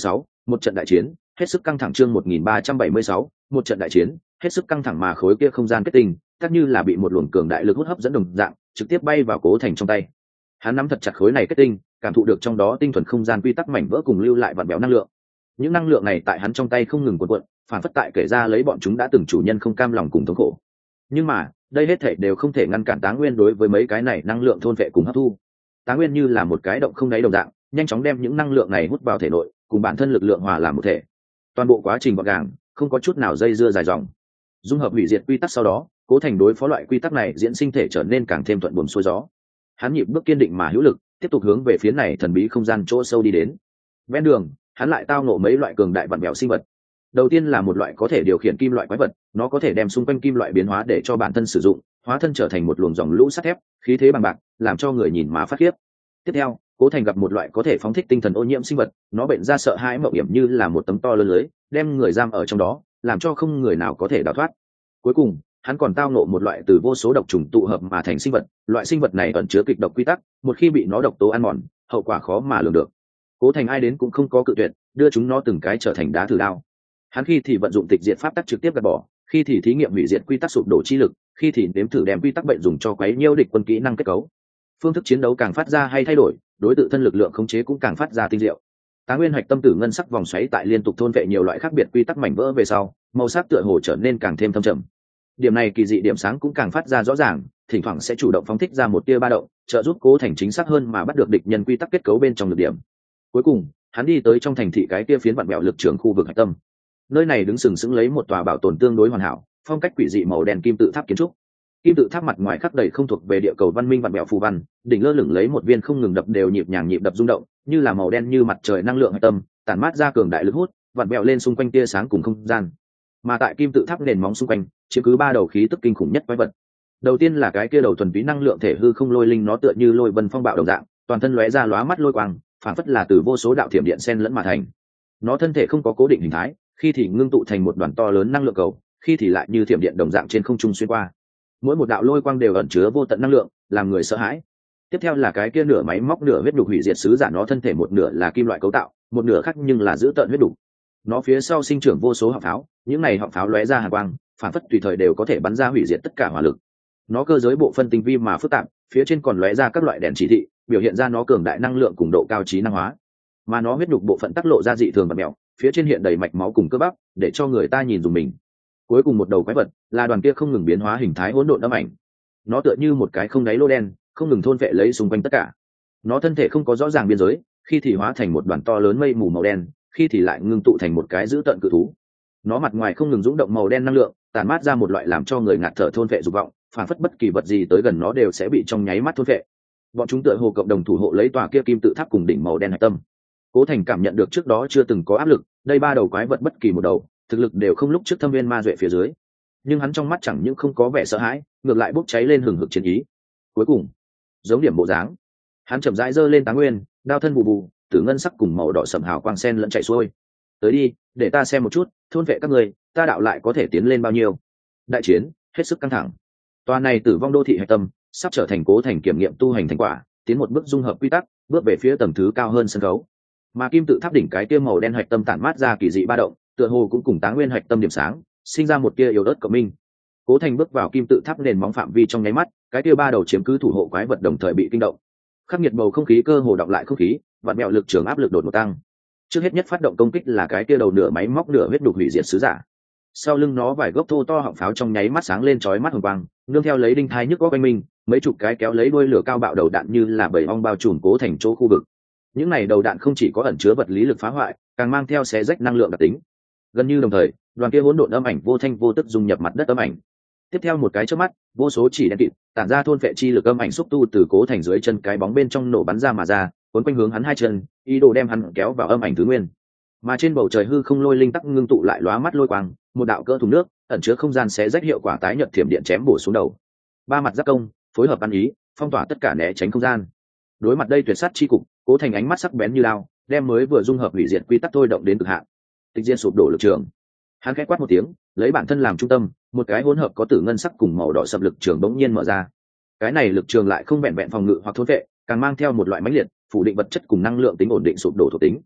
Một trận đại chiến hết sức căng thẳng. Chương 1376, một trận đại chiến hết sức căng thẳng, mà khối kia không gian kết tinh chắc như là bị một luồng cường đại lực hút hấp dẫn đồng dạng trực tiếp bay vào Cố Thành trong tay. Hắn nắm thật chặt khối này kết tinh, cảm thụ được trong đó tinh thuần không gian quy tắc mảnh vỡ cùng lưu lại vặn béo năng lượng. Những năng lượng này tại hắn trong tay không ngừng cuộn cuộn, phản phất tại kể ra lấy bọn chúng đã từng chủ nhân không cam lòng cùng thống khổ. Nhưng mà đây hết thảy đều không thể ngăn cản Tá Nguyên đối với mấy cái này năng lượng thôn vệ cùng hấp thu. Tá Nguyên như là một cái động không đáy đồng dạng, nhanh chóng đem những năng lượng này hút vào thể nội, cùng bản thân lực lượng hòa làm một thể. Toàn bộ quá trình gọn gàng, không có chút nào dây dưa dài dòng. Dung hợp hủy diệt quy tắc sau đó, Cố Thành đối phó loại quy tắc này diễn sinh thể trở nên càng thêm thuận buồm xuôi gió. Hắn nhịp bước kiên định mà hữu lực, tiếp tục hướng về phía này thần bí không gian chỗ sâu đi đến. Ven đường, hắn lại tao ngộ mấy loại cường đại vặn vẹo sinh vật. Đầu tiên là một loại có thể điều khiển kim loại quái vật, nó có thể đem xung quanh kim loại biến hóa để cho bản thân sử dụng, hóa thân trở thành một luồng dòng lũ sắt thép, khí thế bằng bạc, làm cho người nhìn mà phát khiếp. Tiếp theo, Cố Thành gặp một loại có thể phóng thích tinh thần ô nhiễm sinh vật, nó bệnh ra sợ hãi mộng hiểm như là một tấm to lớn lưới, đem người giam ở trong đó, làm cho không người nào có thể đào thoát. Cuối cùng, hắn còn tao ngộ một loại từ vô số độc trùng tụ hợp mà thành sinh vật, loại sinh vật này ẩn chứa kịch độc quy tắc, một khi bị nó độc tố ăn mòn, hậu quả khó mà lường được. Cố Thành ai đến cũng không có cự tuyệt, đưa chúng nó từng cái trở thành đá thử đao. Hắn khi thì vận dụng tịch diệt pháp tắc trực tiếp gạt bỏ, khi thì thí nghiệm hủy diệt quy tắc sụp đổ chi lực, khi thì nếm thử đem quy tắc bệnh dùng cho quấy nhiễu địch quân kỹ năng kết cấu. Phương thức chiến đấu càng phát ra hay thay đổi, đối tự thân lực lượng khống chế cũng càng phát ra tinh diệu. Tá Nguyên hạch tâm tử ngân sắc vòng xoáy tại liên tục thôn vệ nhiều loại khác biệt quy tắc mảnh vỡ về sau, màu sắc tựa hồ trở nên càng thêm thâm trầm. Điểm này kỳ dị điểm sáng cũng càng phát ra rõ ràng, thỉnh thoảng sẽ chủ động phóng thích ra một tia ba động, trợ giúp Cố Thành chính xác hơn mà bắt được địch nhân quy tắc kết cấu bên trong lực điểm. Cuối cùng, hắn đi tới trong thành thị cái kia phiến vặn vẹo lực trường khu vực hạch tâm. Nơi này đứng sừng sững lấy một tòa bảo tồn tương đối hoàn hảo, phong cách quỷ dị màu đen kim tự tháp kiến trúc. Kim tự tháp mặt ngoài khắc đầy không thuộc về địa cầu văn minh vặn vẹo phù văn, đỉnh lơ lửng lấy một viên không ngừng đập đều nhịp nhàng nhịp đập rung động, như là màu đen như mặt trời năng lượng hạch tâm, tản mát ra cường đại lực hút, vặn vẹo lên xung quanh tia sáng cùng không gian. Mà tại kim tự tháp nền móng xung quanh, chiếm cứ ba đầu khí tức kinh khủng nhất quái vật. Đầu tiên là cái kia đầu thuần túy năng lượng thể hư không lôi linh, nó tựa như lôi vân phong bạo đồng dạng, toàn thân lóe ra lóa mắt lôi quang, phản phất là từ vô số đạo thiểm điện xen lẫn mà thành. Nó thân thể không có cố định hình thái, khi thì ngưng tụ thành một đoàn to lớn năng lượng cầu, khi thì lại như thiểm điện đồng dạng trên không trung xuyên qua. Mỗi một đạo lôi quang đều ẩn chứa vô tận năng lượng, làm người sợ hãi. Tiếp theo là cái kia nửa máy móc nửa huyết đục hủy diệt sứ giả, nó thân thể một nửa là kim loại cấu tạo, một nửa khác nhưng là giữ tợn huyết đục. Nó phía sau sinh trưởng vô số họng pháo, những này họng pháo lóe ra hàn quang, phản phất tùy thời đều có thể bắn ra hủy diệt tất cả hỏa lực. Nó cơ giới bộ phân tinh vi mà phức tạp, phía trên còn lóe ra các loại đèn chỉ thị, biểu hiện ra nó cường đại năng lượng cùng độ cao trí năng hóa. Mà nó huyết đục bộ phận tác lộ ra dị thường và mèo, phía trên hiện đầy mạch máu cùng cơ bắp, để cho người ta nhìn dùng mình. Cuối cùng một đầu quái vật là đoàn kia không ngừng biến hóa hình thái hỗn độn âm ảnh. Nó tựa như một cái không đáy lô đen, không ngừng thôn vệ lấy xung quanh tất cả. Nó thân thể không có rõ ràng biên giới, khi thì hóa thành một đoàn to lớn mây mù màu đen, khi thì lại ngưng tụ thành một cái dữ tợn cự thú. Nó mặt ngoài không ngừng rung động màu đen năng lượng, tàn mát ra một loại làm cho người ngạt thở thôn vệ dục vọng, phản phất bất kỳ vật gì tới gần nó đều sẽ bị trong nháy mắt thôn vệ. Bọn chúng tựa hồ cộng đồng thủ hộ lấy tòa kia kim tự tháp cùng đỉnh màu đen hạch tâm. Cố Thành cảm nhận được trước đó chưa từng có áp lực, đây ba đầu quái vật bất kỳ một đầu, thực lực đều không lúc trước Thâm Viên Ma Duệ phía dưới. Nhưng hắn trong mắt chẳng những không có vẻ sợ hãi, ngược lại bốc cháy lên hừng hực chiến ý. Cuối cùng, giống điểm bộ dáng, hắn chậm rãi giơ lên Tá Nguyên, đao thân bù bù, tử ngân sắc cùng màu đỏ sẫm hào quang sen lẫn chạy xuôi. Tới đi, để ta xem một chút, thôn vệ các người, ta đạo lại có thể tiến lên bao nhiêu. Đại chiến hết sức căng thẳng. Tòa này tử vong đô thị hạch tâm sắp trở thành Cố Thành kiểm nghiệm tu hành thành quả, tiến một bước dung hợp quy tắc, bước về phía tầm thứ cao hơn sân khấu. Mà kim tự tháp đỉnh cái kia màu đen hạch tâm tản mát ra kỳ dị ba động, tựa hồ cũng cùng Tá Nguyên hạch tâm điểm sáng, sinh ra một tia yếu ớt cộng minh. Cố Thành bước vào kim tự tháp nền móng phạm vi trong nháy mắt, cái kia ba đầu chiếm cứ thủ hộ quái vật đồng thời bị kinh động. Khắc nghiệt bầu không khí cơ hồ đọng lại không khí, vặn mèo lực trường áp lực đột ngột tăng. Trước hết nhất phát động công kích là cái kia đầu nửa máy móc nửa huyết đục hủy diệt sứ giả. Sau lưng nó vài gốc thô to họng pháo trong nháy mắt sáng lên chói mắt hồng quang, nương theo lấy đinh thai nhức óc quanh mình, mấy chục cái kéo lấy đuôi lửa cao bạo đầu đạn như là bầy ong bao trùm Cố Thành chỗ khu vực. Những này đầu đạn không chỉ có ẩn chứa vật lý lực phá hoại, càng mang theo xé rách năng lượng đặc tính. Gần như đồng thời, đoàn kia hỗn độn âm ảnh vô thanh vô tức dung nhập mặt đất âm ảnh. Tiếp theo một cái chớp mắt, vô số chỉ đen kịt tản ra thôn phệ chi lực âm ảnh xúc tu từ Cố Thành dưới chân cái bóng bên trong nổ bắn ra mà ra, cuốn quanh hướng hắn hai chân, ý đồ đem hắn kéo vào âm ảnh thứ nguyên. Mà trên bầu trời hư không lôi linh tắc ngưng tụ lại lóa mắt lôi quang, một đạo cỡ thùng nước ẩn chứa không gian xé rách hiệu quả tái nhật thiểm điện chém bổ xuống đầu. Ba mặt giáp công phối hợp ăn ý, phong tỏa tất cả né tránh không gian. Đối mặt đây tuyệt sát chi cục, Cố Thành ánh mắt sắc bén như lao, đem mới vừa dung hợp hủy diệt quy tắc thôi động đến cực hạn. Tịch diệt sụp đổ lực trường. Hắn khẽ quát một tiếng, lấy bản thân làm trung tâm, một cái hỗn hợp có tử ngân sắc cùng màu đỏ sậm lực trường bỗng nhiên mở ra. Cái này lực trường lại không vẹn vẹn phòng ngự hoặc thôn vệ, càng mang theo một loại mãnh liệt, phủ định vật chất cùng năng lượng tính ổn định sụp đổ thuộc tính.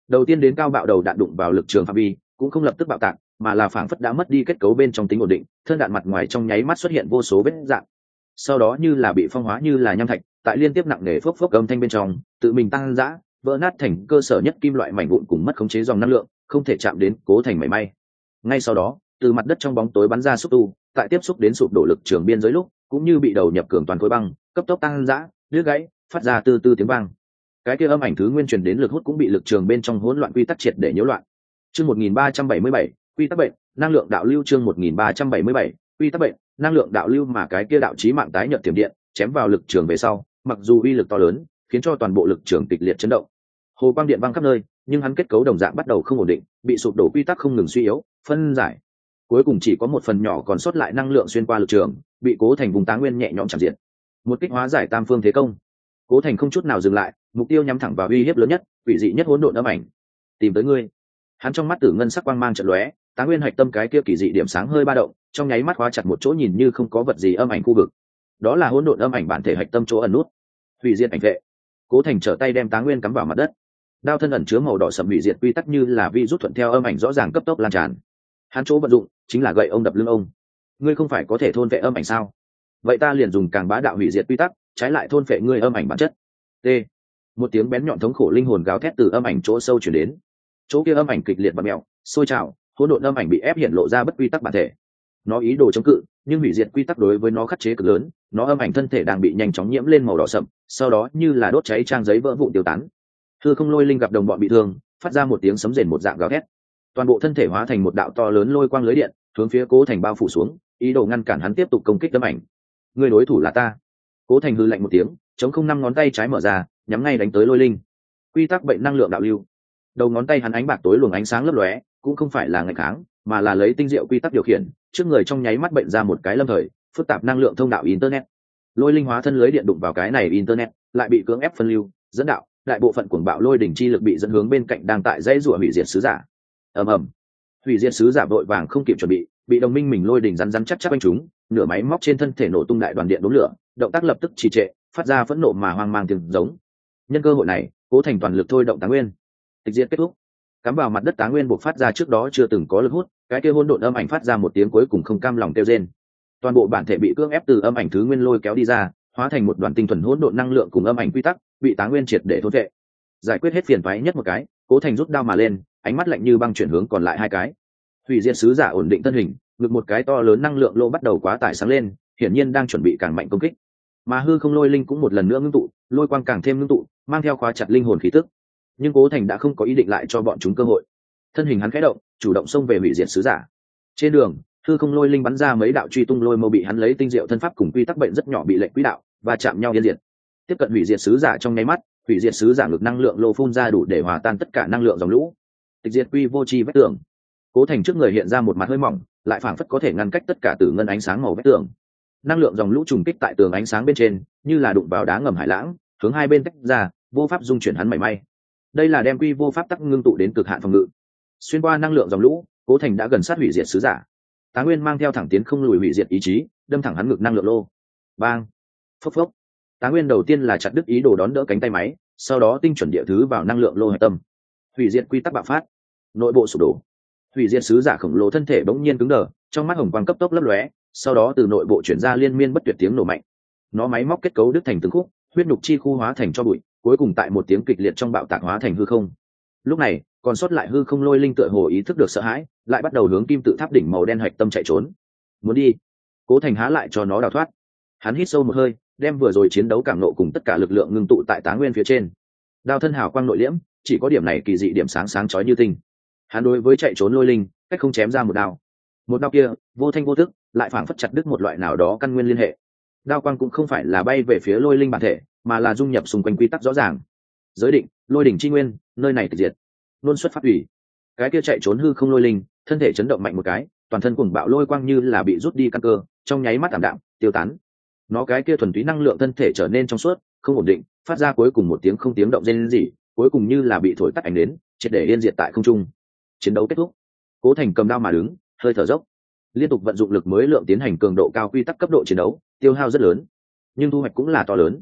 Đầu tiên đến cao bạo đầu đạn đụng vào lực trường phạm vi cũng không lập tức bạo tạc, mà là phảng phất đã mất đi kết cấu bên trong tính ổn định, thân đạn mặt ngoài trong nháy mắt xuất hiện vô số vết rạn, sau đó như là bị phong hóa như là nham thạch, tại liên tiếp nặng nề phốc phốc âm thanh bên trong tự mình tăng dã vỡ nát thành cơ sở nhất kim loại mảnh vụn cùng mất khống chế dòng năng lượng, không thể chạm đến Cố Thành mảy may. Ngay sau đó, từ mặt đất trong bóng tối bắn ra xúc tu, tại tiếp xúc đến sụp đổ lực trường biên giới lúc, cũng như bị đầu nhập cường toàn khối băng, cấp tốc tăng dã, đứt gãy, phát ra từ từ tiếng vang. Cái kia âm ảnh thứ nguyên truyền đến lực hút cũng bị lực trường bên trong hỗn loạn quy tắc triệt để nhiễu loạn. Chương 1377, quy tắc bệnh, năng lượng đạo lưu. Chương 1377, quy tắc bệnh, năng lượng đạo lưu. Mà cái kia đạo chí mạng tái nhận tiềm điện chém vào lực trường về sau, mặc dù uy lực to lớn, khiến cho toàn bộ lực trường kịch liệt chấn động, hồ quang điện văng khắp nơi, nhưng hắn kết cấu đồng dạng bắt đầu không ổn định, bị sụp đổ quy tắc không ngừng suy yếu, phân giải. Cuối cùng chỉ có một phần nhỏ còn sót lại năng lượng xuyên qua lực trường, bị Cố Thành vùng Tá Nguyên nhẹ nhõm chạm diện. Một kích hóa giải tam phương thế công. Cố Thành không chút nào dừng lại, mục tiêu nhắm thẳng vào uy hiếp lớn nhất, quỷ dị nhất hỗn độn âm ảnh. Tìm tới ngươi. Hắn trong mắt tử ngân sắc quang mang chợt lóe, Tá Nguyên hạch tâm cái kia kỳ dị điểm sáng hơi ba động, trong nháy mắt khóa chặt một chỗ nhìn như không có vật gì âm ảnh khu vực. Đó là hỗn độn âm ảnh bản thể hạch tâm chỗ ẩn nút. Hủy diệt ảnh vệ. Cố Thành trở tay đem Tá Nguyên cắm vào mặt đất. Đao thân ẩn chứa màu đỏ sẫm hủy diệt quy tắc như là vi rút thuận theo âm ảnh rõ ràng cấp tốc lan tràn. Hắn chỗ vận dụng chính là gậy ông đập lưng ông. Ngươi không phải có thể thôn vệ âm ảnh sao? Vậy ta liền dùng càng bá đạo hủy diệt quy tắc, trái lại thôn vệ ngươi âm ảnh bản chất. T. Một tiếng bén nhọn thống khổ linh hồn gào thét từ âm ảnh chỗ sâu truyền đến. Chỗ kia âm ảnh kịch liệt và mèo, sôi trào, hỗn độn âm ảnh bị ép hiện lộ ra bất quy tắc bản thể. Nó ý đồ chống cự, nhưng hủy diệt quy tắc đối với nó khắc chế cực lớn, nó âm ảnh thân thể đang bị nhanh chóng nhiễm lên màu đỏ sậm, sau đó như là đốt cháy trang giấy vỡ vụn tiêu tán. Hư Không Lôi Linh gặp đồng bọn bị thương, phát ra một tiếng sấm rền một dạng gào thét. Toàn bộ thân thể hóa thành một đạo to lớn lôi quang lưới điện, hướng phía Cố Thành bao phủ xuống, ý đồ ngăn cản hắn tiếp tục công kích âm ảnh. Người đối thủ là ta. Cố Thành hư lạnh một tiếng, chống không năm ngón tay trái mở ra, nhắm ngay đánh tới Lôi Linh. Quy tắc bệnh năng lượng đạo lưu. Đầu ngón tay hắn ánh bạc tối luồng ánh sáng lấp lóe, cũng không phải là nghịch kháng, mà là lấy tinh diệu quy tắc điều khiển, trước người trong nháy mắt bệnh ra một cái lâm thời phức tạp năng lượng thông đạo internet. Lôi Linh hóa thân lưới điện đụng vào cái này internet, lại bị cưỡng ép phân lưu, dẫn đạo, đại bộ phận cuồng bạo lôi đỉnh chi lực bị dẫn hướng bên cạnh đang tại dãy rủa hủy diệt sứ giả. Ầm ầm. Hủy diệt sứ giả vội vàng không kịp chuẩn bị đồng minh mình lôi đỉnh rắn chắc chắc anh chúng, nửa máy móc trên thân thể nổ tung đại đoàn điện đốm lửa, động tác lập tức trì trệ, phát ra phẫn nộ mà hoang mang tiếng giống. Nhân cơ hội này, Cố Thành toàn lực thôi động Tá Nguyên. Tịch diệt kết thúc. Cắm vào mặt đất Tá Nguyên buộc phát ra trước đó chưa từng có lực hút, cái kia hỗn độn âm ảnh phát ra một tiếng cuối cùng không cam lòng kêu rên. Toàn bộ bản thể bị cưỡng ép từ âm ảnh thứ nguyên lôi kéo đi ra, hóa thành một đoàn tinh thuần hỗn độn năng lượng cùng âm ảnh quy tắc, bị Tá Nguyên triệt để thôn vệ. Giải quyết hết phiền toái nhất một cái, Cố Thành rút đao mà lên, ánh mắt lạnh như băng chuyển hướng còn lại hai cái. Hủy diệt sứ giả ổn định thân hình, ngực một cái to lớn năng lượng lô bắt đầu quá tải sáng lên, hiển nhiên đang chuẩn bị càng mạnh công kích. Mà Hư Không Lôi Linh cũng một lần nữa ngưng tụ, lôi quang càng thêm ngưng tụ, mang theo khóa chặt linh hồn khí tức. Nhưng Cố Thành đã không có ý định lại cho bọn chúng cơ hội. Thân hình hắn khẽ động, chủ động xông về hủy diệt sứ giả. Trên đường, Hư Không Lôi Linh bắn ra mấy đạo truy tung lôi mâu bị hắn lấy tinh diệu thân pháp cùng quy tắc bệnh rất nhỏ bị lệnh quỹ đạo và chạm nhau yên diệt. Tiếp cận hủy diệt sứ giả trong nháy mắt, hủy diệt sứ giả ngực năng lượng lô phun ra đủ để hòa tan tất cả năng lượng dòng lũ. Tịch diệt quy vô chi vách tường. Cố Thành trước người hiện ra một mặt hơi mỏng, lại phảng phất có thể ngăn cách tất cả tử ngân ánh sáng màu vách tường. Năng lượng dòng lũ trùng kích tại tường ánh sáng bên trên, như là đụng vào đá ngầm hải lãng, hướng hai bên tách ra, vô pháp dung chuyển hắn mảy may. Đây là đem quy vô pháp tắc ngưng tụ đến cực hạn phòng ngự. Xuyên qua năng lượng dòng lũ, Cố Thành đã gần sát hủy diệt sứ giả. Tá Nguyên mang theo thẳng tiến không lùi hủy diệt ý chí, đâm thẳng hắn ngực năng lượng lô. Bang! Phốc phốc! Tá Nguyên đầu tiên là chặt đứt ý đồ đón đỡ cánh tay máy, sau đó tinh chuẩn địa thứ vào năng lượng lô hạch tâm. Hủy diệt quy tắc bạo phát, nội bộ sụp đổ. Hủy diệt sứ giả khổng lồ thân thể bỗng nhiên cứng đờ, trong mắt hồng quang cấp tốc lấp lóe, sau đó từ nội bộ chuyển ra liên miên bất tuyệt tiếng nổ mạnh. Nó máy móc kết cấu đứt thành từng khúc, huyết nhục chi khu hóa thành cho bụi, cuối cùng tại một tiếng kịch liệt trong bạo tạc hóa thành hư không. Lúc này, còn sót lại Hư Không Lôi Linh tựa hồ ý thức được sợ hãi, lại bắt đầu hướng kim tự tháp đỉnh màu đen hạch tâm chạy trốn. Muốn đi. Cố Thành há lại cho nó đào thoát. Hắn hít sâu một hơi, đem vừa rồi chiến đấu cảm nộ cùng tất cả lực lượng ngưng tụ tại Tá Nguyên phía trên. Đao thân hào quang nội liễm, chỉ có điểm này kỳ dị điểm sáng sáng chói như tinh. Hắn đối với chạy trốn Lôi Linh, cách không chém ra một đao. Một đao kia, vô thanh vô tức, lại phảng phất chặt đứt một loại nào đó căn nguyên liên hệ. Đao quang cũng không phải là bay về phía Lôi Linh bản thể, mà là dung nhập xung quanh quy tắc rõ ràng. Giới định, Lôi đỉnh chi nguyên, nơi này tịch diệt. Luôn xuất phát ủy. Cái kia chạy trốn Hư Không Lôi Linh, thân thể chấn động mạnh một cái, toàn thân cuồng bạo lôi quang như là bị rút đi căn cơ, trong nháy mắt tạm đạm, tiêu tán. Nó cái kia thuần túy năng lượng thân thể trở nên trong suốt, không ổn định, phát ra cuối cùng một tiếng không tiếng động rên rỉ, cuối cùng như là bị thổi tắt ánh đến, triệt để yên diệt tại không trung. Chiến đấu kết thúc. Cố Thành cầm đao mà đứng, hơi thở dốc, liên tục vận dụng lực mới lượng tiến hành cường độ cao quy tắc cấp độ chiến đấu, tiêu hao rất lớn, nhưng thu hoạch cũng là to lớn.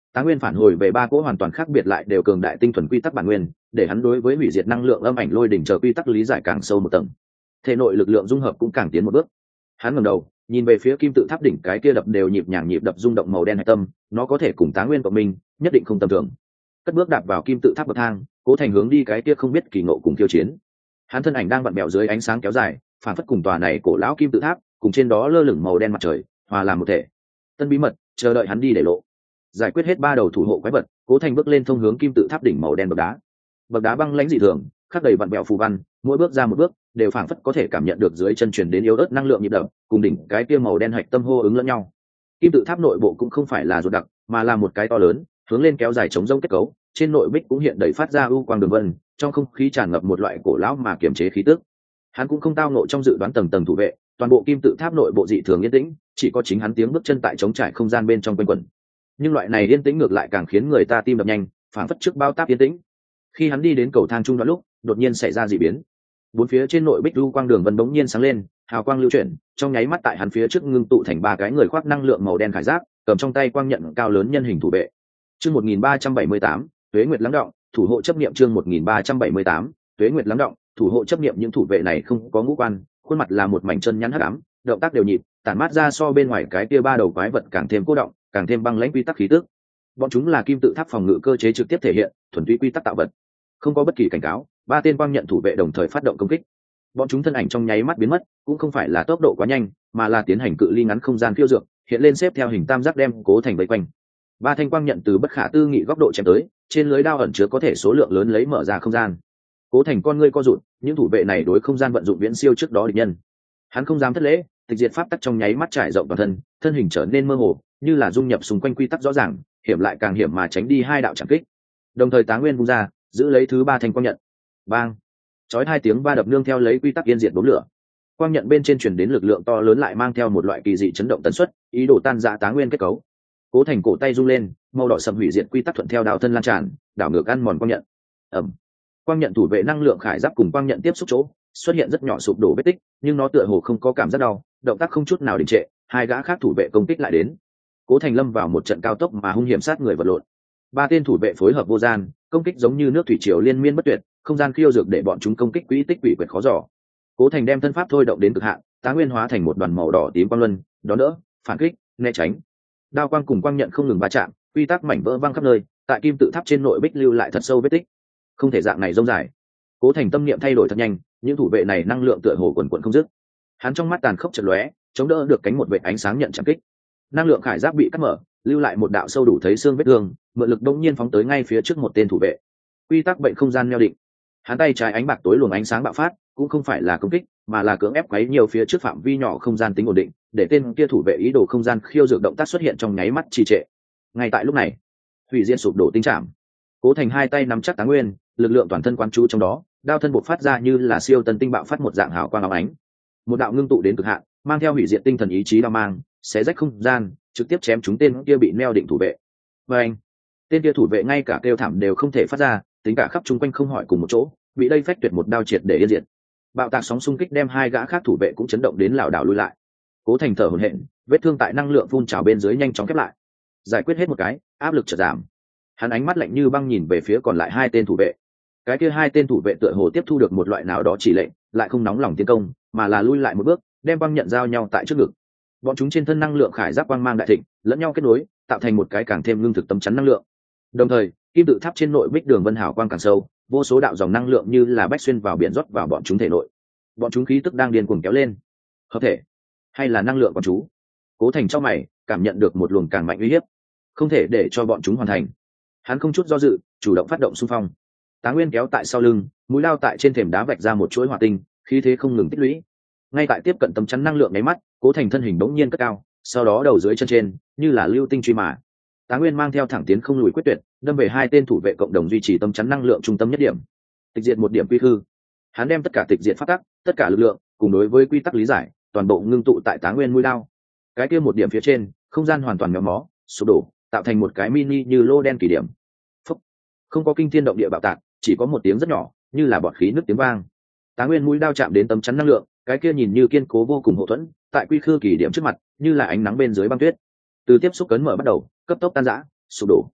Tá Nguyên phản hồi về ba cỗ hoàn toàn khác biệt lại đều cường đại tinh thuần quy tắc bản nguyên, để hắn đối với hủy diệt năng lượng âm ảnh lôi đỉnh chờ quy tắc lý giải càng sâu một tầng. Thể nội lực lượng dung hợp cũng càng tiến một bước. Hắn ngẩng đầu, nhìn về phía kim tự tháp đỉnh cái kia đập đều nhịp nhàng nhịp đập rung động màu đen hạch tâm, nó có thể cùng Tá Nguyên của mình, nhất định không tầm thường. Cất bước đạp vào kim tự tháp bậc thang, Cố Thành hướng đi cái kia không biết kỳ ngộ cùng khiêu chiến. Hắn thân ảnh đang vặn bẹo dưới ánh sáng kéo dài, phản phất cùng tòa này cổ lão kim tự tháp, cùng trên đó lơ lửng màu đen mặt trời, hòa làm một thể. Tân bí mật, chờ đợi hắn đi để lộ. Giải quyết hết ba đầu thủ hộ quái vật, Cố Thành bước lên thông hướng kim tự tháp đỉnh màu đen bậc đá băng lãnh dị thường, khắc đầy vặn bẹo phù văn, mỗi bước ra một bước đều phảng phất có thể cảm nhận được dưới chân truyền đến yếu ớt năng lượng nhịp đập, cùng đỉnh cái kia màu đen hạch tâm hô ứng lẫn nhau. Kim tự tháp nội bộ cũng không phải là ruột đặc, mà là một cái to lớn, hướng lên kéo dài chống rông kết cấu, trên nội bích cũng hiện đầy phát ra u quang đường vân, trong không khí tràn ngập một loại cổ lão mà kiềm chế khí tức. Hắn cũng không tao ngộ trong dự đoán tầng tầng thủ vệ, toàn bộ kim tự tháp nội bộ dị thường yên tĩnh, chỉ có chính hắn tiếng bước chân tại trống trải không gian bên trong quanh quẩn. Nhưng loại này yên tĩnh ngược lại càng khiến người ta tim đập nhanh, phảng phất trước bao táp yên tĩnh. Khi hắn đi đến cầu thang trung đoạn lúc, đột nhiên xảy ra dị biến. Bốn phía trên nội bích u quang đường vân bỗng nhiên sáng lên, hào quang lưu chuyển, trong nháy mắt tại hắn phía trước ngưng tụ thành ba cái người khoác năng lượng màu đen khải giáp, cầm trong tay quang nhận cao lớn nhân hình thủ vệ. Chương 1378, Tuế Nguyệt lắng đọng, thủ hộ chấp niệm chương 1378, Tuế Nguyệt lắng đọng, thủ hộ chấp niệm những thủ vệ này không có ngũ quan, khuôn mặt là một mảnh chân nhắn hắc ám, động tác đều nhịp, tản mát ra so bên ngoài cái kia ba đầu quái vật càng thêm cô động, càng thêm băng lãnh quy tắc khí tức. Bọn chúng là kim tự tháp phòng ngự cơ chế trực tiếp thể hiện, thuần túy quy tắc tạo vật. Không có bất kỳ cảnh cáo, ba tên quang nhận thủ vệ đồng thời phát động công kích. Bọn chúng thân ảnh trong nháy mắt biến mất, cũng không phải là tốc độ quá nhanh, mà là tiến hành cự ly ngắn không gian phiêu dược, hiện lên xếp theo hình tam giác đem Cố Thành vây quanh. Ba thanh quang nhận từ bất khả tư nghị góc độ chém tới, trên lưới đao ẩn chứa có thể số lượng lớn lấy mở ra không gian. Cố Thành con ngươi co rụt, những thủ vệ này đối không gian vận dụng viễn siêu trước đó địch nhân. Hắn không dám thất lễ, tịch diệt pháp tắc trong nháy mắt trải rộng toàn thân, thân hình trở nên mơ hồ, như là dung nhập xung quanh quy tắc rõ ràng, hiểm lại càng hiểm mà tránh đi hai đạo chạm kích. Đồng thời Tá Nguyên vung ra, giữ lấy thứ ba thanh quang nhận. Bang! Chói hai tiếng va đập nương theo lấy quy tắc yên diệt đốm lửa. Quang nhận bên trên truyền đến lực lượng to lớn lại mang theo một loại kỳ dị chấn động tần suất, ý đồ tan rã Tá Nguyên kết cấu. Cố Thành cổ tay rung lên, màu đỏ sầm hủy diệt quy tắc thuận theo đạo thân lan tràn, đảo ngược ăn mòn quang nhận. Ầm! Quang nhận thủ vệ năng lượng khải giáp cùng quang nhận tiếp xúc chỗ, xuất hiện rất nhỏ sụp đổ vết tích, nhưng nó tựa hồ không có cảm giác đau, động tác không chút nào đình trệ, hai gã khác thủ vệ công kích lại đến. Cố Thành lâm vào một trận cao tốc mà hung hiểm sát người vật lộn. Ba tên thủ vệ phối hợp vô gian, công kích giống như nước thủy triều liên miên bất tuyệt, không gian khiêu dược để bọn chúng công kích quỹ tích quỷ quyệt khó dò. Cố Thành đem thân pháp thôi động đến cực hạn, Tá Nguyên hóa thành một đoàn màu đỏ tím quang luân, đón đỡ, phản kích, né tránh. Đao quang cùng quang nhận không ngừng va chạm, quy tắc mảnh vỡ văng khắp nơi, tại kim tự tháp trên nội bích lưu lại thật sâu vết tích. Không thể dạng này rông dài. Cố Thành tâm niệm thay đổi thật nhanh, những thủ vệ này năng lượng tựa hồ quần quần không dứt. Hắn trong mắt tàn khốc chợt lóe, chống đỡ được cánh một vệt ánh sáng nhận chạm kích. Năng lượng khải giáp bị cắt mở, lưu lại một đạo sâu đủ thấy xương vết thương, mượn lực đông nhiên phóng tới ngay phía trước một tên thủ vệ. Quy tắc bệnh không gian neo định. Hắn tay trái ánh bạc tối luồng ánh sáng bạo phát, cũng không phải là công kích, mà là cưỡng ép quấy nhiều phía trước phạm vi nhỏ không gian tính ổn định, để tên kia thủ vệ ý đồ không gian khiêu dược động tác xuất hiện trong nháy mắt trì trệ. Ngay tại lúc này, hủy diệt sụp đổ tinh trảm. Cố Thành hai tay nắm chắc Tá Nguyên, lực lượng toàn thân quán chú trong đó, đao thân bộc phát ra như là siêu tân tinh bạo phát một dạng hào quang óng ánh. Một đạo ngưng tụ đến cực hạn, mang theo hủy diệt tinh thần ý chí đao mang, xé rách không gian, trực tiếp chém trúng tên kia bị neo định thủ vệ. Và anh, tên kia thủ vệ ngay cả kêu thảm đều không thể phát ra, tính cả khắp chung quanh không hỏi cùng một chỗ, bị đây phách tuyệt một đao triệt để yên diệt. Bạo tạc sóng xung kích đem hai gã khác thủ vệ cũng chấn động đến lảo đảo lui lại. Cố Thành thở hổn hển, vết thương tại năng lượng phun trào bên dưới nhanh chóng khép lại. Giải quyết hết một cái, áp lực chợt giảm. Hắn ánh mắt lạnh như băng nhìn về phía còn lại hai tên thủ vệ. Cái kia hai tên thủ vệ tựa hồ tiếp thu được một loại nào đó chỉ lệnh, lại không nóng lòng tiến công, mà là lui lại một bước, đem băng nhận giao nhau tại trước ngực. Bọn chúng trên thân năng lượng khải giáp quang mang đại thịnh, lẫn nhau kết nối, tạo thành một cái càng thêm lương thực tấm chắn năng lượng. Đồng thời, kim tự tháp trên nội bích đường vân hào quang càng sâu, vô số đạo dòng năng lượng như là bách xuyên vào biển rót vào bọn chúng thể nội. Bọn chúng khí tức đang điên cuồng kéo lên. Hợp thể, hay là năng lượng con chú? Cố Thành trong mày, cảm nhận được một luồng càng mạnh uy hiếp. Không thể để cho bọn chúng hoàn thành. Hắn không chút do dự, chủ động phát động xung phong. Tá Nguyên kéo tại sau lưng, mũi lao tại trên thềm đá vạch ra một chuỗi hỏa tinh, khí thế không ngừng tích lũy. Ngay tại tiếp cận tấm chắn năng lượng nháy mắt, Cố Thành thân hình bỗng nhiên cất cao, sau đó đầu dưới chân trên, như là lưu tinh truy mà. Tá Nguyên mang theo thẳng tiến không lùi quyết tuyệt, đâm về hai tên thủ vệ cộng đồng duy trì tấm chắn năng lượng trung tâm nhất điểm. Tịch diệt một điểm quy hư. Hắn đem tất cả tịch diệt pháp tắc, tất cả lực lượng, cùng đối với quy tắc lý giải, toàn bộ ngưng tụ tại Tá Nguyên mũi lao. Cái kia một điểm phía trên, không gian hoàn toàn méo mó, sụp đổ, tạo thành một cái mini như lô đen kỳ điểm. Phúc. Không có kinh thiên động địa bạo tạc, chỉ có một tiếng rất nhỏ, như là bọt khí nứt tiếng vang. Tá Nguyên mũi đao chạm đến tấm chắn năng lượng, cái kia nhìn như kiên cố vô cùng hậu thuẫn, tại quy khư kỳ điểm trước mặt, như là ánh nắng bên dưới băng tuyết. Từ tiếp xúc cấn mở bắt đầu, cấp tốc tan rã, sụp đổ.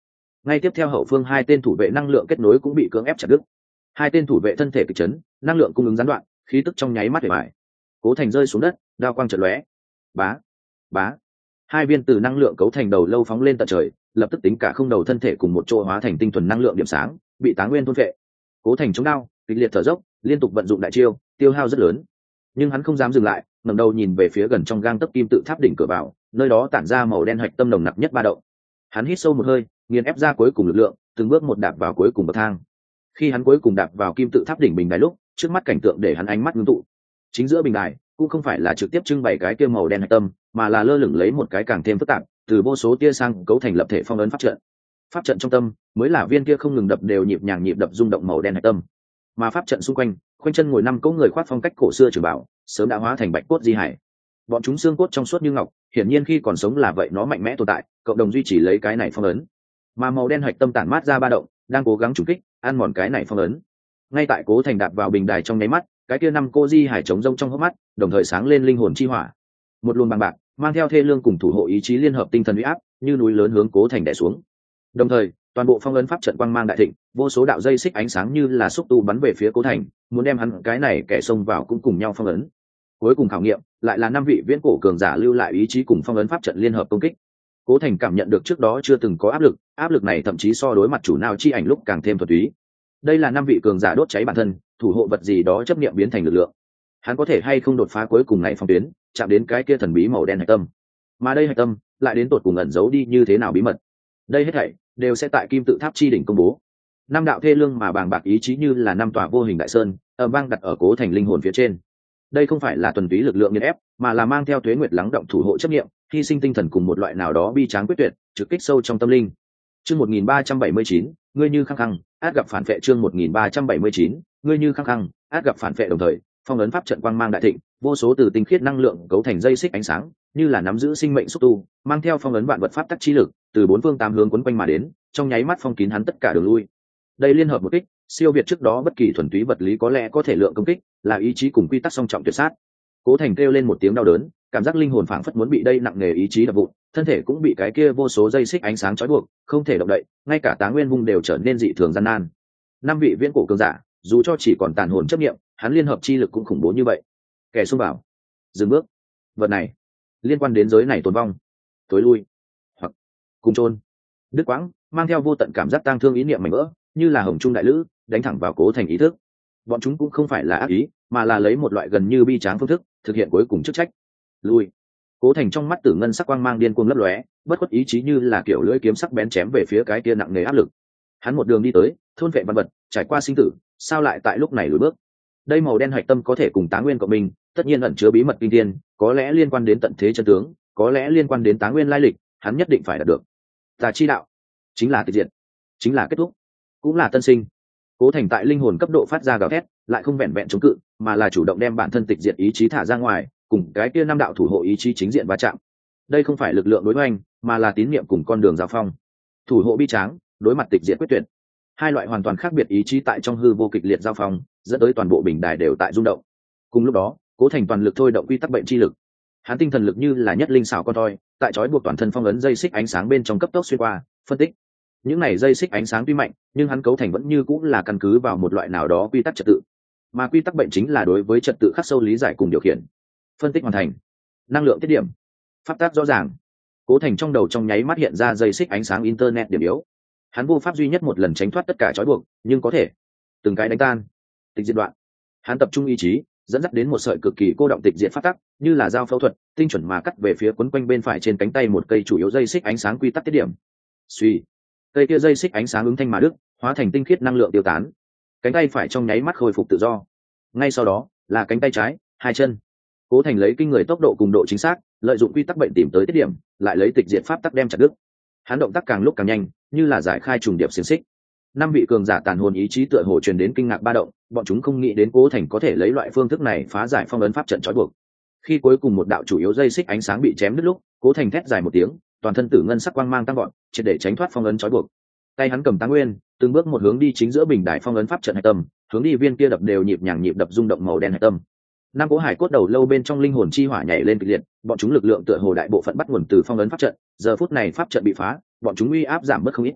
ngay tiếp theo hậu phương hai tên thủ vệ năng lượng kết nối cũng bị cưỡng ép chặt đứt. Hai tên thủ vệ thân thể kịch chấn, năng lượng cung ứng gián đoạn, khí tức trong nháy mắt để bại. Cố Thành rơi xuống đất, đao quang chợt lóe. Bá, bá. Hai viên từ năng lượng cấu thành đầu lâu phóng lên tận trời, lập tức tính cả không đầu thân thể cùng một chỗ hóa thành tinh thuần năng lượng điểm sáng, bị Táng Nguyên thôn phệ. Cố Thành chống đao, kịch liệt thở dốc, liên tục vận dụng đại chiêu, tiêu hao rất lớn. Nhưng hắn không dám dừng lại, ngẩng đầu nhìn về phía gần trong gang tấc kim tự tháp đỉnh cửa vào, nơi đó tản ra màu đen hạch tâm nồng nặc nhất ba động. Hắn hít sâu một hơi, nghiền ép ra cuối cùng lực lượng, từng bước một đạp vào cuối cùng bậc thang. Khi hắn cuối cùng đạp vào kim tự tháp đỉnh bình đài lúc, trước mắt cảnh tượng để hắn ánh mắt ngưng tụ. Chính giữa bình đài cũng không phải là trực tiếp trưng bày cái kia màu đen hạch tâm, mà là lơ lửng lấy một cái càng thêm phức tạp, từ vô số tia sang cấu thành lập thể phong ấn pháp trận. Pháp trận trong tâm mới là viên kia không ngừng đập đều nhịp nhàng nhịp đập rung động màu đen hạch tâm, mà pháp trận xung quanh, khoanh chân ngồi năm cỗ người khoác phong cách cổ xưa trường bảo, sớm đã hóa thành bạch cốt di hải. Bọn chúng xương cốt trong suốt như ngọc, hiển nhiên khi còn sống là vậy nó mạnh mẽ tồn tại, cộng đồng duy trì lấy cái này phong ấn. Mà màu đen hạch tâm tản mát ra ba động, đang cố gắng trùng kích, ăn mòn cái này phong ấn. Ngay tại Cố Thành đạp vào bình đài trong nháy mắt, cái kia năm cô di hải trống rông trong hốc mắt, đồng thời sáng lên linh hồn chi hỏa. Một luồng bằng bạc, mang theo thê lương cùng thủ hộ ý chí liên hợp tinh thần uy áp, như núi lớn hướng Cố Thành đè xuống. Đồng thời, toàn bộ phong ấn pháp trận quang mang đại thịnh, vô số đạo dây xích ánh sáng như là xúc tu bắn về phía Cố Thành, muốn đem hắn cái này kẻ xông vào cũng cùng nhau phong ấn. Cuối cùng khảo nghiệm lại là năm vị viễn cổ cường giả lưu lại ý chí cùng phong ấn pháp trận liên hợp công kích. Cố Thành cảm nhận được trước đó chưa từng có áp lực này thậm chí so đối mặt chủ nào chi ảnh lúc càng thêm thuần túy. Đây là năm vị cường giả đốt cháy bản thân, thủ hộ vật gì đó chấp niệm biến thành lực lượng. Hắn có thể hay không đột phá cuối cùng này phong tuyến, chạm đến cái kia thần bí màu đen hạch tâm. Mà đây hạch tâm lại đến tột cùng ẩn giấu đi như thế nào bí mật. Đây hết thảy đều sẽ tại kim tự tháp chi đỉnh công bố. Năm đạo thê lương mà bàng bạc ý chí như là năm tòa vô hình đại sơn, ầm vang đặt ở Cố Thành linh hồn phía trên. Đây không phải là thuần túy lực lượng nghiền ép, mà là mang theo tuế nguyệt lắng động thủ hộ chấp niệm, hy sinh tinh thần cùng một loại nào đó bi tráng quyết tuyệt, trực kích sâu trong tâm linh. Chương 1379, ngươi như khăng khăng, át gặp phản vệ. Chương 1379, ngươi như khăng khăng, át gặp phản vệ. Đồng thời, phong ấn pháp trận quang mang đại thịnh, vô số từ tinh khiết năng lượng cấu thành dây xích ánh sáng, như là nắm giữ sinh mệnh xúc tu, mang theo phong ấn vạn vật pháp tắc chi lực, từ bốn phương tám hướng quấn quanh mà đến, trong nháy mắt phong kín hắn tất cả đường lui. Đây liên hợp một kích, siêu việt trước đó bất kỳ thuần túy vật lý có lẽ có thể lượng công kích, là ý chí cùng quy tắc song trọng tuyệt sát. Cố Thành kêu lên một tiếng đau đớn, cảm giác linh hồn phảng phất muốn bị đây nặng nề ý chí đập vụn, thân thể cũng bị cái kia vô số dây xích ánh sáng trói buộc, không thể động đậy, ngay cả Táng Nguyên Vung đều trở nên dị thường gian nan. Năm vị viễn cổ cường giả, dù cho chỉ còn tàn hồn chấp niệm, hắn liên hợp chi lực cũng khủng bố như vậy. Kẻ xông vào, dừng bước. Vật này liên quan đến giới này tồn vong, tối lui, hoặc cùng chôn. Đứt quãng, mang theo vô tận cảm giác tang thương ý niệm mảnh vỡ, như là hồng trung đại lữ, đánh thẳng vào Cố Thành ý thức. Bọn chúng cũng không phải là ác ý, mà là lấy một loại gần như bi tráng phương thức thực hiện cuối cùng chức trách. Lui. Cố Thành trong mắt tử ngân sắc quang mang điên cuồng lấp lóe, bất khuất ý chí như là kiểu lưỡi kiếm sắc bén chém về phía cái kia nặng nề áp lực. Hắn một đường đi tới, thôn vệ văn vật, trải qua sinh tử, sao lại tại lúc này lùi bước? Đây màu đen hạch tâm có thể cùng Táng Nguyên cộng minh, tất nhiên ẩn chứa bí mật kinh thiên, có lẽ liên quan đến tận thế chân tướng, có lẽ liên quan đến Táng Nguyên lai lịch, hắn nhất định phải đạt được. Tà chi đạo, chính là tịch diệt, chính là kết thúc, cũng là tân sinh. Cố Thành tại linh hồn cấp độ phát ra gào thét, lại không vẹn vẹn chống cự, mà là chủ động đem bản thân tịch diệt ý chí thả ra ngoài, cùng cái kia năm đạo thủ hộ ý chí chính diện va chạm. Đây không phải lực lượng đối hoành, mà là tín niệm cùng con đường giao phong. Thủ hộ bi tráng, đối mặt tịch diệt quyết tuyệt. Hai loại hoàn toàn khác biệt ý chí tại trong hư vô kịch liệt giao phong, dẫn tới toàn bộ bình đài đều tại rung động. Cùng lúc đó, Cố Thành toàn lực thôi động quy tắc bệnh chi lực. Hắn tinh thần lực như là nhất linh xảo con toi, tại trói buộc toàn thân phong ấn dây xích ánh sáng bên trong cấp tốc xuyên qua, phân tích. Những này dây xích ánh sáng tuy mạnh, nhưng hắn cấu thành vẫn như cũng là căn cứ vào một loại nào đó quy tắc trật tự, mà quy tắc bệnh chính là đối với trật tự khắc sâu lý giải cùng điều khiển. Phân tích hoàn thành, năng lượng tiết điểm, pháp tắc rõ ràng. Cố Thành trong đầu trong nháy mắt hiện ra dây xích ánh sáng internet điểm yếu. Hắn vô pháp duy nhất một lần tránh thoát tất cả trói buộc, nhưng có thể từng cái đánh tan. Tịch diệt đoạn. Hắn tập trung ý chí, dẫn dắt đến một sợi cực kỳ cô động tịch diệt pháp tắc, như là dao phẫu thuật, tinh chuẩn mà cắt về phía quấn quanh bên phải trên cánh tay một cây chủ yếu dây xích ánh sáng quy tắc tiết điểm. Suy, cây kia dây xích ánh sáng ứng thanh mà đứt, hóa thành tinh khiết năng lượng tiêu tán. Cánh tay phải trong nháy mắt khôi phục tự do. Ngay sau đó là cánh tay trái, hai chân. Cố Thành lấy kinh người tốc độ cùng độ chính xác, lợi dụng quy tắc bệnh tìm tới tiết điểm, lại lấy tịch diệt pháp tắc đem chặt đứt. Hắn động tác càng lúc càng nhanh, như là giải khai trùng điệp xiềng xích. Năm vị cường giả tàn hồn ý chí tựa hồ truyền đến kinh ngạc ba động, bọn chúng không nghĩ đến Cố Thành có thể lấy loại phương thức này phá giải phong ấn pháp trận trói buộc. Khi cuối cùng một đạo chủ yếu dây xích ánh sáng bị chém đứt lúc, Cố Thành thét dài một tiếng, toàn thân tử ngân sắc quang mang tăng gọn, triệt để tránh thoát phong ấn trói buộc. Tay hắn cầm Táng Nguyên, từng bước một hướng đi chính giữa bình đài phong ấn pháp trận hạch tâm, hướng đi viên kia đập đều nhịp nhàng nhịp đập rung động màu đen hạch tâm. Năm cỗ hải cốt đầu lâu bên trong linh hồn chi hỏa nhảy lên kịch liệt, bọn chúng lực lượng tựa hồ đại bộ phận bắt nguồn từ phong ấn pháp trận, giờ phút này pháp trận bị phá, bọn chúng uy áp giảm mất không ít.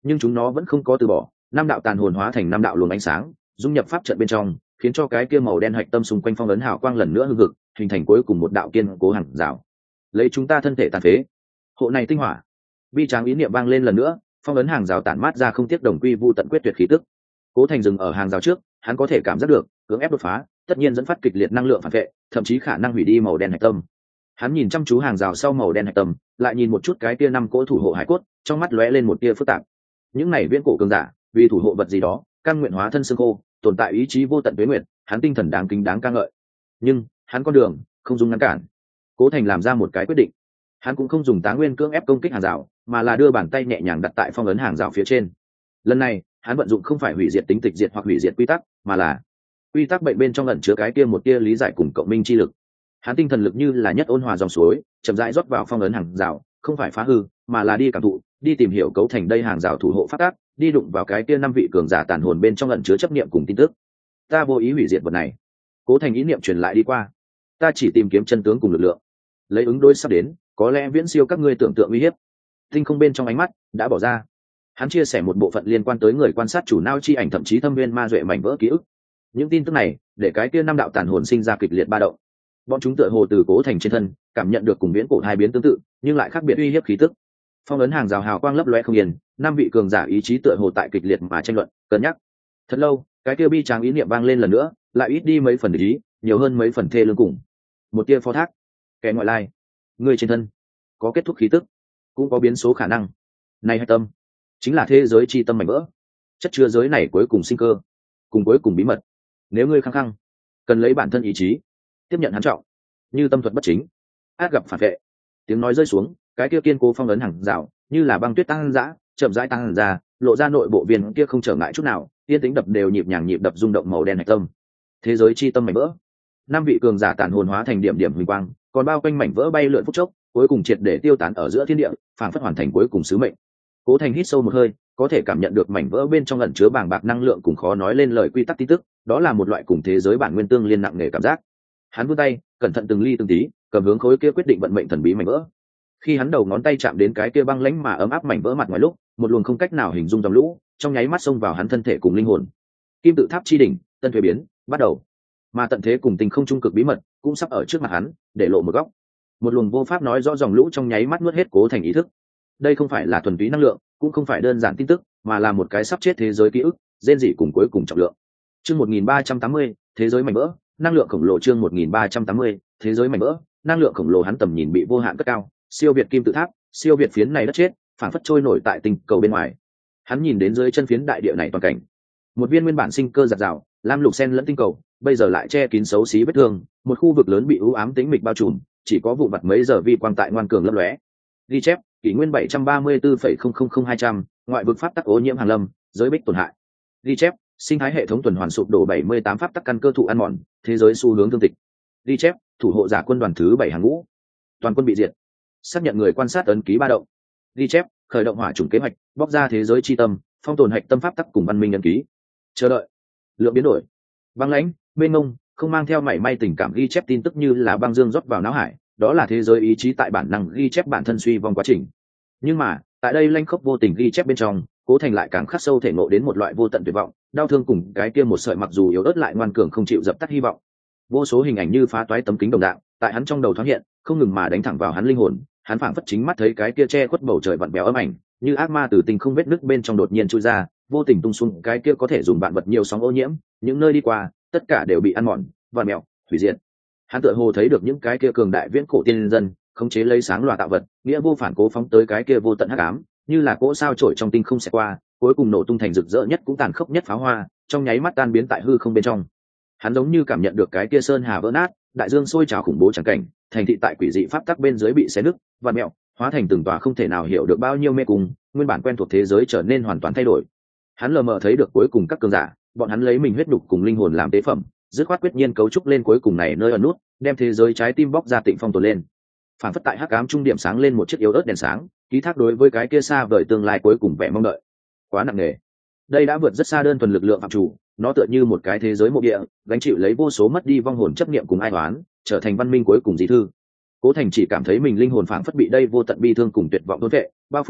nhưng chúng nó vẫn không có từ bỏ. Năm đạo tàn hồn hóa thành năm đạo luồng ánh sáng, dung nhập pháp trận bên trong, khiến cho cái kia màu đen hạch tâm xung quanh phong ấn hào quang lần nữa hưng hực, hình thành cuối cùng một đạo kiên cố hàng rào. Lấy chúng ta thân thể tàn phế, hộ này tinh hỏa. Vi tráng ý niệm vang lên lần nữa, phong ấn hàng rào tản mát ra không tiếc đồng quy vu tận quyết tuyệt khí tức. Cố Thành dừng ở hàng rào trước, hắn có thể cảm giác được, cưỡng ép đột phá, tất nhiên dẫn phát kịch liệt năng lượng phản vệ, thậm chí khả năng hủy đi màu đen hạch tâm. Hắn nhìn chăm chú hàng rào sau màu đen hạch tâm, lại nhìn một chút cái tia năm cỗ thủ hộ hải cốt, trong mắt lóe lên một tia phức tạp. Những này viễn cổ cường giả, vì thủ hộ vật gì đó, căn nguyện hóa thân xương khô, tồn tại ý chí vô tận tuế nguyện, hắn tinh thần đáng kính đáng ca ngợi. Nhưng hắn con đường không dùng ngăn cản. Cố Thành làm ra một cái quyết định, hắn cũng không dùng Tá Nguyên cưỡng ép công kích hàng rào, mà là đưa bàn tay nhẹ nhàng đặt tại phong ấn hàng rào phía trên. Lần này hắn vận dụng không phải hủy diệt tính tịch diệt hoặc hủy diệt quy tắc, mà là quy tắc bệnh bên trong ẩn chứa cái kia một tia lý giải cùng cộng minh chi lực. Hắn tinh thần lực như là nhất ôn hòa dòng suối, chậm rãi rót vào phong ấn hàng rào, không phải phá hư, mà là đi cảm thụ, đi tìm hiểu cấu thành đây hàng rào thủ hộ pháp tắc, đi đụng vào cái kia năm vị cường giả tàn hồn bên trong ẩn chứa chấp niệm cùng tin tức. Ta vô ý hủy diệt vật này. Cố Thành ý niệm truyền lại đi qua. Ta chỉ tìm kiếm chân tướng cùng lực lượng, lấy ứng đối sắp đến, có lẽ viễn siêu các ngươi tưởng tượng uy hiếp. Tinh không bên trong ánh mắt đã bỏ ra. Hắn chia sẻ một bộ phận liên quan tới người quan sát chủ não chi ảnh, thậm chí thâm viên ma duệ mảnh vỡ ký ức. Những tin tức này để cái kia năm đạo tàn hồn sinh ra kịch liệt ba động. Bọn chúng tựa hồ từ Cố Thành trên thân cảm nhận được cùng viễn cổ hai biến tương tự, nhưng lại khác biệt uy hiếp khí tức. Phong ấn hàng rào hào quang lấp loe không yên, năm vị cường giả ý chí tựa hồ tại kịch liệt mà tranh luận, cân nhắc. Thật lâu, cái kia bi tráng ý niệm vang lên lần nữa, lại ít đi mấy phần ý, nhiều hơn mấy phần thê lương cùng. Một tia phó thác, kẻ ngoại lai, người trên thân có kết thúc khí tức, cũng có biến số khả năng. Này hạch tâm, chính là thế giới chi tâm mảnh vỡ, chất chứa giới này cuối cùng sinh cơ, cùng cuối cùng bí mật. Nếu ngươi khăng khăng cần lấy bản thân ý chí tiếp nhận hắn trọng, như tâm thuật bất chính, át gặp phản vệ. Tiếng nói rơi xuống, cái kia kiên cố phong ấn hàng rào như là băng tuyết tăng dã, chậm rãi tăng ra, lộ ra nội bộ viên kia không trở ngại chút nào, yên tĩnh đập đều nhịp nhàng nhịp đập rung động màu đen hạch tâm. Thế giới chi tâm mảnh vỡ, năm vị cường giả tàn hồn hóa thành điểm điểm huỳnh quang, còn bao quanh mảnh vỡ bay lượn phút chốc, cuối cùng triệt để tiêu tán ở giữa thiên địa, phảng phất hoàn thành cuối cùng sứ mệnh. Cố Thành hít sâu một hơi, có thể cảm nhận được mảnh vỡ bên trong ẩn chứa bàng bạc năng lượng cùng khó nói lên lời quy tắc tin tức, đó là một loại cùng thế giới bản nguyên tương liên nặng nề cảm giác. Hắn vươn tay, cẩn thận từng ly từng tí, cầm hướng khối kia quyết định vận mệnh thần bí mảnh vỡ. Khi hắn đầu ngón tay chạm đến cái kia băng lãnh mà ấm áp mảnh vỡ mặt ngoài lúc, một luồng không cách nào hình dung dòng lũ trong nháy mắt xông vào hắn thân thể cùng linh hồn. Kim tự tháp chi đỉnh, tân thuế biến bắt đầu. Mà tận thế cùng tình không trung cực bí mật cũng sắp ở trước mặt hắn, để lộ một góc. Một luồng vô pháp nói rõ dòng lũ trong nháy mắt nuốt hết Cố Thành ý thức. Đây không phải là thuần túy năng lượng, cũng không phải đơn giản tin tức, mà là một cái sắp chết thế giới ký ức, rên rỉ cùng cuối cùng trọng lượng. Chương 1380, thế giới mảnh vỡ, năng lượng khổng lồ. Chương 1380, thế giới mảnh vỡ, năng lượng khổng lồ. Hắn tầm nhìn bị vô hạn cất cao, siêu việt kim tự tháp, siêu việt phiến này đất chết, phảng phất trôi nổi tại tinh cầu bên ngoài. Hắn nhìn đến dưới chân phiến đại địa này toàn cảnh, một viên nguyên bản sinh cơ giạt rào, lam lục sen lẫn tinh cầu, bây giờ lại che kín xấu xí vết thương, một khu vực lớn bị u ám tĩnh mịch bao trùm, chỉ có vụ vặt mấy giờ vi quang tại ngoan cường lấp lóe. Ghi chép, kỷ nguyên 734,000200, ngoại vực pháp tắc ô nhiễm hàng lâm, giới bích tổn hại. Ghi chép, sinh thái hệ thống tuần hoàn sụp đổ 78 pháp tắc căn cơ thụ ăn mòn, thế giới xu hướng thương tịch. Ghi chép, thủ hộ giả quân đoàn thứ 7 hàng ngũ, toàn quân bị diệt. Xác nhận người quan sát ấn ký ba động. Ghi chép, khởi động hỏa chủng kế hoạch, bóc ra thế giới chi tâm, phong tồn hạch tâm pháp tắc cùng văn minh ấn ký. Chờ đợi, lượng biến đổi, băng lãnh, mênh mông, không mang theo mảy may tình cảm. Ghi chép tin tức như là băng dương rót vào não hải, đó là thế giới ý chí tại bản năng ghi chép bản thân suy vong quá trình. Nhưng mà tại đây lanh khốc vô tình ghi chép bên trong, Cố Thành lại càng khắc sâu thể ngộ đến một loại vô tận tuyệt vọng, đau thương cùng cái kia một sợi mặc dù yếu ớt lại ngoan cường không chịu dập tắt hy vọng. Vô số hình ảnh như phá toái tấm kính đồng dạng tại hắn trong đầu thoáng hiện, không ngừng mà đánh thẳng vào hắn linh hồn. Hắn phảng phất chính mắt thấy cái kia che khuất bầu trời vặn vẹo âm ảnh, như ác ma từ tinh không vết nứt bên trong đột nhiên chui ra, vô tình tung xuống cái kia có thể dùng vạn vật nhiều sóng ô nhiễm, những nơi đi qua tất cả đều bị ăn mòn, vặn vẹo, hủy diệt. Hắn tựa hồ thấy được những cái kia cường đại viễn cổ tiên dân khống chế lấy sáng loà tạo vật, nghĩa vô phản cố phóng tới cái kia vô tận hắc ám, như là cỗ sao trổi trong tinh không sẽ qua, cuối cùng nổ tung thành rực rỡ nhất cũng tàn khốc nhất pháo hoa, trong nháy mắt tan biến tại hư không bên trong. Hắn giống như cảm nhận được cái kia sơn hà vỡ nát, đại dương sôi trào khủng bố chẳng cảnh, thành thị tại quỷ dị pháp tắc bên dưới bị xé nứt, vặn mẹo, hóa thành từng tòa không thể nào hiểu được bao nhiêu mê cung, nguyên bản quen thuộc thế giới trở nên hoàn toàn thay đổi. Hắn lờ mờ thấy được cuối cùng các cường giả, bọn hắn lấy mình huyết nhục cùng linh hồn làm tế phẩm, dứt khoát quyết nhiên cấu trúc lên cuối cùng này nơi ẩn nút, đem thế giới trái tim bóc ra tịnh phong tồn lên. Phản phất tại hắc ám trung điểm sáng lên một chiếc yếu ớt đèn sáng, ký thác đối với cái kia xa vời tương lai cuối cùng vẻ mong đợi. Quá nặng nề. Đây đã vượt rất xa đơn thuần lực lượng phạm chủ, nó tựa như một cái thế giới mộ địa, gánh chịu lấy vô số mất đi vong hồn chấp niệm cùng ai oán, trở thành văn minh cuối cùng di thư. Cố Thành chỉ cảm thấy mình linh hồn phảng phất bị đây vô tận bi thương cùng tuyệt vọng thôn vệ, bao phủ,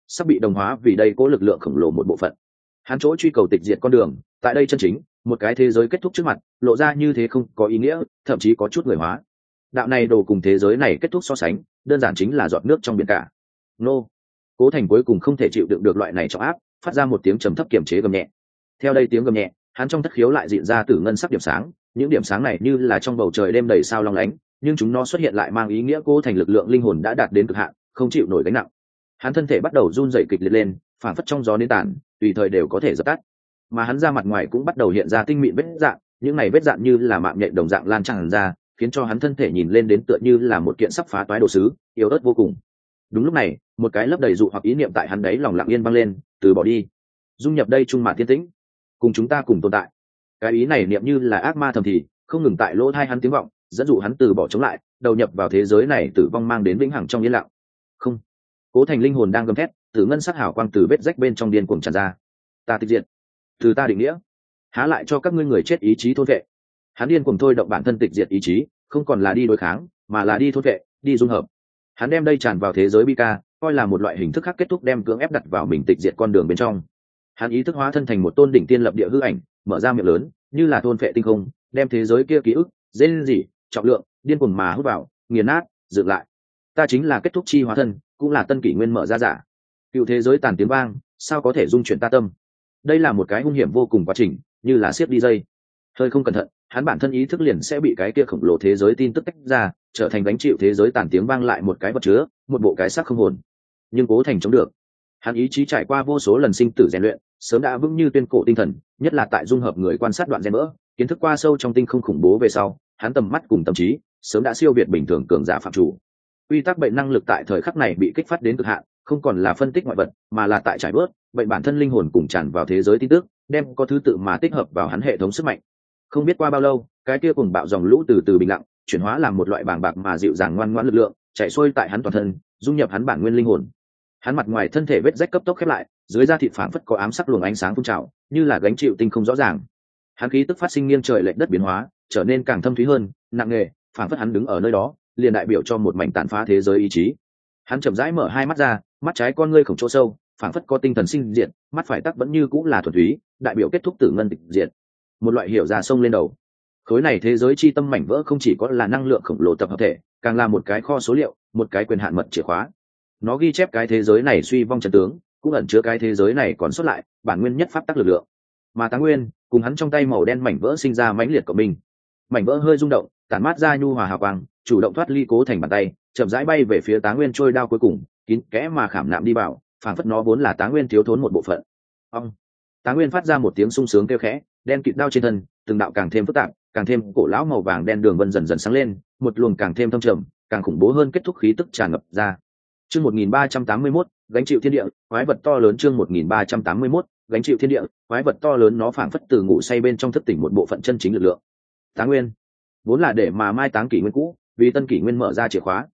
sắp bị đồng hóa vì đây cố lực lượng khổng lồ một bộ phận. Hắn chỗ truy cầu tịch diệt con đường, tại đây chân chính, một cái thế giới kết thúc trước mặt, lộ ra như thế không có ý nghĩa, thậm chí có chút người hóa. Đạo này đồ cùng thế giới này kết thúc so sánh, đơn giản chính là giọt nước trong biển cả. Nô. Cố Thành cuối cùng không thể chịu đựng được loại này trọng áp, phát ra một tiếng trầm thấp kiềm chế gầm nhẹ. Theo đây tiếng gầm nhẹ, hắn trong thất khiếu lại diễn ra tử ngân sắc điểm sáng, những điểm sáng này như là trong bầu trời đêm đầy sao long lánh, nhưng chúng nó xuất hiện lại mang ý nghĩa Cố Thành lực lượng linh hồn đã đạt đến cực hạn, không chịu nổi gánh nặng. Hắn thân thể bắt đầu run rẩy kịch liệt lên, phản phất trong gió nến tàn, tùy thời đều có thể dập tắt. Mà hắn ra mặt ngoài cũng bắt đầu hiện ra tinh mịn vết dạn, những này vết dạn như là mạng nhện đồng dạng lan tràn ra, khiến cho hắn thân thể nhìn lên đến tựa như là một kiện sắp phá toái đồ sứ, yếu ớt vô cùng. Đúng lúc này, một cái lấp đầy dụ hoặc ý niệm tại hắn đấy lòng lặng yên vang lên, từ bỏ đi, dung nhập đây trung mạn thiên tĩnh, cùng chúng ta cùng tồn tại. Cái ý này niệm như là ác ma thầm thì, không ngừng tại lỗ tai hắn tiếng vọng, dẫn dụ hắn từ bỏ chống lại, đầu nhập vào thế giới này tử vong mang đến vĩnh hằng trong yên lặng. Không. Cố Thành linh hồn đang gầm thét, tử ngân sắc hào quang từ vết rách bên trong điên cuồng tràn ra. Ta tịch diệt, từ ta định nghĩa, há lại cho các ngươi người chết ý chí thôn vệ. Hắn điên cuồng thôi động bản thân tịch diệt ý chí, không còn là đi đối kháng, mà là đi thôn vệ, đi dung hợp. Hắn đem đây tràn vào thế giới Bika, coi là một loại hình thức khác kết thúc đem cưỡng ép đặt vào mình tịch diệt con đường bên trong. Hắn ý thức hóa thân thành một tôn đỉnh tiên lập địa hư ảnh, mở ra miệng lớn, như là thôn vệ tinh không, đem thế giới kia ký ức, dên gì, trọng lượng, điên cuồng mà hút vào, nghiền nát, dựng lại. Ta chính là kết thúc chi hóa thân, cũng là tân kỷ nguyên mở ra giả. Cựu thế giới tàn tiếng vang, sao có thể dung chuyển ta tâm. Đây là một cái hung hiểm vô cùng quá trình, như là siết đi dây. Hơi không cẩn thận, hắn bản thân ý thức liền sẽ bị cái kia khổng lồ thế giới tin tức tách ra, trở thành gánh chịu thế giới tàn tiếng vang lại một cái vật chứa, một bộ cái xác không hồn. Nhưng Cố Thành chống được. Hắn ý chí trải qua vô số lần sinh tử rèn luyện, sớm đã vững như tuyên cổ tinh thần, nhất là tại dung hợp người quan sát đoạn gen vỡ, kiến thức qua sâu trong tinh không khủng bố về sau, hắn tầm mắt cùng tâm trí sớm đã siêu việt bình thường cường giả phạm chủ. Quy tắc bệnh năng lực tại thời khắc này bị kích phát đến cực hạn, không còn là phân tích ngoại vật, mà là tại trải bớt, bệnh bản thân linh hồn cùng tràn vào thế giới tin tức, đem có thứ tự mà tích hợp vào hắn hệ thống sức mạnh. Không biết qua bao lâu, cái kia cùng bạo dòng lũ từ từ bình lặng, chuyển hóa làm một loại bàng bạc mà dịu dàng ngoan ngoãn lực lượng, chảy xuôi tại hắn toàn thân, dung nhập hắn bản nguyên linh hồn. Hắn mặt ngoài thân thể vết rách cấp tốc khép lại, dưới da thịt phảng phất có ám sắc luồng ánh sáng phun trào, như là gánh chịu tinh không rõ ràng. Hắn khí tức phát sinh nghiêng trời lệch đất biến hóa, trở nên càng thâm thúy hơn, nặng nề, phảng phất hắn đứng ở nơi đó, liền đại biểu cho một mảnh tàn phá thế giới ý chí. Hắn chậm rãi mở hai mắt ra, mắt trái con ngươi khổng chỗ sâu, phảng phất có tinh thần sinh diệt, mắt phải tắc vẫn như cũng là thuần túy, đại biểu kết thúc tử ngân tịch diệt. Một loại hiểu ra sông lên đầu. Khối này thế giới chi tâm mảnh vỡ không chỉ có là năng lượng khổng lồ tập hợp thể, càng là một cái kho số liệu, một cái quyền hạn mật chìa khóa. Nó ghi chép cái thế giới này suy vong trận tướng, cũng ẩn chứa cái thế giới này còn sót lại bản nguyên nhất pháp tắc lực lượng. Mà Táng Nguyên cùng hắn trong tay màu đen mảnh vỡ sinh ra mãnh liệt của mình. Mảnh vỡ hơi rung động, tản mát ra nhu hòa hào quang, chủ động thoát ly Cố Thành bàn tay, chậm rãi bay về phía Táng Nguyên trôi đao cuối cùng, kín kẽ mà khảm nạm đi vào, phảng phất nó vốn là Táng Nguyên thiếu thốn một bộ phận. Ông. Táng Nguyên phát ra một tiếng sung sướng kêu khẽ, đen kịt đao trên thân, từng đạo càng thêm phức tạp, càng thêm cổ lão màu vàng đen đường vân dần dần sáng lên, một luồng càng thêm thâm trầm, càng khủng bố hơn kết thúc khí tức tràn ngập ra. Chương 1381, gánh chịu thiên địa, quái vật to lớn. Chương 1381, gánh chịu thiên địa, quái vật to lớn. Nó phảng phất từ ngủ say bên trong thức tỉnh một bộ phận chân chính lực lượng. Táng Nguyên vốn là để mà mai táng kỷ nguyên cũ, vì tân kỷ nguyên mở ra chìa khóa.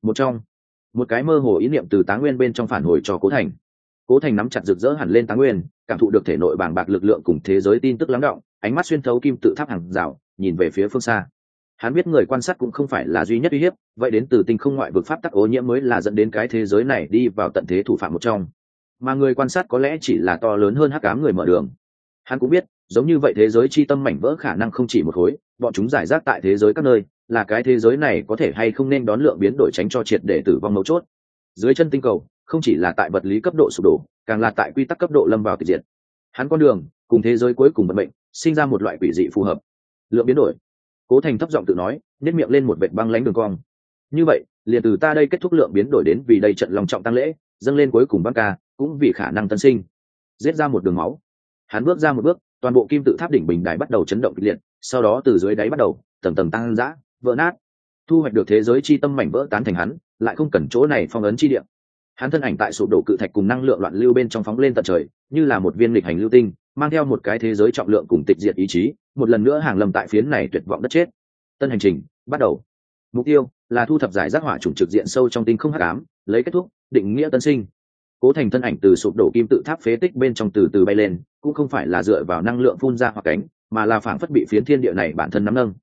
Một cái mơ hồ ý niệm từ Táng Nguyên bên trong phản hồi cho Cố Thành. Cố Thành nắm chặt rực rỡ hẳn lên Táng Nguyên, cảm thụ được thể nội bàng bạc lực lượng cùng thế giới tin tức lắng đọng, ánh mắt xuyên thấu kim tự tháp hàng rào, nhìn về phía phương xa. Hắn biết người quan sát cũng không phải là duy nhất uy hiếp, vậy đến từ tinh không ngoại vực pháp tắc ô nhiễm mới là dẫn đến cái thế giới này đi vào tận thế thủ phạm một trong. Mà người quan sát có lẽ chỉ là to lớn hơn hắc ám người mở đường. Hắn cũng biết, giống như vậy thế giới chi tâm mảnh vỡ khả năng không chỉ một khối, bọn chúng giải rác tại thế giới các nơi, là cái thế giới này có thể hay không nên đón lượng biến đổi tránh cho triệt để tử vong mấu chốt. Dưới chân tinh cầu, không chỉ là tại vật lý cấp độ sụp đổ, càng là tại quy tắc cấp độ lâm vào tịch diệt. Hắn con đường cùng thế giới cuối cùng vận mệnh, sinh ra một loại quỷ dị phù hợp. Lượng biến đổi. Cố Thành thấp giọng tự nói, nhếch miệng lên một vệt băng lãnh đường cong. Như vậy, liền từ ta đây kết thúc lượng biến đổi đến vì đây trận long trọng tăng lễ, dâng lên cuối cùng băng ca, cũng vì khả năng tân sinh. Giết ra một đường máu. Hắn bước ra một bước, toàn bộ kim tự tháp đỉnh bình đài bắt đầu chấn động kịch liệt, sau đó từ dưới đáy bắt đầu, tầng tầng tăng dã, vỡ nát. Thu hoạch được thế giới chi tâm mảnh vỡ tán thành hắn, lại không cần chỗ này phong ấn chi địa. Hắn thân ảnh tại sụp đổ cự thạch cùng năng lượng loạn lưu bên trong phóng lên tận trời, như là một viên lịch hành lưu tinh, mang theo một cái thế giới trọng lượng cùng tịch diệt ý chí, một lần nữa hàng lâm tại phiến này tuyệt vọng đất chết. Tân hành trình bắt đầu. Mục tiêu là thu thập giải rác hỏa chủng trực diện sâu trong tinh không hắc ám, lấy kết thúc định nghĩa tân sinh. Cố Thành thân ảnh từ sụp đổ kim tự tháp phế tích bên trong từ từ bay lên, cũng không phải là dựa vào năng lượng phun ra hoặc cánh, mà là phảng phất bị phiến thiên địa này bản thân nắm nâng.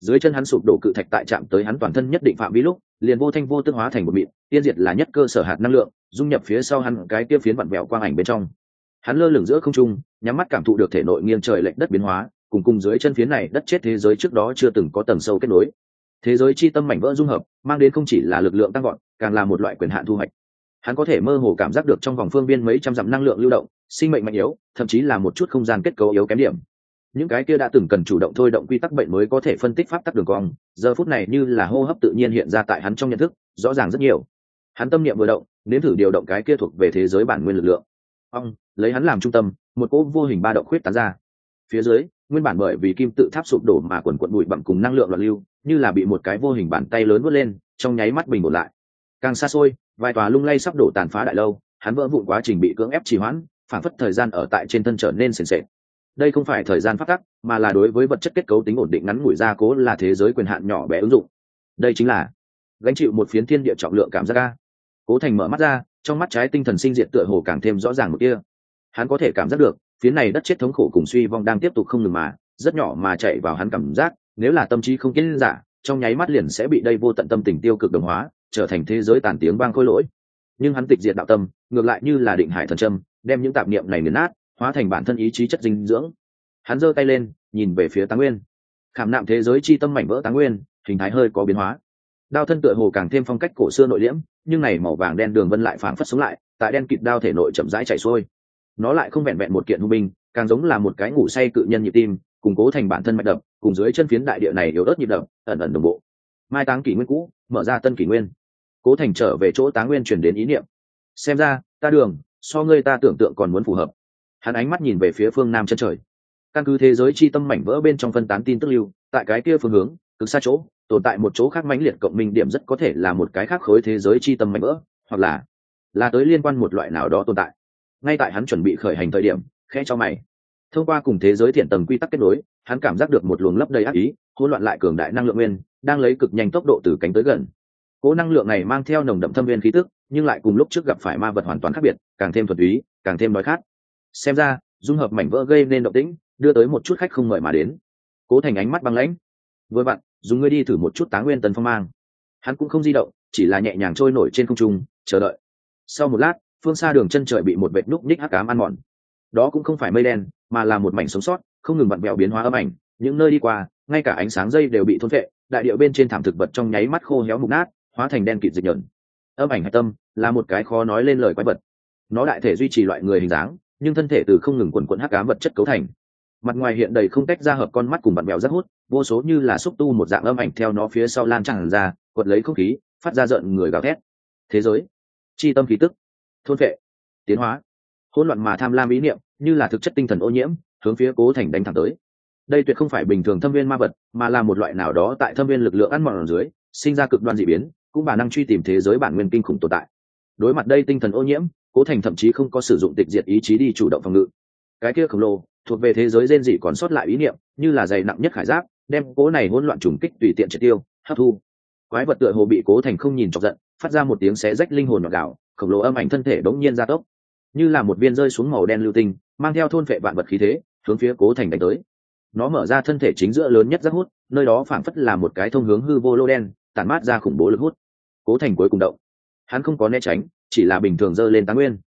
Dưới chân hắn sụp đổ cự thạch tại chạm tới hắn toàn thân nhất định phạm vi lúc liền vô thanh vô tức hóa thành một mịn tiên diệt là nhất cơ sở hạt năng lượng dung nhập phía sau hắn cái kia phiến vặn vẹo quang ảnh bên trong. Hắn lơ lửng giữa không trung, nhắm mắt cảm thụ được thể nội nghiêng trời lệch đất biến hóa, cùng dưới chân phiến này đất chết thế giới trước đó chưa từng có tầng sâu kết nối. Thế giới chi tâm mảnh vỡ dung hợp mang đến không chỉ là lực lượng tăng gọn, càng là một loại quyền hạn thu hoạch. Hắn có thể mơ hồ cảm giác được trong vòng phương viên mấy trăm dặm năng lượng lưu động, sinh mệnh mạnh yếu, thậm chí là một chút không gian kết cấu yếu kém điểm. Những cái kia đã từng cần chủ động thôi động quy tắc bệnh mới có thể phân tích pháp tắc đường cong, giờ phút này như là hô hấp tự nhiên hiện ra tại hắn trong nhận thức, rõ ràng rất nhiều. Hắn tâm niệm vừa động, nếm thử điều động cái kia thuộc về thế giới bản nguyên lực lượng. Lấy hắn làm trung tâm, một cỗ vô hình ba động khuyết tán ra. Phía dưới, nguyên bản bởi vì kim tự tháp sụp đổ mà quần quần bụi bặm cùng năng lượng loạn lưu, như là bị một cái vô hình bàn tay lớn vút lên, trong nháy mắt bình ổn lại. Càng xa xôi, vài tòa lung lay sắp đổ tàn phá đại lâu, hắn vỡ vụn quá trình bị cưỡng ép trì hoãn, phản phất thời gian ở tại trên thân trở nên sền sệt. Đây không phải thời gian pháp tắc, mà là đối với vật chất kết cấu tính ổn định ngắn ngủi gia cố là thế giới quyền hạn nhỏ bé ứng dụng. Đây chính là gánh chịu một phiến thiên địa trọng lượng cảm giác ga. Cố Thành mở mắt ra, trong mắt trái tinh thần sinh diệt tựa hồ càng thêm rõ ràng một kia. Hắn có thể cảm giác được, phiến này đất chết thống khổ cùng suy vong đang tiếp tục không ngừng mà, rất nhỏ mà chạy vào hắn cảm giác, nếu là tâm trí không kiên giả, trong nháy mắt liền sẽ bị đây vô tận tâm tình tiêu cực đồng hóa, trở thành thế giới tàn tiếng vang khôi lỗi. Nhưng hắn tịch diệt đạo tâm, ngược lại như là định hải thần châm, đem những tạp niệm này nghiền nát, hóa thành bản thân ý chí chất dinh dưỡng. Hắn giơ tay lên, nhìn về phía Táng Nguyên. Khảm nạm thế giới chi tâm mảnh vỡ Táng Nguyên, hình thái hơi có biến hóa. Đao thân tựa hồ càng thêm phong cách cổ xưa nội liễm, nhưng này màu vàng đen đường vân lại phảng phất sống lại, tại đen kịt đao thể nội chậm rãi chảy xuôi. Nó lại không vẹn vẹn một kiện hung binh, càng giống là một cái ngủ say cự nhân nhịp tim, củng cố thành bản thân mạch đập, cùng dưới chân phiến đại địa này yếu ớt nhịp đập, ẩn ẩn đồng bộ. Mai táng kỷ nguyên cũ, mở ra tân kỷ nguyên. Cố Thành trở về chỗ Táng Nguyên truyền đến ý niệm. Xem ra, ta đường, so ngươi ta tưởng tượng còn muốn phù hợp. Hắn ánh mắt nhìn về phía phương nam chân trời. Căn cứ thế giới chi tâm mảnh vỡ bên trong phân tán tin tức lưu, tại cái kia phương hướng, cực xa chỗ, tồn tại một chỗ khác mãnh liệt cộng minh điểm rất có thể là một cái khác khối thế giới chi tâm mảnh vỡ, hoặc là tới liên quan một loại nào đó tồn tại. Ngay tại hắn chuẩn bị khởi hành thời điểm, khẽ cho mày. Thông qua cùng thế giới thiện tầng quy tắc kết nối, hắn cảm giác được một luồng lấp đầy ác ý, hỗn loạn lại cường đại năng lượng nguyên, đang lấy cực nhanh tốc độ từ cánh tới gần. Cố năng lượng này mang theo nồng đậm thâm viên khí tức, nhưng lại cùng lúc trước gặp phải ma vật hoàn toàn khác biệt, càng thêm thuần túy, càng thêm đói khát. Xem ra, dung hợp mảnh vỡ gây nên động tĩnh, đưa tới một chút khách không mời mà đến. Cố Thành ánh mắt băng lãnh. Với bạn, dùng ngươi đi thử một chút Táng Nguyên tần phong mang. Hắn cũng không di động, chỉ là nhẹ nhàng trôi nổi trên không trung, chờ đợi. Sau một lát, phương xa đường chân trời bị một vệt núc ních hắc ám ăn mòn. Đó cũng không phải mây đen, mà là một mảnh sống sót, không ngừng vặn vẹo biến hóa âm ảnh, những nơi đi qua, ngay cả ánh sáng dây đều bị thôn phệ, đại địa bên trên thảm thực vật trong nháy mắt khô héo mục nát, hóa thành đen kịt dịch nhẫn. Âm ảnh hạch tâm là một cái khó nói lên lời quái vật. Nó đại thể duy trì loại người hình dáng, nhưng thân thể từ không ngừng quần quần hắc ám vật chất cấu thành. Mặt ngoài hiện đầy không tách ra hợp con mắt cùng vặn vẹo rất hút, vô số như là xúc tu một dạng âm ảnh theo nó phía sau lan tràn ra, quật lấy không khí, phát ra giận người gào thét. Thế giới, chi tâm khí tức, thôn phệ, tiến hóa, hỗn loạn mà tham lam ý niệm, như là thực chất tinh thần ô nhiễm, hướng phía Cố Thành đánh thẳng tới. Đây tuyệt không phải bình thường thâm viên ma vật, mà là một loại nào đó tại thâm viên lực lượng ăn mòn ở dưới, sinh ra cực đoan dị biến, cũng bản năng truy tìm thế giới bản nguyên kinh khủng tồn tại. Đối mặt đây tinh thần ô nhiễm, Cố Thành thậm chí không có sử dụng tịch diệt ý chí đi chủ động phòng ngự. Cái kia khổng lồ, thuộc về thế giới rên rỉ còn sót lại ý niệm, như là dày nặng nhất khải giáp, đem cố này hỗn loạn trùng kích tùy tiện triệt tiêu, hấp thu. Quái vật tựa hồ bị Cố Thành không nhìn chọc giận, phát ra một tiếng xé rách linh hồn nhọn gạo, khổng lồ âm ảnh thân thể đống nhiên gia tốc, như là một viên rơi xuống màu đen lưu tinh, mang theo thôn phệ vạn vật khí thế, hướng phía Cố Thành đánh tới. Nó mở ra thân thể chính giữa lớn nhất giác hút, nơi đó phảng phất là một cái thông hướng hư vô lô đen, tản mát ra khủng bố lực hút. Cố Thành cuối cùng động. Hắn không có né tránh, chỉ là bình thường giơ lên Táng Nguyên.